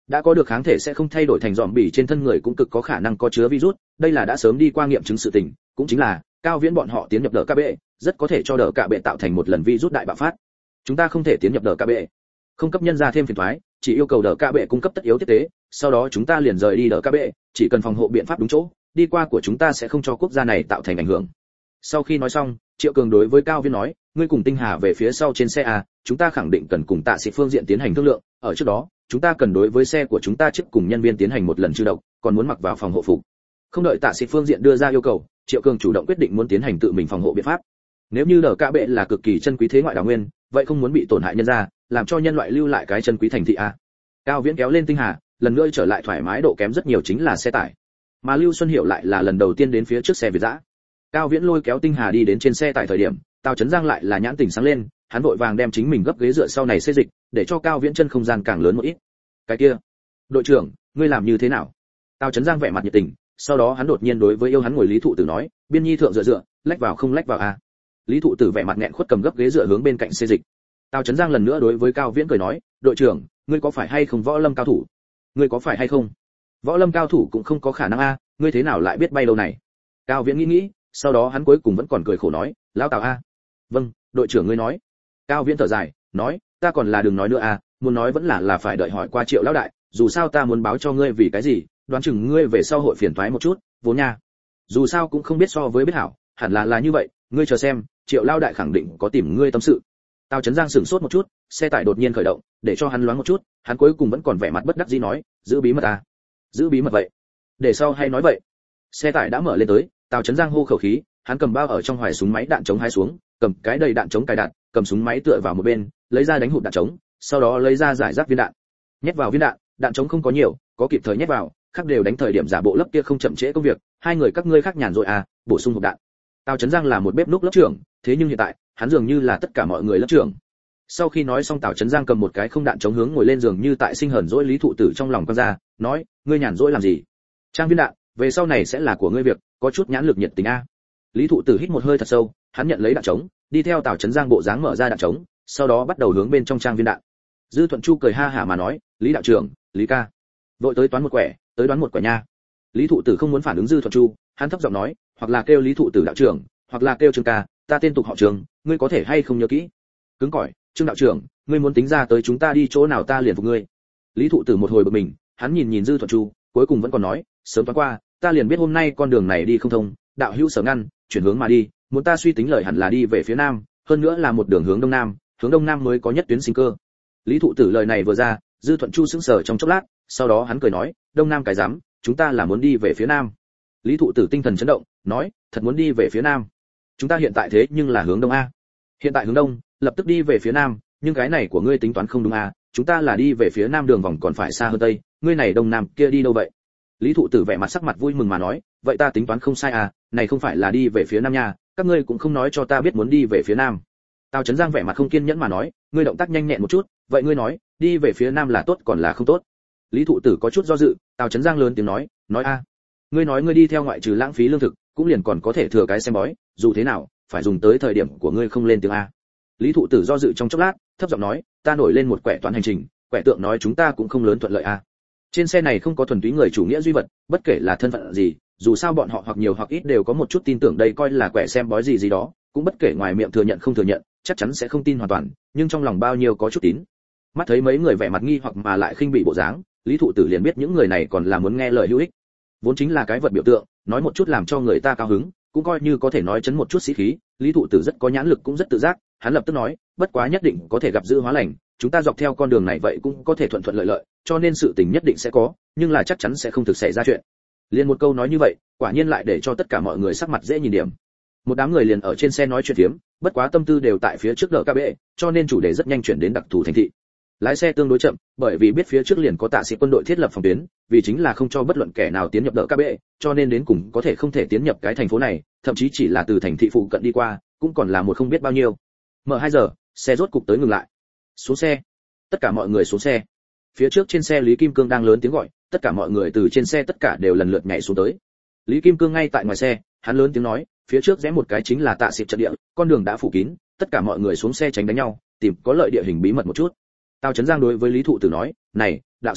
đã có được kháng thể sẽ không thay đổi thành dòm bỉ trên thân người cũng cực có khả năng có chứa virus, đây là đã sớm đi qua nghiệm chứng sự tình, cũng chính là Cao Viễn bọn họ tiến nhập đỡ cả bệ, rất có thể cho đỡ cả bệ tạo thành một lần virus đại bạo phát. Chúng ta không thể tiến nhập đỡ cả bệ, không cấp nhân ra thêm phiền toái, chỉ yêu cầu đỡ cả bệ cung cấp tất yếu tiếp tế, sau đó chúng ta liền rời đi đỡ cả bệ, chỉ cần phòng hộ biện pháp đúng chỗ, đi qua của chúng ta sẽ không cho quốc gia này tạo thành ảnh hưởng. Sau khi nói xong, Triệu Cường đối với Cao Viễn nói, ngươi cùng Tinh Hà về phía sau trên xe à, chúng ta khẳng định cần cùng Tạ Sĩ phương diện tiến hành thương lượng, ở trước đó, chúng ta cần đối với xe của chúng ta trước cùng nhân viên tiến hành một lần trừ độc, còn muốn mặc vào phòng hộ phục. Không đợi Tạ Sĩ phương diện đưa ra yêu cầu, Triệu Cường chủ động quyết định muốn tiến hành tự mình phòng hộ biện pháp. Nếu như đỡ cả bệ là cực kỳ chân quý thế ngoại đào nguyên, vậy không muốn bị tổn hại nhân ra, làm cho nhân loại lưu lại cái chân quý thành thị a. Cao Viễn kéo lên Tinh Hà, lần nữa trở lại thoải mái độ kém rất nhiều chính là xe tải. Mà Lưu Xuân Hiểu lại là lần đầu tiên đến phía trước xe Việt dã. Cao Viễn lôi kéo Tinh Hà đi đến trên xe tải thời điểm, Tào Chấn Giang lại là nhãn tỉnh sáng lên, hắn vội vàng đem chính mình gấp ghế dựa sau này xê dịch, để cho Cao Viễn chân không gian càng lớn một ít. Cái kia, đội trưởng, ngươi làm như thế nào? Tào Chấn Giang vẻ mặt nhiệt tình, sau đó hắn đột nhiên đối với yêu hắn ngồi Lý Thụ Tử nói, biên nhi thượng dựa dựa, lách vào không lách vào a. Lý Thụ Tử vẻ mặt nghẹn khuất cầm gấp ghế dựa hướng bên cạnh xê dịch. Tào Chấn Giang lần nữa đối với Cao Viễn cười nói, đội trưởng, ngươi có phải hay không võ lâm cao thủ? Ngươi có phải hay không? Võ lâm cao thủ cũng không có khả năng a, ngươi thế nào lại biết bay đâu này? Cao Viễn nghĩ nghĩ, sau đó hắn cuối cùng vẫn còn cười khổ nói, lão Tào a. Vâng, đội trưởng ngươi nói. Cao Viễn thở dài, nói, ta còn là đừng nói nữa a, muốn nói vẫn là là phải đợi hỏi qua Triệu lão đại, dù sao ta muốn báo cho ngươi vì cái gì, đoán chừng ngươi về sau hội phiền toái một chút, vốn nha. Dù sao cũng không biết so với biết hảo, hẳn là là như vậy, ngươi chờ xem, Triệu lão đại khẳng định có tìm ngươi tâm sự. Tào Chấn Giang sửng sốt một chút, xe tải đột nhiên khởi động, để cho hắn loáng một chút, hắn cuối cùng vẫn còn vẻ mặt bất đắc dĩ nói, giữ bí mật à? Giữ bí mật vậy? Để sau hay nói vậy. Xe tải đã mở lên tới, Tào Chấn Giang hô khẩu khí, hắn cầm bao ở trong hoài súng máy đạn chống hai xuống, cầm cái đầy đạn chống cài đạn, cầm súng máy tựa vào một bên, lấy ra đánh hụt đạn chống, sau đó lấy ra giải rác viên đạn. Nhét vào viên đạn, đạn chống không có nhiều, có kịp thời nhét vào, khác đều đánh thời điểm giả bộ lớp kia không chậm trễ công việc, hai người các ngươi khác nhàn rồi à, bổ sung hộp đạn. Tào Chấn Giang là một bếp núc lớp trưởng, thế nhưng hiện tại, hắn dường như là tất cả mọi người lớp trưởng. Sau khi nói xong, Tào Chấn Giang cầm một cái không đạn chống hướng ngồi lên giường như tại sinh hờn dỗi Lý Thụ Tử trong lòng con ra, nói, ngươi nhàn rỗi làm gì? Trang viên đạn, về sau này sẽ là của ngươi việc, có chút nhãn lực nhiệt tình a. Lý Thụ Tử hít một hơi thật sâu, hắn nhận lấy đạn chống, đi theo Tào Chấn Giang bộ dáng mở ra đạn chống, sau đó bắt đầu hướng bên trong trang viên đạn. Dư Thuận Chu cười ha hả mà nói, Lý đạo trưởng, Lý ca, vội tới toán một quẻ, tới đoán một quẻ nha. Lý Thụ Tử không muốn phản ứng Dư Thuận Chu, hắn thấp giọng nói, hoặc là kêu Lý Thụ Tử đạo trưởng, hoặc là kêu Trương ca, ta tên tục họ Trương, ngươi có thể hay không nhớ kỹ? Cứng cỏi, Trương đạo trưởng, ngươi muốn tính ra tới chúng ta đi chỗ nào ta liền phục ngươi. Lý Thụ Tử một hồi bực mình, hắn nhìn nhìn Dư Thuận Chu, cuối cùng vẫn còn nói, sớm toán qua, ta liền biết hôm nay con đường này đi không thông, đạo hữu sở ngăn, chuyển hướng mà đi, muốn ta suy tính lời hẳn là đi về phía nam, hơn nữa là một đường hướng đông nam, hướng đông nam mới có nhất tuyến sinh cơ. Lý Thụ Tử lời này vừa ra, Dư Thuận Chu sững sờ trong chốc lát, sau đó hắn cười nói, đông nam cái dám, chúng ta là muốn đi về phía nam. Lý Thụ Tử tinh thần chấn động, nói, thật muốn đi về phía nam. Chúng ta hiện tại thế nhưng là hướng đông a. Hiện tại hướng đông, lập tức đi về phía nam, nhưng cái này của ngươi tính toán không đúng a, chúng ta là đi về phía nam đường vòng còn phải xa hơn tây, ngươi này đông nam kia đi đâu vậy? Lý Thụ Tử vẻ mặt sắc mặt vui mừng mà nói, vậy ta tính toán không sai à, này không phải là đi về phía nam nha, các ngươi cũng không nói cho ta biết muốn đi về phía nam. Tào Chấn Giang vẻ mặt không kiên nhẫn mà nói, ngươi động tác nhanh nhẹn một chút, vậy ngươi nói, đi về phía nam là tốt còn là không tốt? Lý Thụ Tử có chút do dự, Tào Chấn Giang lớn tiếng nói, nói a, ngươi nói ngươi đi theo ngoại trừ lãng phí lương thực, cũng liền còn có thể thừa cái xem bói, dù thế nào, phải dùng tới thời điểm của ngươi không lên tiếng a. Lý Thụ Tử do dự trong chốc lát, thấp giọng nói, ta nổi lên một quẻ toán hành trình, quẻ tượng nói chúng ta cũng không lớn thuận lợi a. Trên xe này không có thuần túy người chủ nghĩa duy vật, bất kể là thân phận gì, dù sao bọn họ hoặc nhiều hoặc ít đều có một chút tin tưởng đây coi là quẻ xem bói gì gì đó, cũng bất kể ngoài miệng thừa nhận không thừa nhận, chắc chắn sẽ không tin hoàn toàn, nhưng trong lòng bao nhiêu có chút tín. Mắt thấy mấy người vẻ mặt nghi hoặc mà lại khinh bị bộ dáng, Lý Thụ Tử liền biết những người này còn là muốn nghe lời hữu ích. Vốn chính là cái vật biểu tượng, nói một chút làm cho người ta cao hứng, cũng coi như có thể nói chấn một chút sĩ khí. Lý Thụ Tử rất có nhãn lực cũng rất tự giác, hắn lập tức nói, bất quá nhất định có thể gặp dữ hóa lành, chúng ta dọc theo con đường này vậy cũng có thể thuận thuận lợi lợi, cho nên sự tình nhất định sẽ có, nhưng là chắc chắn sẽ không thực xảy ra chuyện. Liên một câu nói như vậy, quả nhiên lại để cho tất cả mọi người sắc mặt dễ nhìn điểm. Một đám người liền ở trên xe nói chuyện phiếm, bất quá tâm tư đều tại phía trước đỡ ca bệ, cho nên chủ đề rất nhanh chuyển đến đặc thù thành thị. Lái xe tương đối chậm, bởi vì biết phía trước liền có tạ sĩ quân đội thiết lập phòng tuyến, vì chính là không cho bất luận kẻ nào tiến nhập đỡ ca bệ, cho nên đến cùng có thể không thể tiến nhập cái thành phố này, thậm chí chỉ là từ thành thị phụ cận đi qua, cũng còn là một không biết bao nhiêu. Mở hai giờ, xe rốt cục tới ngừng lại. Xuống xe. Tất cả mọi người xuống xe. Phía trước trên xe Lý Kim Cương đang lớn tiếng gọi, tất cả mọi người từ trên xe tất cả đều lần lượt nhảy xuống tới. Lý Kim Cương ngay tại ngoài xe, hắn lớn tiếng nói, phía trước rẽ một cái chính là tạ sĩ trận địa, con đường đã phủ kín, tất cả mọi người xuống xe tránh đánh nhau, tìm có lợi địa hình bí mật một chút. Tào Chấn Giang đối với Lý Thụ Tử nói, này, đạo sĩ,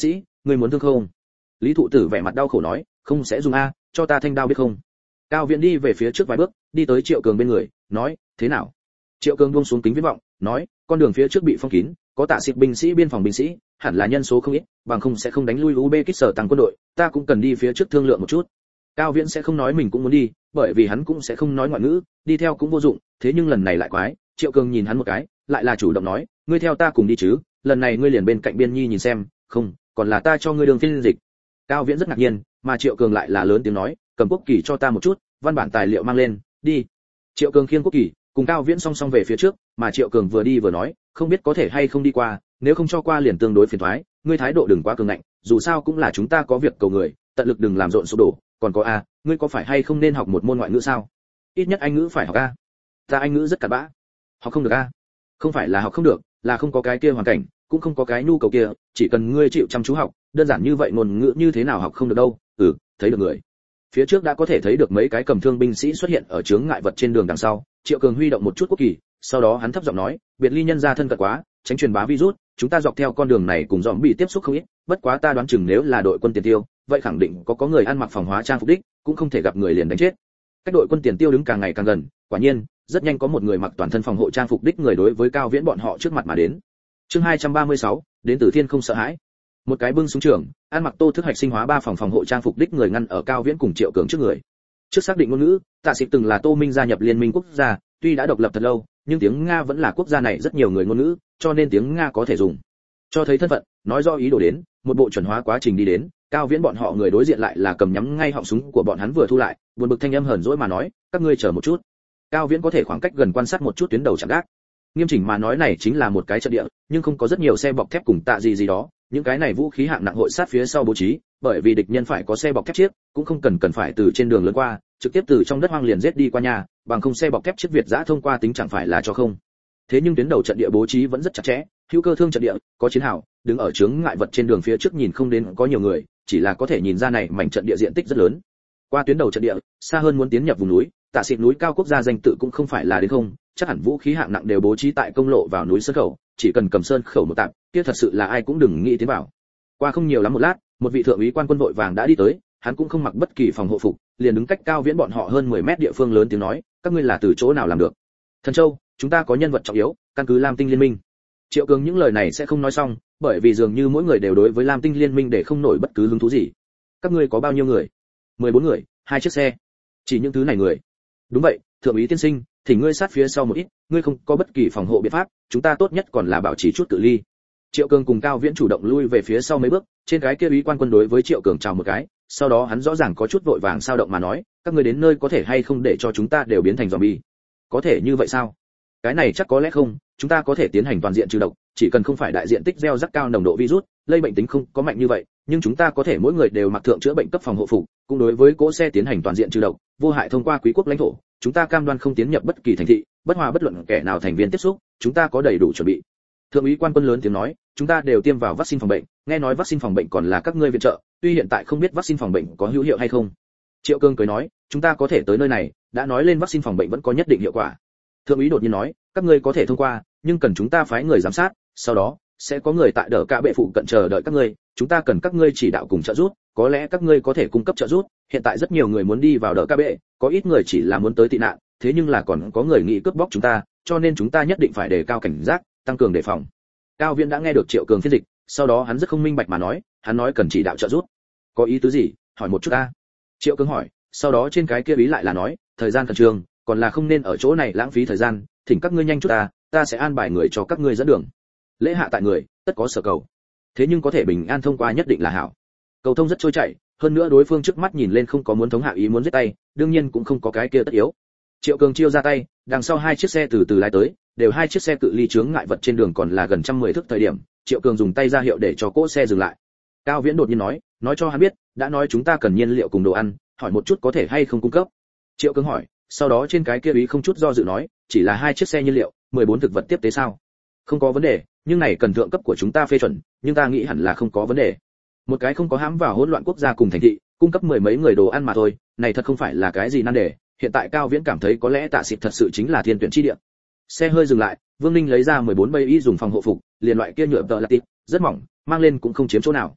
ngươi muốn thương không? Lý thụ tử vẻ mặt đau khổ nói, không sẽ dùng a, cho ta thanh đao biết không? Cao Viễn đi về phía trước vài bước, đi tới Triệu Cường bên người, nói, thế nào? Triệu Cường buông xuống kính viễn vọng, nói, con đường phía trước bị phong kín, có tạ xịt binh sĩ biên phòng binh sĩ, hẳn là nhân số không ít, bằng không sẽ không đánh lui Uzbekistan tăng quân đội, ta cũng cần đi phía trước thương lượng một chút. Cao Viễn sẽ không nói mình cũng muốn đi, bởi vì hắn cũng sẽ không nói ngoại ngữ, đi theo cũng vô dụng, thế nhưng lần này lại quái, Triệu Cường nhìn hắn một cái, lại là chủ động nói, ngươi theo ta cùng đi chứ, lần này ngươi liền bên cạnh Biên Nhi nhìn xem, không, còn là ta cho ngươi đường phiên dịch. Cao Viễn rất ngạc nhiên, mà Triệu Cường lại là lớn tiếng nói, cầm quốc kỳ cho ta một chút, văn bản tài liệu mang lên, đi. Triệu Cường khiêng quốc kỳ, cùng Cao Viễn song song về phía trước, mà Triệu Cường vừa đi vừa nói, không biết có thể hay không đi qua, nếu không cho qua liền tương đối phiền toái, ngươi thái độ đừng quá cường ngạnh, dù sao cũng là chúng ta có việc cầu người, tận lực đừng làm rộn sụp đổ, còn có a, ngươi có phải hay không nên học một môn ngoại ngữ sao? Ít nhất Anh ngữ phải học a. Ta Anh ngữ rất cặn bã. Học không được a. Không phải là học không được, là không có cái kia hoàn cảnh, cũng không có cái nhu cầu kia, chỉ cần ngươi chịu chăm chú học, đơn giản như vậy ngôn ngữ như thế nào học không được đâu. Ừ, thấy được người. Phía trước đã có thể thấy được mấy cái cầm thương binh sĩ xuất hiện ở chướng ngại vật trên đường đằng sau, Triệu Cường huy động một chút quốc kỳ, sau đó hắn thấp giọng nói, biệt ly nhân gia thân cận quá, tránh truyền bá virus, chúng ta dọc theo con đường này cùng dòm bị tiếp xúc không ít, bất quá ta đoán chừng nếu là đội quân tiền tiêu, vậy khẳng định có có người ăn mặc phòng hóa trang phục đích, cũng không thể gặp người liền đánh chết. Cách đội quân tiền tiêu đứng càng ngày càng gần, quả nhiên, rất nhanh có một người mặc toàn thân phòng hộ trang phục đích người đối với Cao Viễn bọn họ trước mặt mà đến. Chương hai trăm ba mươi sáu, đến từ thiên không sợ hãi. Một cái bưng súng trường, ăn mặc tô thức hạch sinh hóa ba phòng phòng hộ trang phục đích người ngăn ở Cao Viễn cùng Triệu Cường trước người. Trước xác định ngôn ngữ, Tạ Sĩ từng là Tô Minh gia nhập Liên minh quốc gia, tuy đã độc lập thật lâu, nhưng tiếng Nga vẫn là quốc gia này rất nhiều người ngôn ngữ, cho nên tiếng Nga có thể dùng. Cho thấy thân phận, nói do ý đồ đến, một bộ chuẩn hóa quá trình đi đến, Cao Viễn bọn họ người đối diện lại là cầm nhắm ngay họng súng của bọn hắn vừa thu lại, buồn bực thanh âm hờn dỗi mà nói, các ngươi chờ một chút. Cao Viễn có thể khoảng cách gần quan sát một chút tuyến đầu chạm gác. Nghiêm chỉnh mà nói này chính là một cái trận địa, nhưng không có rất nhiều xe bọc thép cùng tạ gì gì đó, những cái này vũ khí hạng nặng hội sát phía sau bố trí, bởi vì địch nhân phải có xe bọc thép chiếc, cũng không cần cần phải từ trên đường lớn qua, trực tiếp từ trong đất hoang liền giết đi qua nhà, bằng không xe bọc thép chiếc Việt giã thông qua tính chẳng phải là cho không. Thế nhưng tuyến đầu trận địa bố trí vẫn rất chặt chẽ, hữu cơ thương trận địa, có chiến hào, đứng ở chướng ngại vật trên đường phía trước nhìn không đến có nhiều người, chỉ là có thể nhìn ra này mảnh trận địa diện tích rất lớn. Qua tuyến đầu trận địa, xa hơn muốn tiến nhập vùng núi, Tạ Xịt núi cao quốc gia danh tự cũng không phải là đến không, chắc hẳn vũ khí hạng nặng đều bố trí tại công lộ vào núi sơn khẩu, chỉ cần cầm sơn khẩu một tạm, kia thật sự là ai cũng đừng nghĩ tiến vào. Qua không nhiều lắm một lát, một vị thượng úy quan quân vội vàng đã đi tới, hắn cũng không mặc bất kỳ phòng hộ phục, liền đứng cách Cao Viễn bọn họ hơn mười mét địa phương lớn tiếng nói, các ngươi là từ chỗ nào làm được? Thần Châu, chúng ta có nhân vật trọng yếu, căn cứ Lam Tinh Liên minh. Triệu Cường những lời này sẽ không nói xong, bởi vì dường như mỗi người đều đối với Lam Tinh Liên minh để không nổi bất cứ hứng thú gì. Các ngươi có bao nhiêu người? mười bốn người, hai chiếc xe. Chỉ những thứ này người. Đúng vậy, thượng úy tiên sinh, thì ngươi sát phía sau một ít, ngươi không có bất kỳ phòng hộ biện pháp, chúng ta tốt nhất còn là bảo trì chút cự ly. Triệu Cường cùng Cao Viễn chủ động lui về phía sau mấy bước, trên cái kia úy quan quân đối với Triệu Cường chào một cái, sau đó hắn rõ ràng có chút vội vàng sao động mà nói, các ngươi đến nơi có thể hay không để cho chúng ta đều biến thành zombie? Có thể như vậy sao? Cái này chắc có lẽ không, chúng ta có thể tiến hành toàn diện trừ độc, chỉ cần không phải đại diện tích gieo rắc cao nồng độ virus, lây bệnh tính không có mạnh như vậy, nhưng chúng ta có thể mỗi người đều mặc thượng chữa bệnh cấp phòng hộ phục, cũng đối với cỗ xe tiến hành toàn diện trừ độc, vô hại thông qua quý quốc lãnh thổ, chúng ta cam đoan không tiến nhập bất kỳ thành thị, bất hòa bất luận kẻ nào thành viên tiếp xúc, chúng ta có đầy đủ chuẩn bị. Thượng úy quan quân lớn tiếng nói, chúng ta đều tiêm vào vaccine phòng bệnh, nghe nói vaccine phòng bệnh còn là các ngươi viện trợ, tuy hiện tại không biết vaccine phòng bệnh có hữu hiệu hay không. Triệu Cương cười nói, chúng ta có thể tới nơi này, đã nói lên vaccine phòng bệnh vẫn có nhất định hiệu quả. Thượng úy đột nhiên nói, các ngươi có thể thông qua, nhưng cần chúng ta phái người giám sát, sau đó sẽ có người tại đỡ cả bệ phụ cận chờ đợi các ngươi, chúng ta cần các ngươi chỉ đạo cùng trợ giúp, có lẽ các ngươi có thể cung cấp trợ giúp, hiện tại rất nhiều người muốn đi vào đỡ cả bệ, có ít người chỉ là muốn tới tị nạn, thế nhưng là còn có người nghĩ cướp bóc chúng ta, cho nên chúng ta nhất định phải đề cao cảnh giác, tăng cường đề phòng. Cao Viễn đã nghe được Triệu Cường phiên dịch, sau đó hắn rất không minh bạch mà nói, hắn nói cần chỉ đạo trợ giúp. Có ý tứ gì? Hỏi một chút ta. Triệu Cường hỏi, sau đó trên cái kia ý lại là nói, thời gian khẩn trương, còn là không nên ở chỗ này lãng phí thời gian, thỉnh các ngươi nhanh chút ta, ta sẽ an bài người cho các ngươi dẫn đường. Lễ hạ tại người, tất có sở cầu. Thế nhưng có thể bình an thông qua nhất định là hảo. Cầu thông rất trôi chảy, hơn nữa đối phương trước mắt nhìn lên không có muốn thống hạ ý muốn giết tay, đương nhiên cũng không có cái kia tất yếu. Triệu Cường chiêu ra tay, đằng sau hai chiếc xe từ từ lái tới, đều hai chiếc xe cự ly chướng ngại vật trên đường còn là gần trăm mười thước thời điểm, Triệu Cường dùng tay ra hiệu để cho cỗ xe dừng lại. Cao Viễn đột nhiên nói, nói cho hắn biết, đã nói chúng ta cần nhiên liệu cùng đồ ăn, hỏi một chút có thể hay không cung cấp. Triệu Cường hỏi, sau đó trên cái kia ý không chút do dự nói, chỉ là hai chiếc xe nhiên liệu, mười bốn thực vật tiếp tế sao? Không có vấn đề, nhưng này cần thượng cấp của chúng ta phê chuẩn, nhưng ta nghĩ hẳn là không có vấn đề. Một cái không có hãm vào hỗn loạn quốc gia cùng thành thị, cung cấp mười mấy người đồ ăn mà thôi, này thật không phải là cái gì nan đề. Hiện tại Cao Viễn cảm thấy có lẽ Tạ Xịt thật sự chính là thiên tuyển chi địa. Xe hơi dừng lại, Vương Ninh lấy ra mười bốn bây y dùng phòng hộ phục, liền loại kia nhựa tợ là tít, rất mỏng, mang lên cũng không chiếm chỗ nào.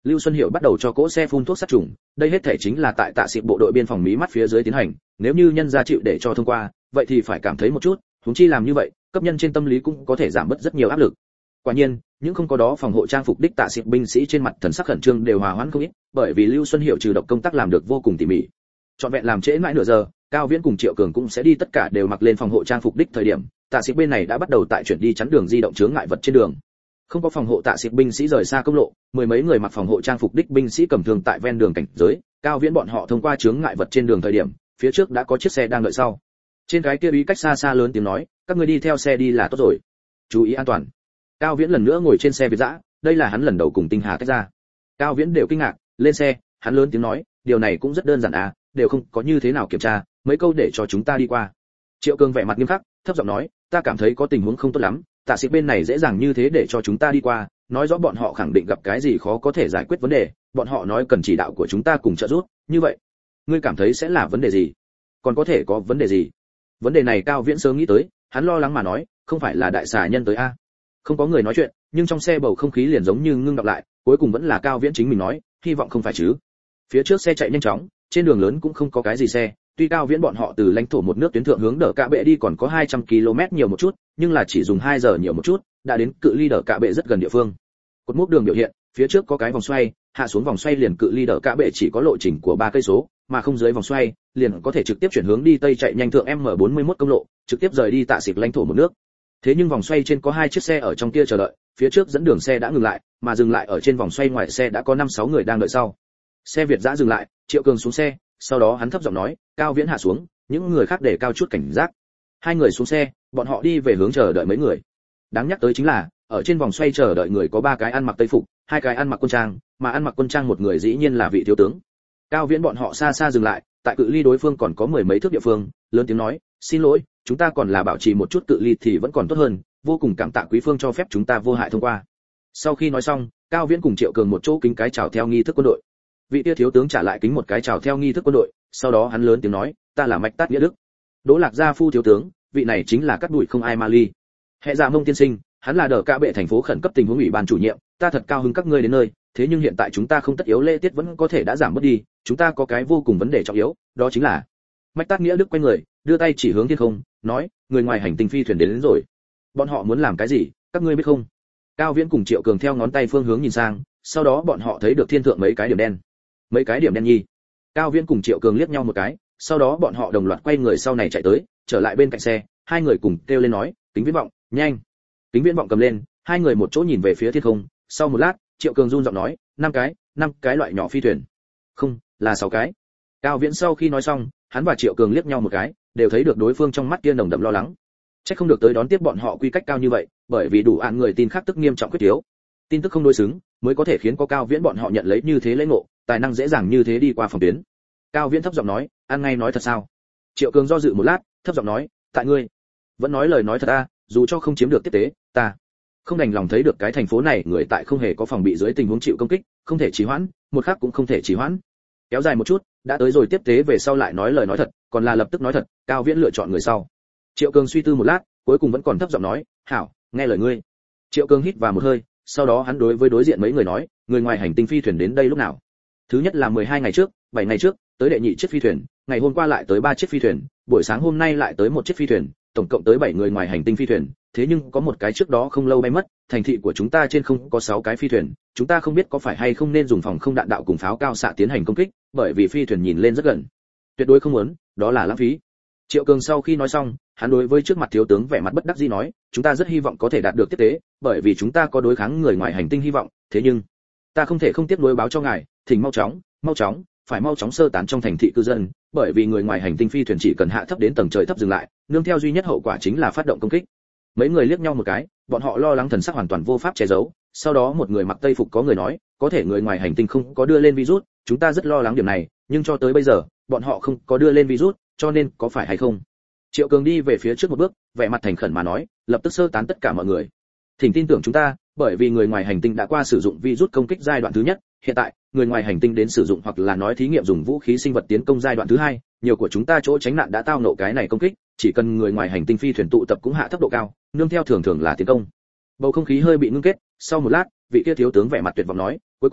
Lưu Xuân Hiểu bắt đầu cho cỗ xe phun thuốc sát trùng, đây hết thể chính là tại Tạ Sĩ bộ đội biên phòng mí mắt phía dưới tiến hành, nếu như nhân gia chịu để cho thông qua, vậy thì phải cảm thấy một chút, huống chi làm như vậy, cấp nhân trên tâm lý cũng có thể giảm bớt rất nhiều áp lực. Quả nhiên, những không có đó phòng hộ trang phục đích Tạ Sĩ binh sĩ trên mặt thần sắc khẩn trương đều hòa hoãn không ít, bởi vì Lưu Xuân Hiểu trừ độc công tác làm được vô cùng tỉ mỉ. Trọn vẹn làm trễ mãi nửa giờ, Cao Viễn cùng Triệu Cường cũng sẽ đi tất cả đều mặc lên phòng hộ trang phục đích thời điểm, Tạ Sĩ bên này đã bắt đầu tại chuyển đi chắn đường di động chướng ngại vật trên đường. Không có phòng hộ Tạ Sĩ binh sĩ rời xa công lộ, mười mấy người mặc phòng hộ trang phục đích binh sĩ cầm thương tại ven đường cảnh giới, Cao Viễn bọn họ thông qua chướng ngại vật trên đường thời điểm, phía trước đã có chiếc xe đang đợi sau. Trên cái kia ý cách xa xa lớn tiếng nói, các người đi theo xe đi là tốt rồi, chú ý an toàn. Cao Viễn lần nữa ngồi trên xe Việt dã, đây là hắn lần đầu cùng Tinh Hà tách ra. Cao Viễn đều kinh ngạc, lên xe, hắn lớn tiếng nói, điều này cũng rất đơn giản à, đều không có như thế nào kiểm tra, mấy câu để cho chúng ta đi qua. Triệu Cường vẻ mặt nghiêm khắc, thấp giọng nói, ta cảm thấy có tình huống không tốt lắm, Tạ Sĩ bên này dễ dàng như thế để cho chúng ta đi qua, nói rõ bọn họ khẳng định gặp cái gì khó có thể giải quyết vấn đề, bọn họ nói cần chỉ đạo của chúng ta cùng trợ giúp, như vậy, ngươi cảm thấy sẽ là vấn đề gì? Còn có thể có vấn đề gì? Vấn đề này Cao Viễn sớm nghĩ tới, hắn lo lắng mà nói, không phải là đại xà nhân tới a? Không có người nói chuyện, nhưng trong xe bầu không khí liền giống như ngưng đọng lại, cuối cùng vẫn là Cao Viễn chính mình nói, hy vọng không phải chứ. Phía trước xe chạy nhanh chóng, trên đường lớn cũng không có cái gì xe, tuy Cao Viễn bọn họ từ lãnh thổ một nước tuyến thượng hướng Đờ Cạ Bệ đi còn có hai trăm ki lô mét nhiều một chút, nhưng là chỉ dùng hai giờ nhiều một chút, đã đến cự ly Đờ Cạ Bệ rất gần địa phương. Cột mốc đường biểu hiện, phía trước có cái vòng xoay, hạ xuống vòng xoay liền cự ly Đờ Cạ Bệ chỉ có lộ trình của ba cây số, mà không dưới vòng xoay, liền có thể trực tiếp chuyển hướng đi tây chạy nhanh thượng em bốn mươi mốt công lộ, trực tiếp rời đi Tạ Sĩ lãnh thổ một nước. Thế nhưng vòng xoay trên có hai chiếc xe ở trong kia chờ đợi, phía trước dẫn đường xe đã ngừng lại, mà dừng lại ở trên vòng xoay ngoài xe đã có năm sáu người đang đợi sau. Xe Việt dã dừng lại, Triệu Cường xuống xe, sau đó hắn thấp giọng nói, Cao Viễn hạ xuống, những người khác để cao chút cảnh giác. Hai người xuống xe, bọn họ đi về hướng chờ đợi mấy người. Đáng nhắc tới chính là, ở trên vòng xoay chờ đợi người có ba cái ăn mặc tây phục, hai cái ăn mặc quân trang, mà ăn mặc quân trang một người dĩ nhiên là vị thiếu tướng. Cao Viễn bọn họ xa xa dừng lại, tại cự ly đối phương còn có mười mấy thước địa phương, lớn tiếng nói, xin lỗi, chúng ta còn là bảo trì một chút cự ly thì vẫn còn tốt hơn, vô cùng cảm tạ quý phương cho phép chúng ta vô hại thông qua. Sau khi nói xong, Cao Viễn cùng Triệu Cường một chỗ kính cái chào theo nghi thức quân đội. Vị kia thiếu tướng trả lại kính một cái chào theo nghi thức quân đội, sau đó hắn lớn tiếng nói, ta là Mạch Tát Nghĩa Đức. Đỗ Lạc Gia phu thiếu tướng, vị này chính là Cát Bụi không ai Mali. Hệ Dạ Mông tiên sinh, hắn là Đờ Cạ Bệ thành phố khẩn cấp tình huống ủy ban chủ nhiệm, ta thật cao hứng các ngươi đến nơi, thế nhưng hiện tại chúng ta không tất yếu lễ tiết vẫn có thể đã giảm bớt đi, chúng ta có cái vô cùng vấn đề trọng yếu, đó chính là Mạch Tát Nghĩa Đức quay người, đưa tay chỉ hướng thiên không, nói, người ngoài hành tinh phi thuyền đến, đến rồi. Bọn họ muốn làm cái gì, các ngươi biết không? Cao Viễn cùng Triệu Cường theo ngón tay phương hướng nhìn sang, sau đó bọn họ thấy được thiên thượng mấy cái điểm đen. Mấy cái điểm đen nhi. Cao Viễn cùng Triệu Cường liếc nhau một cái, sau đó bọn họ đồng loạt quay người sau này chạy tới, trở lại bên cạnh xe, hai người cùng kêu lên nói, kính viễn vọng, nhanh. Kính viễn vọng cầm lên, hai người một chỗ nhìn về phía thiên không, sau một lát, Triệu Cường run giọng nói, năm cái, năm cái loại nhỏ phi thuyền. Không, là sáu cái. Cao Viễn sau khi nói xong, hắn và Triệu Cường liếc nhau một cái, đều thấy được đối phương trong mắt kia nồng đậm lo lắng. Chắc không được tới đón tiếp bọn họ quy cách cao như vậy, bởi vì đủ án người tin khác tức nghiêm trọng quyết yếu. Tin tức không đối xứng, mới có thể khiến có Cao Viễn bọn họ nhận lấy như thế lễ ngộ, tài năng dễ dàng như thế đi qua phòng tuyến. Cao Viễn thấp giọng nói, ăn ngay nói thật sao? Triệu Cường do dự một lát, thấp giọng nói, tại ngươi vẫn nói lời nói thật a, dù cho không chiếm được tiếp tế, ta không đành lòng thấy được cái thành phố này người tại không hề có phòng bị dưới tình huống chịu công kích, không thể trì hoãn, một khắc cũng không thể trì hoãn. Kéo dài một chút, đã tới rồi tiếp tế về sau lại nói lời nói thật, còn là lập tức nói thật, Cao Viễn lựa chọn người sau. Triệu Cường suy tư một lát, cuối cùng vẫn còn thấp giọng nói, hảo, nghe lời ngươi. Triệu Cường hít vào một hơi, sau đó hắn đối với đối diện mấy người nói, người ngoài hành tinh phi thuyền đến đây lúc nào? Thứ nhất là mười hai ngày trước, bảy ngày trước, tới đệ nhị chiếc phi thuyền, ngày hôm qua lại tới ba chiếc phi thuyền, buổi sáng hôm nay lại tới một chiếc phi thuyền, tổng cộng tới bảy người ngoài hành tinh phi thuyền, thế nhưng có một cái trước đó không lâu bay mất, thành thị của chúng ta trên không có sáu cái phi thuyền, chúng ta không biết có phải hay không nên dùng phòng không đạn đạo cùng pháo cao xạ tiến hành công kích, bởi vì phi thuyền nhìn lên rất gần. Tuyệt đối không muốn, đó là lãng phí. Triệu Cường sau khi nói xong, hắn đối với trước mặt thiếu tướng vẻ mặt bất đắc dĩ nói, chúng ta rất hy vọng có thể đạt được tiếp tế, bởi vì chúng ta có đối kháng người ngoài hành tinh hy vọng, thế nhưng ta không thể không tiếp nối báo cho ngài, thỉnh mau chóng, mau chóng, phải mau chóng sơ tán trong thành thị cư dân, bởi vì người ngoài hành tinh phi thuyền chỉ cần hạ thấp đến tầng trời thấp dừng lại, nương theo duy nhất hậu quả chính là phát động công kích. Mấy người liếc nhau một cái, bọn họ lo lắng thần sắc hoàn toàn vô pháp che giấu, sau đó một người mặc tây phục có người nói, có thể người ngoài hành tinh không có đưa lên virus, chúng ta rất lo lắng điểm này, nhưng cho tới bây giờ, bọn họ không có đưa lên virus, cho nên có phải hay không? Triệu Cường đi về phía trước một bước, vẻ mặt thành khẩn mà nói, lập tức sơ tán tất cả mọi người. Thỉnh tin tưởng chúng ta, bởi vì người ngoài hành tinh đã qua sử dụng virus công kích giai đoạn thứ nhất, hiện tại, người ngoài hành tinh đến sử dụng hoặc là nói thí nghiệm dùng vũ khí sinh vật tiến công giai đoạn thứ hai, nhiều của chúng ta chỗ tránh nạn đã tao nộ cái này công kích, chỉ cần người ngoài hành tinh phi thuyền tụ tập cũng hạ thấp độ cao, nương theo thường thường là tiến công. Bầu không khí hơi bị ngưng kết, sau một lát, vị kia thiếu tướng vẻ mặt tuyệt vọng nói, cuối cùng,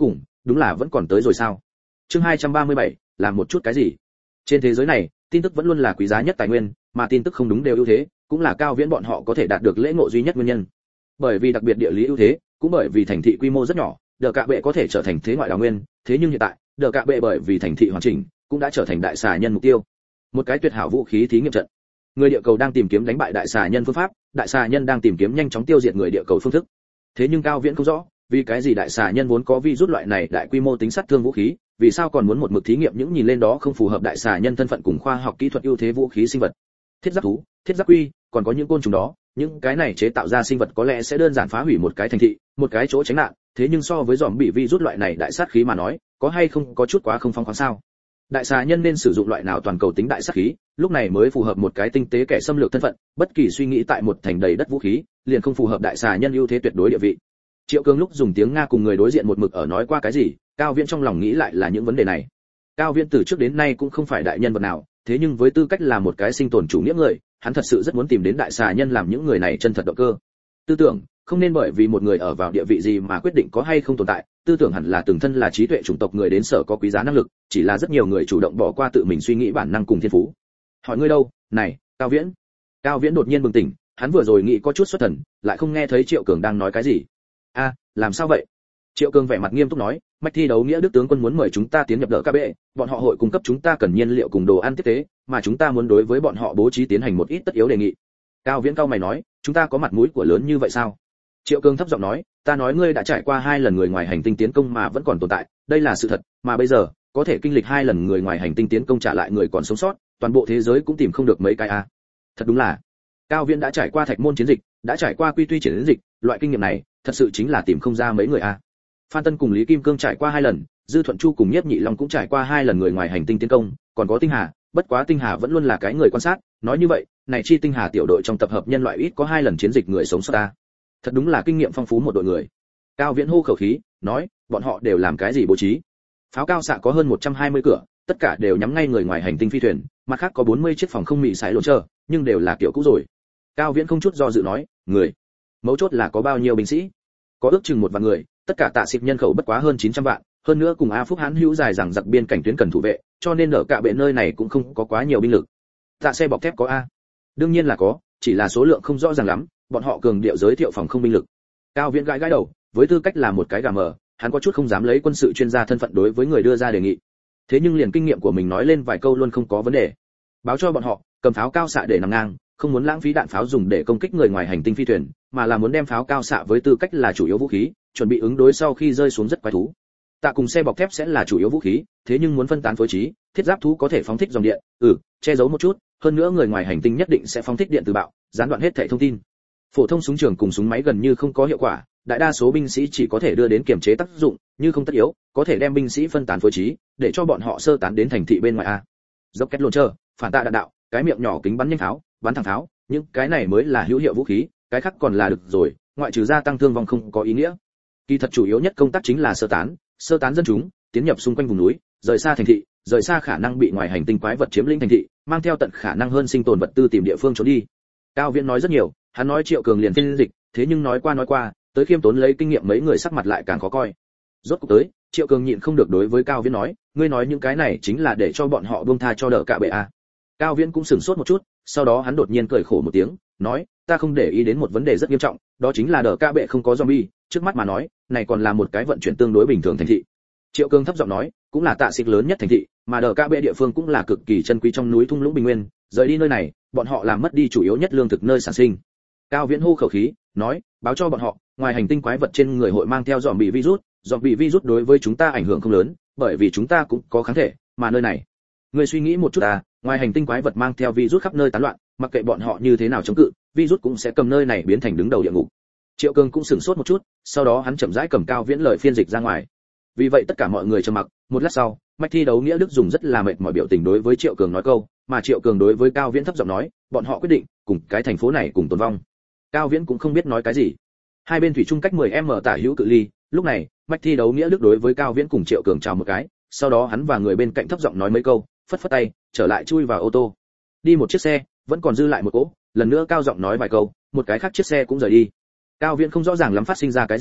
đúng là vẫn còn tới rồi sao? Chương hai trăm ba mươi bảy, làm một chút cái gì? Trên thế giới này, tin tức vẫn luôn là quý giá nhất tài nguyên, mà tin tức không đúng đều ưu thế, cũng là Cao Viễn bọn họ có thể đạt được lễ ngộ duy nhất nguyên nhân. Bởi vì đặc biệt địa lý ưu thế, cũng bởi vì thành thị quy mô rất nhỏ, Đờ Cạ Bệ có thể trở thành thế ngoại đào nguyên, thế nhưng hiện tại, Đờ Cạ Bệ bởi vì thành thị hoàn chỉnh, cũng đã trở thành đại xà nhân mục tiêu. Một cái tuyệt hảo vũ khí thí nghiệm trận. Người địa cầu đang tìm kiếm đánh bại đại xà nhân phương pháp, đại xà nhân đang tìm kiếm nhanh chóng tiêu diệt người địa cầu phương thức. Thế nhưng Cao Viễn không rõ, vì cái gì đại xà nhân vốn có virus loại này đại quy mô tính sát thương vũ khí, vì sao còn muốn một mực thí nghiệm những nhìn lên đó không phù hợp đại xà nhân thân phận cùng khoa học kỹ thuật ưu thế vũ khí sinh vật. Thiết giáp thú, thiết giáp quy, còn có những côn trùng đó, những cái này chế tạo ra sinh vật có lẽ sẽ đơn giản phá hủy một cái thành thị, một cái chỗ tránh nạn, thế nhưng so với giòm bị virus loại này đại sát khí mà nói, có hay không có chút quá không phong khoáng sao? Đại xà nhân nên sử dụng loại nào toàn cầu tính đại sát khí, lúc này mới phù hợp một cái tinh tế kẻ xâm lược thân phận, bất kỳ suy nghĩ tại một thành đầy đất vũ khí, liền không phù hợp đại xà nhân ưu thế tuyệt đối địa vị. Triệu Cương lúc dùng tiếng Nga cùng người đối diện một mực ở nói qua cái gì, Cao Viễn trong lòng nghĩ lại là những vấn đề này. Cao Viễn từ trước đến nay cũng không phải đại nhân vật nào, thế nhưng với tư cách là một cái sinh tồn chủ nghĩa người, hắn thật sự rất muốn tìm đến đại xà nhân làm những người này chân thật động cơ. Tư tưởng không nên bởi vì một người ở vào địa vị gì mà quyết định có hay không tồn tại, tư tưởng hẳn là từng thân là trí tuệ chủng tộc người đến sở có quý giá năng lực, chỉ là rất nhiều người chủ động bỏ qua tự mình suy nghĩ bản năng cùng thiên phú. Hỏi ngươi đâu? Này, Cao Viễn. Cao Viễn đột nhiên bừng tỉnh, hắn vừa rồi nghĩ có chút xuất thần, lại không nghe thấy Triệu Cường đang nói cái gì. A, làm sao vậy? Triệu Cường vẻ mặt nghiêm túc nói, mạch thi đấu nghĩa Đức tướng quân muốn mời chúng ta tiến nhập Đờ Cạ Bệ, bọn họ hội cung cấp chúng ta cần nhiên liệu cùng đồ ăn tiếp tế, mà chúng ta muốn đối với bọn họ bố trí tiến hành một ít tất yếu đề nghị. Cao Viễn cao mày nói, chúng ta có mặt mũi của lớn như vậy sao? Triệu Cường thấp giọng nói, ta nói ngươi đã trải qua hai lần người ngoài hành tinh tiến công mà vẫn còn tồn tại, đây là sự thật, mà bây giờ có thể kinh lịch hai lần người ngoài hành tinh tiến công trả lại người còn sống sót, toàn bộ thế giới cũng tìm không được mấy cái a. À. Thật đúng là, Cao Viễn đã trải qua Thạch Môn chiến dịch, đã trải qua Quy Tuy chiến dịch, loại kinh nghiệm này, thật sự chính là tìm không ra mấy người a. À. Phan Tân cùng Lý Kim Cương trải qua hai lần, Dư Thuận Chu cùng Nhiếp Nhị Long cũng trải qua hai lần người ngoài hành tinh tiến công, còn có Tinh Hà, bất quá Tinh Hà vẫn luôn là cái người quan sát, nói như vậy, này chi Tinh Hà tiểu đội trong tập hợp nhân loại ít có hai lần chiến dịch người sống sót ta. Thật đúng là kinh nghiệm phong phú một đội người. Cao Viễn hô khẩu khí, nói, bọn họ đều làm cái gì bố trí? Pháo cao xạ có hơn một trăm hai mươi cửa, tất cả đều nhắm ngay người ngoài hành tinh phi thuyền, mặt khác có bốn mươi chiếc phòng không mị sải lộ chờ, nhưng đều là kiểu cũ rồi. Cao Viễn không chút do dự nói, người, mấu chốt là có bao nhiêu binh sĩ? Có ước chừng một vạn người, tất cả tạ xịp nhân khẩu bất quá hơn chín trăm vạn, hơn nữa cùng A Phúc Hán hữu dài rằng giặc biên cảnh tuyến cần thủ vệ, cho nên ở cả bệ nơi này cũng không có quá nhiều binh lực. Tạ xe bọc thép có a? Đương nhiên là có, chỉ là số lượng không rõ ràng lắm, bọn họ cường điệu giới thiệu phòng không binh lực. Cao Viễn gãi gãi đầu, với tư cách là một cái gà mờ, hắn có chút không dám lấy quân sự chuyên gia thân phận đối với người đưa ra đề nghị. Thế nhưng liền kinh nghiệm của mình nói lên vài câu luôn không có vấn đề. Báo cho bọn họ, cầm pháo cao xạ để nằm ngang, không muốn lãng phí đạn pháo dùng để công kích người ngoài hành tinh phi thuyền, mà là muốn đem pháo cao xạ với tư cách là chủ yếu vũ khí, chuẩn bị ứng đối sau khi rơi xuống rất quái thú. Tạ cùng xe bọc thép sẽ là chủ yếu vũ khí, thế nhưng muốn phân tán phối trí, thiết giáp thú có thể phóng thích dòng điện, ừ, che giấu một chút, hơn nữa người ngoài hành tinh nhất định sẽ phóng thích điện từ bạo, gián đoạn hết thảy thông tin. Phổ thông súng trường cùng súng máy gần như không có hiệu quả, đại đa số binh sĩ chỉ có thể đưa đến kiềm chế tác dụng, như không tất yếu, có thể đem binh sĩ phân tán phối trí, để cho bọn họ sơ tán đến thành thị bên ngoài a. Dốc kết launcher, phản tạ đạn đạo, cái miệng nhỏ kính bắn nhanh tháo, bắn thẳng tháo, những cái này mới là hữu hiệu vũ khí, cái khác còn là được rồi, ngoại trừ gia tăng thương vong không có ý nghĩa. Kỳ thật chủ yếu nhất công tác chính là sơ tán, sơ tán dân chúng, tiến nhập xung quanh vùng núi, rời xa thành thị, rời xa khả năng bị ngoài hành tinh quái vật chiếm lĩnh thành thị, mang theo tận khả năng hơn sinh tồn vật tư tìm địa phương trốn đi. Cao Viễn nói rất nhiều, hắn nói Triệu Cường liền phiên dịch, thế nhưng nói qua nói qua, tới khiêm tốn lấy kinh nghiệm mấy người sắc mặt lại càng khó coi. Rốt cuộc tới, Triệu Cường nhịn không được đối với Cao Viễn nói, ngươi nói những cái này chính là để cho bọn họ buông tha cho Đờ Cạ Bệ à? Cao Viễn cũng sửng sốt một chút, sau đó hắn đột nhiên cười khổ một tiếng, nói, ta không để ý đến một vấn đề rất nghiêm trọng, đó chính là Đờ Cạ Bệ không có zombie, trước mắt mà nói, này còn là một cái vận chuyển tương đối bình thường thành thị. Triệu Cường thấp giọng nói, cũng là tạ xích lớn nhất thành thị, mà Đờ Cạ Bệ địa phương cũng là cực kỳ chân quý trong núi thung lũng bình nguyên, rời đi nơi này, bọn họ làm mất đi chủ yếu nhất lương thực nơi sản sinh. Cao Viễn hô khẩu khí, nói, báo cho bọn họ, ngoài hành tinh quái vật trên người hội mang theo dòm bị virus, dòm bị virus đối với chúng ta ảnh hưởng không lớn, bởi vì chúng ta cũng có kháng thể, mà nơi này, ngươi suy nghĩ một chút à, ngoài hành tinh quái vật mang theo virus khắp nơi tán loạn, mặc kệ bọn họ như thế nào chống cự, virus cũng sẽ cầm nơi này biến thành đứng đầu địa ngục. Triệu Cường cũng sửng sốt một chút, sau đó hắn chậm rãi cầm Cao Viễn lời phiên dịch ra ngoài. Vì vậy tất cả mọi người trầm mặc, một lát sau, Mạch thi đấu nghĩa Đức dùng rất là mệt mỏi biểu tình đối với Triệu Cường nói câu, mà Triệu Cường đối với Cao Viễn thấp giọng nói, bọn họ quyết định cùng cái thành phố này cùng tồn vong. Cao Viễn cũng không biết nói cái gì. Hai bên thủy chung cách mười mét tả hữu cự ly, lúc này, Mạch thi đấu nghĩa Đức đối với Cao Viễn cùng Triệu Cường chào một cái, sau đó hắn và người bên cạnh thấp giọng nói mấy câu, phất phất tay, trở lại chui vào ô tô. Đi một chiếc xe, vẫn còn dư lại một cỗ, lần nữa cao giọng nói vài câu, một cái khác chiếc xe cũng rời đi. Cao Viễn không rõ ràng lắm phát sinh ra cái gì,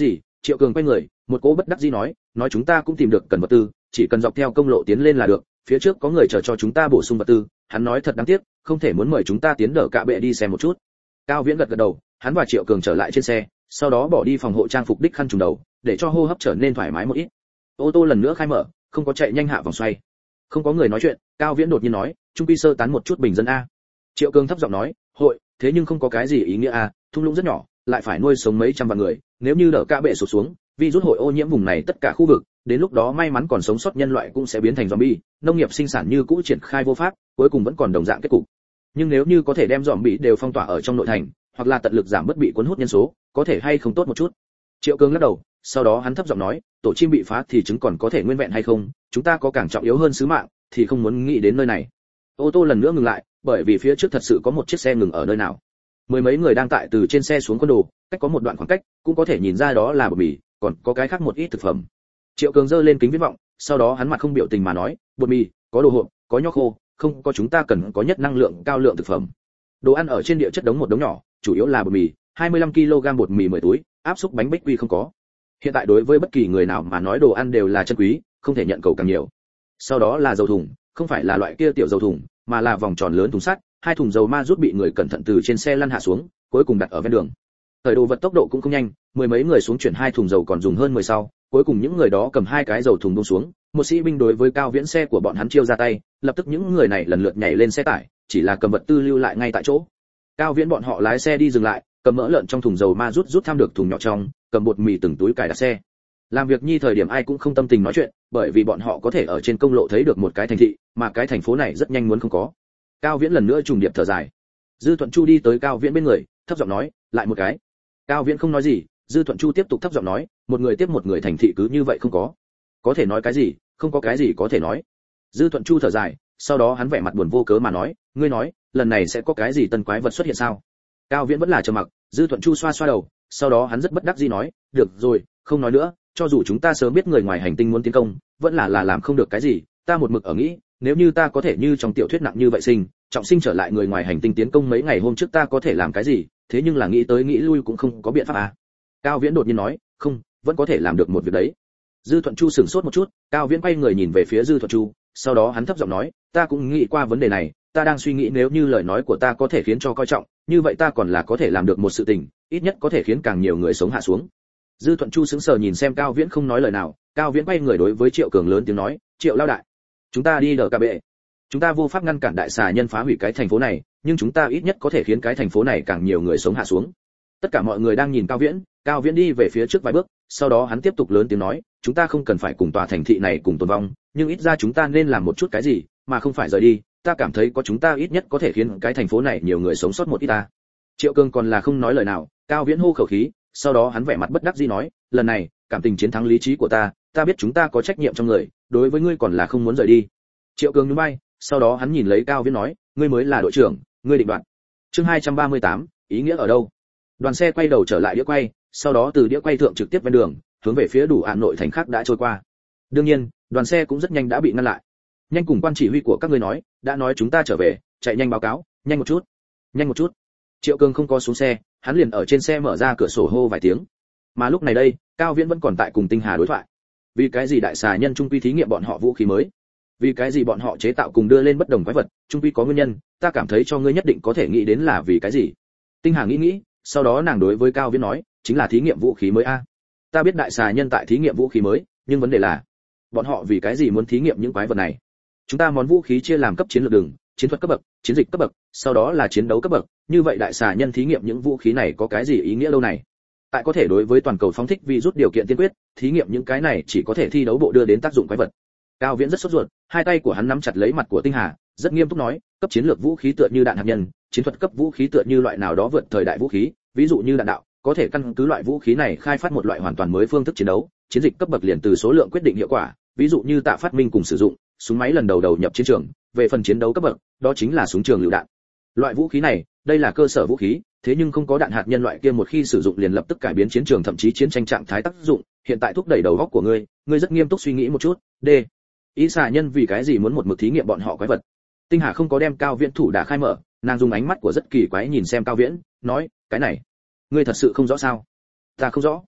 Triệu Cường quay người, một cỗ bất đắc dĩ nói, nói chúng ta cũng tìm được cần vật tư, chỉ cần dọc theo công lộ tiến lên là được, phía trước có người chờ cho chúng ta bổ sung vật tư. Hắn nói thật đáng tiếc, không thể muốn mời chúng ta tiến đỡ cạ bệ đi xem một chút. Cao Viễn gật gật đầu, hắn và Triệu Cường trở lại trên xe, sau đó bỏ đi phòng hộ trang phục đích khăn trùm đầu, để cho hô hấp trở nên thoải mái một ít. Ô tô lần nữa khai mở, không có chạy nhanh hạ vòng xoay. Không có người nói chuyện, Cao Viễn đột nhiên nói, trung quy sơ tán một chút bình dân a. Triệu Cường thấp giọng nói, hội, thế nhưng không có cái gì ý nghĩa a, thung lũng rất nhỏ, lại phải nuôi sống mấy trăm vạn người, nếu như đỡ cạ bệ sụt xuống, virus hội ô nhiễm vùng này tất cả khu vực, đến lúc đó may mắn còn sống sót nhân loại cũng sẽ biến thành zombie, nông nghiệp sinh sản như cũ triển khai vô pháp, cuối cùng vẫn còn đồng dạng kết cục. Nhưng nếu như có thể đem zombie đều phong tỏa ở trong nội thành, hoặc là tận lực giảm bất bị cuốn hút nhân số, có thể hay không tốt một chút. Triệu Cường lắc đầu, sau đó hắn thấp giọng nói, tổ chim bị phá thì trứng còn có thể nguyên vẹn hay không, chúng ta có càng trọng yếu hơn sứ mạng, thì không muốn nghĩ đến nơi này. Ô tô lần nữa ngừng lại, bởi vì phía trước thật sự có một chiếc xe ngừng ở nơi nào. Mười mấy người đang tại từ trên xe xuống quân đồ, cách có một đoạn khoảng cách, cũng có thể nhìn ra đó là bột mì, còn có cái khác một ít thực phẩm. Triệu Cường giơ lên kính viễn vọng, sau đó hắn mặt không biểu tình mà nói, bột mì, có đồ hộp, có nho khô, không có chúng ta cần có nhất năng lượng cao lượng thực phẩm. Đồ ăn ở trên địa chất đống một đống nhỏ, chủ yếu là bột mì, hai mươi lăm ki lô gam bột mì mười túi, áp xúc bánh bích quy không có. Hiện tại đối với bất kỳ người nào mà nói đồ ăn đều là chân quý, không thể nhận cầu càng nhiều. Sau đó là dầu thùng, không phải là loại kia tiểu dầu thùng, mà là vòng tròn lớn thùng sắt, hai thùng dầu ma rút bị người cẩn thận từ trên xe lăn hạ xuống, cuối cùng đặt ở ven đường. Thời đồ vật tốc độ cũng không nhanh, mười mấy người xuống chuyển hai thùng dầu còn dùng hơn mười sau, cuối cùng những người đó cầm hai cái dầu thùng buông xuống, một sĩ binh đối với Cao Viễn xe của bọn hắn chiêu ra tay, lập tức những người này lần lượt nhảy lên xe tải, chỉ là cầm vật tư lưu lại ngay tại chỗ. Cao Viễn bọn họ lái xe đi dừng lại, cầm mỡ lợn trong thùng dầu ma rút rút tham được thùng nhỏ trong, cầm bột mì từng túi cải đặt xe. Làm việc nhi thời điểm ai cũng không tâm tình nói chuyện, bởi vì bọn họ có thể ở trên công lộ thấy được một cái thành thị, mà cái thành phố này rất nhanh muốn không có. Cao Viễn lần nữa trùng điệp thở dài. Dư Thuận Chu đi tới Cao Viễn bên người, thấp giọng nói, lại một cái. Cao Viễn không nói gì, Dư Thuận Chu tiếp tục thấp giọng nói, một người tiếp một người thành thị cứ như vậy không có. Có thể nói cái gì, không có cái gì có thể nói. Dư Thuận Chu thở dài, sau đó hắn vẻ mặt buồn vô cớ mà nói, ngươi nói, lần này sẽ có cái gì tân quái vật xuất hiện sao? Cao Viễn vẫn là trầm mặc, Dư Thuận Chu xoa xoa đầu, sau đó hắn rất bất đắc dĩ nói, được rồi, không nói nữa, cho dù chúng ta sớm biết người ngoài hành tinh muốn tiến công, vẫn là là làm không được cái gì, ta một mực ở nghĩ, nếu như ta có thể như trong tiểu thuyết nặng như vậy sinh, trọng sinh trở lại người ngoài hành tinh tiến công mấy ngày hôm trước ta có thể làm cái gì, thế nhưng là nghĩ tới nghĩ lui cũng không có biện pháp à. Cao Viễn đột nhiên nói, không, vẫn có thể làm được một việc đấy. Dư Thuận Chu sửng sốt một chút, Cao Viễn quay người nhìn về phía Dư Thuận Chu, sau đó hắn thấp giọng nói, ta cũng nghĩ qua vấn đề này, ta đang suy nghĩ nếu như lời nói của ta có thể khiến cho coi trọng, như vậy ta còn là có thể làm được một sự tình, ít nhất có thể khiến càng nhiều người sống hạ xuống. Dư Thuận Chu sững sờ nhìn xem Cao Viễn không nói lời nào, Cao Viễn quay người đối với Triệu Cường lớn tiếng nói, Triệu lao đại, chúng ta đi đỡ cà bệ. Chúng ta vô pháp ngăn cản đại xà nhân phá hủy cái thành phố này, nhưng chúng ta ít nhất có thể khiến cái thành phố này càng nhiều người sống hạ xuống. Tất cả mọi người đang nhìn Cao Viễn, Cao Viễn đi về phía trước vài bước, sau đó hắn tiếp tục lớn tiếng nói, chúng ta không cần phải cùng tòa thành thị này cùng tồn vong, nhưng ít ra chúng ta nên làm một chút cái gì, mà không phải rời đi, ta cảm thấy có chúng ta ít nhất có thể khiến cái thành phố này nhiều người sống sót một ít ta. Triệu Cường còn là không nói lời nào, Cao Viễn hô khẩu khí, sau đó hắn vẻ mặt bất đắc dĩ nói, lần này, cảm tình chiến thắng lý trí của ta, ta biết chúng ta có trách nhiệm trong người, đối với ngươi còn là không muốn rời đi. Triệu Cường nhún vai, sau đó hắn nhìn lấy Cao Viễn nói, ngươi mới là đội trưởng, ngươi định đoạt. Chương hai trăm ba mươi tám, ý nghĩa ở đâu? Đoàn xe quay đầu trở lại đĩa quay, sau đó từ đĩa quay thượng trực tiếp ven đường, hướng về phía đủ Hà Nội thành khác đã trôi qua. Đương nhiên, đoàn xe cũng rất nhanh đã bị ngăn lại. Nhanh cùng quan chỉ huy của các ngươi nói, đã nói chúng ta trở về, chạy nhanh báo cáo, nhanh một chút, nhanh một chút. Triệu Cường không có xuống xe, hắn liền ở trên xe mở ra cửa sổ hô vài tiếng. Mà lúc này đây, Cao Viễn vẫn còn tại cùng Tinh Hà đối thoại. Vì cái gì đại xà nhân trung quy thí nghiệm bọn họ vũ khí mới? Vì cái gì bọn họ chế tạo cùng đưa lên bất đồng quái vật, trung quy có nguyên nhân, ta cảm thấy cho ngươi nhất định có thể nghĩ đến là vì cái gì. Tinh Hà nghĩ nghĩ, sau đó nàng đối với Cao Viễn nói, chính là thí nghiệm vũ khí mới a. Ta biết đại xà nhân tại thí nghiệm vũ khí mới, nhưng vấn đề là, bọn họ vì cái gì muốn thí nghiệm những quái vật này? Chúng ta món vũ khí chia làm cấp chiến lược đường, chiến thuật cấp bậc, chiến dịch cấp bậc, sau đó là chiến đấu cấp bậc, như vậy đại xà nhân thí nghiệm những vũ khí này có cái gì ý nghĩa lâu này? Tại có thể đối với toàn cầu phóng thích virus điều kiện tiên quyết, thí nghiệm những cái này chỉ có thể thi đấu bộ đưa đến tác dụng quái vật. Cao Viễn rất sốt ruột, hai tay của hắn nắm chặt lấy mặt của Tinh Hà, rất nghiêm túc nói, cấp chiến lược vũ khí tựa như đạn hạt nhân, chiến thuật cấp vũ khí tựa như loại nào đó vượt thời đại vũ khí, ví dụ như đạn đạo, có thể căn cứ loại vũ khí này khai phát một loại hoàn toàn mới phương thức chiến đấu, chiến dịch cấp bậc liền từ số lượng quyết định hiệu quả, ví dụ như tạ phát minh cùng sử dụng súng máy lần đầu đầu nhập chiến trường, về phần chiến đấu cấp bậc, đó chính là súng trường lựu đạn. Loại vũ khí này, đây là cơ sở vũ khí, thế nhưng không có đạn hạt nhân loại kia một khi sử dụng liền lập tức cải biến chiến trường thậm chí chiến tranh trạng thái tác dụng, hiện tại thúc đẩy đầu óc của ngươi, ngươi rất nghiêm túc suy nghĩ một chút. D. Ý xà nhân vì cái gì muốn một mực thí nghiệm bọn họ quái vật? Tinh Hà không có đem Cao Viễn thủ đã khai mở, nàng dùng ánh mắt của rất kỳ quái nhìn xem Cao Viễn, nói, cái này, ngươi thật sự không rõ sao? Ta không rõ.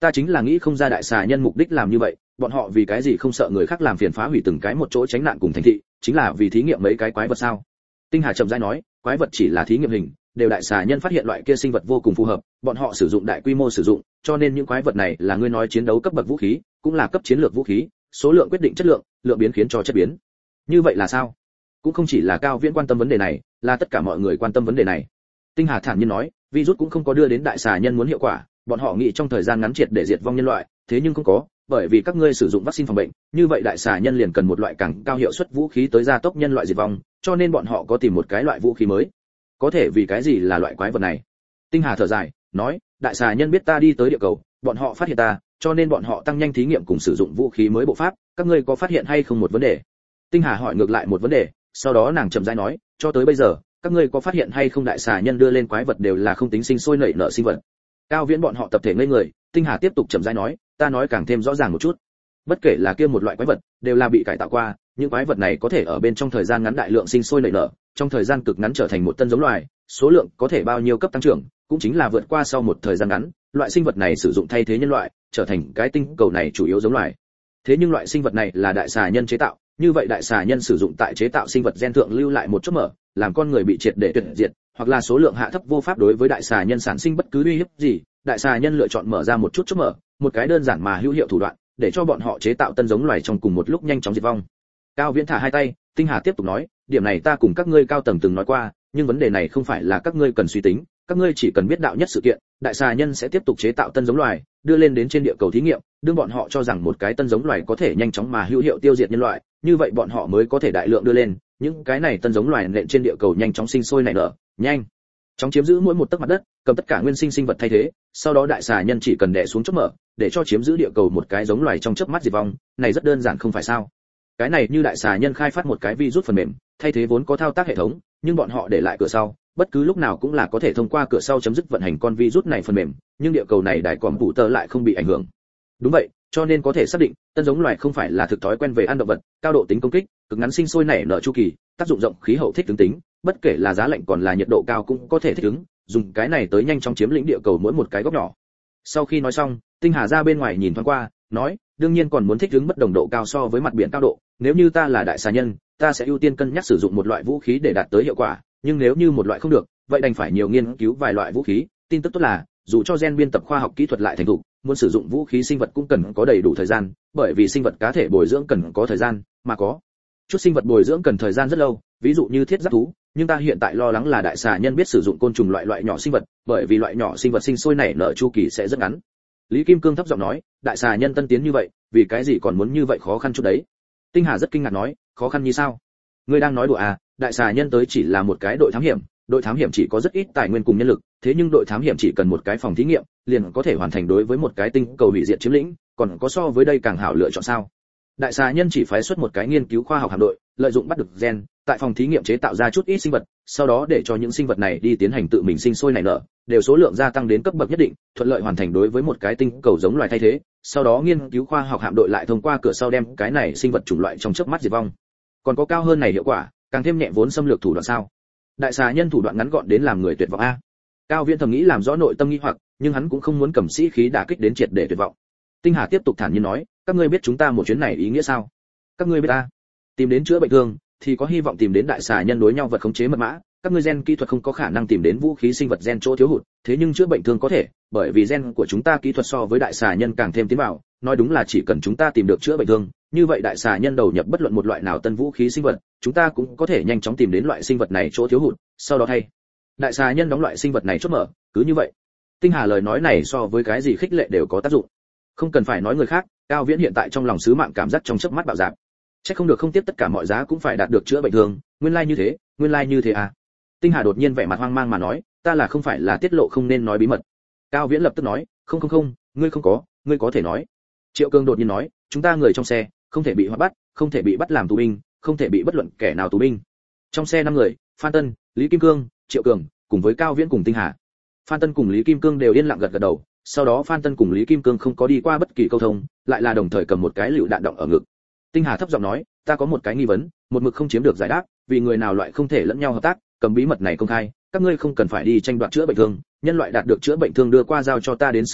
Ta chính là nghĩ không ra đại xà nhân mục đích làm như vậy, bọn họ vì cái gì không sợ người khác làm phiền phá hủy từng cái một chỗ tránh nạn cùng thành thị, chính là vì thí nghiệm mấy cái quái vật sao? Tinh Hà chậm rãi nói, quái vật chỉ là thí nghiệm hình, đều đại xà nhân phát hiện loại kia sinh vật vô cùng phù hợp, bọn họ sử dụng đại quy mô sử dụng, cho nên những quái vật này là ngươi nói chiến đấu cấp bậc vũ khí, cũng là cấp chiến lược vũ khí, số lượng quyết định chất lượng, lượng biến khiến cho chất biến. Như vậy là sao? Cũng không chỉ là Cao Viễn quan tâm vấn đề này, là tất cả mọi người quan tâm vấn đề này. Tinh Hà thản nhiên nói, virus cũng không có đưa đến đại xà nhân muốn hiệu quả, bọn họ nghĩ trong thời gian ngắn triệt để diệt vong nhân loại, thế nhưng không có, bởi vì các ngươi sử dụng vaccine phòng bệnh, như vậy đại xà nhân liền cần một loại càng cao hiệu suất vũ khí tới gia tốc nhân loại diệt vong, cho nên bọn họ có tìm một cái loại vũ khí mới. Có thể vì cái gì là loại quái vật này? Tinh Hà thở dài, nói, đại xà nhân biết ta đi tới địa cầu, bọn họ phát hiện ta, cho nên bọn họ tăng nhanh thí nghiệm cùng sử dụng vũ khí mới bộ pháp, các ngươi có phát hiện hay không một vấn đề? Tinh Hà hỏi ngược lại một vấn đề, sau đó nàng chậm rãi nói, cho tới bây giờ, các ngươi có phát hiện hay không đại xà nhân đưa lên quái vật đều là không tính sinh sôi nảy nở sinh vật. Cao Viễn bọn họ tập thể ngây người, Tinh Hà tiếp tục chậm rãi nói, ta nói càng thêm rõ ràng một chút. Bất kể là kia một loại quái vật, đều là bị cải tạo qua, những quái vật này có thể ở bên trong thời gian ngắn đại lượng sinh sôi nảy nở, trong thời gian cực ngắn trở thành một tân giống loài, số lượng có thể bao nhiêu cấp tăng trưởng, cũng chính là vượt qua sau một thời gian ngắn, loại sinh vật này sử dụng thay thế nhân loại, trở thành cái tinh cầu này chủ yếu giống loài. Thế nhưng loại sinh vật này là đại xà nhân chế tạo, như vậy đại xà nhân sử dụng tại chế tạo sinh vật gen thượng lưu lại một chốt mở, làm con người bị triệt để tuyệt diệt, hoặc là số lượng hạ thấp vô pháp đối với đại xà nhân sản sinh bất cứ uy hiếp gì, đại xà nhân lựa chọn mở ra một chút chốt mở, một cái đơn giản mà hữu hiệu thủ đoạn, để cho bọn họ chế tạo tân giống loài trong cùng một lúc nhanh chóng diệt vong. Cao Viễn thả hai tay, Tinh Hà tiếp tục nói, điểm này ta cùng các ngươi cao tầng từng nói qua, nhưng vấn đề này không phải là các ngươi cần suy tính, các ngươi chỉ cần biết đạo nhất sự kiện, đại xà nhân sẽ tiếp tục chế tạo tân giống loài, đưa lên đến trên địa cầu thí nghiệm, đương bọn họ cho rằng một cái tân giống loài có thể nhanh chóng mà hữu hiệu tiêu diệt nhân loại, như vậy bọn họ mới có thể đại lượng đưa lên, những cái này tân giống loài nện trên địa cầu nhanh chóng sinh sôi nảy nở, nhanh chóng chiếm giữ mỗi một tấc mặt đất, cầm tất cả nguyên sinh sinh vật thay thế, sau đó đại xà nhân chỉ cần đè xuống chốt mở, để cho chiếm giữ địa cầu một cái giống loài trong chớp mắt diệt vong, này rất đơn giản không phải sao? Cái này như đại xà nhân khai phát một cái virus phần mềm, thay thế vốn có thao tác hệ thống, nhưng bọn họ để lại cửa sau, bất cứ lúc nào cũng là có thể thông qua cửa sau chấm dứt vận hành con virus này phần mềm, nhưng địa cầu này đại còm phụ tơ lại không bị ảnh hưởng. Đúng vậy, cho nên có thể xác định, tân giống loài không phải là thực thói quen về ăn động vật, cao độ tính công kích, cực ngắn sinh sôi nảy nở chu kỳ, tác dụng rộng khí hậu thích ứng tính, bất kể là giá lạnh còn là nhiệt độ cao cũng có thể thích ứng, dùng cái này tới nhanh chóng chiếm lĩnh địa cầu mỗi một cái góc nhỏ. Sau khi nói xong, Tinh Hà ra bên ngoài nhìn thoáng qua, nói, đương nhiên còn muốn thích ứng bất đồng độ cao so với mặt biển cao độ, nếu như ta là đại xà nhân, ta sẽ ưu tiên cân nhắc sử dụng một loại vũ khí để đạt tới hiệu quả, nhưng nếu như một loại không được, vậy đành phải nhiều nghiên cứu vài loại vũ khí. Tin tức tốt là, dù cho gen biên tập khoa học kỹ thuật lại thành thục, muốn sử dụng vũ khí sinh vật cũng cần có đầy đủ thời gian, bởi vì sinh vật cá thể bồi dưỡng cần có thời gian, mà có chút sinh vật bồi dưỡng cần thời gian rất lâu, ví dụ như thiết giáp thú, nhưng ta hiện tại lo lắng là đại xà nhân biết sử dụng côn trùng loại loại nhỏ sinh vật, bởi vì loại nhỏ sinh vật sinh sôi nảy nở chu kỳ sẽ rất ngắn. Lý Kim Cương thấp giọng nói, đại xà nhân tân tiến như vậy, vì cái gì còn muốn như vậy khó khăn chút đấy? Tinh Hà rất kinh ngạc nói, khó khăn như sao? Ngươi đang nói đùa à? Đại xà nhân tới chỉ là một cái đội thám hiểm, đội thám hiểm chỉ có rất ít tài nguyên cùng nhân lực, thế nhưng đội thám hiểm chỉ cần một cái phòng thí nghiệm, liền có thể hoàn thành đối với một cái tinh cầu hủy diệt chiếm lĩnh, còn có so với đây càng hảo lựa chọn sao? Đại xà nhân chỉ phái xuất một cái nghiên cứu khoa học hạm đội, lợi dụng bắt được gen, tại phòng thí nghiệm chế tạo ra chút ít sinh vật, sau đó để cho những sinh vật này đi tiến hành tự mình sinh sôi nảy nở, đều số lượng gia tăng đến cấp bậc nhất định, thuận lợi hoàn thành đối với một cái tinh cầu giống loài thay thế, sau đó nghiên cứu khoa học hạm đội lại thông qua cửa sau đem cái này sinh vật chủng loại trong chớp mắt diệt vong. Còn có cao hơn này hiệu quả, càng thêm nhẹ vốn xâm lược thủ đoạn sao? Đại xà nhân thủ đoạn ngắn gọn đến làm người tuyệt vọng a. Cao Viễn thầm nghĩ làm rõ nội tâm nghi hoặc, nhưng hắn cũng không muốn cầm sĩ khí đả kích đến triệt để tuyệt vọng. Tinh Hà tiếp tục thản nhiên nói, các ngươi biết chúng ta một chuyến này ý nghĩa sao? Các ngươi biết ta tìm đến chữa bệnh thương, thì có hy vọng tìm đến đại xà nhân đối nhau vật khống chế mật mã, các ngươi gen kỹ thuật không có khả năng tìm đến vũ khí sinh vật gen chỗ thiếu hụt, thế nhưng chữa bệnh thương có thể, bởi vì gen của chúng ta kỹ thuật so với đại xà nhân càng thêm tiến vào, nói đúng là chỉ cần chúng ta tìm được chữa bệnh thương, như vậy đại xà nhân đầu nhập bất luận một loại nào tân vũ khí sinh vật, chúng ta cũng có thể nhanh chóng tìm đến loại sinh vật này chỗ thiếu hụt, sau đó thay đại xà nhân đóng loại sinh vật này chốt mở, cứ như vậy. Tinh Hà lời nói này so với cái gì khích lệ đều có tác dụng. Không cần phải nói người khác, Cao Viễn hiện tại trong lòng sứ mạng cảm giác trong chớp mắt bạo dạn. Chắc không được không tiếp tất cả mọi giá cũng phải đạt được chữa bệnh thường, nguyên lai like như thế, nguyên lai like như thế à? Tinh Hà đột nhiên vẻ mặt hoang mang mà nói, ta là không phải là tiết lộ không nên nói bí mật. Cao Viễn lập tức nói, không không không, ngươi không có, ngươi có thể nói. Triệu Cường đột nhiên nói, chúng ta người trong xe, không thể bị bắt bắt, không thể bị bắt làm tù binh, không thể bị bất luận kẻ nào tù binh. Trong xe năm người, Phan Tân, Lý Kim Cương, Triệu Cường, cùng với Cao Viễn cùng Tinh Hà. Phan Tân cùng Lý Kim Cương đều yên lặng gật gật đầu, sau đó Phan Tân cùng Lý Kim Cương không có đi qua bất kỳ câu thông, lại là đồng thời cầm một cái lựu đạn động ở ngực. Tinh Hà thấp giọng nói, ta có một cái nghi vấn, một mực không chiếm được giải đáp, vì người nào loại không thể lẫn nhau hợp tác, cầm bí mật này công khai, các ngươi không cần phải đi tranh đoạt chữa bệnh thương, nhân loại đạt được chữa bệnh thương đưa qua giao cho ta đến sử dụng,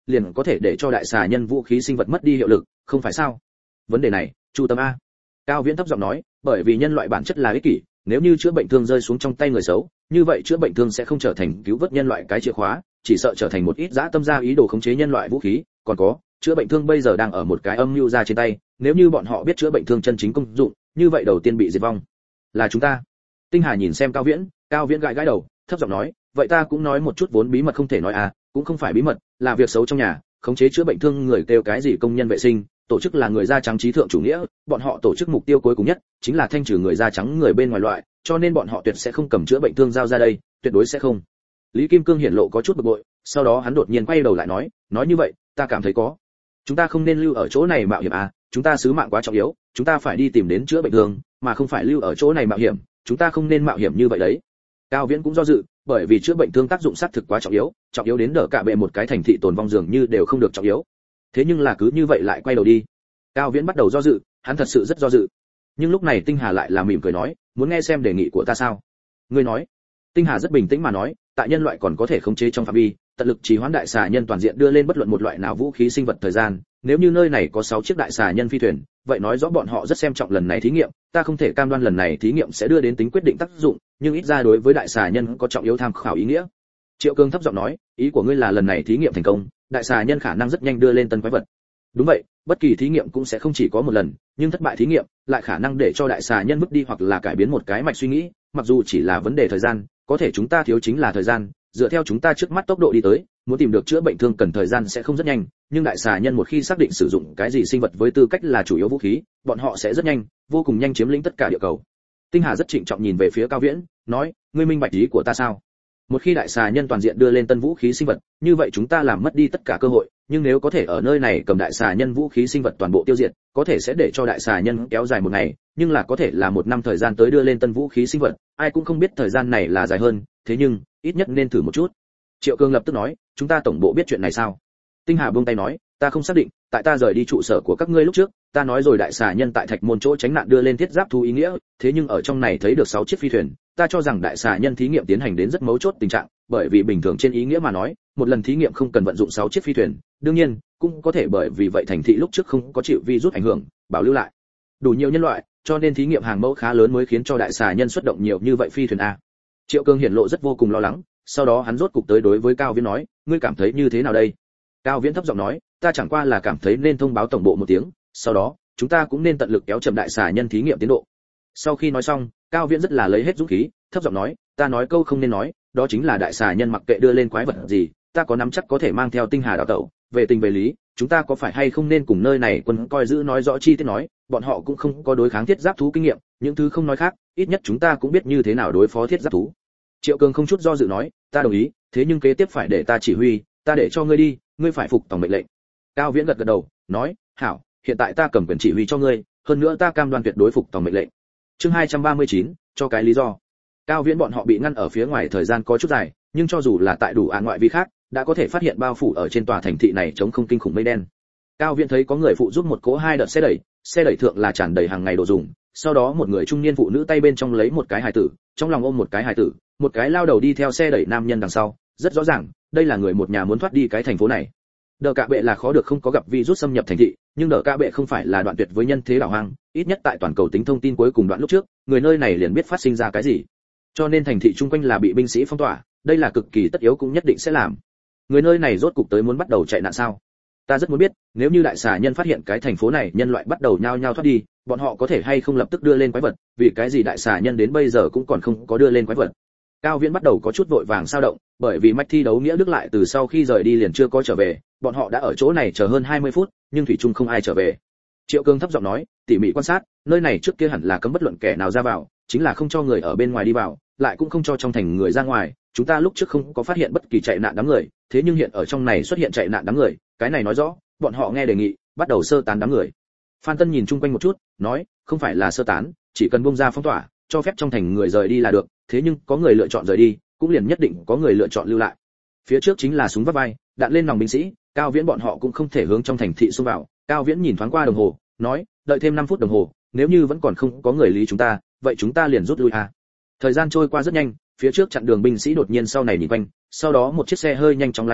liền có thể để cho đại xà nhân vũ khí sinh vật mất đi hiệu lực, không phải sao? Vấn đề này, Chu Tâm a. Cao Viễn thấp giọng nói, bởi vì nhân loại bản chất là ích kỷ, nếu như chữa bệnh thương rơi xuống trong tay người xấu, như vậy chữa bệnh thương sẽ không trở thành cứu vớt nhân loại cái chìa khóa, chỉ sợ trở thành một ít dã tâm gia ý đồ khống chế nhân loại vũ khí, còn có, chữa bệnh thương bây giờ đang ở một cái âm mưu ra trên tay, nếu như bọn họ biết chữa bệnh thương chân chính công dụng, như vậy đầu tiên bị diệt vong là chúng ta. Tinh Hà nhìn xem Cao Viễn, Cao Viễn gãi gãi đầu, thấp giọng nói, vậy ta cũng nói một chút vốn bí mật không thể nói à, cũng không phải bí mật, là việc xấu trong nhà, khống chế chữa bệnh thương người kêu cái gì công nhân vệ sinh, tổ chức là người da trắng trí thượng chủ nghĩa, bọn họ tổ chức mục tiêu cuối cùng nhất chính là thanh trừ người da trắng người bên ngoài loại, cho nên bọn họ tuyệt sẽ không cầm chữa bệnh thương giao ra đây, tuyệt đối sẽ không. Lý Kim Cương hiển lộ có chút bực bội, sau đó hắn đột nhiên quay đầu lại nói, nói như vậy, ta cảm thấy có. Chúng ta không nên lưu ở chỗ này mạo hiểm à, chúng ta sứ mạng quá trọng yếu, chúng ta phải đi tìm đến chữa bệnh thương, mà không phải lưu ở chỗ này mạo hiểm, chúng ta không nên mạo hiểm như vậy đấy. Cao Viễn cũng do dự, bởi vì chữa bệnh thương tác dụng xác thực quá trọng yếu, trọng yếu đến đỡ cả bệ một cái thành thị tồn vong dường như đều không được trọng yếu. Thế nhưng là cứ như vậy lại quay đầu đi. Cao Viễn bắt đầu do dự, hắn thật sự rất do dự. Nhưng lúc này Tinh Hà lại là mỉm cười nói, muốn nghe xem đề nghị của ta sao? Ngươi nói. Tinh Hà rất bình tĩnh mà nói, tại nhân loại còn có thể khống chế trong phạm vi, tận lực trì hoãn đại xà nhân toàn diện đưa lên bất luận một loại nào vũ khí sinh vật thời gian, nếu như nơi này có sáu chiếc đại xà nhân phi thuyền, vậy nói rõ bọn họ rất xem trọng lần này thí nghiệm, ta không thể cam đoan lần này thí nghiệm sẽ đưa đến tính quyết định tác dụng, nhưng ít ra đối với đại xà nhân có trọng yếu tham khảo ý nghĩa. Triệu Cương thấp giọng nói, ý của ngươi là lần này thí nghiệm thành công, đại xà nhân khả năng rất nhanh đưa lên tân quái vật. Đúng vậy, bất kỳ thí nghiệm cũng sẽ không chỉ có một lần, nhưng thất bại thí nghiệm lại khả năng để cho đại xà nhân mất đi hoặc là cải biến một cái mạch suy nghĩ, mặc dù chỉ là vấn đề thời gian, có thể chúng ta thiếu chính là thời gian, dựa theo chúng ta trước mắt tốc độ đi tới, muốn tìm được chữa bệnh thương cần thời gian sẽ không rất nhanh, nhưng đại xà nhân một khi xác định sử dụng cái gì sinh vật với tư cách là chủ yếu vũ khí, bọn họ sẽ rất nhanh, vô cùng nhanh chiếm lĩnh tất cả địa cầu. Tinh Hà rất trịnh trọng nhìn về phía Cao Viễn, nói, ngươi minh bạch ý của ta sao? Một khi đại xà nhân toàn diện đưa lên tân vũ khí sinh vật, như vậy chúng ta làm mất đi tất cả cơ hội, nhưng nếu có thể ở nơi này cầm đại xà nhân vũ khí sinh vật toàn bộ tiêu diệt, có thể sẽ để cho đại xà nhân kéo dài một ngày, nhưng là có thể là một năm thời gian tới đưa lên tân vũ khí sinh vật, ai cũng không biết thời gian này là dài hơn, thế nhưng ít nhất nên thử một chút. Triệu Cương lập tức nói, chúng ta tổng bộ biết chuyện này sao? Tinh Hà buông tay nói, ta không xác định, tại ta rời đi trụ sở của các ngươi lúc trước, ta nói rồi đại xà nhân tại Thạch Môn chỗ tránh nạn đưa lên thiết giáp thú ý nghĩa, thế nhưng ở trong này thấy được sáu chiếc phi thuyền, ta cho rằng đại xà nhân thí nghiệm tiến hành đến rất mấu chốt tình trạng, bởi vì bình thường trên ý nghĩa mà nói, một lần thí nghiệm không cần vận dụng sáu chiếc phi thuyền, đương nhiên, cũng có thể bởi vì vậy thành thị lúc trước không có chịu virus ảnh hưởng, bảo lưu lại đủ nhiều nhân loại, cho nên thí nghiệm hàng mẫu khá lớn mới khiến cho đại xà nhân xuất động nhiều như vậy phi thuyền a. Triệu Cương hiển lộ rất vô cùng lo lắng, sau đó hắn rốt cục tới đối với Cao Viễn nói, ngươi cảm thấy như thế nào đây? Cao Viễn thấp giọng nói, ta chẳng qua là cảm thấy nên thông báo tổng bộ một tiếng, sau đó chúng ta cũng nên tận lực kéo chậm đại xà nhân thí nghiệm tiến độ. Sau khi nói xong, Cao Viễn rất là lấy hết dũng khí, thấp giọng nói, ta nói câu không nên nói, đó chính là đại xà nhân mặc kệ đưa lên quái vật gì, ta có nắm chắc có thể mang theo Tinh Hà đào tẩu, về tình về lý, chúng ta có phải hay không nên cùng nơi này quân coi giữ nói rõ chi tiết nói, bọn họ cũng không có đối kháng thiết giáp thú kinh nghiệm, những thứ không nói khác, ít nhất chúng ta cũng biết như thế nào đối phó thiết giáp thú. Triệu Cường không chút do dự nói, ta đồng ý, thế nhưng kế tiếp phải để ta chỉ huy, ta để cho ngươi đi, ngươi phải phục tòng mệnh lệnh. Cao Viễn gật gật đầu, nói, hảo, hiện tại ta cầm quyền chỉ huy cho ngươi, hơn nữa ta cam đoan tuyệt đối phục tòng mệnh lệnh. Chương hai trăm ba mươi chín, cho cái lý do. Cao Viễn bọn họ bị ngăn ở phía ngoài thời gian có chút dài, nhưng cho dù là tại đủ án ngoại vi khác, đã có thể phát hiện bao phủ ở trên tòa thành thị này chống không kinh khủng mây đen. Cao Viễn thấy có người phụ giúp một cỗ hai đợt xe đẩy, xe đẩy thượng là tràn đầy hàng ngày đồ dùng, sau đó một người trung niên phụ nữ tay bên trong lấy một cái hài tử, trong lòng ôm một cái hài tử, một cái lao đầu đi theo xe đẩy nam nhân đằng sau, rất rõ ràng, đây là người một nhà muốn thoát đi cái thành phố này. Đờ Cạ Bệ là khó được không có gặp virus xâm nhập thành thị, nhưng Đờ Cạ Bệ không phải là đoạn tuyệt với nhân thế đảo hoang, ít nhất tại toàn cầu tính thông tin cuối cùng đoạn lúc trước, người nơi này liền biết phát sinh ra cái gì. Cho nên thành thị chung quanh là bị binh sĩ phong tỏa, đây là cực kỳ tất yếu cũng nhất định sẽ làm. Người nơi này rốt cục tới muốn bắt đầu chạy nạn sao? Ta rất muốn biết, nếu như đại xà nhân phát hiện cái thành phố này nhân loại bắt đầu nhao nhao thoát đi, bọn họ có thể hay không lập tức đưa lên quái vật, vì cái gì đại xà nhân đến bây giờ cũng còn không có đưa lên quái vật. Cao Viễn bắt đầu có chút vội vàng sao động, bởi vì mạch thi đấu nghĩa Đức lại từ sau khi rời đi liền chưa có trở về, bọn họ đã ở chỗ này chờ hơn hai mươi phút, nhưng thủy chung không ai trở về. Triệu Cường thấp giọng nói, tỉ mỉ quan sát, nơi này trước kia hẳn là cấm bất luận kẻ nào ra vào, chính là không cho người ở bên ngoài đi vào, lại cũng không cho trong thành người ra ngoài, chúng ta lúc trước không có phát hiện bất kỳ chạy nạn đám người, thế nhưng hiện ở trong này xuất hiện chạy nạn đám người, cái này nói rõ, bọn họ nghe đề nghị, bắt đầu sơ tán đám người. Phan Tân nhìn chung quanh một chút, nói, không phải là sơ tán, chỉ cần bung ra phong tỏa, cho phép trong thành người rời đi là được, thế nhưng có người lựa chọn rời đi, cũng liền nhất định có người lựa chọn lưu lại. Phía trước chính là súng vắt vai, đạn lên nòng binh sĩ, Cao Viễn bọn họ cũng không thể hướng trong thành thị xông vào. Cao Viễn nhìn thoáng qua đồng hồ, nói, đợi thêm năm phút đồng hồ, nếu như vẫn còn không có người lý chúng ta, vậy chúng ta liền rút lui à. Thời gian trôi qua rất nhanh, phía trước chặn đường binh sĩ đột nhiên sau này nhìn quanh, sau đó một chiếc xe hơi nhanh chóng lái tới,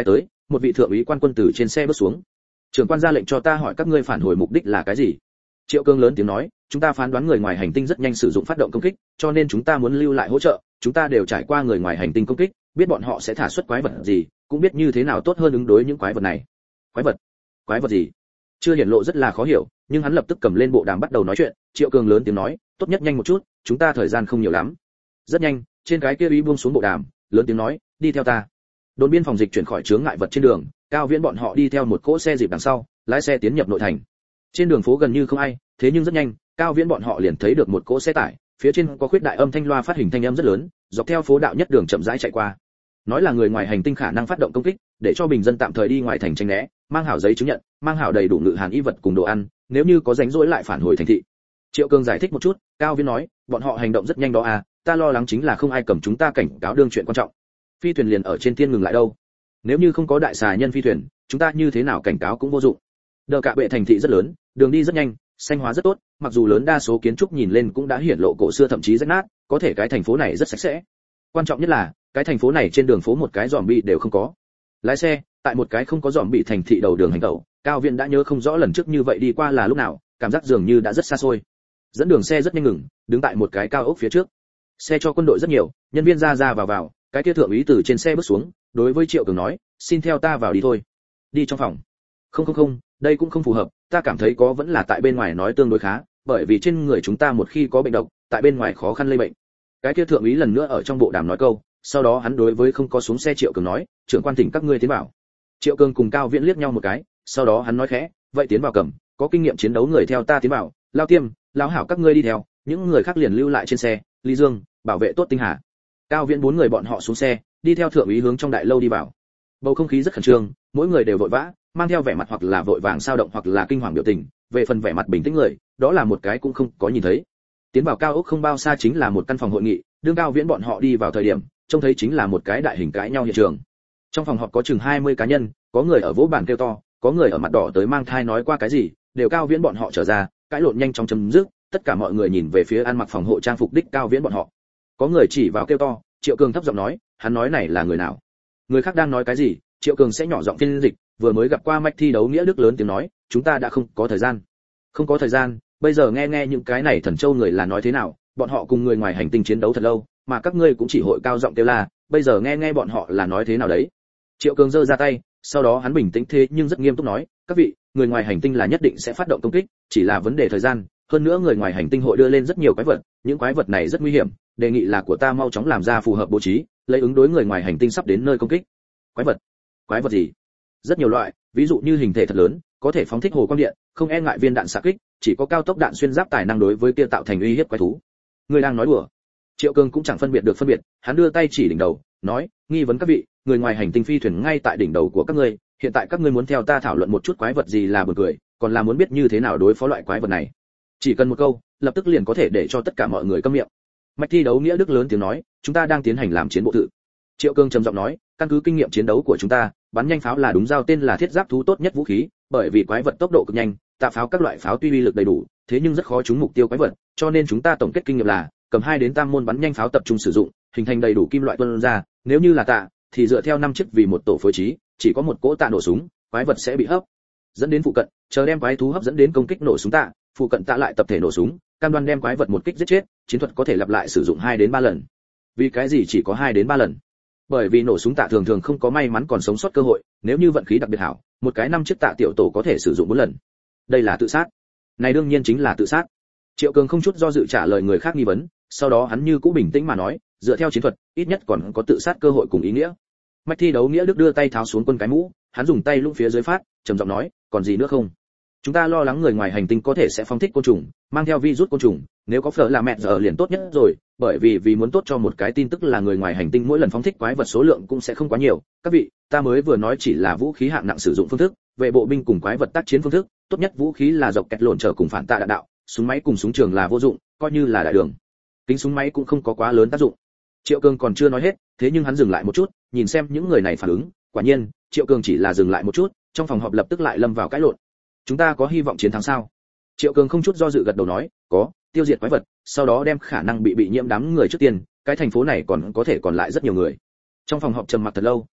một vị thượng úy quan quân từ trên xe bước xuống. Trưởng quan ra lệnh cho ta hỏi các ngươi phản hồi mục đích là cái gì? Triệu Cương lớn tiếng nói, chúng ta phán đoán người ngoài hành tinh rất nhanh sử dụng phát động công kích, cho nên chúng ta muốn lưu lại hỗ trợ. Chúng ta đều trải qua người ngoài hành tinh công kích, biết bọn họ sẽ thả xuất quái vật gì, cũng biết như thế nào tốt hơn ứng đối những quái vật này. Quái vật? Quái vật gì? Chưa hiển lộ rất là khó hiểu, nhưng hắn lập tức cầm lên bộ đàm bắt đầu nói chuyện. Triệu Cương lớn tiếng nói, tốt nhất nhanh một chút, chúng ta thời gian không nhiều lắm. Rất nhanh, trên cái kia úy buông xuống bộ đàm, lớn tiếng nói, đi theo ta. Đồn biên phòng dịch chuyển khỏi chướng ngại vật trên đường, Cao Viễn bọn họ đi theo một cỗ xe dịp đằng sau, lái xe tiến nhập nội thành. Trên đường phố gần như không ai, thế nhưng rất nhanh, Cao Viễn bọn họ liền thấy được một cỗ xe tải, phía trên có khuyết đại âm thanh loa phát hình thanh âm rất lớn, dọc theo phố đạo nhất đường chậm rãi chạy qua. Nói là người ngoài hành tinh khả năng phát động công kích, để cho bình dân tạm thời đi ngoài thành tránh né, mang hảo giấy chứng nhận, mang hảo đầy đủ ngự hàn y vật cùng đồ ăn, nếu như có rảnh rỗi lại phản hồi thành thị. Triệu Cương giải thích một chút, Cao Viễn nói, bọn họ hành động rất nhanh đó à, ta lo lắng chính là không ai cầm chúng ta cảnh cáo đương chuyện quan trọng. Phi thuyền liền ở trên thiên ngừng lại đâu. Nếu như không có đại xà nhân phi thuyền, chúng ta như thế nào cảnh cáo cũng vô dụng. Đờ Cạ Bệ thành thị rất lớn, đường đi rất nhanh, xanh hóa rất tốt, mặc dù lớn đa số kiến trúc nhìn lên cũng đã hiển lộ cổ xưa thậm chí rách nát, có thể cái thành phố này rất sạch sẽ. Quan trọng nhất là, cái thành phố này trên đường phố một cái zombie đều không có. Lái xe, tại một cái không có zombie thành thị đầu đường hành tẩu, Cao Viễn đã nhớ không rõ lần trước như vậy đi qua là lúc nào, cảm giác dường như đã rất xa xôi. Dẫn đường xe rất nhanh ngừng, đứng tại một cái cao ốc phía trước. Xe cho quân đội rất nhiều, nhân viên ra ra vào vào, cái kia thượng úy từ trên xe bước xuống, đối với Triệu Cường nói, xin theo ta vào đi thôi. Đi trong phòng. Không không không, đây cũng không phù hợp, ta cảm thấy có vẫn là tại bên ngoài nói tương đối khá, bởi vì trên người chúng ta một khi có bệnh độc, tại bên ngoài khó khăn lây bệnh. Cái kia thượng úy lần nữa ở trong bộ đàm nói câu, sau đó hắn đối với không có xuống xe Triệu Cường nói, trưởng quan thỉnh các ngươi tiến vào. Triệu Cường cùng Cao Viễn liếc nhau một cái, sau đó hắn nói khẽ, vậy tiến vào cầm, có kinh nghiệm chiến đấu người theo ta tiến vào, Lao Tiêm, lão hảo các ngươi đi theo, những người khác liền lưu lại trên xe, Lý Dương, bảo vệ tốt Tinh Hà. Cao Viễn bốn người bọn họ xuống xe, đi theo thượng úy hướng trong đại lâu đi vào. Bầu không khí rất khẩn trương, mỗi người đều vội vã, mang theo vẻ mặt hoặc là vội vàng sao động hoặc là kinh hoàng biểu tình, về phần vẻ mặt bình tĩnh người, đó là một cái cũng không có nhìn thấy. Tiến vào cao ốc không bao xa chính là một căn phòng hội nghị, đương Cao Viễn bọn họ đi vào thời điểm, trông thấy chính là một cái đại hình cãi nhau hiện trường. Trong phòng họp có chừng hai mươi cá nhân, có người ở vỗ bàn kêu to, có người ở mặt đỏ tới mang thai nói qua cái gì, đều Cao Viễn bọn họ trở ra, cãi lộn nhanh chóng chấm dứt, tất cả mọi người nhìn về phía ăn mặc phòng hộ trang phục đích Cao Viễn bọn họ. Có người chỉ vào kêu to, Triệu Cường thấp giọng nói, hắn nói này là người nào? Người khác đang nói cái gì, Triệu Cường sẽ nhỏ giọng phiên dịch, vừa mới gặp qua mạch thi đấu nghĩa đức lớn tiếng nói, chúng ta đã không có thời gian. Không có thời gian, bây giờ nghe nghe những cái này thần châu người là nói thế nào, bọn họ cùng người ngoài hành tinh chiến đấu thật lâu, mà các ngươi cũng chỉ hội cao giọng kêu la, bây giờ nghe nghe bọn họ là nói thế nào đấy. Triệu Cường giơ ra tay, sau đó hắn bình tĩnh thế nhưng rất nghiêm túc nói, các vị, người ngoài hành tinh là nhất định sẽ phát động công kích, chỉ là vấn đề thời gian, hơn nữa người ngoài hành tinh hội đưa lên rất nhiều quái vật, những quái vật này rất nguy hiểm, đề nghị là của ta mau chóng làm ra phù hợp bố trí, lấy ứng đối người ngoài hành tinh sắp đến nơi công kích. Quái vật? Quái vật gì? Rất nhiều loại, ví dụ như hình thể thật lớn, có thể phóng thích hồ quang điện, không e ngại viên đạn xạ kích, chỉ có cao tốc đạn xuyên giáp tài năng đối với kia tạo thành uy hiếp quái thú. Người đang nói đùa? Triệu Cường cũng chẳng phân biệt được phân biệt, hắn đưa tay chỉ đỉnh đầu, nói, nghi vấn các vị, người ngoài hành tinh phi thuyền ngay tại đỉnh đầu của các ngươi, hiện tại các ngươi muốn theo ta thảo luận một chút quái vật gì là buồn cười, còn là muốn biết như thế nào đối phó loại quái vật này. Chỉ cần một câu, lập tức liền có thể để cho tất cả mọi người câm miệng. Mạch thi đấu nghĩa đức lớn tiếng nói, chúng ta đang tiến hành làm chiến bộ tự. Triệu Cường trầm giọng nói, căn cứ kinh nghiệm chiến đấu của chúng ta, bắn nhanh pháo là đúng giao tên là thiết giáp thú tốt nhất vũ khí, bởi vì quái vật tốc độ cực nhanh, tạ pháo các loại pháo tuy uy lực đầy đủ, thế nhưng rất khó trúng mục tiêu quái vật, cho nên chúng ta tổng kết kinh nghiệm là cầm hai đến tam môn bắn nhanh pháo tập trung sử dụng, hình thành đầy đủ kim loại tuôn ra, nếu như là tạ, thì dựa theo năm chiếc vì một tổ phối trí, chỉ có một cỗ tạ nổ súng, quái vật sẽ bị hấp dẫn đến phụ cận, chờ đem quái thú hấp dẫn đến công kích nổ súng tạ, phụ cận tạ lại tập thể nổ súng, cam đoan đem quái vật một kích giết chết, chiến thuật có thể lặp lại sử dụng hai đến ba lần. Vì cái gì chỉ có hai đến ba lần? Bởi vì nổ súng tạ thường thường không có may mắn còn sống sót cơ hội, nếu như vận khí đặc biệt hảo, một cái năm chiếc tạ tiểu tổ có thể sử dụng bốn lần. Đây là tự sát. Này đương nhiên chính là tự sát. Triệu Cường không chút do dự trả lời người khác nghi vấn, sau đó hắn như cũ bình tĩnh mà nói, dựa theo chiến thuật, ít nhất còn có tự sát cơ hội cùng ý nghĩa. Mạch thi đấu nghĩa đức đưa tay tháo xuống quân cái mũ, hắn dùng tay lũng phía dưới phát, trầm giọng nói, còn gì nữa không? Chúng ta lo lắng người ngoài hành tinh có thể sẽ phóng thích côn trùng, mang theo virus côn trùng, nếu có phở là mẹ giờ liền tốt nhất rồi, bởi vì vì muốn tốt cho một cái tin tức là người ngoài hành tinh mỗi lần phóng thích quái vật số lượng cũng sẽ không quá nhiều. Các vị, ta mới vừa nói chỉ là vũ khí hạng nặng sử dụng phương thức, về bộ binh cùng quái vật tác chiến phương thức, tốt nhất vũ khí là dọc kẹt lộn trở cùng phản tạ đạn đạo, súng máy cùng súng trường là vô dụng, coi như là đại đường. Kính súng máy cũng không có quá lớn tác dụng. Triệu Cường còn chưa nói hết, thế nhưng hắn dừng lại một chút, nhìn xem những người này phản ứng, quả nhiên, Triệu Cường chỉ là dừng lại một chút, trong phòng họp lập tức lại lâm vào cãi lộn. Chúng ta có hy vọng chiến thắng sao? Triệu Cường không chút do dự gật đầu nói, có, tiêu diệt quái vật, sau đó đem khả năng bị bị nhiễm đám người trước tiên, cái thành phố này còn có thể còn lại rất nhiều người. Trong phòng họp trầm mặc thật lâu,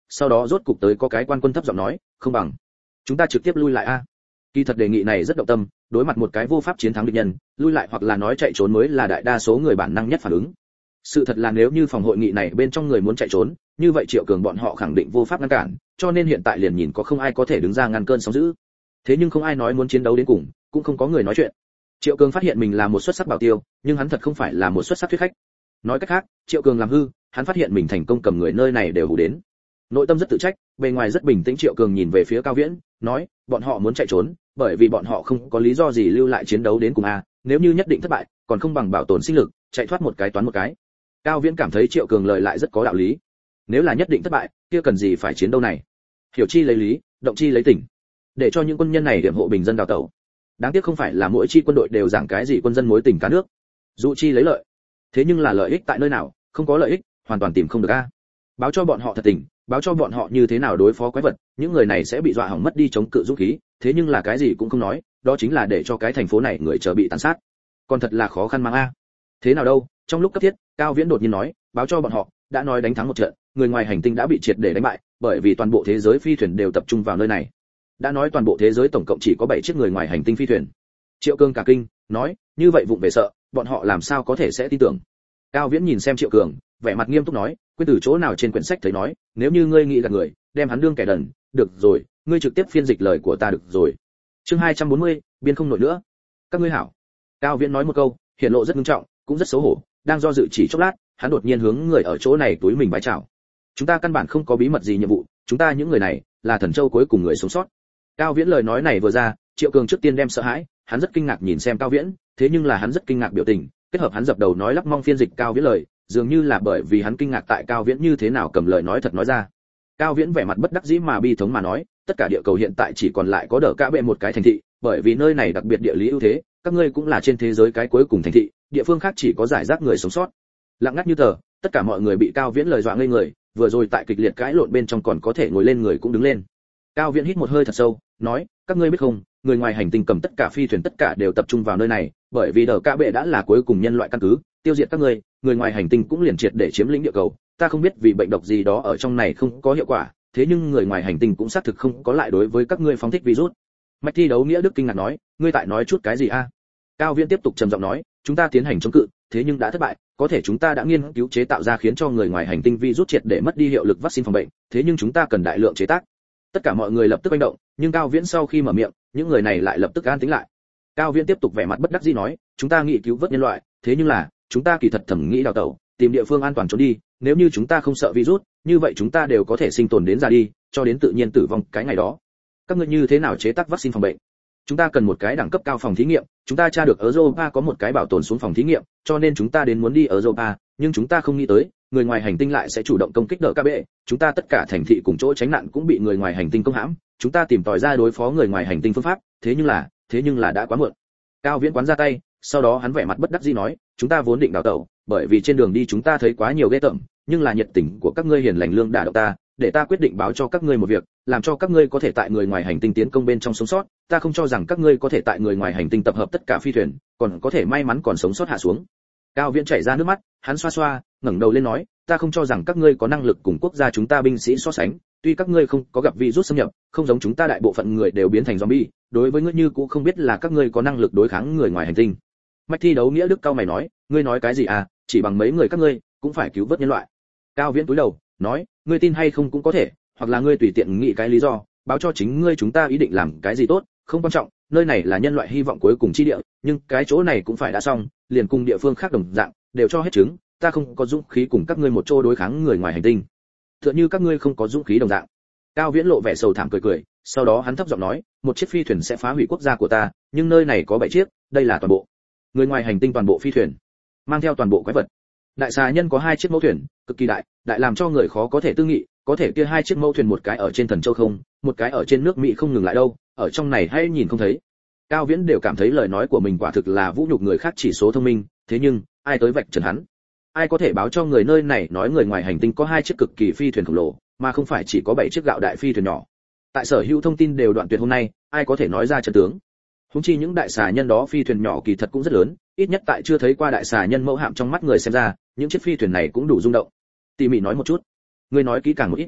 sau đó rốt cục tới có cái quan quân thấp giọng nói, không bằng chúng ta trực tiếp lui lại a. Kỳ thật đề nghị này rất động tâm, đối mặt một cái vô pháp chiến thắng địch nhân, lui lại hoặc là nói chạy trốn mới là đại đa số người bản năng nhất phản ứng. Sự thật là nếu như phòng hội nghị này bên trong người muốn chạy trốn, như vậy Triệu Cường bọn họ khẳng định vô pháp ngăn cản, cho nên hiện tại liền nhìn có không ai có thể đứng ra ngăn cơn sóng dữ. Thế nhưng không ai nói muốn chiến đấu đến cùng, cũng không có người nói chuyện. Triệu Cường phát hiện mình là một xuất sắc bảo tiêu, nhưng hắn thật không phải là một xuất sắc thuyết khách. Nói cách khác, Triệu Cường làm hư, hắn phát hiện mình thành công cầm người nơi này đều hù đến. Nội tâm rất tự trách, bề ngoài rất bình tĩnh. Triệu Cường nhìn về phía Cao Viễn, nói, bọn họ muốn chạy trốn, bởi vì bọn họ không có lý do gì lưu lại chiến đấu đến cùng a, nếu như nhất định thất bại, còn không bằng bảo tồn sinh lực, chạy thoát một cái toán một cái. Cao Viễn cảm thấy Triệu Cường lời lại rất có đạo lý. Nếu là nhất định thất bại, kia cần gì phải chiến đấu này? Hiểu chi lấy lý, động chi lấy tình. Để cho những quân nhân này điểm hộ bình dân đào tẩu. Đáng tiếc không phải là mỗi chi quân đội đều giảng cái gì quân dân mối tình cá nước. Dụ chi lấy lợi. Thế nhưng là lợi ích tại nơi nào, không có lợi ích, hoàn toàn tìm không được a. Báo cho bọn họ thật tình, báo cho bọn họ như thế nào đối phó quái vật, những người này sẽ bị dọa hỏng mất đi chống cự dũng khí, thế nhưng là cái gì cũng không nói, đó chính là để cho cái thành phố này người chờ bị tàn sát. Còn thật là khó khăn mang a. Thế nào đâu, trong lúc cấp thiết, Cao Viễn đột nhiên nói, báo cho bọn họ, đã nói đánh thắng một trận, người ngoài hành tinh đã bị triệt để đánh bại, bởi vì toàn bộ thế giới phi thuyền đều tập trung vào nơi này. Đã nói toàn bộ thế giới tổng cộng chỉ có bảy chiếc người ngoài hành tinh phi thuyền. Triệu Cường cả kinh, nói, như vậy vụng về sợ, bọn họ làm sao có thể sẽ tin tưởng. Cao Viễn nhìn xem Triệu Cường, vẻ mặt nghiêm túc nói, quên từ chỗ nào trên quyển sách thấy nói, nếu như ngươi nghĩ gạt người, đem hắn đương kẻ đần, được rồi, ngươi trực tiếp phiên dịch lời của ta được rồi. Chương hai trăm bốn mươi, biên không nổi nữa. Các ngươi hảo. Cao Viễn nói một câu, hiện lộ rất nghiêm trọng, cũng rất xấu hổ, đang do dự chỉ chốc lát, hắn đột nhiên hướng người ở chỗ này túi mình bái chào. Chúng ta căn bản không có bí mật gì nhiệm vụ, chúng ta những người này là Thần Châu cuối cùng người sống sót. Cao Viễn lời nói này vừa ra, Triệu Cường trước tiên đem sợ hãi, hắn rất kinh ngạc nhìn xem Cao Viễn, thế nhưng là hắn rất kinh ngạc biểu tình, kết hợp hắn dập đầu nói lắp mong phiên dịch Cao Viễn lời, dường như là bởi vì hắn kinh ngạc tại Cao Viễn như thế nào cầm lời nói thật nói ra. Cao Viễn vẻ mặt bất đắc dĩ mà bi thống mà nói, tất cả địa cầu hiện tại chỉ còn lại có Đờ Cả Bệ một cái thành thị, bởi vì nơi này đặc biệt địa lý ưu thế, các ngươi cũng là trên thế giới cái cuối cùng thành thị, địa phương khác chỉ có giải rác người sống sót. Lặng ngắt như tờ, tất cả mọi người bị Cao Viễn lời dọa ngây người, vừa rồi tại kịch liệt cãi lộn bên trong còn có thể ngồi lên người cũng đứng lên. Cao Viễn hít một hơi thật sâu, nói, các ngươi biết không, người ngoài hành tinh cầm tất cả phi thuyền tất cả đều tập trung vào nơi này, bởi vì Đờ Cả Bệ đã là cuối cùng nhân loại căn cứ, tiêu diệt các ngươi, người ngoài hành tinh cũng liền triệt để chiếm lĩnh địa cầu. Ta không biết vì bệnh độc gì đó ở trong này không có hiệu quả, thế nhưng người ngoài hành tinh cũng xác thực không có lại đối với các ngươi phóng thích virus. Mạch Thi Đấu Nghĩa Đức kinh ngạc nói, ngươi tại nói chút cái gì a? Cao Viễn tiếp tục trầm giọng nói, chúng ta tiến hành chống cự, thế nhưng đã thất bại, có thể chúng ta đã nghiên cứu chế tạo ra khiến cho người ngoài hành tinh virus triệt để mất đi hiệu lực vaccine phòng bệnh, thế nhưng chúng ta cần đại lượng chế tác. Tất cả mọi người lập tức hành động, nhưng Cao Viễn sau khi mở miệng, những người này lại lập tức an tĩnh lại. Cao Viễn tiếp tục vẻ mặt bất đắc dĩ nói, chúng ta nghĩ cứu vớt nhân loại, thế nhưng là, chúng ta kỳ thật thẩm nghĩ đào tẩu, tìm địa phương an toàn trốn đi, nếu như chúng ta không sợ virus, như vậy chúng ta đều có thể sinh tồn đến già đi, cho đến tự nhiên tử vong cái ngày đó. Các ngươi như thế nào chế tác vaccine phòng bệnh? Chúng ta cần một cái đẳng cấp cao phòng thí nghiệm, chúng ta tra được ở Europa có một cái bảo tồn xuống phòng thí nghiệm, cho nên chúng ta đến muốn đi ở Europa, nhưng chúng ta không nghĩ tới, người ngoài hành tinh lại sẽ chủ động công kích Đờ Cả Bệ, chúng ta tất cả thành thị cùng chỗ tránh nạn cũng bị người ngoài hành tinh công hãm, chúng ta tìm tòi ra đối phó người ngoài hành tinh phương pháp, thế nhưng là, thế nhưng là đã quá muộn. Cao Viễn quán ra tay, sau đó hắn vẻ mặt bất đắc dĩ nói, chúng ta vốn định đào tẩu, bởi vì trên đường đi chúng ta thấy quá nhiều ghê tởm, nhưng là nhiệt tình của các ngươi hiền lành lương đả động ta, để ta quyết định báo cho các ngươi một việc, làm cho các ngươi có thể tại người ngoài hành tinh tiến công bên trong sống sót, ta không cho rằng các ngươi có thể tại người ngoài hành tinh tập hợp tất cả phi thuyền, còn có thể may mắn còn sống sót hạ xuống. Cao Viễn chảy ra nước mắt, hắn xoa xoa, ngẩng đầu lên nói, ta không cho rằng các ngươi có năng lực cùng quốc gia chúng ta binh sĩ so sánh, tuy các ngươi không có gặp virus xâm nhập, không giống chúng ta đại bộ phận người đều biến thành zombie, đối với ngươi như cũng không biết là các ngươi có năng lực đối kháng người ngoài hành tinh. Mạch Thi Đấu Nghĩa Đức cao mày nói, ngươi nói cái gì à, chỉ bằng mấy người các ngươi cũng phải cứu vớt nhân loại. Cao Viễn cúi đầu, nói, ngươi tin hay không cũng có thể, hoặc là ngươi tùy tiện nghĩ cái lý do, báo cho chính ngươi chúng ta ý định làm cái gì tốt, không quan trọng, nơi này là nhân loại hy vọng cuối cùng chi địa, nhưng cái chỗ này cũng phải đã xong, liền cùng địa phương khác đồng dạng, đều cho hết chứng, ta không có dũng khí cùng các ngươi một chỗ đối kháng người ngoài hành tinh. Tựa như các ngươi không có dũng khí đồng dạng. Cao Viễn lộ vẻ sầu thảm cười cười, sau đó hắn thấp giọng nói, một chiếc phi thuyền sẽ phá hủy quốc gia của ta, nhưng nơi này có bảy chiếc, đây là toàn bộ. Người ngoài hành tinh toàn bộ phi thuyền, mang theo toàn bộ quái vật. Đại xà nhân có hai chiếc mẫu thuyền, cực kỳ đại, đại làm cho người khó có thể tư nghị, có thể kia hai chiếc mẫu thuyền một cái ở trên Thần Châu không, một cái ở trên nước Mỹ không ngừng lại đâu, ở trong này hay nhìn không thấy. Cao Viễn đều cảm thấy lời nói của mình quả thực là vũ nhục người khác chỉ số thông minh, thế nhưng, ai tới vạch trần hắn? Ai có thể báo cho người nơi này nói người ngoài hành tinh có hai chiếc cực kỳ phi thuyền khổng lồ, mà không phải chỉ có bảy chiếc gạo đại phi thuyền nhỏ? Tại sở hữu thông tin đều đoạn tuyệt hôm nay, ai có thể nói ra chân tướng? Huống chi những đại xà nhân đó phi thuyền nhỏ kỳ thật cũng rất lớn, ít nhất tại chưa thấy qua đại xà nhân mẫu hạm trong mắt người xem ra, những chiếc phi thuyền này cũng đủ rung động. Tỉ mỉ nói một chút, ngươi nói kỹ càng một ít.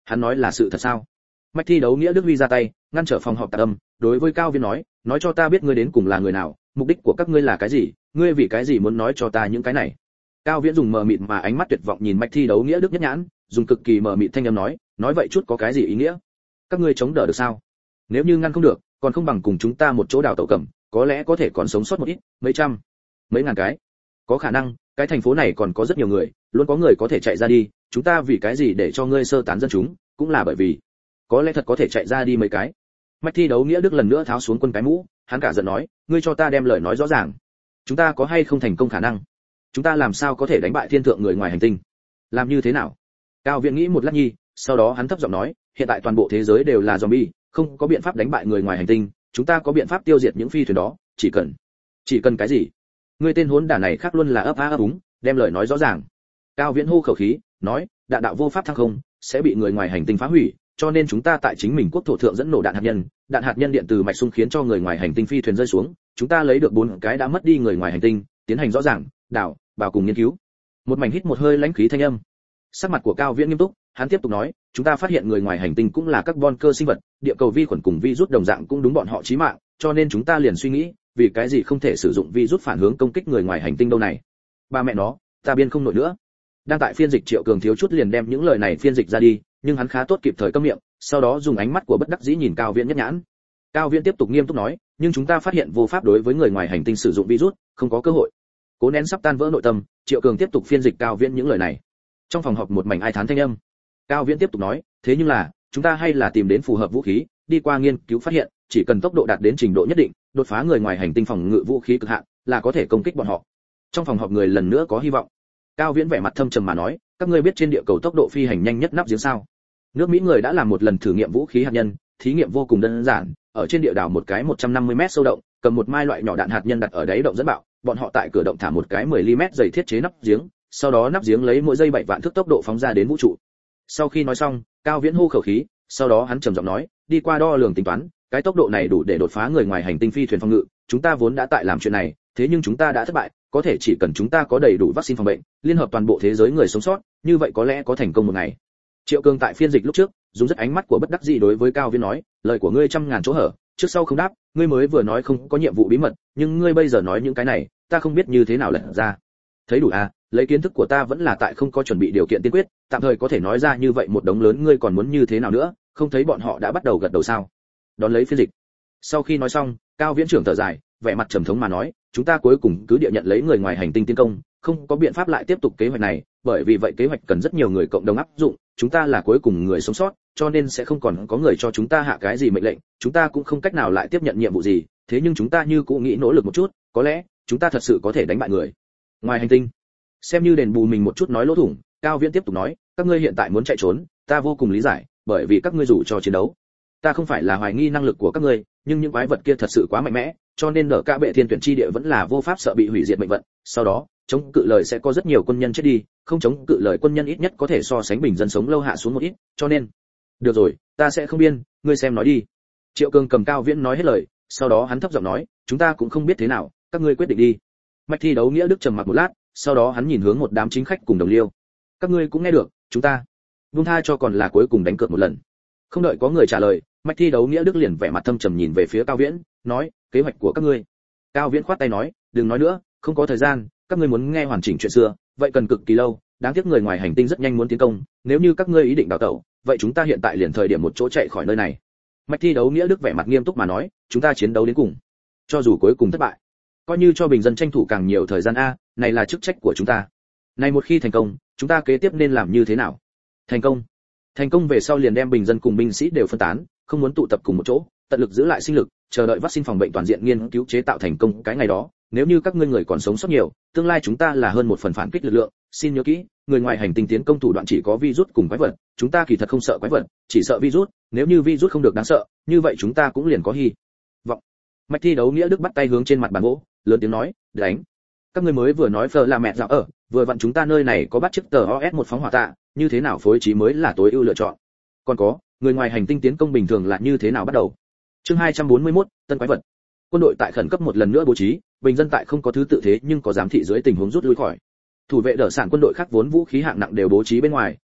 Hắn nói là sự thật sao? Mạch Thi Đấu Nghĩa Đức Huy ra tay, ngăn trở phòng họp tạc âm, đối với Cao Viễn nói, nói cho ta biết ngươi đến cùng là người nào, mục đích của các ngươi là cái gì, ngươi vì cái gì muốn nói cho ta những cái này? Cao Viễn dùng mờ mịt mà ánh mắt tuyệt vọng nhìn Mạch Thi Đấu Nghĩa Đức nhất nhãn, dùng cực kỳ mờ mịt thanh âm nói, nói vậy chút có cái gì ý nghĩa? Các ngươi chống đỡ được sao? Nếu như ngăn không được, còn không bằng cùng chúng ta một chỗ đào tẩu cầm, có lẽ có thể còn sống sót một ít, mấy trăm, mấy ngàn cái. Có khả năng, cái thành phố này còn có rất nhiều người, luôn có người có thể chạy ra đi, chúng ta vì cái gì để cho ngươi sơ tán dân chúng, cũng là bởi vì có lẽ thật có thể chạy ra đi mấy cái. Mạch Thi Đấu Nghĩa Đức lần nữa tháo xuống quân cái mũ, hắn cả giận nói, ngươi cho ta đem lời nói rõ ràng. Chúng ta có hay không thành công khả năng? Chúng ta làm sao có thể đánh bại thiên thượng người ngoài hành tinh? Làm như thế nào? Cao Viễn nghĩ một lát nhi, sau đó hắn thấp giọng nói, hiện tại toàn bộ thế giới đều là zombie, không có biện pháp đánh bại người ngoài hành tinh, chúng ta có biện pháp tiêu diệt những phi thuyền đó, chỉ cần chỉ cần cái gì? Ngươi tên hỗn đản này khác luôn là ấp á ấp úng, đem lời nói rõ ràng. Cao Viễn hô khẩu khí, nói, đạn đạo vô pháp thăng không, sẽ bị người ngoài hành tinh phá hủy, cho nên chúng ta tại chính mình quốc thổ thượng dẫn nổ đạn hạt nhân, đạn hạt nhân điện từ mạch xung khiến cho người ngoài hành tinh phi thuyền rơi xuống, chúng ta lấy được bốn cái đã mất đi người ngoài hành tinh, tiến hành rõ ràng, đảo, vào cùng nghiên cứu. Một mảnh hít một hơi lãnh khí thanh âm. Sắc mặt của Cao Viễn nghiêm túc, hắn tiếp tục nói, chúng ta phát hiện người ngoài hành tinh cũng là carbon cơ sinh vật, địa cầu vi khuẩn cùng virus đồng dạng cũng đúng bọn họ chí mạng, cho nên chúng ta liền suy nghĩ, vì cái gì không thể sử dụng virus phản hướng công kích người ngoài hành tinh đâu này. Ba mẹ nó, ta biên không nổi nữa. Đang tại phiên dịch Triệu Cường thiếu chút liền đem những lời này phiên dịch ra đi, nhưng hắn khá tốt kịp thời câm miệng, sau đó dùng ánh mắt của bất đắc dĩ nhìn Cao Viễn nhất nhãn. Cao Viễn tiếp tục nghiêm túc nói, nhưng chúng ta phát hiện vô pháp đối với người ngoài hành tinh sử dụng virus, không có cơ hội. Cố nén sắp tan vỡ nội tâm, Triệu Cường tiếp tục phiên dịch Cao Viễn những lời này. Trong phòng họp một mảnh ai thán thanh âm. Cao Viễn tiếp tục nói, thế nhưng là, chúng ta hay là tìm đến phù hợp vũ khí, đi qua nghiên cứu phát hiện, chỉ cần tốc độ đạt đến trình độ nhất định, đột phá người ngoài hành tinh phòng ngự vũ khí cực hạn, là có thể công kích bọn họ. Trong phòng họp người lần nữa có hy vọng. Cao Viễn vẻ mặt thâm trầm mà nói, các ngươi biết trên địa cầu tốc độ phi hành nhanh nhất nắp giếng sao? Nước Mỹ người đã làm một lần thử nghiệm vũ khí hạt nhân, thí nghiệm vô cùng đơn giản, ở trên địa đảo một cái một trăm năm mươi mét sâu động, cầm một mai loại nhỏ đạn hạt nhân đặt ở đáy động dẫn bạo, bọn họ tại cửa động thả một cái mười mi-li-mét dày thiết chế nắp giếng, sau đó nắp giếng lấy mỗi giây bảy vạn thước tốc độ phóng ra đến vũ trụ. Sau khi nói xong, Cao Viễn hô khẩu khí, sau đó hắn trầm giọng nói, đi qua đo lường tính toán, cái tốc độ này đủ để đột phá người ngoài hành tinh phi thuyền phòng ngự, chúng ta vốn đã tại làm chuyện này, thế nhưng chúng ta đã thất bại, có thể chỉ cần chúng ta có đầy đủ vaccine phòng bệnh, liên hợp toàn bộ thế giới người sống sót, như vậy có lẽ có thành công một ngày. Triệu Cường tại phiên dịch lúc trước, dùng rất ánh mắt của bất đắc dĩ đối với Cao Viễn nói, lời của ngươi trăm ngàn chỗ hở, trước sau không đáp, ngươi mới vừa nói không có nhiệm vụ bí mật, nhưng ngươi bây giờ nói những cái này, ta không biết như thế nào lật ra. Thấy đủ à, lấy kiến thức của ta vẫn là tại không có chuẩn bị điều kiện tiên quyết, tạm thời có thể nói ra như vậy một đống lớn, ngươi còn muốn như thế nào nữa, không thấy bọn họ đã bắt đầu gật đầu sao? Đón lấy phiên dịch. Sau khi nói xong, Cao Viễn trưởng thở dài, vẻ mặt trầm thống mà nói, chúng ta cuối cùng cứ địa nhận lấy người ngoài hành tinh tiến công, không có biện pháp lại tiếp tục kế hoạch này, bởi vì vậy kế hoạch cần rất nhiều người cộng đồng áp dụng, chúng ta là cuối cùng người sống sót, cho nên sẽ không còn có người cho chúng ta hạ cái gì mệnh lệnh, chúng ta cũng không cách nào lại tiếp nhận nhiệm vụ gì, thế nhưng chúng ta như cũng nghĩ nỗ lực một chút, có lẽ chúng ta thật sự có thể đánh bại người ngoài hành tinh. Xem như đền bù mình một chút nói lỗ thủng, Cao Viễn tiếp tục nói, các ngươi hiện tại muốn chạy trốn, ta vô cùng lý giải, bởi vì các ngươi rủ cho chiến đấu. Ta không phải là hoài nghi năng lực của các ngươi, nhưng những quái vật kia thật sự quá mạnh mẽ, cho nên nở ca bệ thiên tuyển chi địa vẫn là vô pháp sợ bị hủy diệt mệnh vận. Sau đó, chống cự lời sẽ có rất nhiều quân nhân chết đi, không chống cự lời quân nhân ít nhất có thể so sánh bình dân sống lâu hạ xuống một ít, cho nên, được rồi, ta sẽ không biên, ngươi xem nói đi. Triệu Cường cầm Cao Viễn nói hết lời, sau đó hắn thấp giọng nói, chúng ta cũng không biết thế nào, các ngươi quyết định đi. Mạch Thi Đấu Nghĩa Đức trầm mặc một lát, sau đó hắn nhìn hướng một đám chính khách cùng đồng liêu. Các ngươi cũng nghe được, chúng ta buông tha cho còn là cuối cùng đánh cược một lần. Không đợi có người trả lời, Mạch Thi Đấu Nghĩa Đức liền vẻ mặt thâm trầm nhìn về phía Cao Viễn, nói, kế hoạch của các ngươi. Cao Viễn khoát tay nói, đừng nói nữa, không có thời gian, các ngươi muốn nghe hoàn chỉnh chuyện xưa, vậy cần cực kỳ lâu, đáng tiếc người ngoài hành tinh rất nhanh muốn tiến công, nếu như các ngươi ý định đào tẩu, vậy chúng ta hiện tại liền thời điểm một chỗ chạy khỏi nơi này. Mạch Thi Đấu Nghĩa Đức vẻ mặt nghiêm túc mà nói, chúng ta chiến đấu đến cùng, cho dù cuối cùng thất bại, coi như cho bình dân tranh thủ càng nhiều thời gian a, này là chức trách của chúng ta. Này một khi thành công, chúng ta kế tiếp nên làm như thế nào? Thành công. Thành công về sau liền đem bình dân cùng binh sĩ đều phân tán, không muốn tụ tập cùng một chỗ, tận lực giữ lại sinh lực, chờ đợi vaccine phòng bệnh toàn diện nghiên cứu chế tạo thành công cái ngày đó. Nếu như các ngươi người còn sống sót nhiều, tương lai chúng ta là hơn một phần phản kích lực lượng, xin nhớ kỹ, người ngoài hành tinh tiến công thủ đoạn chỉ có virus cùng quái vật, chúng ta kỳ thật không sợ quái vật, chỉ sợ virus, nếu như virus không được đáng sợ, như vậy chúng ta cũng liền có hy vọng. Mạch Thi Đấu Nghĩa Đức bắt tay hướng trên mặt bàn gỗ, lớn tiếng nói, đánh. Các ngươi mới vừa nói phờ là mẹ dạo ở, vừa vặn chúng ta nơi này có bắt chiếc tờ o ét một phóng hỏa tạ, như thế nào phối trí mới là tối ưu lựa chọn. Còn có, người ngoài hành tinh tiến công bình thường là như thế nào bắt đầu. Chương hai trăm bốn mươi mốt, tân quái vật. Quân đội tại khẩn cấp một lần nữa bố trí, bình dân tại không có thứ tự thế nhưng có giám thị dưới tình huống rút lui khỏi. Thủ vệ đỡ sản quân đội khác vốn vũ khí hạng nặng đều bố trí bên ngoài,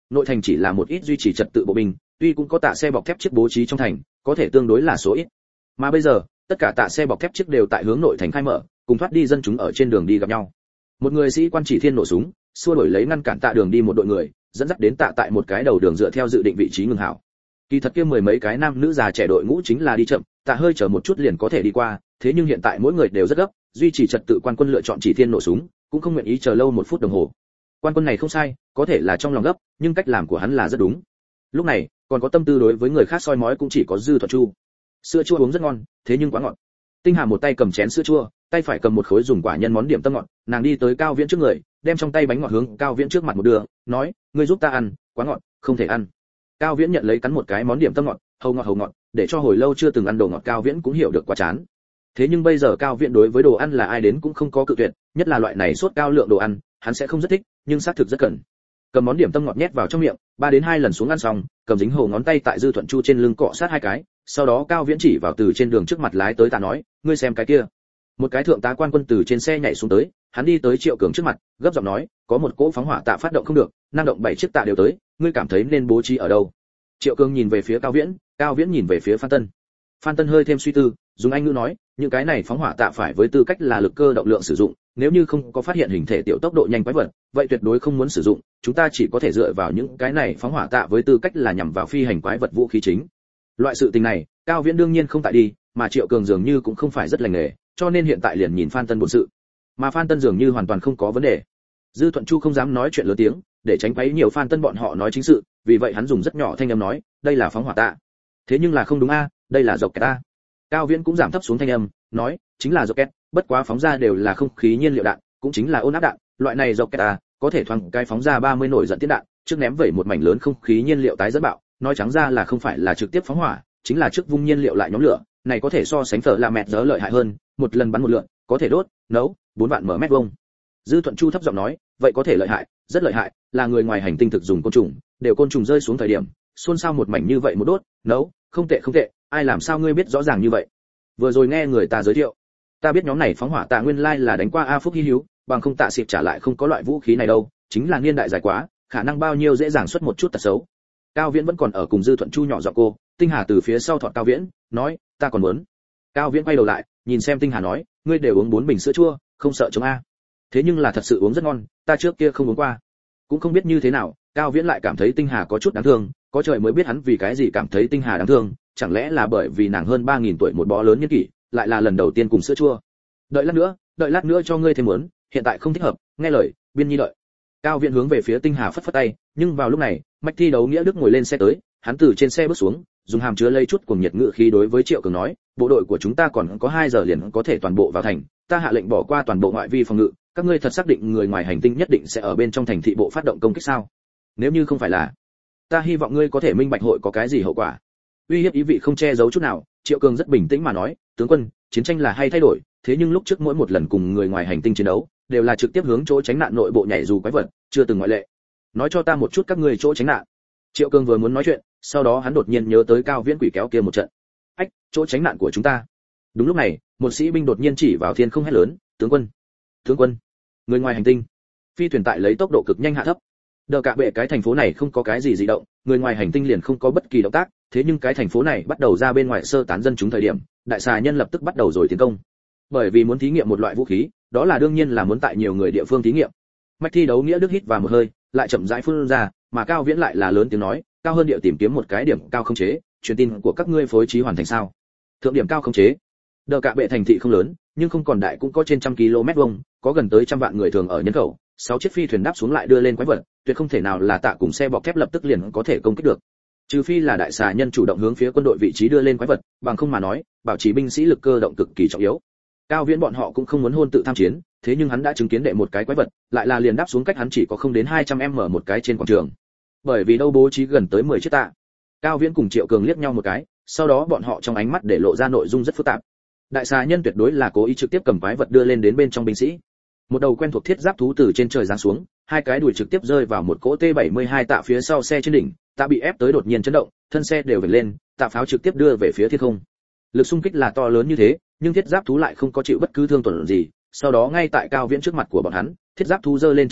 nội thành chỉ là một ít duy trì trật tự bộ binh, tuy cũng có tạ xe bọc thép chiếc bố trí trong thành, có thể tương đối là số ít. Mà bây giờ, tất cả tạ xe bọc thép chiếc đều tại hướng nội thành khai mở, cùng thoát đi dân chúng ở trên đường đi gặp nhau. Một người sĩ quan chỉ thiên nổ súng, xua đuổi lấy ngăn cản tạ đường đi một đội người, dẫn dắt đến tạ tại một cái đầu đường dựa theo dự định vị trí ngừng hảo. Kỳ thật kia mười mấy cái nam nữ già trẻ đội ngũ chính là đi chậm, tạ hơi chờ một chút liền có thể đi qua, thế nhưng hiện tại mỗi người đều rất gấp, duy trì trật tự quan quân lựa chọn chỉ thiên nổ súng, cũng không nguyện ý chờ lâu một phút đồng hồ. Quan quân này không sai, có thể là trong lòng gấp, nhưng cách làm của hắn là rất đúng. Lúc này, còn có tâm tư đối với người khác soi mói cũng chỉ có Dư Thuận Chu. Sữa chua uống rất ngon, thế nhưng quá ngọt. Tinh Hà một tay cầm chén sữa chua, tay phải cầm một khối dùng quả nhân món điểm tâm ngọt, nàng đi tới Cao Viễn trước người, đem trong tay bánh ngọt hướng Cao Viễn trước mặt một đưa, nói, ngươi giúp ta ăn, quá ngọt, không thể ăn. Cao Viễn nhận lấy cắn một cái món điểm tâm ngọt, hầu ngọt hầu ngọt, để cho hồi lâu chưa từng ăn đồ ngọt Cao Viễn cũng hiểu được quá chán. Thế nhưng bây giờ Cao Viễn đối với đồ ăn là ai đến cũng không có cự tuyệt, nhất là loại này sốt cao lượng đồ ăn, hắn sẽ không rất thích, nhưng xác thực rất cần. Cầm món điểm tâm ngọt nhét vào trong miệng, ba đến hai lần xuống ăn xong, cầm dính hồ ngón tay tại Dư Thuận Chu trên lưng cọ sát hai cái, sau đó Cao Viễn chỉ vào từ trên đường trước mặt lái tới tạ nói, ngươi xem cái kia. Một cái thượng tá quan quân từ trên xe nhảy xuống tới, hắn đi tới Triệu Cường trước mặt, gấp giọng nói, có một cỗ phóng hỏa tạ phát động không được, năng động bảy chiếc tạ đều tới, ngươi cảm thấy nên bố trí ở đâu? Triệu Cường nhìn về phía Cao Viễn, Cao Viễn nhìn về phía Phan Tân. Phan Tân hơi thêm suy tư, dùng Anh ngữ nói, những cái này phóng hỏa tạ phải với tư cách là lực cơ động lượng sử dụng, nếu như không có phát hiện hình thể tiểu tốc độ nhanh quái vật, vậy tuyệt đối không muốn sử dụng, chúng ta chỉ có thể dựa vào những cái này phóng hỏa tạ với tư cách là nhằm vào phi hành quái vật vũ khí chính. Loại sự tình này, Cao Viễn đương nhiên không tại đi, mà Triệu Cường dường như cũng không phải rất lành nghề, cho nên hiện tại liền nhìn Phan Tân bổn sự. Mà Phan Tân dường như hoàn toàn không có vấn đề. Dư Thuận Chu không dám nói chuyện lớn tiếng, để tránh quấy nhiều Phan Tân bọn họ nói chính sự, vì vậy hắn dùng rất nhỏ thanh âm nói, đây là phóng hỏa tạ. Thế nhưng là không đúng a, đây là dọc kẹt a. Cao Viễn cũng giảm thấp xuống thanh âm, nói, chính là dọc kẹt, bất quá phóng ra đều là không khí nhiên liệu đạn, cũng chính là ôn áp đạn, loại này dọc kẹt a, có thể thoáng cái phóng ra ba mươi nổi giận tiết đạn, trước ném vẩy một mảnh lớn không khí nhiên liệu tái dẫn bạo, nói trắng ra là không phải là trực tiếp phóng hỏa, chính là trước vung nhiên liệu lại nhóm lửa, này có thể so sánh phở là mẹt dở lợi hại hơn, một lần bắn một lượn, có thể đốt, nấu, bốn vạn mở mét vuông. Dư Thuận Chu thấp giọng nói, vậy có thể lợi hại, rất lợi hại, là người ngoài hành tinh thực dùng côn trùng, đều côn trùng rơi xuống thời điểm, xôn xao một mảnh như vậy một đốt, nấu, không tệ không tệ, ai làm sao ngươi biết rõ ràng như vậy? Vừa rồi nghe người ta giới thiệu, ta biết nhóm này phóng hỏa tạ nguyên lai là đánh qua A Phúc Hi Hiếu, bằng không tạ xịp trả lại không có loại vũ khí này đâu, chính là niên đại dài quá, khả năng bao nhiêu dễ dàng xuất một chút tật xấu. Cao Viễn vẫn còn ở cùng Dư Thuận Chu nhỏ giọng cô, Tinh Hà từ phía sau thọt Cao Viễn, nói, ta còn muốn. Cao Viễn quay đầu lại, nhìn xem Tinh Hà nói, ngươi đều uống bốn bình sữa chua, không sợ chống a? Thế nhưng là thật sự uống rất ngon, ta trước kia không uống qua. Cũng không biết như thế nào, Cao Viễn lại cảm thấy Tinh Hà có chút đáng thương, có trời mới biết hắn vì cái gì cảm thấy Tinh Hà đáng thương, chẳng lẽ là bởi vì nàng hơn ba nghìn tuổi một bó lớn niên kỷ, lại là lần đầu tiên cùng sữa chua. Đợi lát nữa, đợi lát nữa cho ngươi thêm muốn, hiện tại không thích hợp, nghe lời, Biên Nhi đợi. Cao Viễn hướng về phía Tinh Hà phất phất tay, nhưng vào lúc này, Mạch Thi Đấu Nghĩa Đức ngồi lên xe tới, hắn từ trên xe bước xuống, dùng hàm chứa lây chút cuồng nhiệt ngữ khí đối với Triệu Cường nói, bộ đội của chúng ta còn có hai giờ liền có thể toàn bộ vào thành, ta hạ lệnh bỏ qua toàn bộ ngoại vi phòng ngự, các ngươi thật xác định người ngoài hành tinh nhất định sẽ ở bên trong thành thị bộ phát động công kích sao? Nếu như không phải là, ta hy vọng ngươi có thể minh bạch hội có cái gì hậu quả. Uy hiếp ý vị không che giấu chút nào, Triệu Cường rất bình tĩnh mà nói, tướng quân, chiến tranh là hay thay đổi, thế nhưng lúc trước mỗi một lần cùng người ngoài hành tinh chiến đấu, đều là trực tiếp hướng chỗ tránh nạn nội bộ nhảy dù quái vật, chưa từng ngoại lệ. Nói cho ta một chút các ngươi chỗ tránh nạn. Triệu Cường vừa muốn nói chuyện, sau đó hắn đột nhiên nhớ tới Cao Viễn quỷ kéo kia một trận. Ách, chỗ tránh nạn của chúng ta. Đúng lúc này, một sĩ binh đột nhiên chỉ vào thiên không hét lớn, tướng quân, tướng quân, người ngoài hành tinh. Phi thuyền tại lấy tốc độ cực nhanh hạ thấp. Đờ cả bệ cái thành phố này không có cái gì dị động, người ngoài hành tinh liền không có bất kỳ động tác, thế nhưng cái thành phố này bắt đầu ra bên ngoài sơ tán dân chúng thời điểm, đại xà nhân lập tức bắt đầu rồi tiến công. Bởi vì muốn thí nghiệm một loại vũ khí, đó là đương nhiên là muốn tại nhiều người địa phương thí nghiệm. Mạch Thi Đấu Nghĩa Đức hít vào một hơi, lại chậm rãi phun ra, mà Cao Viễn lại là lớn tiếng nói, cao hơn địa tìm kiếm một cái điểm cao không chế, truyền tin của các ngươi phối trí hoàn thành sao? Thượng điểm cao không chế. Đờ cả bệ thành thị không lớn, nhưng không còn đại cũng có trên trăm km vuông, có gần tới trăm vạn người thường ở nhân khẩu, sáu chiếc phi thuyền đáp xuống lại đưa lên quái vật, tuyệt không thể nào là tạ cùng xe bọc thép lập tức liền có thể công kích được. Trừ phi là đại xà nhân chủ động hướng phía quân đội vị trí đưa lên quái vật, bằng không mà nói, bảo trì binh sĩ lực cơ động cực kỳ trọng yếu. Cao Viễn bọn họ cũng không muốn hôn tự tham chiến, thế nhưng hắn đã chứng kiến đệ một cái quái vật, lại là liền đáp xuống cách hắn chỉ có không đến hai trăm mét một cái trên quảng trường. Bởi vì đâu bố trí gần tới mười chiếc tạ. Cao Viễn cùng Triệu Cường liếc nhau một cái, sau đó bọn họ trong ánh mắt để lộ ra nội dung rất phức tạp. Đại xà nhân tuyệt đối là cố ý trực tiếp cầm quái vật đưa lên đến bên trong binh sĩ. Một đầu quen thuộc thiết giáp thú từ trên trời giáng xuống, hai cái đuôi trực tiếp rơi vào một cỗ T bảy mươi hai tạ phía sau xe trên đỉnh, tạ bị ép tới đột nhiên chấn động, thân xe đều vểnh lên, tạ pháo trực tiếp đưa về phía thiên không. Lực xung kích là to lớn như thế, nhưng thiết giáp thú lại không có chịu bất cứ thương tổn gì, sau đó ngay tại Cao Viễn trước mặt của bọn hắn, thiết giáp thú giơ lên chân trước,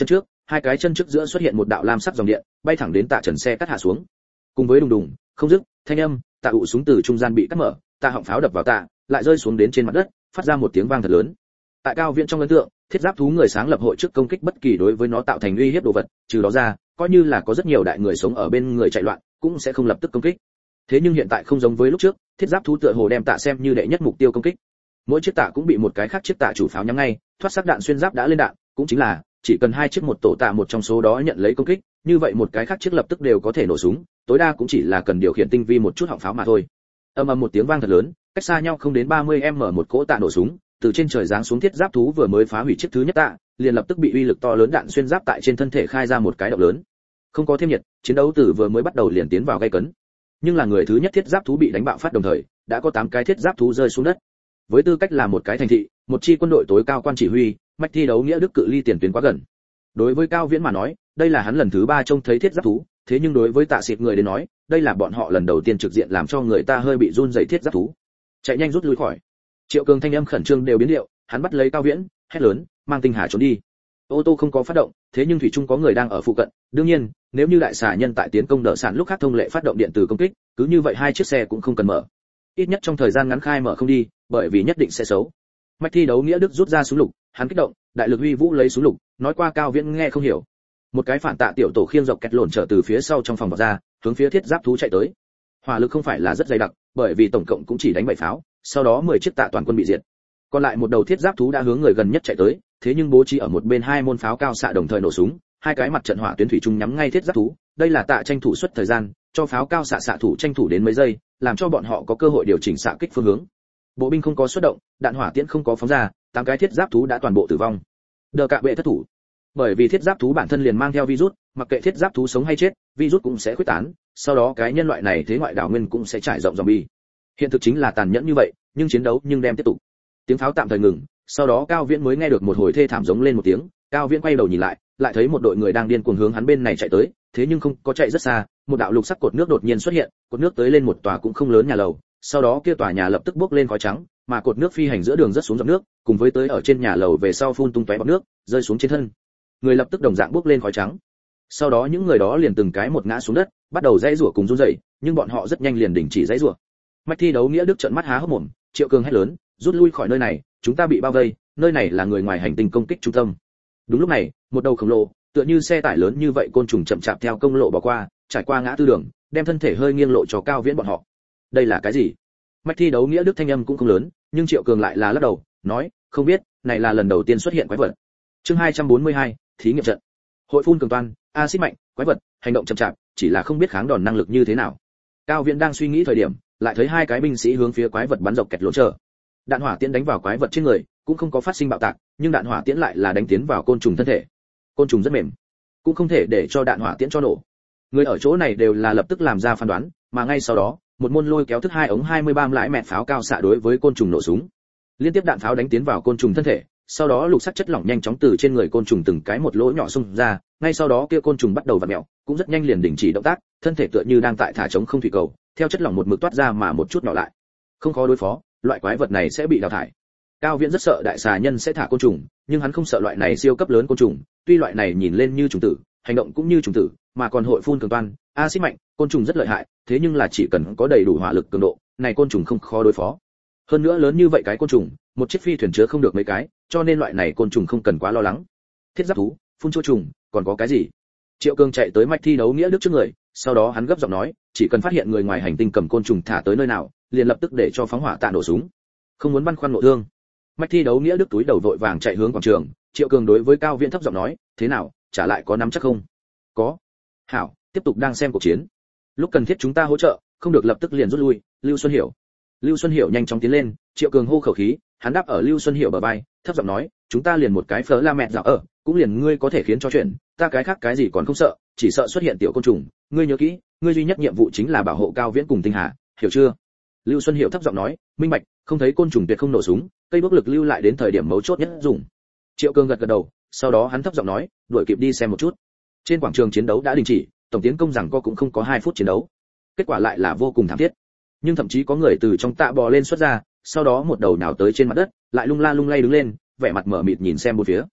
hai cái chân trước giữa xuất hiện một đạo lam sắc dòng điện, bay thẳng đến Tạ Trần xe cắt hạ xuống. Cùng với đùng đùng, không dứt, thanh âm, tạ ụ súng từ trung gian bị cắt mở, tạ họng pháo đập vào tạ, lại rơi xuống đến trên mặt đất, phát ra một tiếng vang thật lớn. Tại Cao Viễn trong ấn tượng, thiết giáp thú người sáng lập hội trước công kích bất kỳ đối với nó tạo thành uy hiếp đồ vật, trừ đó ra, coi như là có rất nhiều đại người sống ở bên người chạy loạn, cũng sẽ không lập tức công kích. Thế nhưng hiện tại không giống với lúc trước, thiết giáp thú tựa hồ đem tạ xem như đệ nhất mục tiêu công kích. Mỗi chiếc tạ cũng bị một cái khác chiếc tạ chủ pháo nhắm ngay, thoát sắc đạn xuyên giáp đã lên đạn, cũng chính là chỉ cần hai chiếc một tổ tạ một trong số đó nhận lấy công kích, như vậy một cái khác chiếc lập tức đều có thể nổ súng, tối đa cũng chỉ là cần điều khiển tinh vi một chút họng pháo mà thôi. Ầm ầm một tiếng vang thật lớn, cách xa nhau không đến ba mươi mét một cỗ tạ nổ súng, từ trên trời giáng xuống thiết giáp thú vừa mới phá hủy chiếc thứ nhất tạ, liền lập tức bị uy lực to lớn đạn xuyên giáp tại trên thân thể khai ra một cái động lớn. Không có thêm nhiệt, chiến đấu từ vừa mới bắt đầu liền tiến vào gay cấn. Nhưng là người thứ nhất thiết giáp thú bị đánh bạo phát đồng thời, đã có tám cái thiết giáp thú rơi xuống đất. Với tư cách là một cái thành thị, một chi quân đội tối cao quan chỉ huy, mạch thi đấu nghĩa đức cự ly tiền tuyến quá gần. Đối với Cao Viễn mà nói, đây là hắn lần thứ ba trông thấy thiết giáp thú, thế nhưng đối với Tạ Xịt người đến nói, đây là bọn họ lần đầu tiên trực diện làm cho người ta hơi bị run rẩy thiết giáp thú. Chạy nhanh rút lui khỏi. Triệu Cường thanh âm khẩn trương đều biến điệu, hắn bắt lấy Cao Viễn, hét lớn, mang tinh hà trốn đi. Ô tô không có phát động, thế nhưng thủy chung có người đang ở phụ cận, đương nhiên, nếu như đại xà nhân tại tiến công đỡ sản lúc khác thông lệ phát động điện từ công kích, cứ như vậy hai chiếc xe cũng không cần mở. Ít nhất trong thời gian ngắn khai mở không đi, bởi vì nhất định sẽ xấu. Mạch thi đấu nghĩa đức rút ra súng lục, hắn kích động, đại lực huy vũ lấy súng lục, nói qua Cao Viễn nghe không hiểu. Một cái phản tạ tiểu tổ khiêng dọc kẹt lộn trở từ phía sau trong phòng vào ra, hướng phía thiết giáp thú chạy tới. Hỏa lực không phải là rất dày đặc, bởi vì tổng cộng cũng chỉ đánh bảy pháo, sau đó mười chiếc tạ toàn quân bị diệt. Còn lại một đầu thiết giáp thú đã hướng người gần nhất chạy tới, thế nhưng bố trí ở một bên hai môn pháo cao xạ đồng thời nổ súng, hai cái mặt trận hỏa tuyến thủy chung nhắm ngay thiết giáp thú, đây là Tạ tranh thủ suất thời gian, cho pháo cao xạ xạ thủ tranh thủ đến mấy giây, làm cho bọn họ có cơ hội điều chỉnh xạ kích phương hướng. Bộ binh không có xuất động, đạn hỏa tiễn không có phóng ra, tám cái thiết giáp thú đã toàn bộ tử vong. Đờ cạ bệ thất thủ. Bởi vì thiết giáp thú bản thân liền mang theo virus, mặc kệ thiết giáp thú sống hay chết, virus cũng sẽ khuếch tán, sau đó cái nhân loại này thế ngoại đảo nguyên cũng sẽ trải rộng zombie. Hiện thực chính là tàn nhẫn như vậy, nhưng chiến đấu nhưng đem tiếp tục. Tiếng pháo tạm thời ngừng, sau đó Cao Viễn mới nghe được một hồi thê thảm giống lên một tiếng, Cao Viễn quay đầu nhìn lại, lại thấy một đội người đang điên cuồng hướng hắn bên này chạy tới, thế nhưng không có chạy rất xa, một đạo lục sắc cột nước đột nhiên xuất hiện, cột nước tới lên một tòa cũng không lớn nhà lầu, sau đó kia tòa nhà lập tức bốc lên khói trắng, mà cột nước phi hành giữa đường rất xuống dòng nước, cùng với tới ở trên nhà lầu về sau phun tung tóe bọt nước, rơi xuống trên thân. Người lập tức đồng dạng bốc lên khói trắng. Sau đó những người đó liền từng cái một ngã xuống đất, bắt đầu dãy rủa cùng run rẩy, nhưng bọn họ rất nhanh liền đình chỉ dãy rủa. Mạch thi đấu nghĩa đức trợn mắt há hốc mồm, Triệu Cường hét lớn, rút lui khỏi nơi này, chúng ta bị bao vây, nơi này là người ngoài hành tinh công kích trung tâm. Đúng lúc này, một đầu khổng lồ, tựa như xe tải lớn như vậy côn trùng chậm chạp theo công lộ bỏ qua, trải qua ngã tư đường, đem thân thể hơi nghiêng lộ cho Cao Viễn bọn họ. Đây là cái gì? Mạch thi đấu nghĩa đức thanh âm cũng không lớn, nhưng Triệu Cường lại là lắc đầu, nói, không biết, này là lần đầu tiên xuất hiện quái vật. Chương hai trăm bốn mươi hai, thí nghiệm trận. Hội phun cường toan, axit mạnh, quái vật, hành động chậm chạp, chỉ là không biết kháng đòn năng lực như thế nào. Cao Viễn đang suy nghĩ thời điểm, lại thấy hai cái binh sĩ hướng phía quái vật bắn dọc kẹt lỗ chờ. Đạn hỏa tiễn đánh vào quái vật trên người, cũng không có phát sinh bạo tạc, nhưng đạn hỏa tiễn lại là đánh tiến vào côn trùng thân thể. Côn trùng rất mềm, cũng không thể để cho đạn hỏa tiễn cho nổ. Người ở chỗ này đều là lập tức làm ra phán đoán, mà ngay sau đó, một môn lôi kéo thức hai ống hai mươi ba lãi mẹt pháo cao xạ đối với côn trùng nổ súng. Liên tiếp đạn pháo đánh tiến vào côn trùng thân thể, sau đó lục sắc chất lỏng nhanh chóng từ trên người côn trùng từng cái một lỗ nhỏ xung ra, ngay sau đó kia côn trùng bắt đầu vặn mèo, cũng rất nhanh liền đình chỉ động tác, thân thể tựa như đang tại thả trống không thủy cầu, theo chất lỏng một mực toát ra mà một chút nhỏ lại. Không khó đối phó, loại quái vật này sẽ bị đào thải. Cao Viễn rất sợ đại xà nhân sẽ thả côn trùng, nhưng hắn không sợ loại này siêu cấp lớn côn trùng, tuy loại này nhìn lên như trùng tử, hành động cũng như trùng tử, mà còn hội phun cường toan, axit mạnh, côn trùng rất lợi hại, thế nhưng là chỉ cần có đầy đủ hỏa lực cường độ, này côn trùng không khó đối phó. Hơn nữa lớn như vậy cái côn trùng, một chiếc phi thuyền chứa không được mấy cái, cho nên loại này côn trùng không cần quá lo lắng. Thiết giáp thú, phun chua trùng, còn có cái gì? Triệu Cường chạy tới mạch thi đấu nghĩa đức trước người, sau đó hắn gấp giọng nói, chỉ cần phát hiện người ngoài hành tinh cầm côn trùng thả tới nơi nào, liền lập tức để cho phóng hỏa tạ nổ súng. Không muốn băn khoăn nội thương. Mạch thi đấu nghĩa đức túi đầu vội vàng chạy hướng quảng trường, Triệu Cường đối với Cao Viễn thấp giọng nói, thế nào, trả lại có nắm chắc không? Có. Hảo, tiếp tục đang xem cuộc chiến. Lúc cần thiết chúng ta hỗ trợ, không được lập tức liền rút lui. Lưu Xuân Hiểu. Lưu Xuân Hiểu nhanh chóng tiến lên, Triệu Cường hô khẩu khí, hắn đáp ở Lưu Xuân Hiểu bờ vai, thấp giọng nói, chúng ta liền một cái phớ la mẹ dạo ở, cũng liền ngươi có thể khiến cho chuyện, ta cái khác cái gì còn không sợ, chỉ sợ xuất hiện tiểu côn trùng, ngươi nhớ kỹ, ngươi duy nhất nhiệm vụ chính là bảo hộ Cao Viễn cùng Tinh Hà, hiểu chưa? Lưu Xuân Hiểu thấp giọng nói, minh bạch, không thấy côn trùng tuyệt không nổ súng, cây bước lực lưu lại đến thời điểm mấu chốt nhất dùng. Triệu Cường gật gật đầu, sau đó hắn thấp giọng nói, đuổi kịp đi xem một chút. Trên quảng trường chiến đấu đã đình chỉ, tổng tiến công rằng co cũng không có hai phút chiến đấu. Kết quả lại là vô cùng thảm thiết. Nhưng thậm chí có người từ trong tạ bò lên xuất ra, sau đó một đầu nhào tới trên mặt đất, lại lung la lung lay đứng lên, vẻ mặt mở mịt nhìn xem bốn phía.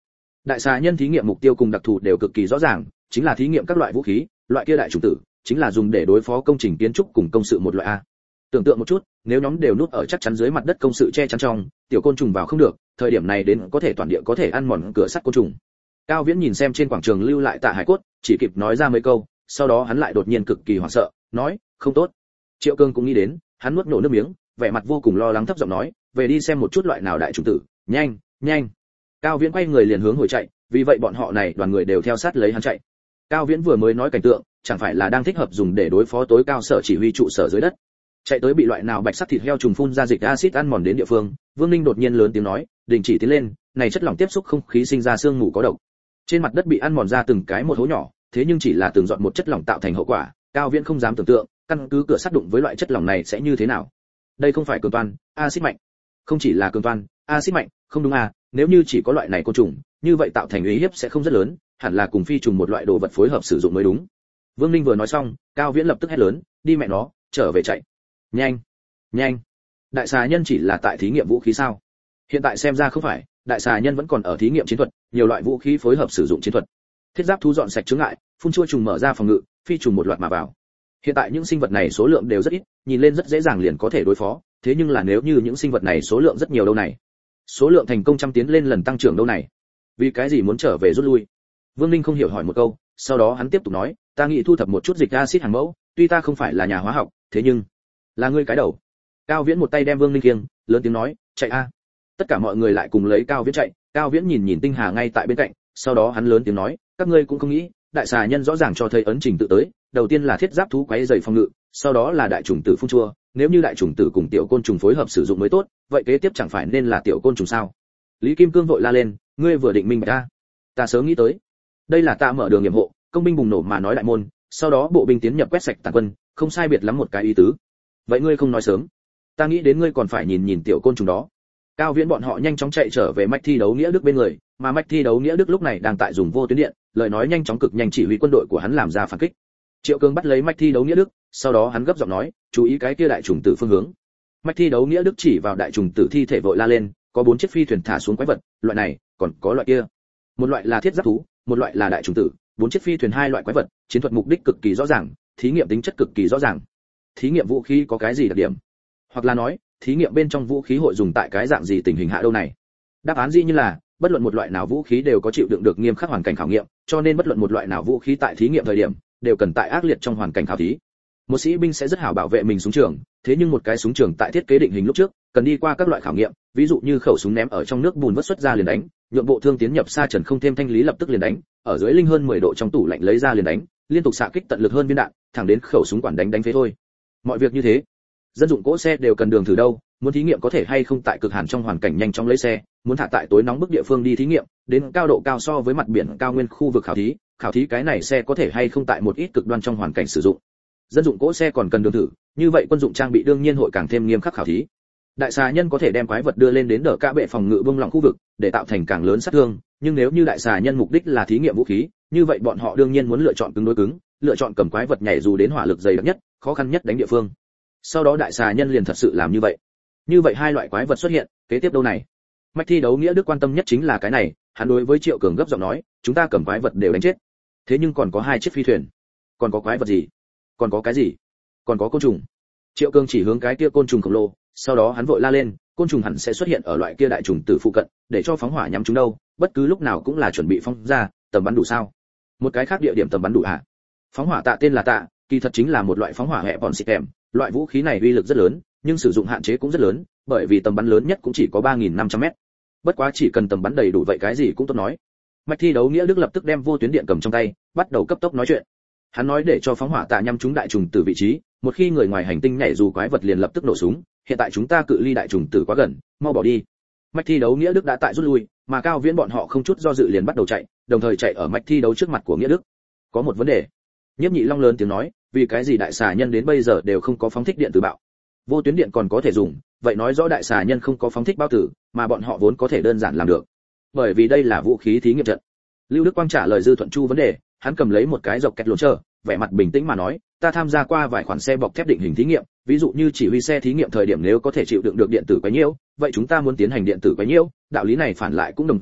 Đại xà nhân thí nghiệm mục tiêu cùng đặc thù đều cực kỳ rõ ràng, chính là thí nghiệm các loại vũ khí, loại kia đại chủng tử chính là dùng để đối phó công trình kiến trúc cùng công sự một loại a. Tưởng tượng một chút, nếu nhóm đều núp ở chắc chắn dưới mặt đất công sự che chắn trong, tiểu côn trùng vào không được, thời điểm này đến có thể toàn địa có thể ăn mòn cửa sắt côn trùng. Cao Viễn nhìn xem trên quảng trường lưu lại tạ hải cốt, chỉ kịp nói ra mấy câu, sau đó hắn lại đột nhiên cực kỳ hoảng sợ, nói, không tốt. Triệu Cương cũng nghĩ đến, hắn nuốt nổ nước miếng, vẻ mặt vô cùng lo lắng thấp giọng nói, về đi xem một chút loại nào đại chủng tử, nhanh, nhanh. Cao Viễn quay người liền hướng hồi chạy, vì vậy bọn họ này đoàn người đều theo sát lấy hắn chạy. Cao Viễn vừa mới nói cảnh tượng, chẳng phải là đang thích hợp dùng để đối phó tối cao sở chỉ huy trụ sở dưới đất. Chạy tới bị loại nào bạch sắc thịt heo trùng phun ra dịch axit ăn mòn đến địa phương, Vương Ninh đột nhiên lớn tiếng nói, đình chỉ tiến lên, này chất lỏng tiếp xúc không khí sinh ra sương mù có độc. Trên mặt đất bị ăn mòn ra từng cái một hố nhỏ, thế nhưng chỉ là từng giọt một chất lỏng tạo thành hậu quả, Cao Viễn không dám tưởng tượng, căn cứ cửa sắt đụng với loại chất lỏng này sẽ như thế nào. Đây không phải cường toan, axit mạnh. Không chỉ là cường toan, axit mạnh, không đúng à, nếu như chỉ có loại này côn trùng, như vậy tạo thành uy hiếp sẽ không rất lớn, hẳn là cùng phi trùng một loại đồ vật phối hợp sử dụng mới đúng. Vương Ninh vừa nói xong, Cao Viễn lập tức hét lớn, đi mẹ nó, trở về chạy. Nhanh, nhanh. Đại xà nhân chỉ là tại thí nghiệm vũ khí sao? Hiện tại xem ra không phải, đại xà nhân vẫn còn ở thí nghiệm chiến thuật, nhiều loại vũ khí phối hợp sử dụng chiến thuật. Thiết giáp thú dọn sạch chướng ngại, phun chua trùng mở ra phòng ngự, phi trùng một loạt mà vào. Hiện tại những sinh vật này số lượng đều rất ít, nhìn lên rất dễ dàng liền có thể đối phó, thế nhưng là nếu như những sinh vật này số lượng rất nhiều đâu này, số lượng thành công trăm tiến lên lần tăng trưởng đâu này, vì cái gì muốn trở về rút lui? Vương Ninh không hiểu hỏi một câu, sau đó hắn tiếp tục nói, ta nghĩ thu thập một chút dịch axit hàng mẫu, tuy ta không phải là nhà hóa học, thế nhưng là ngươi cái đầu. Cao Viễn một tay đem Vương Ninh kiêng, lớn tiếng nói, chạy a. Tất cả mọi người lại cùng lấy Cao Viễn chạy, Cao Viễn nhìn nhìn Tinh Hà ngay tại bên cạnh, sau đó hắn lớn tiếng nói, các ngươi cũng không nghĩ, đại xà nhân rõ ràng cho thấy ấn trình tự tới, đầu tiên là thiết giáp thú quấy rầy phòng ngự, sau đó là đại trùng tử phun chua, nếu như đại trùng tử cùng tiểu côn trùng phối hợp sử dụng mới tốt, vậy kế tiếp chẳng phải nên là tiểu côn trùng sao? Lý Kim Cương vội la lên, ngươi vừa định minh bạch ta, ta sớm nghĩ tới. Đây là ta mở đường nghiệm hộ, công binh bùng nổ mà nói đại môn, sau đó bộ binh tiến nhập quét sạch tàn quân, không sai biệt lắm một cái ý tứ. Vậy ngươi không nói sớm, ta nghĩ đến ngươi còn phải nhìn nhìn tiểu côn trùng đó. Cao Viễn bọn họ nhanh chóng chạy trở về mạch thi đấu nghĩa Đức bên người, mà mạch thi đấu nghĩa Đức lúc này đang tại dùng vô tuyến điện, lời nói nhanh chóng cực nhanh chỉ huy quân đội của hắn làm ra phản kích. Triệu Cương bắt lấy mạch thi đấu nghĩa Đức, sau đó hắn gấp giọng nói, chú ý cái kia đại trùng tử phương hướng. Mạch thi đấu nghĩa Đức chỉ vào đại trùng tử thi thể vội la lên, có bốn chiếc phi thuyền thả xuống quái vật, loại này, còn có loại kia. Một loại là thiết giáp thú, một loại là đại trùng tử, bốn chiếc phi thuyền hai loại quái vật, chiến thuật mục đích cực kỳ rõ ràng, thí nghiệm tính chất cực kỳ rõ ràng. Thí nghiệm vũ khí có cái gì đặc điểm? Hoặc là nói, thí nghiệm bên trong vũ khí hội dùng tại cái dạng gì tình hình hạ đâu này? Đáp án dĩ nhiên là, bất luận một loại nào vũ khí đều có chịu đựng được nghiêm khắc hoàn cảnh khảo nghiệm, cho nên bất luận một loại nào vũ khí tại thí nghiệm thời điểm, đều cần tại ác liệt trong hoàn cảnh khảo thí. Một sĩ binh sẽ rất hảo bảo vệ mình súng trường, thế nhưng một cái súng trường tại thiết kế định hình lúc trước, cần đi qua các loại khảo nghiệm, ví dụ như khẩu súng ném ở trong nước bùn vớt xuất ra liền đánh, nhượng bộ thương tiến nhập xa trần không thêm thanh lý lập tức liền đánh, ở dưới linh hơn mười độ trong tủ lạnh lấy ra liền đánh, liên tục xạ kích tận lực hơn viên đạn, thẳng đến khẩu súng quản đánh đánh phế thôi. Mọi việc như thế, dân dụng cỗ xe đều cần đường thử đâu, muốn thí nghiệm có thể hay không tại cực hàn trong hoàn cảnh nhanh chóng lấy xe, muốn thả tại tối nóng bức địa phương đi thí nghiệm, đến cao độ cao so với mặt biển cao nguyên khu vực khảo thí, khảo thí cái này xe có thể hay không tại một ít cực đoan trong hoàn cảnh sử dụng. Dân dụng cỗ xe còn cần đường thử, như vậy quân dụng trang bị đương nhiên hội càng thêm nghiêm khắc khảo thí. Đại xà nhân có thể đem quái vật đưa lên đến đỡ cả bệ phòng ngự bông lỏng khu vực, để tạo thành càng lớn sát thương, nhưng nếu như đại xà nhân mục đích là thí nghiệm vũ khí, như vậy bọn họ đương nhiên muốn lựa chọn cứng đối cứng, lựa chọn cầm quái vật nhảy dù đến hỏa lực dày đặc nhất, khó khăn nhất đánh địa phương. Sau đó đại xà nhân liền thật sự làm như vậy. Như vậy hai loại quái vật xuất hiện, kế tiếp đâu này? Mạch thi đấu nghĩa Đức quan tâm nhất chính là cái này, hắn đối với Triệu Cường gấp giọng nói, chúng ta cầm quái vật đều đánh chết. Thế nhưng còn có hai chiếc phi thuyền. Còn có quái vật gì? Còn có cái gì? Còn có côn trùng. Triệu Cường chỉ hướng cái kia côn trùng khổng lồ, sau đó hắn vội la lên, côn trùng hẳn sẽ xuất hiện ở loại kia đại trùng tử phụ cận, để cho phóng hỏa nhắm chúng đâu, bất cứ lúc nào cũng là chuẩn bị phóng ra, tầm bắn đủ sao? Một cái khác địa điểm tầm bắn đủ à? Phóng hỏa tạ tên là tạ, kỳ thật chính là một loại phóng hỏa hệ bọn xịt kèm, loại vũ khí này uy lực rất lớn, nhưng sử dụng hạn chế cũng rất lớn, bởi vì tầm bắn lớn nhất cũng chỉ có ba nghìn năm trăm mét. Bất quá chỉ cần tầm bắn đầy đủ vậy cái gì cũng tốt nói. Mạch thi đấu nghĩa Đức lập tức đem vô tuyến điện cầm trong tay, bắt đầu cấp tốc nói chuyện. Hắn nói để cho phóng hỏa tạ nhắm trúng đại trùng tử vị trí, một khi người ngoài hành tinh nhảy dù quái vật liền lập tức nổ súng, hiện tại chúng ta cự ly đại trùng tử quá gần, mau bỏ đi. Mạch thi đấu nghĩa Đức đã tại rút lui, mà Cao Viễn bọn họ không chút do dự liền bắt đầu chạy, đồng thời chạy ở mạch thi đấu trước mặt của nghĩa Đức. Có một vấn đề. Nhiếp Nhị Long lớn tiếng nói, vì cái gì đại xà nhân đến bây giờ đều không có phóng thích điện tử bạo? Vô tuyến điện còn có thể dùng, vậy nói rõ đại xà nhân không có phóng thích bao tử, mà bọn họ vốn có thể đơn giản làm được. Bởi vì đây là vũ khí thí nghiệm trận. Lưu Đức Quang trả lời Dư Thuận Chu vấn đề, hắn cầm lấy một cái dọc kẹt lỗ chờ, vẻ mặt bình tĩnh mà nói, ta tham gia qua vài khoản xe bọc thép định hình thí nghiệm, ví dụ như chỉ huy xe thí nghiệm thời điểm nếu có thể chịu đựng được điện tử quấy nhiễu, vậy chúng ta muốn tiến hành điện tử quấy nhiễu, đạo lý này phản lại cũng đồng dạng,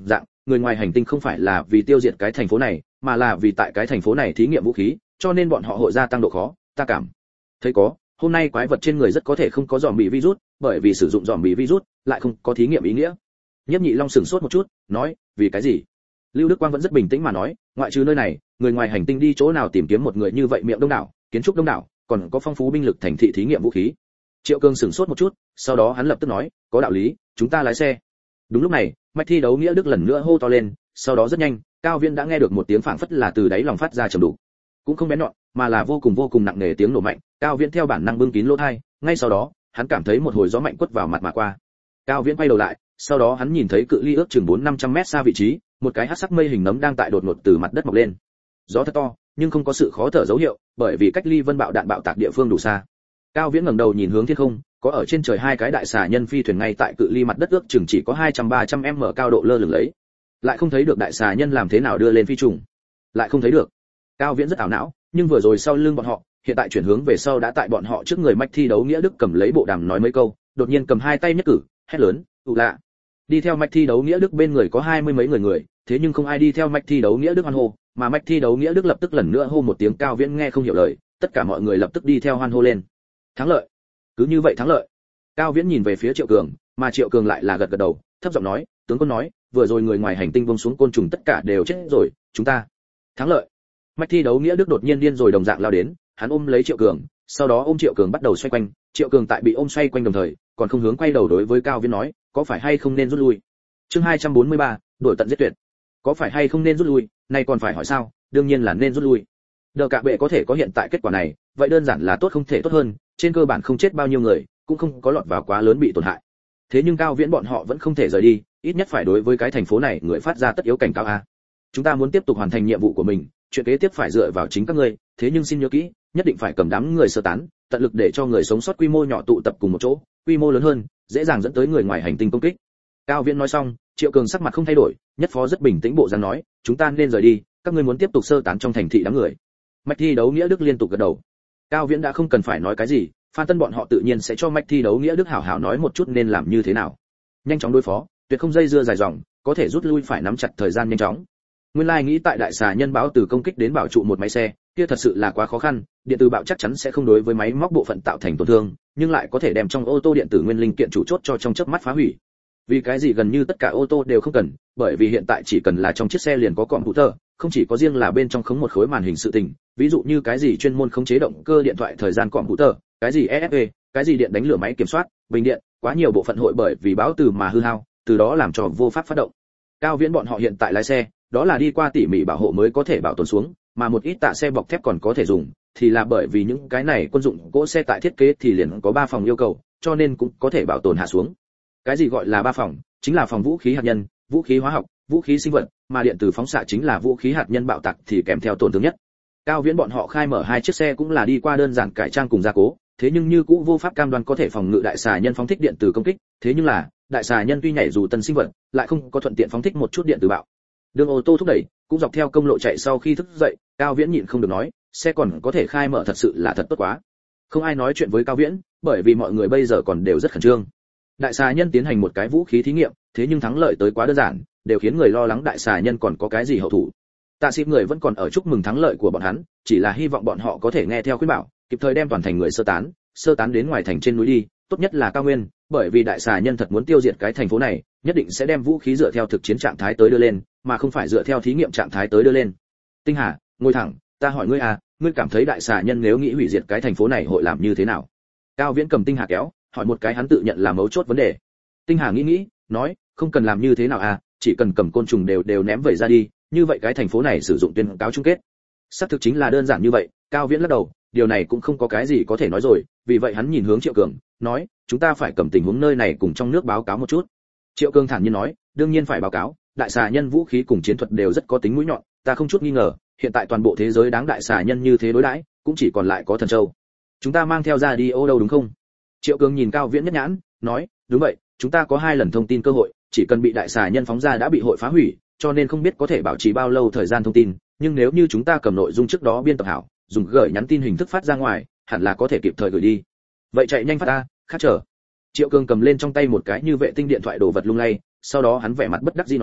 người ngoài hành tinh không phải là vì tiêu diệt cái thành phố này, mà là vì tại cái thành phố này thí nghiệm vũ khí, cho nên bọn họ hội gia tăng độ khó, ta cảm thấy có, hôm nay quái vật trên người rất có thể không có dòm bị virus, bởi vì sử dụng dòm bị virus lại không có thí nghiệm ý nghĩa. Nhiếp Nhị Long sửng sốt một chút, nói, vì cái gì? Lưu Đức Quang vẫn rất bình tĩnh mà nói, ngoại trừ nơi này, người ngoài hành tinh đi chỗ nào tìm kiếm một người như vậy miệng đông đảo, kiến trúc đông đảo, còn có phong phú binh lực thành thị thí nghiệm vũ khí. Triệu Cương sửng sốt một chút, sau đó hắn lập tức nói, có đạo lý, chúng ta lái xe. Đúng lúc này, Mạch Thi Đấu Nghĩa Đức lần nữa hô to lên, sau đó rất nhanh, Cao Viễn đã nghe được một tiếng phảng phất là từ đáy lòng phát ra trầm đủ, cũng không bén nhọn, mà là vô cùng vô cùng nặng nề tiếng nổ mạnh. Cao Viễn theo bản năng bưng kín lỗ tai, ngay sau đó, hắn cảm thấy một hồi gió mạnh quất vào mặt mà qua. Cao Viễn quay đầu lại, sau đó hắn nhìn thấy cự ly ước chừng bốn năm trăm mét xa vị trí, một cái hắc sắc mây hình nấm đang tại đột ngột từ mặt đất mọc lên. Gió thật to, nhưng không có sự khó thở dấu hiệu, bởi vì cách ly vân bạo đạn bạo tạc địa phương đủ xa. Cao Viễn ngẩng đầu nhìn hướng thiên không, có ở trên trời hai cái đại xà nhân phi thuyền ngay tại cự ly mặt đất ước chừng chỉ có hai trăm ba trăm mét cao độ lơ lửng lấy. Lại không thấy được đại xà nhân làm thế nào đưa lên phi trùng. Lại không thấy được. Cao Viễn rất ảo não, nhưng vừa rồi sau lưng bọn họ, hiện tại chuyển hướng về sau đã tại bọn họ trước người Mạch Thi Đấu Nghĩa Đức cầm lấy bộ đàm nói mấy câu, đột nhiên cầm hai tay nhất cử, hét lớn, "Ù lạ!" Đi theo Mạch Thi Đấu Nghĩa Đức bên người có hai mươi mấy người người, thế nhưng không ai đi theo Mạch Thi Đấu Nghĩa Đức hoan hô, mà Mạch Thi Đấu Nghĩa Đức lập tức lần nữa hô một tiếng. Cao Viễn nghe không hiểu lời, tất cả mọi người lập tức đi theo hoan hô lên. Thắng lợi! Cứ như vậy thắng lợi. Cao Viễn nhìn về phía Triệu Cường, mà Triệu Cường lại là gật gật đầu, thấp giọng nói, tướng quân nói, vừa rồi người ngoài hành tinh buông xuống côn trùng tất cả đều chết rồi, chúng ta thắng lợi. Mạch Thi Đấu Nghĩa Đức đột nhiên điên rồi đồng dạng lao đến, hắn ôm lấy Triệu Cường, sau đó ôm Triệu Cường bắt đầu xoay quanh, Triệu Cường tại bị ôm xoay quanh đồng thời, còn không hướng quay đầu đối với Cao Viễn nói, có phải hay không nên rút lui. Chương hai trăm bốn mươi ba, đổi tận giết tuyệt. Có phải hay không nên rút lui, này còn phải hỏi sao, đương nhiên là nên rút lui. Đờ Cạ Bệ có thể có hiện tại kết quả này, vậy đơn giản là tốt không thể tốt hơn, trên cơ bản không chết bao nhiêu người, cũng không có lọt vào quá lớn bị tổn hại. Thế nhưng Cao Viễn bọn họ vẫn không thể rời đi, ít nhất phải đối với cái thành phố này người phát ra tất yếu cảnh cáo a. Chúng ta muốn tiếp tục hoàn thành nhiệm vụ của mình, chuyện kế tiếp phải dựa vào chính các ngươi, thế nhưng xin nhớ kỹ, nhất định phải cầm đám người sơ tán, tận lực để cho người sống sót quy mô nhỏ tụ tập cùng một chỗ, quy mô lớn hơn, dễ dàng dẫn tới người ngoài hành tinh công kích. Cao Viễn nói xong, Triệu Cường sắc mặt không thay đổi, nhất phó rất bình tĩnh bộ dáng nói, chúng ta nên rời đi, các ngươi muốn tiếp tục sơ tán trong thành thị đám người. Mạch Thi Đấu Nghĩa Đức liên tục gật đầu. Cao Viễn đã không cần phải nói cái gì, Phan Tân bọn họ tự nhiên sẽ cho Mạch Thi Đấu Nghĩa Đức hảo hảo nói một chút nên làm như thế nào. Nhanh chóng đối phó, tuyệt không dây dưa dài dòng, có thể rút lui phải nắm chặt thời gian nhanh chóng. Nguyên lai nghĩ tại đại xà nhân báo từ công kích đến bảo trụ một máy xe, kia thật sự là quá khó khăn, điện tử bạo chắc chắn sẽ không đối với máy móc bộ phận tạo thành tổn thương, nhưng lại có thể đem trong ô tô điện tử nguyên linh kiện chủ chốt cho trong chớp mắt phá hủy. Vì cái gì gần như tất cả ô tô đều không cần, bởi vì hiện tại chỉ cần là trong chiếc xe liền có computer, không chỉ có riêng là bên trong khống một khối màn hình sự tình, ví dụ như cái gì chuyên môn khống chế động cơ điện thoại thời gian computer, cái gì e ép pê, cái gì điện đánh lửa máy kiểm soát, bình điện, quá nhiều bộ phận hội bởi vì báo từ mà hư hao, từ đó làm cho vô pháp phát động. Cao Viễn bọn họ hiện tại lái xe, đó là đi qua tỉ mỉ bảo hộ mới có thể bảo tồn xuống, mà một ít tạ xe bọc thép còn có thể dùng, thì là bởi vì những cái này quân dụng cỗ xe tại thiết kế thì liền có ba phòng yêu cầu, cho nên cũng có thể bảo tồn hạ xuống. Cái gì gọi là ba phòng, chính là phòng vũ khí hạt nhân, vũ khí hóa học, vũ khí sinh vật, mà điện tử phóng xạ chính là vũ khí hạt nhân bạo tạc thì kèm theo tổn thương nhất. Cao Viễn bọn họ khai mở hai chiếc xe cũng là đi qua đơn giản cải trang cùng gia cố, thế nhưng như cũ vô pháp cam đoan có thể phòng ngự đại xà nhân phóng thích điện tử công kích, thế nhưng là, đại xà nhân tuy nhảy dù tân sinh vật, lại không có thuận tiện phóng thích một chút điện tử bạo. Đường ô tô thúc đẩy, cũng dọc theo công lộ chạy sau khi thức dậy, Cao Viễn nhịn không được nói, xe còn có thể khai mở thật sự là thật tốt quá. Không ai nói chuyện với Cao Viễn, bởi vì mọi người bây giờ còn đều rất khẩn trương. Đại xà nhân tiến hành một cái vũ khí thí nghiệm, thế nhưng thắng lợi tới quá đơn giản, đều khiến người lo lắng đại xà nhân còn có cái gì hậu thủ. Tạ Sĩ người vẫn còn ở chúc mừng thắng lợi của bọn hắn, chỉ là hy vọng bọn họ có thể nghe theo khuyên bảo, kịp thời đem toàn thành người sơ tán, sơ tán đến ngoài thành trên núi đi, tốt nhất là cao nguyên, bởi vì đại xà nhân thật muốn tiêu diệt cái thành phố này, nhất định sẽ đem vũ khí dựa theo thực chiến trạng thái tới đưa lên, mà không phải dựa theo thí nghiệm trạng thái tới đưa lên. Tinh Hà, ngồi thẳng, ta hỏi ngươi à, ngươi cảm thấy đại xà nhân nếu nghĩ hủy diệt cái thành phố này hội làm như thế nào? Cao Viễn cầm Tinh Hà kéo, hỏi một cái hắn tự nhận là mấu chốt vấn đề. Tinh Hà nghĩ nghĩ, nói, không cần làm như thế nào à, chỉ cần cầm côn trùng đều đều ném vẩy ra đi, như vậy cái thành phố này sử dụng tuyên cáo chung kết. Xác thực chính là đơn giản như vậy. Cao Viễn lắc đầu, điều này cũng không có cái gì có thể nói rồi, vì vậy hắn nhìn hướng Triệu Cường, nói, chúng ta phải cầm tình huống nơi này cùng trong nước báo cáo một chút. Triệu Cường thản nhiên nói, đương nhiên phải báo cáo, đại xà nhân vũ khí cùng chiến thuật đều rất có tính mũi nhọn, ta không chút nghi ngờ, hiện tại toàn bộ thế giới đáng đại xà nhân như thế đối đãi, cũng chỉ còn lại có Thần Châu. Chúng ta mang theo ra đi ô đâu đúng không? Triệu Cường nhìn Cao Viễn nhất nhãn, nói, đúng vậy, chúng ta có hai lần thông tin cơ hội, chỉ cần bị đại xà nhân phóng ra đã bị hội phá hủy, cho nên không biết có thể bảo trì bao lâu thời gian thông tin, nhưng nếu như chúng ta cầm nội dung trước đó biên tập hảo, dùng gửi nhắn tin hình thức phát ra ngoài, hẳn là có thể kịp thời gửi đi. Vậy chạy nhanh phát ta, khác chờ. Triệu Cường cầm lên trong tay một cái như vệ tinh điện thoại đồ vật lung lay, sau đó hắn vẻ mặt bất đắc dĩ nói,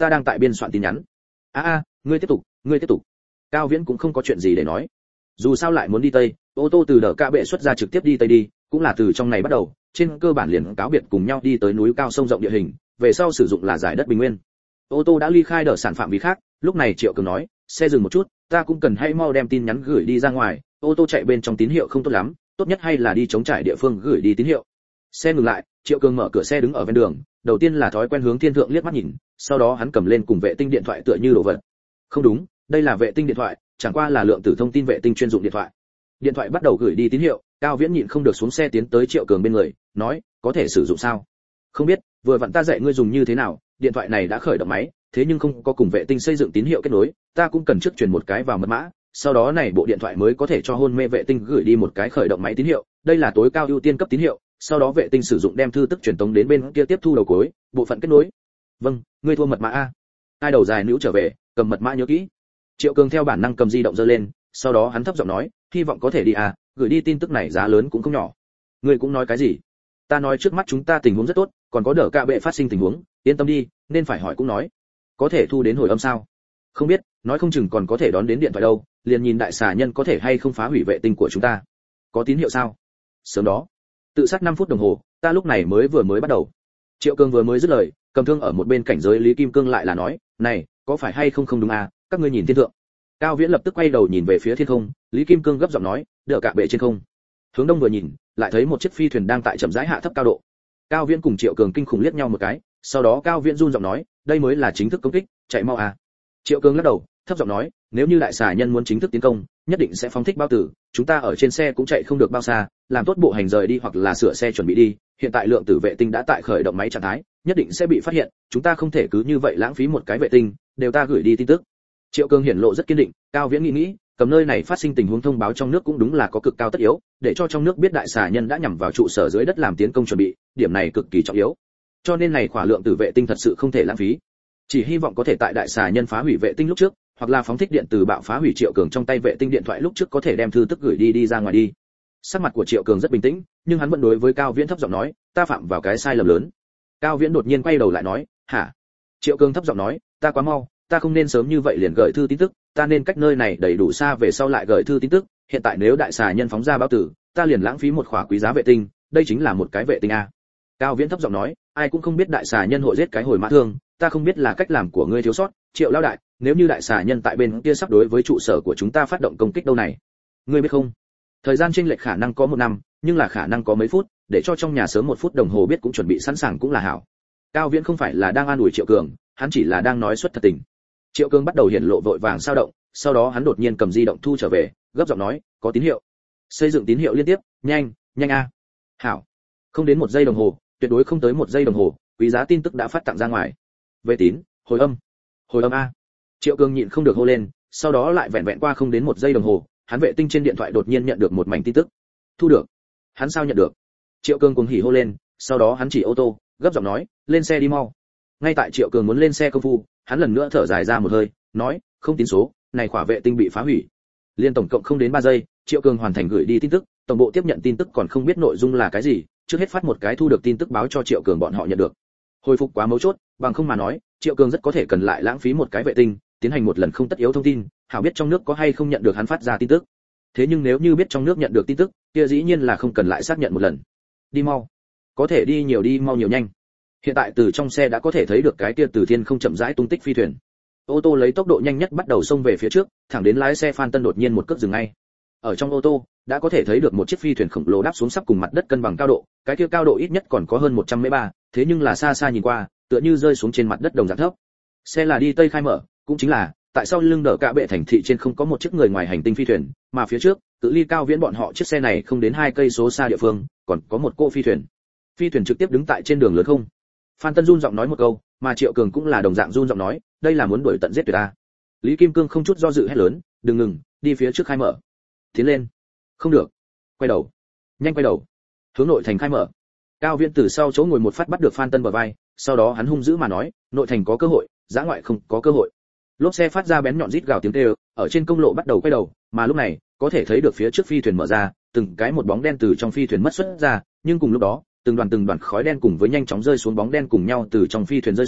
ta đang tại biên soạn tin nhắn. A a, ngươi tiếp tục, ngươi tiếp tục. Cao Viễn cũng không có chuyện gì để nói. Dù sao lại muốn đi tây, ô tô từ đờ ca bệ xuất ra trực tiếp đi tây đi, cũng là từ trong này bắt đầu, trên cơ bản liền cáo biệt cùng nhau đi tới núi cao sông rộng địa hình, về sau sử dụng là giải đất bình nguyên. Ô tô đã ly khai đờ sản phạm vi khác, lúc này Triệu Cường nói, xe dừng một chút, ta cũng cần hay mau đem tin nhắn gửi đi ra ngoài, ô tô chạy bên trong tín hiệu không tốt lắm, tốt nhất hay là đi chống trải địa phương gửi đi tín hiệu. Xe ngừng lại, Triệu Cường mở cửa xe đứng ở ven đường, đầu tiên là thói quen hướng thiên thượng liếc mắt nhìn, sau đó hắn cầm lên cùng vệ tinh điện thoại tựa như đồ vật. Không đúng, đây là vệ tinh điện thoại, chẳng qua là lượng tử thông tin vệ tinh chuyên dụng điện thoại. Điện thoại bắt đầu gửi đi tín hiệu, Cao Viễn nhịn không được xuống xe tiến tới Triệu Cường bên người, nói, có thể sử dụng sao? Không biết, vừa vặn ta dạy ngươi dùng như thế nào, điện thoại này đã khởi động máy, thế nhưng không có cùng vệ tinh xây dựng tín hiệu kết nối, ta cũng cần trước truyền một cái vào mật mã, sau đó này bộ điện thoại mới có thể cho hôn mê vệ tinh gửi đi một cái khởi động máy tín hiệu, đây là tối cao ưu tiên cấp tín hiệu, sau đó vệ tinh sử dụng đem thư tức truyền tống đến bên kia tiếp thu đầu cuối, bộ phận kết nối. Vâng, ngươi thua mật mã a. Hai đầu dài nữ trở về, cầm mật mã nhớ kỹ. Triệu Cường theo bản năng cầm di động giơ lên, sau đó hắn thấp giọng nói, hy vọng có thể đi à, gửi đi tin tức này giá lớn cũng không nhỏ. Ngươi cũng nói cái gì? Ta nói trước mắt chúng ta tình huống rất tốt, còn có đỡ cả bệ phát sinh tình huống, yên tâm đi, nên phải hỏi cũng nói. Có thể thu đến hồi âm sao? Không biết, nói không chừng còn có thể đón đến điện thoại đâu, liền nhìn đại xà nhân có thể hay không phá hủy vệ tinh của chúng ta. Có tín hiệu sao? Sớm đó. Tự sát năm phút đồng hồ, ta lúc này mới vừa mới bắt đầu. Triệu Cường vừa mới dứt lời, cầm thương ở một bên cảnh giới Lý Kim Cương lại là nói, này, có phải hay không không đúng à, các ngươi nhìn thiên thượng. Cao Viễn lập tức quay đầu nhìn về phía thiên không, Lý Kim Cương gấp giọng nói, đỡ cả bệ trên không. Hướng đông vừa nhìn, lại thấy một chiếc phi thuyền đang tại chậm rãi hạ thấp cao độ. Cao Viễn cùng Triệu Cường kinh khủng liếc nhau một cái, sau đó Cao Viễn run giọng nói, đây mới là chính thức công kích, chạy mau à. Triệu Cường lắc đầu, thấp giọng nói, nếu như đại xà nhân muốn chính thức tiến công, nhất định sẽ phóng thích bao tử, chúng ta ở trên xe cũng chạy không được bao xa, làm tốt bộ hành rời đi hoặc là sửa xe chuẩn bị đi, hiện tại lượng tử vệ tinh đã tại khởi động máy trạng thái, nhất định sẽ bị phát hiện, chúng ta không thể cứ như vậy lãng phí một cái vệ tinh, đều ta gửi đi tin tức. Triệu Cường hiển lộ rất kiên định, Cao Viễn nghĩ nghĩ, cầm nơi này phát sinh tình huống thông báo trong nước cũng đúng là có cực cao tất yếu, để cho trong nước biết đại xà nhân đã nhằm vào trụ sở dưới đất làm tiến công chuẩn bị, điểm này cực kỳ trọng yếu. Cho nên này khỏa lượng tử vệ tinh thật sự không thể lãng phí. Chỉ hy vọng có thể tại đại xà nhân phá hủy vệ tinh lúc trước, hoặc là phóng thích điện từ bạo phá hủy Triệu Cường trong tay vệ tinh điện thoại lúc trước có thể đem thư tức gửi đi đi ra ngoài đi. Sắc mặt của Triệu Cường rất bình tĩnh, nhưng hắn vẫn đối với Cao Viễn thấp giọng nói, ta phạm vào cái sai lầm lớn. Cao Viễn đột nhiên quay đầu lại nói, hả? Triệu Cường thấp giọng nói, ta quá mau, ta không nên sớm như vậy liền gửi thư tin tức, ta nên cách nơi này đầy đủ xa về sau lại gửi thư tin tức, hiện tại nếu đại xà nhân phóng ra báo tử, ta liền lãng phí một khóa quý giá vệ tinh, đây chính là một cái vệ tinh a. Cao Viễn thấp giọng nói, ai cũng không biết đại xà nhân hội giết cái hồi mã thương, ta không biết là cách làm của ngươi thiếu sót, Triệu lão đại, nếu như đại xà nhân tại bên kia sắp đối với trụ sở của chúng ta phát động công kích đâu này, ngươi biết không? Thời gian chênh lệch khả năng có một năm, nhưng là khả năng có mấy phút, để cho trong nhà sớm một phút đồng hồ biết cũng chuẩn bị sẵn sàng cũng là hảo. Cao Viễn không phải là đang an ủi Triệu Cường, hắn chỉ là đang nói xuất thật tình. Triệu Cường bắt đầu hiển lộ vội vàng sao động, sau đó hắn đột nhiên cầm di động thu trở về, gấp giọng nói, có tín hiệu. Xây dựng tín hiệu liên tiếp, nhanh, nhanh a. Hảo. Không đến một giây đồng hồ, tuyệt đối không tới một giây đồng hồ, quý giá tin tức đã phát tặng ra ngoài. Về tín, hồi âm. Hồi âm a. Triệu Cường nhịn không được hô lên, sau đó lại vẹn vẹn qua không đến một giây đồng hồ, hắn vệ tinh trên điện thoại đột nhiên nhận được một mảnh tin tức. Thu được. Hắn sao nhận được? Triệu Cường cuồng hỉ hô lên, sau đó hắn chỉ ô tô, gấp giọng nói, lên xe đi mau. Ngay tại Triệu Cường muốn lên xe công phu, hắn lần nữa thở dài ra một hơi, nói, không tín số, này khỏa vệ tinh bị phá hủy. Liên tổng cộng không đến ba giây, Triệu Cường hoàn thành gửi đi tin tức, tổng bộ tiếp nhận tin tức còn không biết nội dung là cái gì, trước hết phát một cái thu được tin tức báo cho Triệu Cường bọn họ nhận được. Hồi phục quá mấu chốt, bằng không mà nói, Triệu Cường rất có thể cần lại lãng phí một cái vệ tinh, tiến hành một lần không tất yếu thông tin, hảo biết trong nước có hay không nhận được hắn phát ra tin tức. Thế nhưng nếu như biết trong nước nhận được tin tức, kia dĩ nhiên là không cần lại xác nhận một lần. Đi mau. Có thể đi nhiều đi mau nhiều nhanh. Hiện tại từ trong xe đã có thể thấy được cái kia từ thiên không chậm rãi tung tích phi thuyền. Ô tô lấy tốc độ nhanh nhất bắt đầu xông về phía trước, thẳng đến lái xe Phan Tân đột nhiên một cước dừng ngay. Ở trong ô tô, đã có thể thấy được một chiếc phi thuyền khổng lồ đáp xuống sắp cùng mặt đất cân bằng cao độ, cái kia cao độ ít nhất còn có hơn một trăm mét ba, thế nhưng là xa xa nhìn qua, tựa như rơi xuống trên mặt đất đồng dạng thấp. Xe là đi tây khai mở, cũng chính là, tại sao lưng đỡ cả bệ thành thị trên không có một chiếc người ngoài hành tinh phi thuyền, mà phía trước, cự ly Cao Viễn bọn họ chiếc xe này không đến hai cây số xa địa phương, còn có một cô phi thuyền. Phi thuyền trực tiếp đứng tại trên đường lớn không. Phan Tân run giọng nói một câu, mà Triệu Cường cũng là đồng dạng run giọng nói, đây là muốn đuổi tận giết tuyệt ta. Lý Kim Cương không chút do dự hét lớn, đừng ngừng, đi phía trước khai mở. Tiến lên. Không được. Quay đầu. Nhanh quay đầu. Hướng nội thành khai mở. Cao Viễn từ sau chỗ ngồi một phát bắt được Phan Tân bờ vai, sau đó hắn hung dữ mà nói, nội thành có cơ hội, giã ngoại không có cơ hội. Lốp xe phát ra bén nhọn rít gào tiếng kêu, ở trên công lộ bắt đầu quay đầu, mà lúc này, có thể thấy được phía trước phi thuyền mở ra, từng cái một bóng đen từ trong phi thuyền mất xuất ra, nhưng cùng lúc đó, từng đoàn từng đoàn khói đen cùng với nhanh chóng rơi xuống bóng đen cùng nhau từ trong phi thuyền rơi xuống,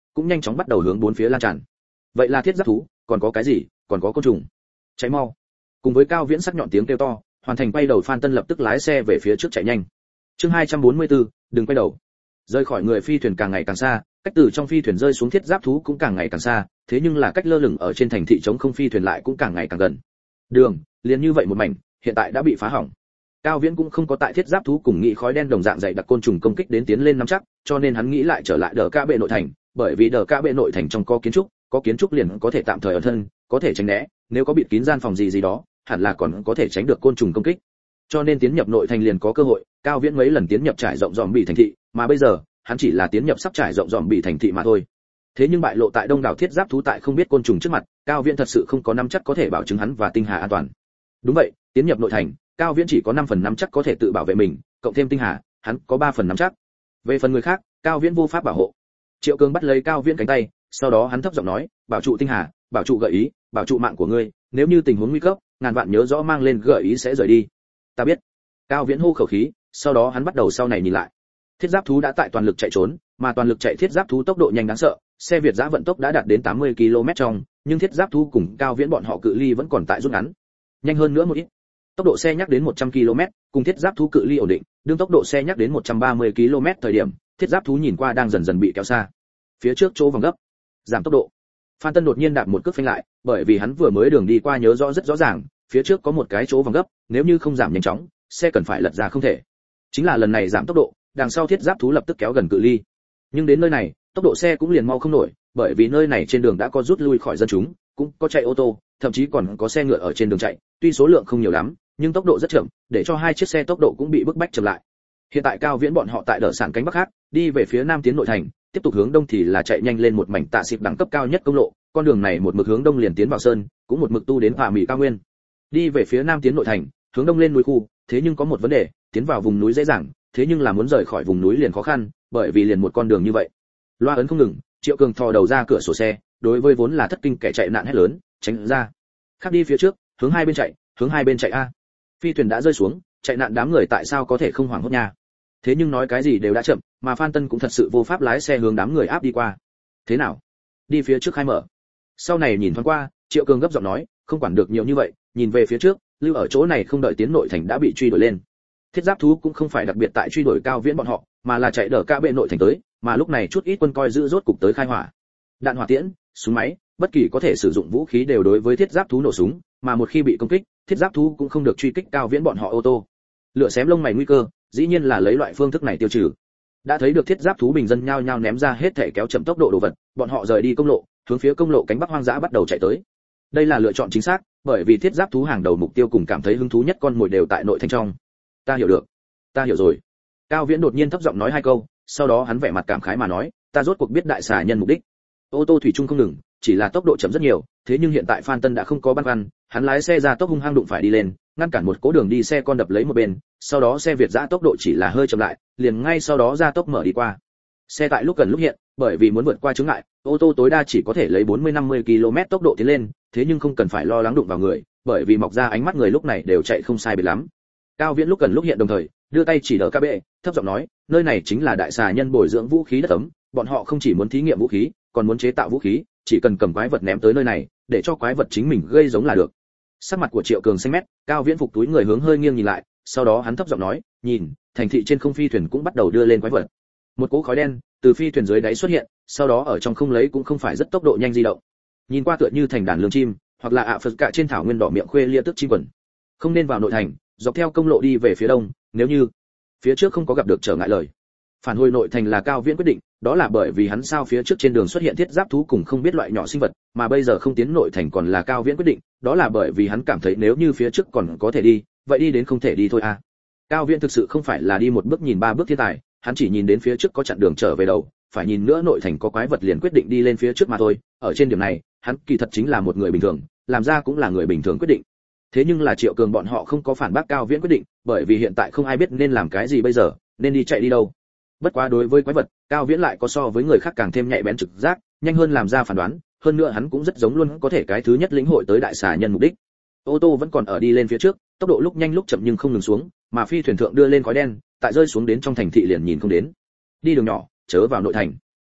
cũng nhanh chóng bắt đầu hướng bốn phía lan tràn. Vậy là thiết giáp thú, còn có cái gì? Còn có côn trùng. Cháy mau. Cùng với Cao Viễn sắc nhọn tiếng kêu to, hoàn thành quay đầu Phan Tân lập tức lái xe về phía trước chạy nhanh. Chương hai trăm bốn mươi tư, đừng quay đầu. Rơi khỏi người phi thuyền càng ngày càng xa, cách từ trong phi thuyền rơi xuống thiết giáp thú cũng càng ngày càng xa, thế nhưng là cách lơ lửng ở trên thành thị trống không phi thuyền lại cũng càng ngày càng gần. Đường, liền như vậy một mảnh, hiện tại đã bị phá hỏng. Cao Viễn cũng không có tại thiết giáp thú cùng nghị khói đen đồng dạng dày đặc côn trùng công kích đến tiến lên nắm chắc, cho nên hắn nghĩ lại trở lại đờ ca bệ nội thành, bởi vì đờ ca bệ nội thành trong có kiến trúc, có kiến trúc liền có thể tạm thời ẩn thân, có thể tránh né, nếu có bịt kín gian phòng gì gì đó, hẳn là còn có thể tránh được côn trùng công kích. Cho nên tiến nhập nội thành liền có cơ hội. Cao Viễn mấy lần tiến nhập trải rộng dòm bị thành thị, mà bây giờ hắn chỉ là tiến nhập sắp trải rộng dòm bị thành thị mà thôi. Thế nhưng bại lộ tại đông đảo thiết giáp thú tại không biết côn trùng trước mặt, Cao Viễn thật sự không có nắm chắc có thể bảo chứng hắn và Tinh Hà an toàn. Đúng vậy, tiến nhập nội thành, Cao Viễn chỉ có năm phần nắm chắc có thể tự bảo vệ mình, cộng thêm Tinh Hà, hắn có ba phần nắm chắc. Về phần người khác, Cao Viễn vô pháp bảo hộ. Triệu Cường bắt lấy Cao Viễn cánh tay, sau đó hắn thấp giọng nói, bảo trụ Tinh Hà, bảo trụ gợi ý, bảo trụ mạng của ngươi, nếu như tình huống nguy cấp, ngàn vạn nhớ rõ mang lên gợi ý sẽ rời đi. Ta biết. Cao Viễn hô khẩu khí, sau đó hắn bắt đầu sau này nhìn lại. Thiết giáp thú đã tại toàn lực chạy trốn, mà toàn lực chạy thiết giáp thú tốc độ nhanh đáng sợ, xe Việt giã vận tốc đã đạt đến tám mươi ki lô mét trong, nhưng thiết giáp thú cùng Cao Viễn bọn họ cự ly vẫn còn tại rút ngắn. Nhanh hơn nữa một ít. Tốc độ xe nhắc đến một trăm ki lô mét, cùng thiết giáp thú cự ly ổn định, đương tốc độ xe nhắc đến một trăm ba mươi ki lô mét thời điểm, thiết giáp thú nhìn qua đang dần dần bị kéo xa. Phía trước chỗ vòng gấp, giảm tốc độ. Phan Tân đột nhiên đạp một cước phanh lại, bởi vì hắn vừa mới đường đi qua nhớ rõ rất rõ ràng, phía trước có một cái chỗ vòng gấp, nếu như không giảm nhanh chóng, xe cần phải lật ra không thể. Chính là lần này giảm tốc độ, đằng sau thiết giáp thú lập tức kéo gần cự ly. Nhưng đến nơi này, tốc độ xe cũng liền mau không nổi, bởi vì nơi này trên đường đã có rút lui khỏi dân chúng, cũng có chạy ô tô, thậm chí còn có xe ngựa ở trên đường chạy, tuy số lượng không nhiều lắm, nhưng tốc độ rất chậm, để cho hai chiếc xe tốc độ cũng bị bức bách chậm lại. Hiện tại Cao Viễn bọn họ tại đỡ sản cánh bắc khác, đi về phía nam tiến nội thành, tiếp tục hướng đông thì là chạy nhanh lên một mảnh tạ xịp đẳng cấp cao nhất công lộ, con đường này một mực hướng đông liền tiến vào sơn, cũng một mực tu đến Hòa Mỹ cao nguyên. Đi về phía nam tiến nội thành, hướng đông lên núi khu, thế nhưng có một vấn đề, tiến vào vùng núi dễ dàng, thế nhưng là muốn rời khỏi vùng núi liền khó khăn, bởi vì liền một con đường như vậy. Loa ấn không ngừng, Triệu Cường thò đầu ra cửa sổ xe, đối với vốn là thất kinh kẻ chạy nạn hét lớn, tránh ra. Khác đi phía trước, hướng hai bên chạy, hướng hai bên chạy a. Phi thuyền đã rơi xuống, chạy nạn đám người tại sao có thể không hoảng hốt nha. Thế nhưng nói cái gì đều đã chậm, mà Phan Tân cũng thật sự vô pháp lái xe hướng đám người áp đi qua. Thế nào? Đi phía trước khai mở. Sau này nhìn thoáng qua, Triệu Cường gấp giọng nói, không quản được nhiều như vậy, nhìn về phía trước, lưu ở chỗ này không đợi tiến nội thành đã bị truy đuổi lên. Thiết giáp thú cũng không phải đặc biệt tại truy đuổi Cao Viễn bọn họ, mà là chạy đỡ ca bệ nội thành tới, mà lúc này chút ít quân coi giữ rốt cục tới khai hỏa. Đạn hỏa tiễn, súng máy, bất kỳ có thể sử dụng vũ khí đều đối với thiết giáp thú nổ súng, mà một khi bị công kích, thiết giáp thú cũng không được truy kích Cao Viễn bọn họ ô tô. Lửa xém lông mày nguy cơ, dĩ nhiên là lấy loại phương thức này tiêu trừ. Đã thấy được thiết giáp thú bình dân nhao nhao ném ra hết thể kéo chậm tốc độ đồ vật, bọn họ rời đi công lộ, hướng phía công lộ cánh bắc hoang dã bắt đầu chạy tới. Đây là lựa chọn chính xác, bởi vì thiết giáp thú hàng đầu mục tiêu cùng cảm thấy hứng thú nhất con mồi đều tại nội thành trong. Ta hiểu được, ta hiểu rồi. Cao Viễn đột nhiên thấp giọng nói hai câu, sau đó hắn vẻ mặt cảm khái mà nói, ta rốt cuộc biết đại xà nhân mục đích. Ô tô thủy chung không ngừng, chỉ là tốc độ chậm rất nhiều, thế nhưng hiện tại Phan Tân đã không có băn khoăn, hắn lái xe ra tốc hung hăng đụng phải đi lên, ngăn cản một cố đường đi xe con đập lấy một bên, sau đó xe Việt giã tốc độ chỉ là hơi chậm lại, liền ngay sau đó ra tốc mở đi qua. Xe tại lúc gần lúc hiện, bởi vì muốn vượt qua chướng ngại, ô tô tối đa chỉ có thể lấy bốn mươi năm mươi ki lô mét tốc độ tiến lên, thế nhưng không cần phải lo lắng đụng vào người, bởi vì mọc ra ánh mắt người lúc này đều chạy không sai biệt lắm. Cao Viễn lúc gần lúc hiện đồng thời, đưa tay chỉ đỡ ca bệ, thấp giọng nói, nơi này chính là đại xà nhân bồi dưỡng vũ khí đất ấm, bọn họ không chỉ muốn thí nghiệm vũ khí, còn muốn chế tạo vũ khí, chỉ cần cầm quái vật ném tới nơi này, để cho quái vật chính mình gây giống là được. Sắc mặt của Triệu Cường xanh mét, Cao Viễn phục túi người hướng hơi nghiêng nhìn lại, sau đó hắn thấp giọng nói, nhìn, thành thị trên không phi thuyền cũng bắt đầu đưa lên quái vật. Một cỗ khói đen từ phi thuyền dưới đáy xuất hiện, sau đó ở trong không lấy cũng không phải rất tốc độ nhanh di động. Nhìn qua tựa như thành đàn lương chim, hoặc là ạ phật cả trên thảo nguyên đỏ miệng khuê lia tức chim quần. Không nên vào nội thành, dọc theo công lộ đi về phía đông, nếu như phía trước không có gặp được trở ngại lời. Phản hồi nội thành là Cao Viễn quyết định, đó là bởi vì hắn sao phía trước trên đường xuất hiện thiết giáp thú cùng không biết loại nhỏ sinh vật, mà bây giờ không tiến nội thành còn là Cao Viễn quyết định, đó là bởi vì hắn cảm thấy nếu như phía trước còn có thể đi, vậy đi đến không thể đi thôi à. Cao Viễn thực sự không phải là đi một bước nhìn ba bước thiên tài, hắn chỉ nhìn đến phía trước có chặn đường trở về đầu, phải nhìn nữa nội thành có quái vật liền quyết định đi lên phía trước mà thôi, ở trên điểm này, hắn kỳ thật chính là một người bình thường, làm ra cũng là người bình thường quyết định. Thế nhưng là Triệu Cường bọn họ không có phản bác Cao Viễn quyết định, bởi vì hiện tại không ai biết nên làm cái gì bây giờ, nên đi chạy đi đâu. Bất quá đối với quái vật, Cao Viễn lại có so với người khác càng thêm nhạy bén trực giác, nhanh hơn làm ra phán đoán, hơn nữa hắn cũng rất giống luôn có thể cái thứ nhất lĩnh hội tới đại xà nhân mục đích. Ô tô vẫn còn ở đi lên phía trước, tốc độ lúc nhanh lúc chậm nhưng không ngừng xuống, mà phi thuyền thượng đưa lên khói đen, tại rơi xuống đến trong thành thị liền nhìn không đến. Đi đường nhỏ, chớ vào nội thành.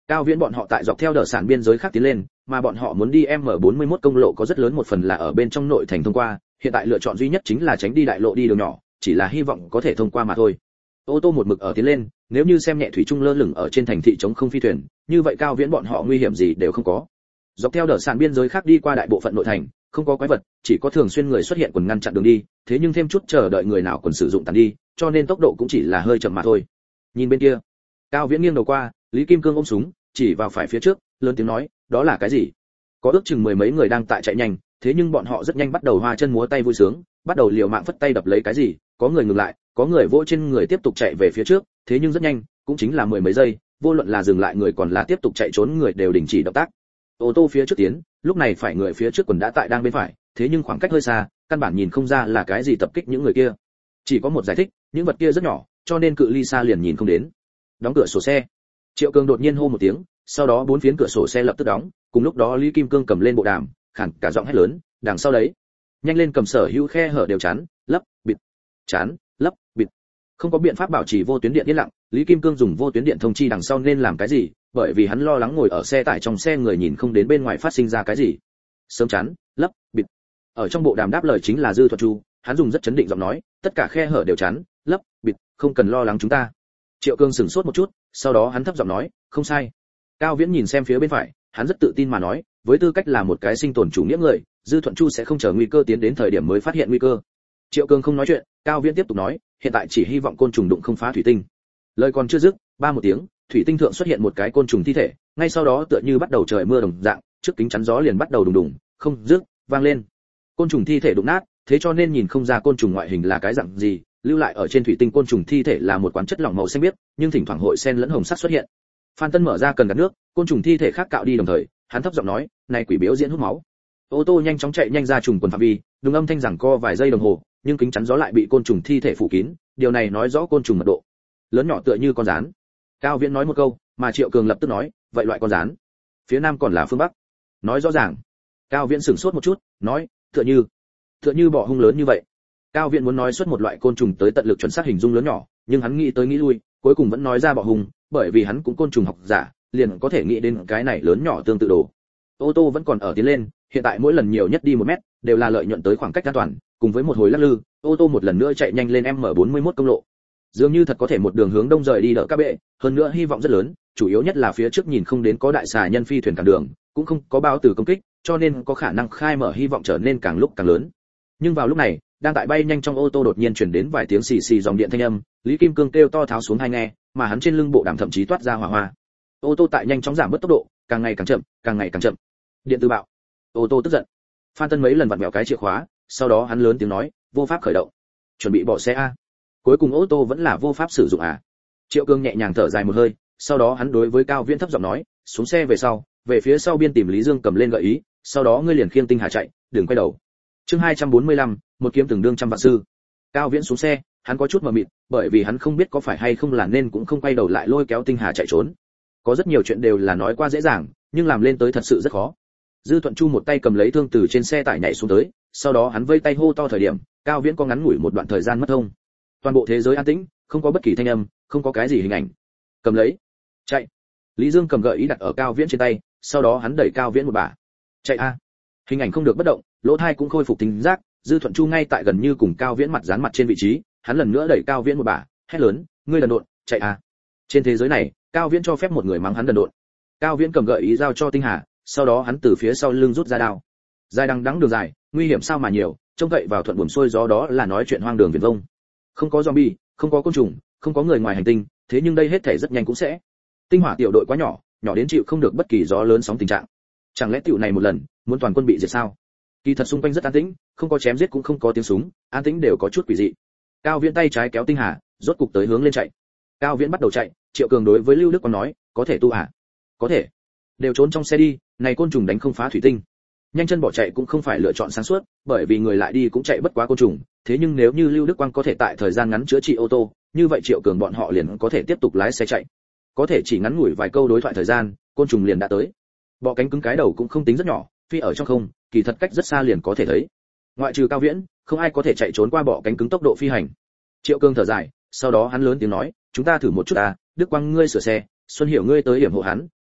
Cao Viễn bọn họ tại dọc theo đờ sản biên giới khác tiến lên, mà bọn họ muốn đi em bốn mươi mốt công lộ có rất lớn một phần là ở bên trong nội thành thông qua, hiện tại lựa chọn duy nhất chính là tránh đi đại lộ đi đường nhỏ, chỉ là hy vọng có thể thông qua mà thôi. Ô tô một mực ở tiến lên, nếu như xem nhẹ thủy trung lơ lửng ở trên thành thị chống không phi thuyền, như vậy Cao Viễn bọn họ nguy hiểm gì đều không có. Dọc theo đờ sản biên giới khác đi qua đại bộ phận nội thành, không có quái vật, chỉ có thường xuyên người xuất hiện quần ngăn chặn đường đi, thế nhưng thêm chút chờ đợi người nào còn sử dụng tàn đi, cho nên tốc độ cũng chỉ là hơi chậm mà thôi. Nhìn bên kia, Cao Viễn nghiêng đầu qua, Lý Kim Cương ôm súng, chỉ vào phải phía trước, lớn tiếng nói, đó là cái gì? Có ước chừng mười mấy người đang tại chạy nhanh, thế nhưng bọn họ rất nhanh bắt đầu hoa chân múa tay vui sướng, bắt đầu liều mạng phất tay đập lấy cái gì, có người ngừng lại, có người vỗ trên người tiếp tục chạy về phía trước, thế nhưng rất nhanh, cũng chính là mười mấy giây, vô luận là dừng lại người còn là tiếp tục chạy trốn người đều đình chỉ động tác. Ô tô phía trước tiến, lúc này phải người phía trước quần đã tại đang bên phải, thế nhưng khoảng cách hơi xa, căn bản nhìn không ra là cái gì tập kích những người kia. Chỉ có một giải thích, những vật kia rất nhỏ, cho nên cự ly xa liền nhìn không đến. Đóng cửa sổ xe. Triệu Cường đột nhiên hô một tiếng, sau đó bốn phiến cửa sổ xe lập tức đóng, cùng lúc đó Lý Kim Cương cầm lên bộ đàm, khản cả giọng hét lớn, đằng sau đấy, nhanh lên cầm sở hữu khe hở đều chắn, lấp, bịt, chắn, lấp, bịt. Không có biện pháp bảo trì vô tuyến điện yên lặng, Lý Kim Cương dùng vô tuyến điện thông chi đằng sau nên làm cái gì, bởi vì hắn lo lắng ngồi ở xe tải trong xe người nhìn không đến bên ngoài phát sinh ra cái gì. Sớm chắn, lấp, bịt. Ở trong bộ đàm đáp lời chính là Dư Thuật Chu, hắn dùng rất chấn định giọng nói, tất cả khe hở đều chắn, lấp, bịt, không cần lo lắng chúng ta. Triệu Cương sửng sốt một chút, sau đó hắn thấp giọng nói, không sai. Cao Viễn nhìn xem phía bên phải, hắn rất tự tin mà nói, với tư cách là một cái sinh tồn chủ nghĩa người, Dư Thuận Chu sẽ không chờ nguy cơ tiến đến thời điểm mới phát hiện nguy cơ. Triệu Cương không nói chuyện, Cao Viễn tiếp tục nói, hiện tại chỉ hy vọng côn trùng đụng không phá thủy tinh. Lời còn chưa dứt, ba một tiếng, thủy tinh thượng xuất hiện một cái côn trùng thi thể, ngay sau đó tựa như bắt đầu trời mưa đồng dạng, trước kính chắn gió liền bắt đầu đùng đùng, không dứt, vang lên. Côn trùng thi thể đụng nát, thế cho nên nhìn không ra côn trùng ngoại hình là cái dạng gì, lưu lại ở trên thủy tinh côn trùng thi thể là một quán chất lỏng màu xanh biếc, nhưng thỉnh thoảng hội sen lẫn hồng sắc xuất hiện. Phan Tân mở ra cần gạt nước, côn trùng thi thể khác cạo đi đồng thời, hắn thấp giọng nói, này quỷ biểu diễn hút máu. Ô tô nhanh chóng chạy nhanh ra trùng quần phạm vi, đúng âm thanh giằng co vài giây đồng hồ, nhưng kính chắn gió lại bị côn trùng thi thể phủ kín, điều này nói rõ côn trùng mật độ lớn nhỏ tựa như con rán. Cao Viễn nói một câu, mà Triệu Cường lập tức nói, vậy loại con rán, phía nam còn là phương bắc. Nói rõ ràng. Cao Viễn sửng sốt một chút, nói, tựa như, tựa như bọ hung lớn như vậy. Cao Viễn muốn nói xuất một loại côn trùng tới tận lực chuẩn xác hình dung lớn nhỏ, nhưng hắn nghĩ tới nghĩ lui, cuối cùng vẫn nói ra bọ hung, bởi vì hắn cũng côn trùng học giả, liền có thể nghĩ đến cái này lớn nhỏ tương tự đồ. Ô tô vẫn còn ở tiến lên, hiện tại mỗi lần nhiều nhất đi một mét, đều là lợi nhuận tới khoảng cách an toàn, cùng với một hồi lắc lư, ô tô một lần nữa chạy nhanh lên em bốn mươi mốt công lộ. Dường như thật có thể một đường hướng đông rời đi đỡ các bệ, hơn nữa hy vọng rất lớn, chủ yếu nhất là phía trước nhìn không đến có đại xà nhân phi thuyền cản đường, cũng không có bao từ công kích, cho nên có khả năng khai mở hy vọng trở nên càng lúc càng lớn. Nhưng vào lúc này, đang tại bay nhanh trong ô tô đột nhiên truyền đến vài tiếng xì xì dòng điện thanh âm, Lý Kim Cương kêu to tháo xuống hai nghe, mà hắn trên lưng bộ đàm thậm chí toát ra hỏa hoa. Ô tô tại nhanh chóng giảm bớt tốc độ, càng ngày càng chậm, càng ngày càng chậm. Điện tử bạo. Ô tô tức giận. Phan Tân mấy lần vặn vẹo cái chìa khóa, sau đó hắn lớn tiếng nói, vô pháp khởi động. Chuẩn bị bỏ xe a. Cuối cùng ô tô vẫn là vô pháp sử dụng à? Triệu Cương nhẹ nhàng thở dài một hơi, sau đó hắn đối với Cao Viễn thấp giọng nói, xuống xe về sau, về phía sau biên tìm Lý Dương cầm lên gợi ý, sau đó ngươi liền khiêng tinh hà chạy, đừng quay đầu. Chương hai trăm bốn mươi lăm, một kiếm từng đương trăm vạn sư. Cao Viễn xuống xe, hắn có chút mờ mịt, bởi vì hắn không biết có phải hay không là nên cũng không quay đầu lại lôi kéo tinh hà chạy trốn. Có rất nhiều chuyện đều là nói qua dễ dàng, nhưng làm lên tới thật sự rất khó. Dư Thuận Chu một tay cầm lấy thương từ trên xe tải nhảy xuống tới, sau đó hắn vây tay hô to thời điểm, Cao Viễn có ngắn ngủi một đoạn thời gian mất thông. Toàn bộ thế giới an tĩnh, không có bất kỳ thanh âm, không có cái gì hình ảnh. Cầm lấy, chạy. Lý Dương cầm gợi ý đặt ở Cao Viễn trên tay, sau đó hắn đẩy Cao Viễn một bả. Chạy a. Hình ảnh không được bất động, lỗ tai cũng khôi phục tính giác, Dư Thuận Chu ngay tại gần như cùng Cao Viễn mặt dán mặt trên vị trí, hắn lần nữa đẩy Cao Viễn một bả, hét lớn, ngươi đần độn, chạy a. Trên thế giới này, Cao Viễn cho phép một người mắng hắn đần độn. Cao Viễn cầm gợi ý giao cho Tinh Hà, sau đó hắn từ phía sau lưng rút ra đao. Dài đằng đẵng đường dài, nguy hiểm sao mà nhiều, trông cậy vào thuận buồm xuôi gió đó là nói chuyện hoang đường viển vông. Không có zombie, không có côn trùng, không có người ngoài hành tinh, thế nhưng đây hết thể rất nhanh cũng sẽ. Tinh hỏa tiểu đội quá nhỏ, nhỏ đến chịu không được bất kỳ gió lớn sóng tình trạng. Chẳng lẽ tiểu này một lần, muốn toàn quân bị diệt sao? Kỳ thật xung quanh rất an tĩnh, không có chém giết cũng không có tiếng súng, an tĩnh đều có chút quỷ dị. Cao Viễn tay trái kéo Tinh Hà, rốt cục tới hướng lên chạy. Cao Viễn bắt đầu chạy, Triệu Cường đối với Lưu Đức Quang nói, có thể tu à? Có thể. Đều trốn trong xe đi, này côn trùng đánh không phá thủy tinh. Nhanh chân bỏ chạy cũng không phải lựa chọn sáng suốt, bởi vì người lại đi cũng chạy bất quá côn trùng, thế nhưng nếu như Lưu Đức Quang có thể tại thời gian ngắn chữa trị ô tô, như vậy Triệu Cường bọn họ liền có thể tiếp tục lái xe chạy. Có thể chỉ ngắn ngủi vài câu đối thoại thời gian, côn trùng liền đã tới. Bọ cánh cứng cái đầu cũng không tính rất nhỏ, phi ở trong không, kỳ thật cách rất xa liền có thể thấy. Ngoại trừ Cao Viễn, không ai có thể chạy trốn qua bọ cánh cứng tốc độ phi hành. Triệu Cường thở dài, sau đó hắn lớn tiếng nói, chúng ta thử một chút à, Đức Quang ngươi sửa xe, Xuân Hiểu ngươi tới hiểm hộ hắn,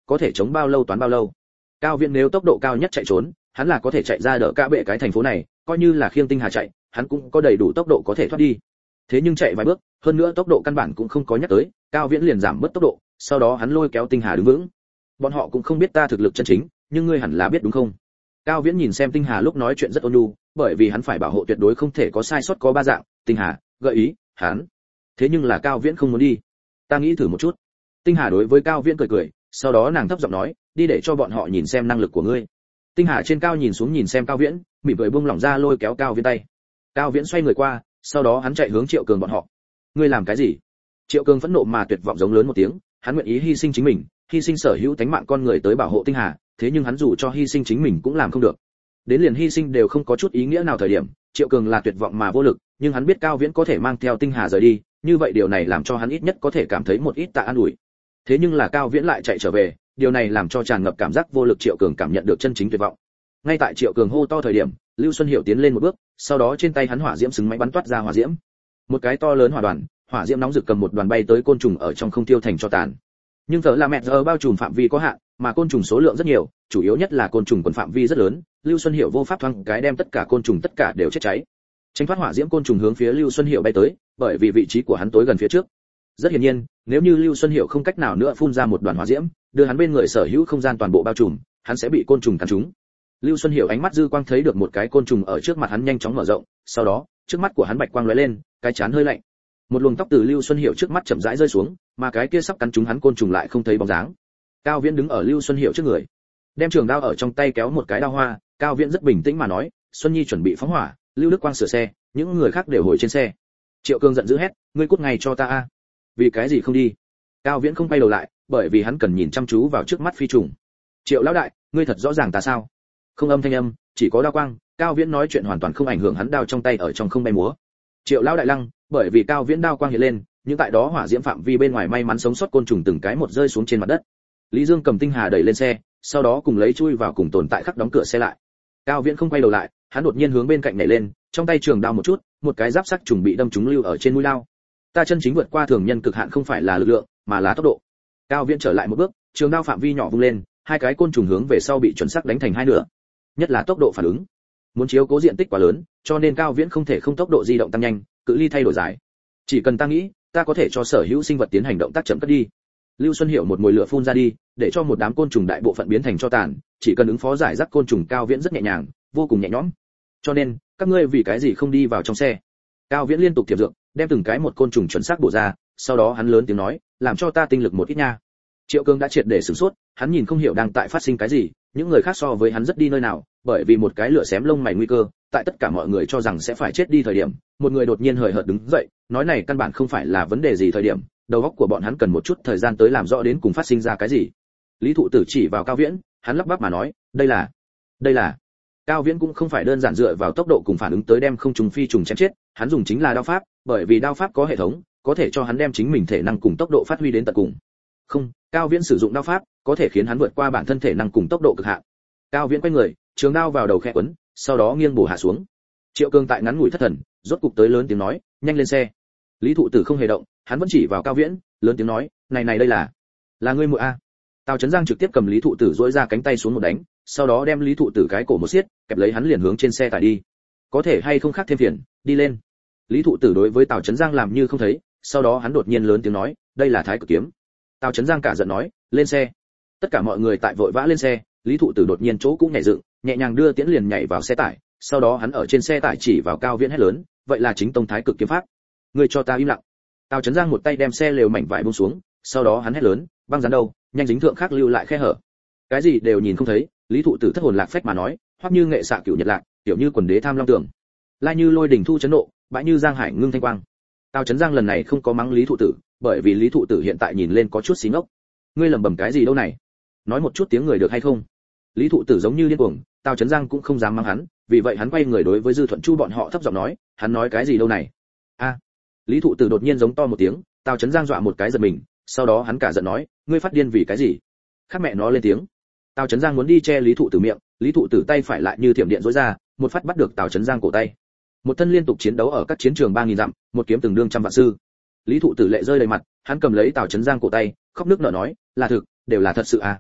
có thể chống bao lâu toán bao lâu. Cao Viễn nếu tốc độ cao nhất chạy trốn, hắn là có thể chạy ra đỡ cả bệ cái thành phố này, coi như là khiêng Tinh Hà chạy, hắn cũng có đầy đủ tốc độ có thể thoát đi. Thế nhưng chạy vài bước, hơn nữa tốc độ căn bản cũng không có nhắc tới, Cao Viễn liền giảm bớt tốc độ, sau đó hắn lôi kéo Tinh Hà đứng vững. Bọn họ cũng không biết ta thực lực chân chính, nhưng ngươi hẳn là biết đúng không? Cao Viễn nhìn xem Tinh Hà lúc nói chuyện rất ôn nhu, bởi vì hắn phải bảo hộ tuyệt đối không thể có sai sót có ba dạng. Tinh Hà gợi ý, hắn. Thế nhưng là Cao Viễn không muốn đi. Ta nghĩ thử một chút. Tinh Hà đối với Cao Viễn cười cười, sau đó nàng thấp giọng nói, đi để cho bọn họ nhìn xem năng lực của ngươi. Tinh Hà trên cao nhìn xuống nhìn xem Cao Viễn, mỉm cười buông lỏng ra lôi kéo Cao Viễn tay. Cao Viễn xoay người qua, sau đó hắn chạy hướng Triệu Cường bọn họ. Ngươi làm cái gì? Triệu Cường phẫn nộ mà tuyệt vọng giống lớn một tiếng, hắn nguyện ý hy sinh chính mình, hy sinh sở hữu tánh mạng con người tới bảo hộ Tinh Hà, thế nhưng hắn dù cho hy sinh chính mình cũng làm không được. Đến liền hy sinh đều không có chút ý nghĩa nào thời điểm, Triệu Cường là tuyệt vọng mà vô lực, nhưng hắn biết Cao Viễn có thể mang theo Tinh Hà rời đi, như vậy điều này làm cho hắn ít nhất có thể cảm thấy một ít tạ an ủi. Thế nhưng là Cao Viễn lại chạy trở về, điều này làm cho tràn ngập cảm giác vô lực Triệu Cường cảm nhận được chân chính tuyệt vọng. Ngay tại Triệu Cường hô to thời điểm, Lưu Xuân Hiểu tiến lên một bước, sau đó trên tay hắn hỏa diễm sừng máy bắn toát ra hỏa diễm. Một cái to lớn hỏa đoàn, hỏa diễm nóng rực cầm một đoàn bay tới côn trùng ở trong không tiêu thành cho tàn. Nhưng thở là mẹ giờ bao trùm phạm vi có hạn, mà côn trùng số lượng rất nhiều, chủ yếu nhất là côn trùng quần phạm vi rất lớn, Lưu Xuân Hiểu vô pháp thoáng cái đem tất cả côn trùng tất cả đều chết cháy. Tránh thoát hỏa diễm côn trùng hướng phía Lưu Xuân Hiểu bay tới, bởi vì vị trí của hắn tối gần phía trước. Rất hiển nhiên, nếu như Lưu Xuân Hiểu không cách nào nữa phun ra một đoàn hỏa diễm, đưa hắn bên người sở hữu không gian toàn bộ bao trùm, hắn sẽ bị côn trùng cắn trúng. Lưu Xuân Hiểu ánh mắt dư quang thấy được một cái côn trùng ở trước mặt hắn nhanh chóng mở rộng, sau đó, trước mắt của hắn bạch quang lóe lên, cái chán hơi lạnh. Một luồng tóc từ Lưu Xuân Hiểu trước mắt chậm rãi rơi xuống, mà cái kia sắp cắn trúng hắn côn trùng lại không thấy bóng dáng. Cao Viễn đứng ở Lưu Xuân Hiểu trước người, đem trường đao ở trong tay kéo một cái đao hoa, Cao Viễn rất bình tĩnh mà nói, "Xuân Nhi chuẩn bị phóng hỏa." Lưu Đức Quang sửa xe, những người khác đều hồi trên xe. Triệu Cường giận dữ hét, "Ngươi cút ngay cho ta a!" "Vì cái gì không đi?" Cao Viễn không quay đầu lại, bởi vì hắn cần nhìn chăm chú vào trước mắt phi trùng. "Triệu lão đại, ngươi thật rõ ràng ta sao?" Không âm thanh âm, chỉ có đao quang, Cao Viễn nói chuyện hoàn toàn không ảnh hưởng hắn đao trong tay ở trong không bay múa. Triệu lão đại lăng, bởi vì Cao Viễn đao quang hiện lên, nhưng tại đó hỏa diễm phạm vi bên ngoài may mắn sống sót côn trùng từng cái một rơi xuống trên mặt đất. Lý Dương cầm Tinh Hà đẩy lên xe, sau đó cùng lấy chui vào cùng tồn tại khắc đóng cửa xe lại. Cao Viễn không quay đầu lại, hắn đột nhiên hướng bên cạnh nhảy lên, trong tay trường đao một chút, một cái giáp sắc trùng bị đâm trúng lưu ở trên mũi lao. Ta chân chính vượt qua thường nhân cực hạn không phải là lực lượng, mà là tốc độ. Cao Viễn trở lại một bước, trường đao phạm vi nhỏ vung lên, hai cái côn trùng hướng về sau bị chuẩn xác đánh thành hai nửa. Nhất là tốc độ phản ứng. Muốn chiếu cố diện tích quá lớn, cho nên Cao Viễn không thể không tốc độ di động tăng nhanh, cự ly thay đổi dài. Chỉ cần ta nghĩ, ta có thể cho sở hữu sinh vật tiến hành động tác chậm cất đi. Lưu Xuân Hiểu một mùi lửa phun ra đi, để cho một đám côn trùng đại bộ phận biến thành cho tàn, chỉ cần ứng phó giải rác côn trùng Cao Viễn rất nhẹ nhàng, vô cùng nhẹ nhõm. Cho nên, các ngươi vì cái gì không đi vào trong xe? Cao Viễn liên tục tiệp dược, đem từng cái một côn trùng chuẩn xác bổ ra, sau đó hắn lớn tiếng nói, làm cho ta tinh lực một ít nha. Triệu Cường đã triệt để sửng sốt, hắn nhìn không hiểu đang tại phát sinh cái gì, những người khác so với hắn rất đi nơi nào, bởi vì một cái lửa xém lông mày nguy cơ, tại tất cả mọi người cho rằng sẽ phải chết đi thời điểm, một người đột nhiên hời hợt đứng dậy, nói này căn bản không phải là vấn đề gì thời điểm, đầu óc của bọn hắn cần một chút thời gian tới làm rõ đến cùng phát sinh ra cái gì. Lý Thụ Tử chỉ vào Cao Viễn, hắn lắp bắp mà nói, đây là, đây là. Cao Viễn cũng không phải đơn giản dựa vào tốc độ cùng phản ứng tới đem không trùng phi trùng chém chết, hắn dùng chính là đao pháp, bởi vì đao pháp có hệ thống, có thể cho hắn đem chính mình thể năng cùng tốc độ phát huy đến tận cùng. Không, Cao Viễn sử dụng đao pháp, có thể khiến hắn vượt qua bản thân thể năng cùng tốc độ cực hạn. Cao Viễn quay người, trường đao vào đầu khẽ quấn, sau đó nghiêng bổ hạ xuống. Triệu Cường tại ngắn ngủi thất thần, rốt cục tới lớn tiếng nói, nhanh lên xe. Lý Thụ Tử không hề động, hắn vẫn chỉ vào Cao Viễn, lớn tiếng nói, này này đây là, là ngươi muội a. Tào Chấn Giang trực tiếp cầm Lý Thụ Tử duỗi ra cánh tay xuống một đánh, sau đó đem Lý Thụ Tử cái cổ một xiết, kẹp lấy hắn liền hướng trên xe tải đi. Có thể hay không khác thêm phiền, đi lên. Lý Thụ Tử đối với Tào Chấn Giang làm như không thấy, sau đó hắn đột nhiên lớn tiếng nói, đây là Thái Cực kiếm. Tào Chấn Giang cả giận nói, lên xe. Tất cả mọi người tại vội vã lên xe, Lý Thụ Tử đột nhiên chỗ cũng nhảy dựng, nhẹ nhàng đưa tiễn liền nhảy vào xe tải, sau đó hắn ở trên xe tải chỉ vào Cao Viễn hét lớn, vậy là chính tông Thái Cực kiếm pháp. Ngươi cho ta im lặng. Tào Chấn Giang một tay đem xe lều mảnh vải buông xuống, sau đó hắn hét lớn, băng dán đâu, nhanh dính thượng khác lưu lại khe hở. Cái gì đều nhìn không thấy, Lý Thụ Tử thất hồn lạc phách mà nói, hoắc như nghệ xạ cửu nhật lạc, tiểu như quần đế tham long tưởng, lai như lôi đỉnh thu chấn nộ, bãi như giang hải ngưng thanh quang. Tào Chấn Giang lần này không có mắng Lý Thụ Tử, bởi vì Lý Thụ Tử hiện tại nhìn lên có chút xí ngốc. Ngươi lẩm bẩm cái gì đâu này? Nói một chút tiếng người được hay không? Lý Thụ Tử giống như điên cuồng, Tào Chấn Giang cũng không dám mắng hắn, vì vậy hắn quay người đối với Dư Thuận Chu bọn họ thấp giọng nói, hắn nói cái gì đâu này? A! Lý Thụ Tử đột nhiên giống to một tiếng, Tào Chấn Giang dọa một cái giật mình, sau đó hắn cả giận nói, ngươi phát điên vì cái gì? Khác mẹ nó lên tiếng. Tào Chấn Giang muốn đi che Lý Thụ Tử miệng, Lý Thụ Tử tay phải lại như thiểm điện rối ra, một phát bắt được Tào Chấn Giang cổ tay. Một thân liên tục chiến đấu ở các chiến trường ba nghìn dặm, một kiếm từng đương trăm vạn sư. Lý Thụ Tử lệ rơi đầy mặt, hắn cầm lấy Tào Chấn Giang cổ tay, khóc nước nở nói, là thực, đều là thật sự à?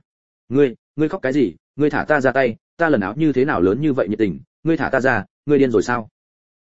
ngươi ngươi khóc cái gì? Ngươi thả ta ra tay, ta lần áo như thế nào lớn như vậy nhiệt tình, ngươi thả ta ra, ngươi điên rồi sao?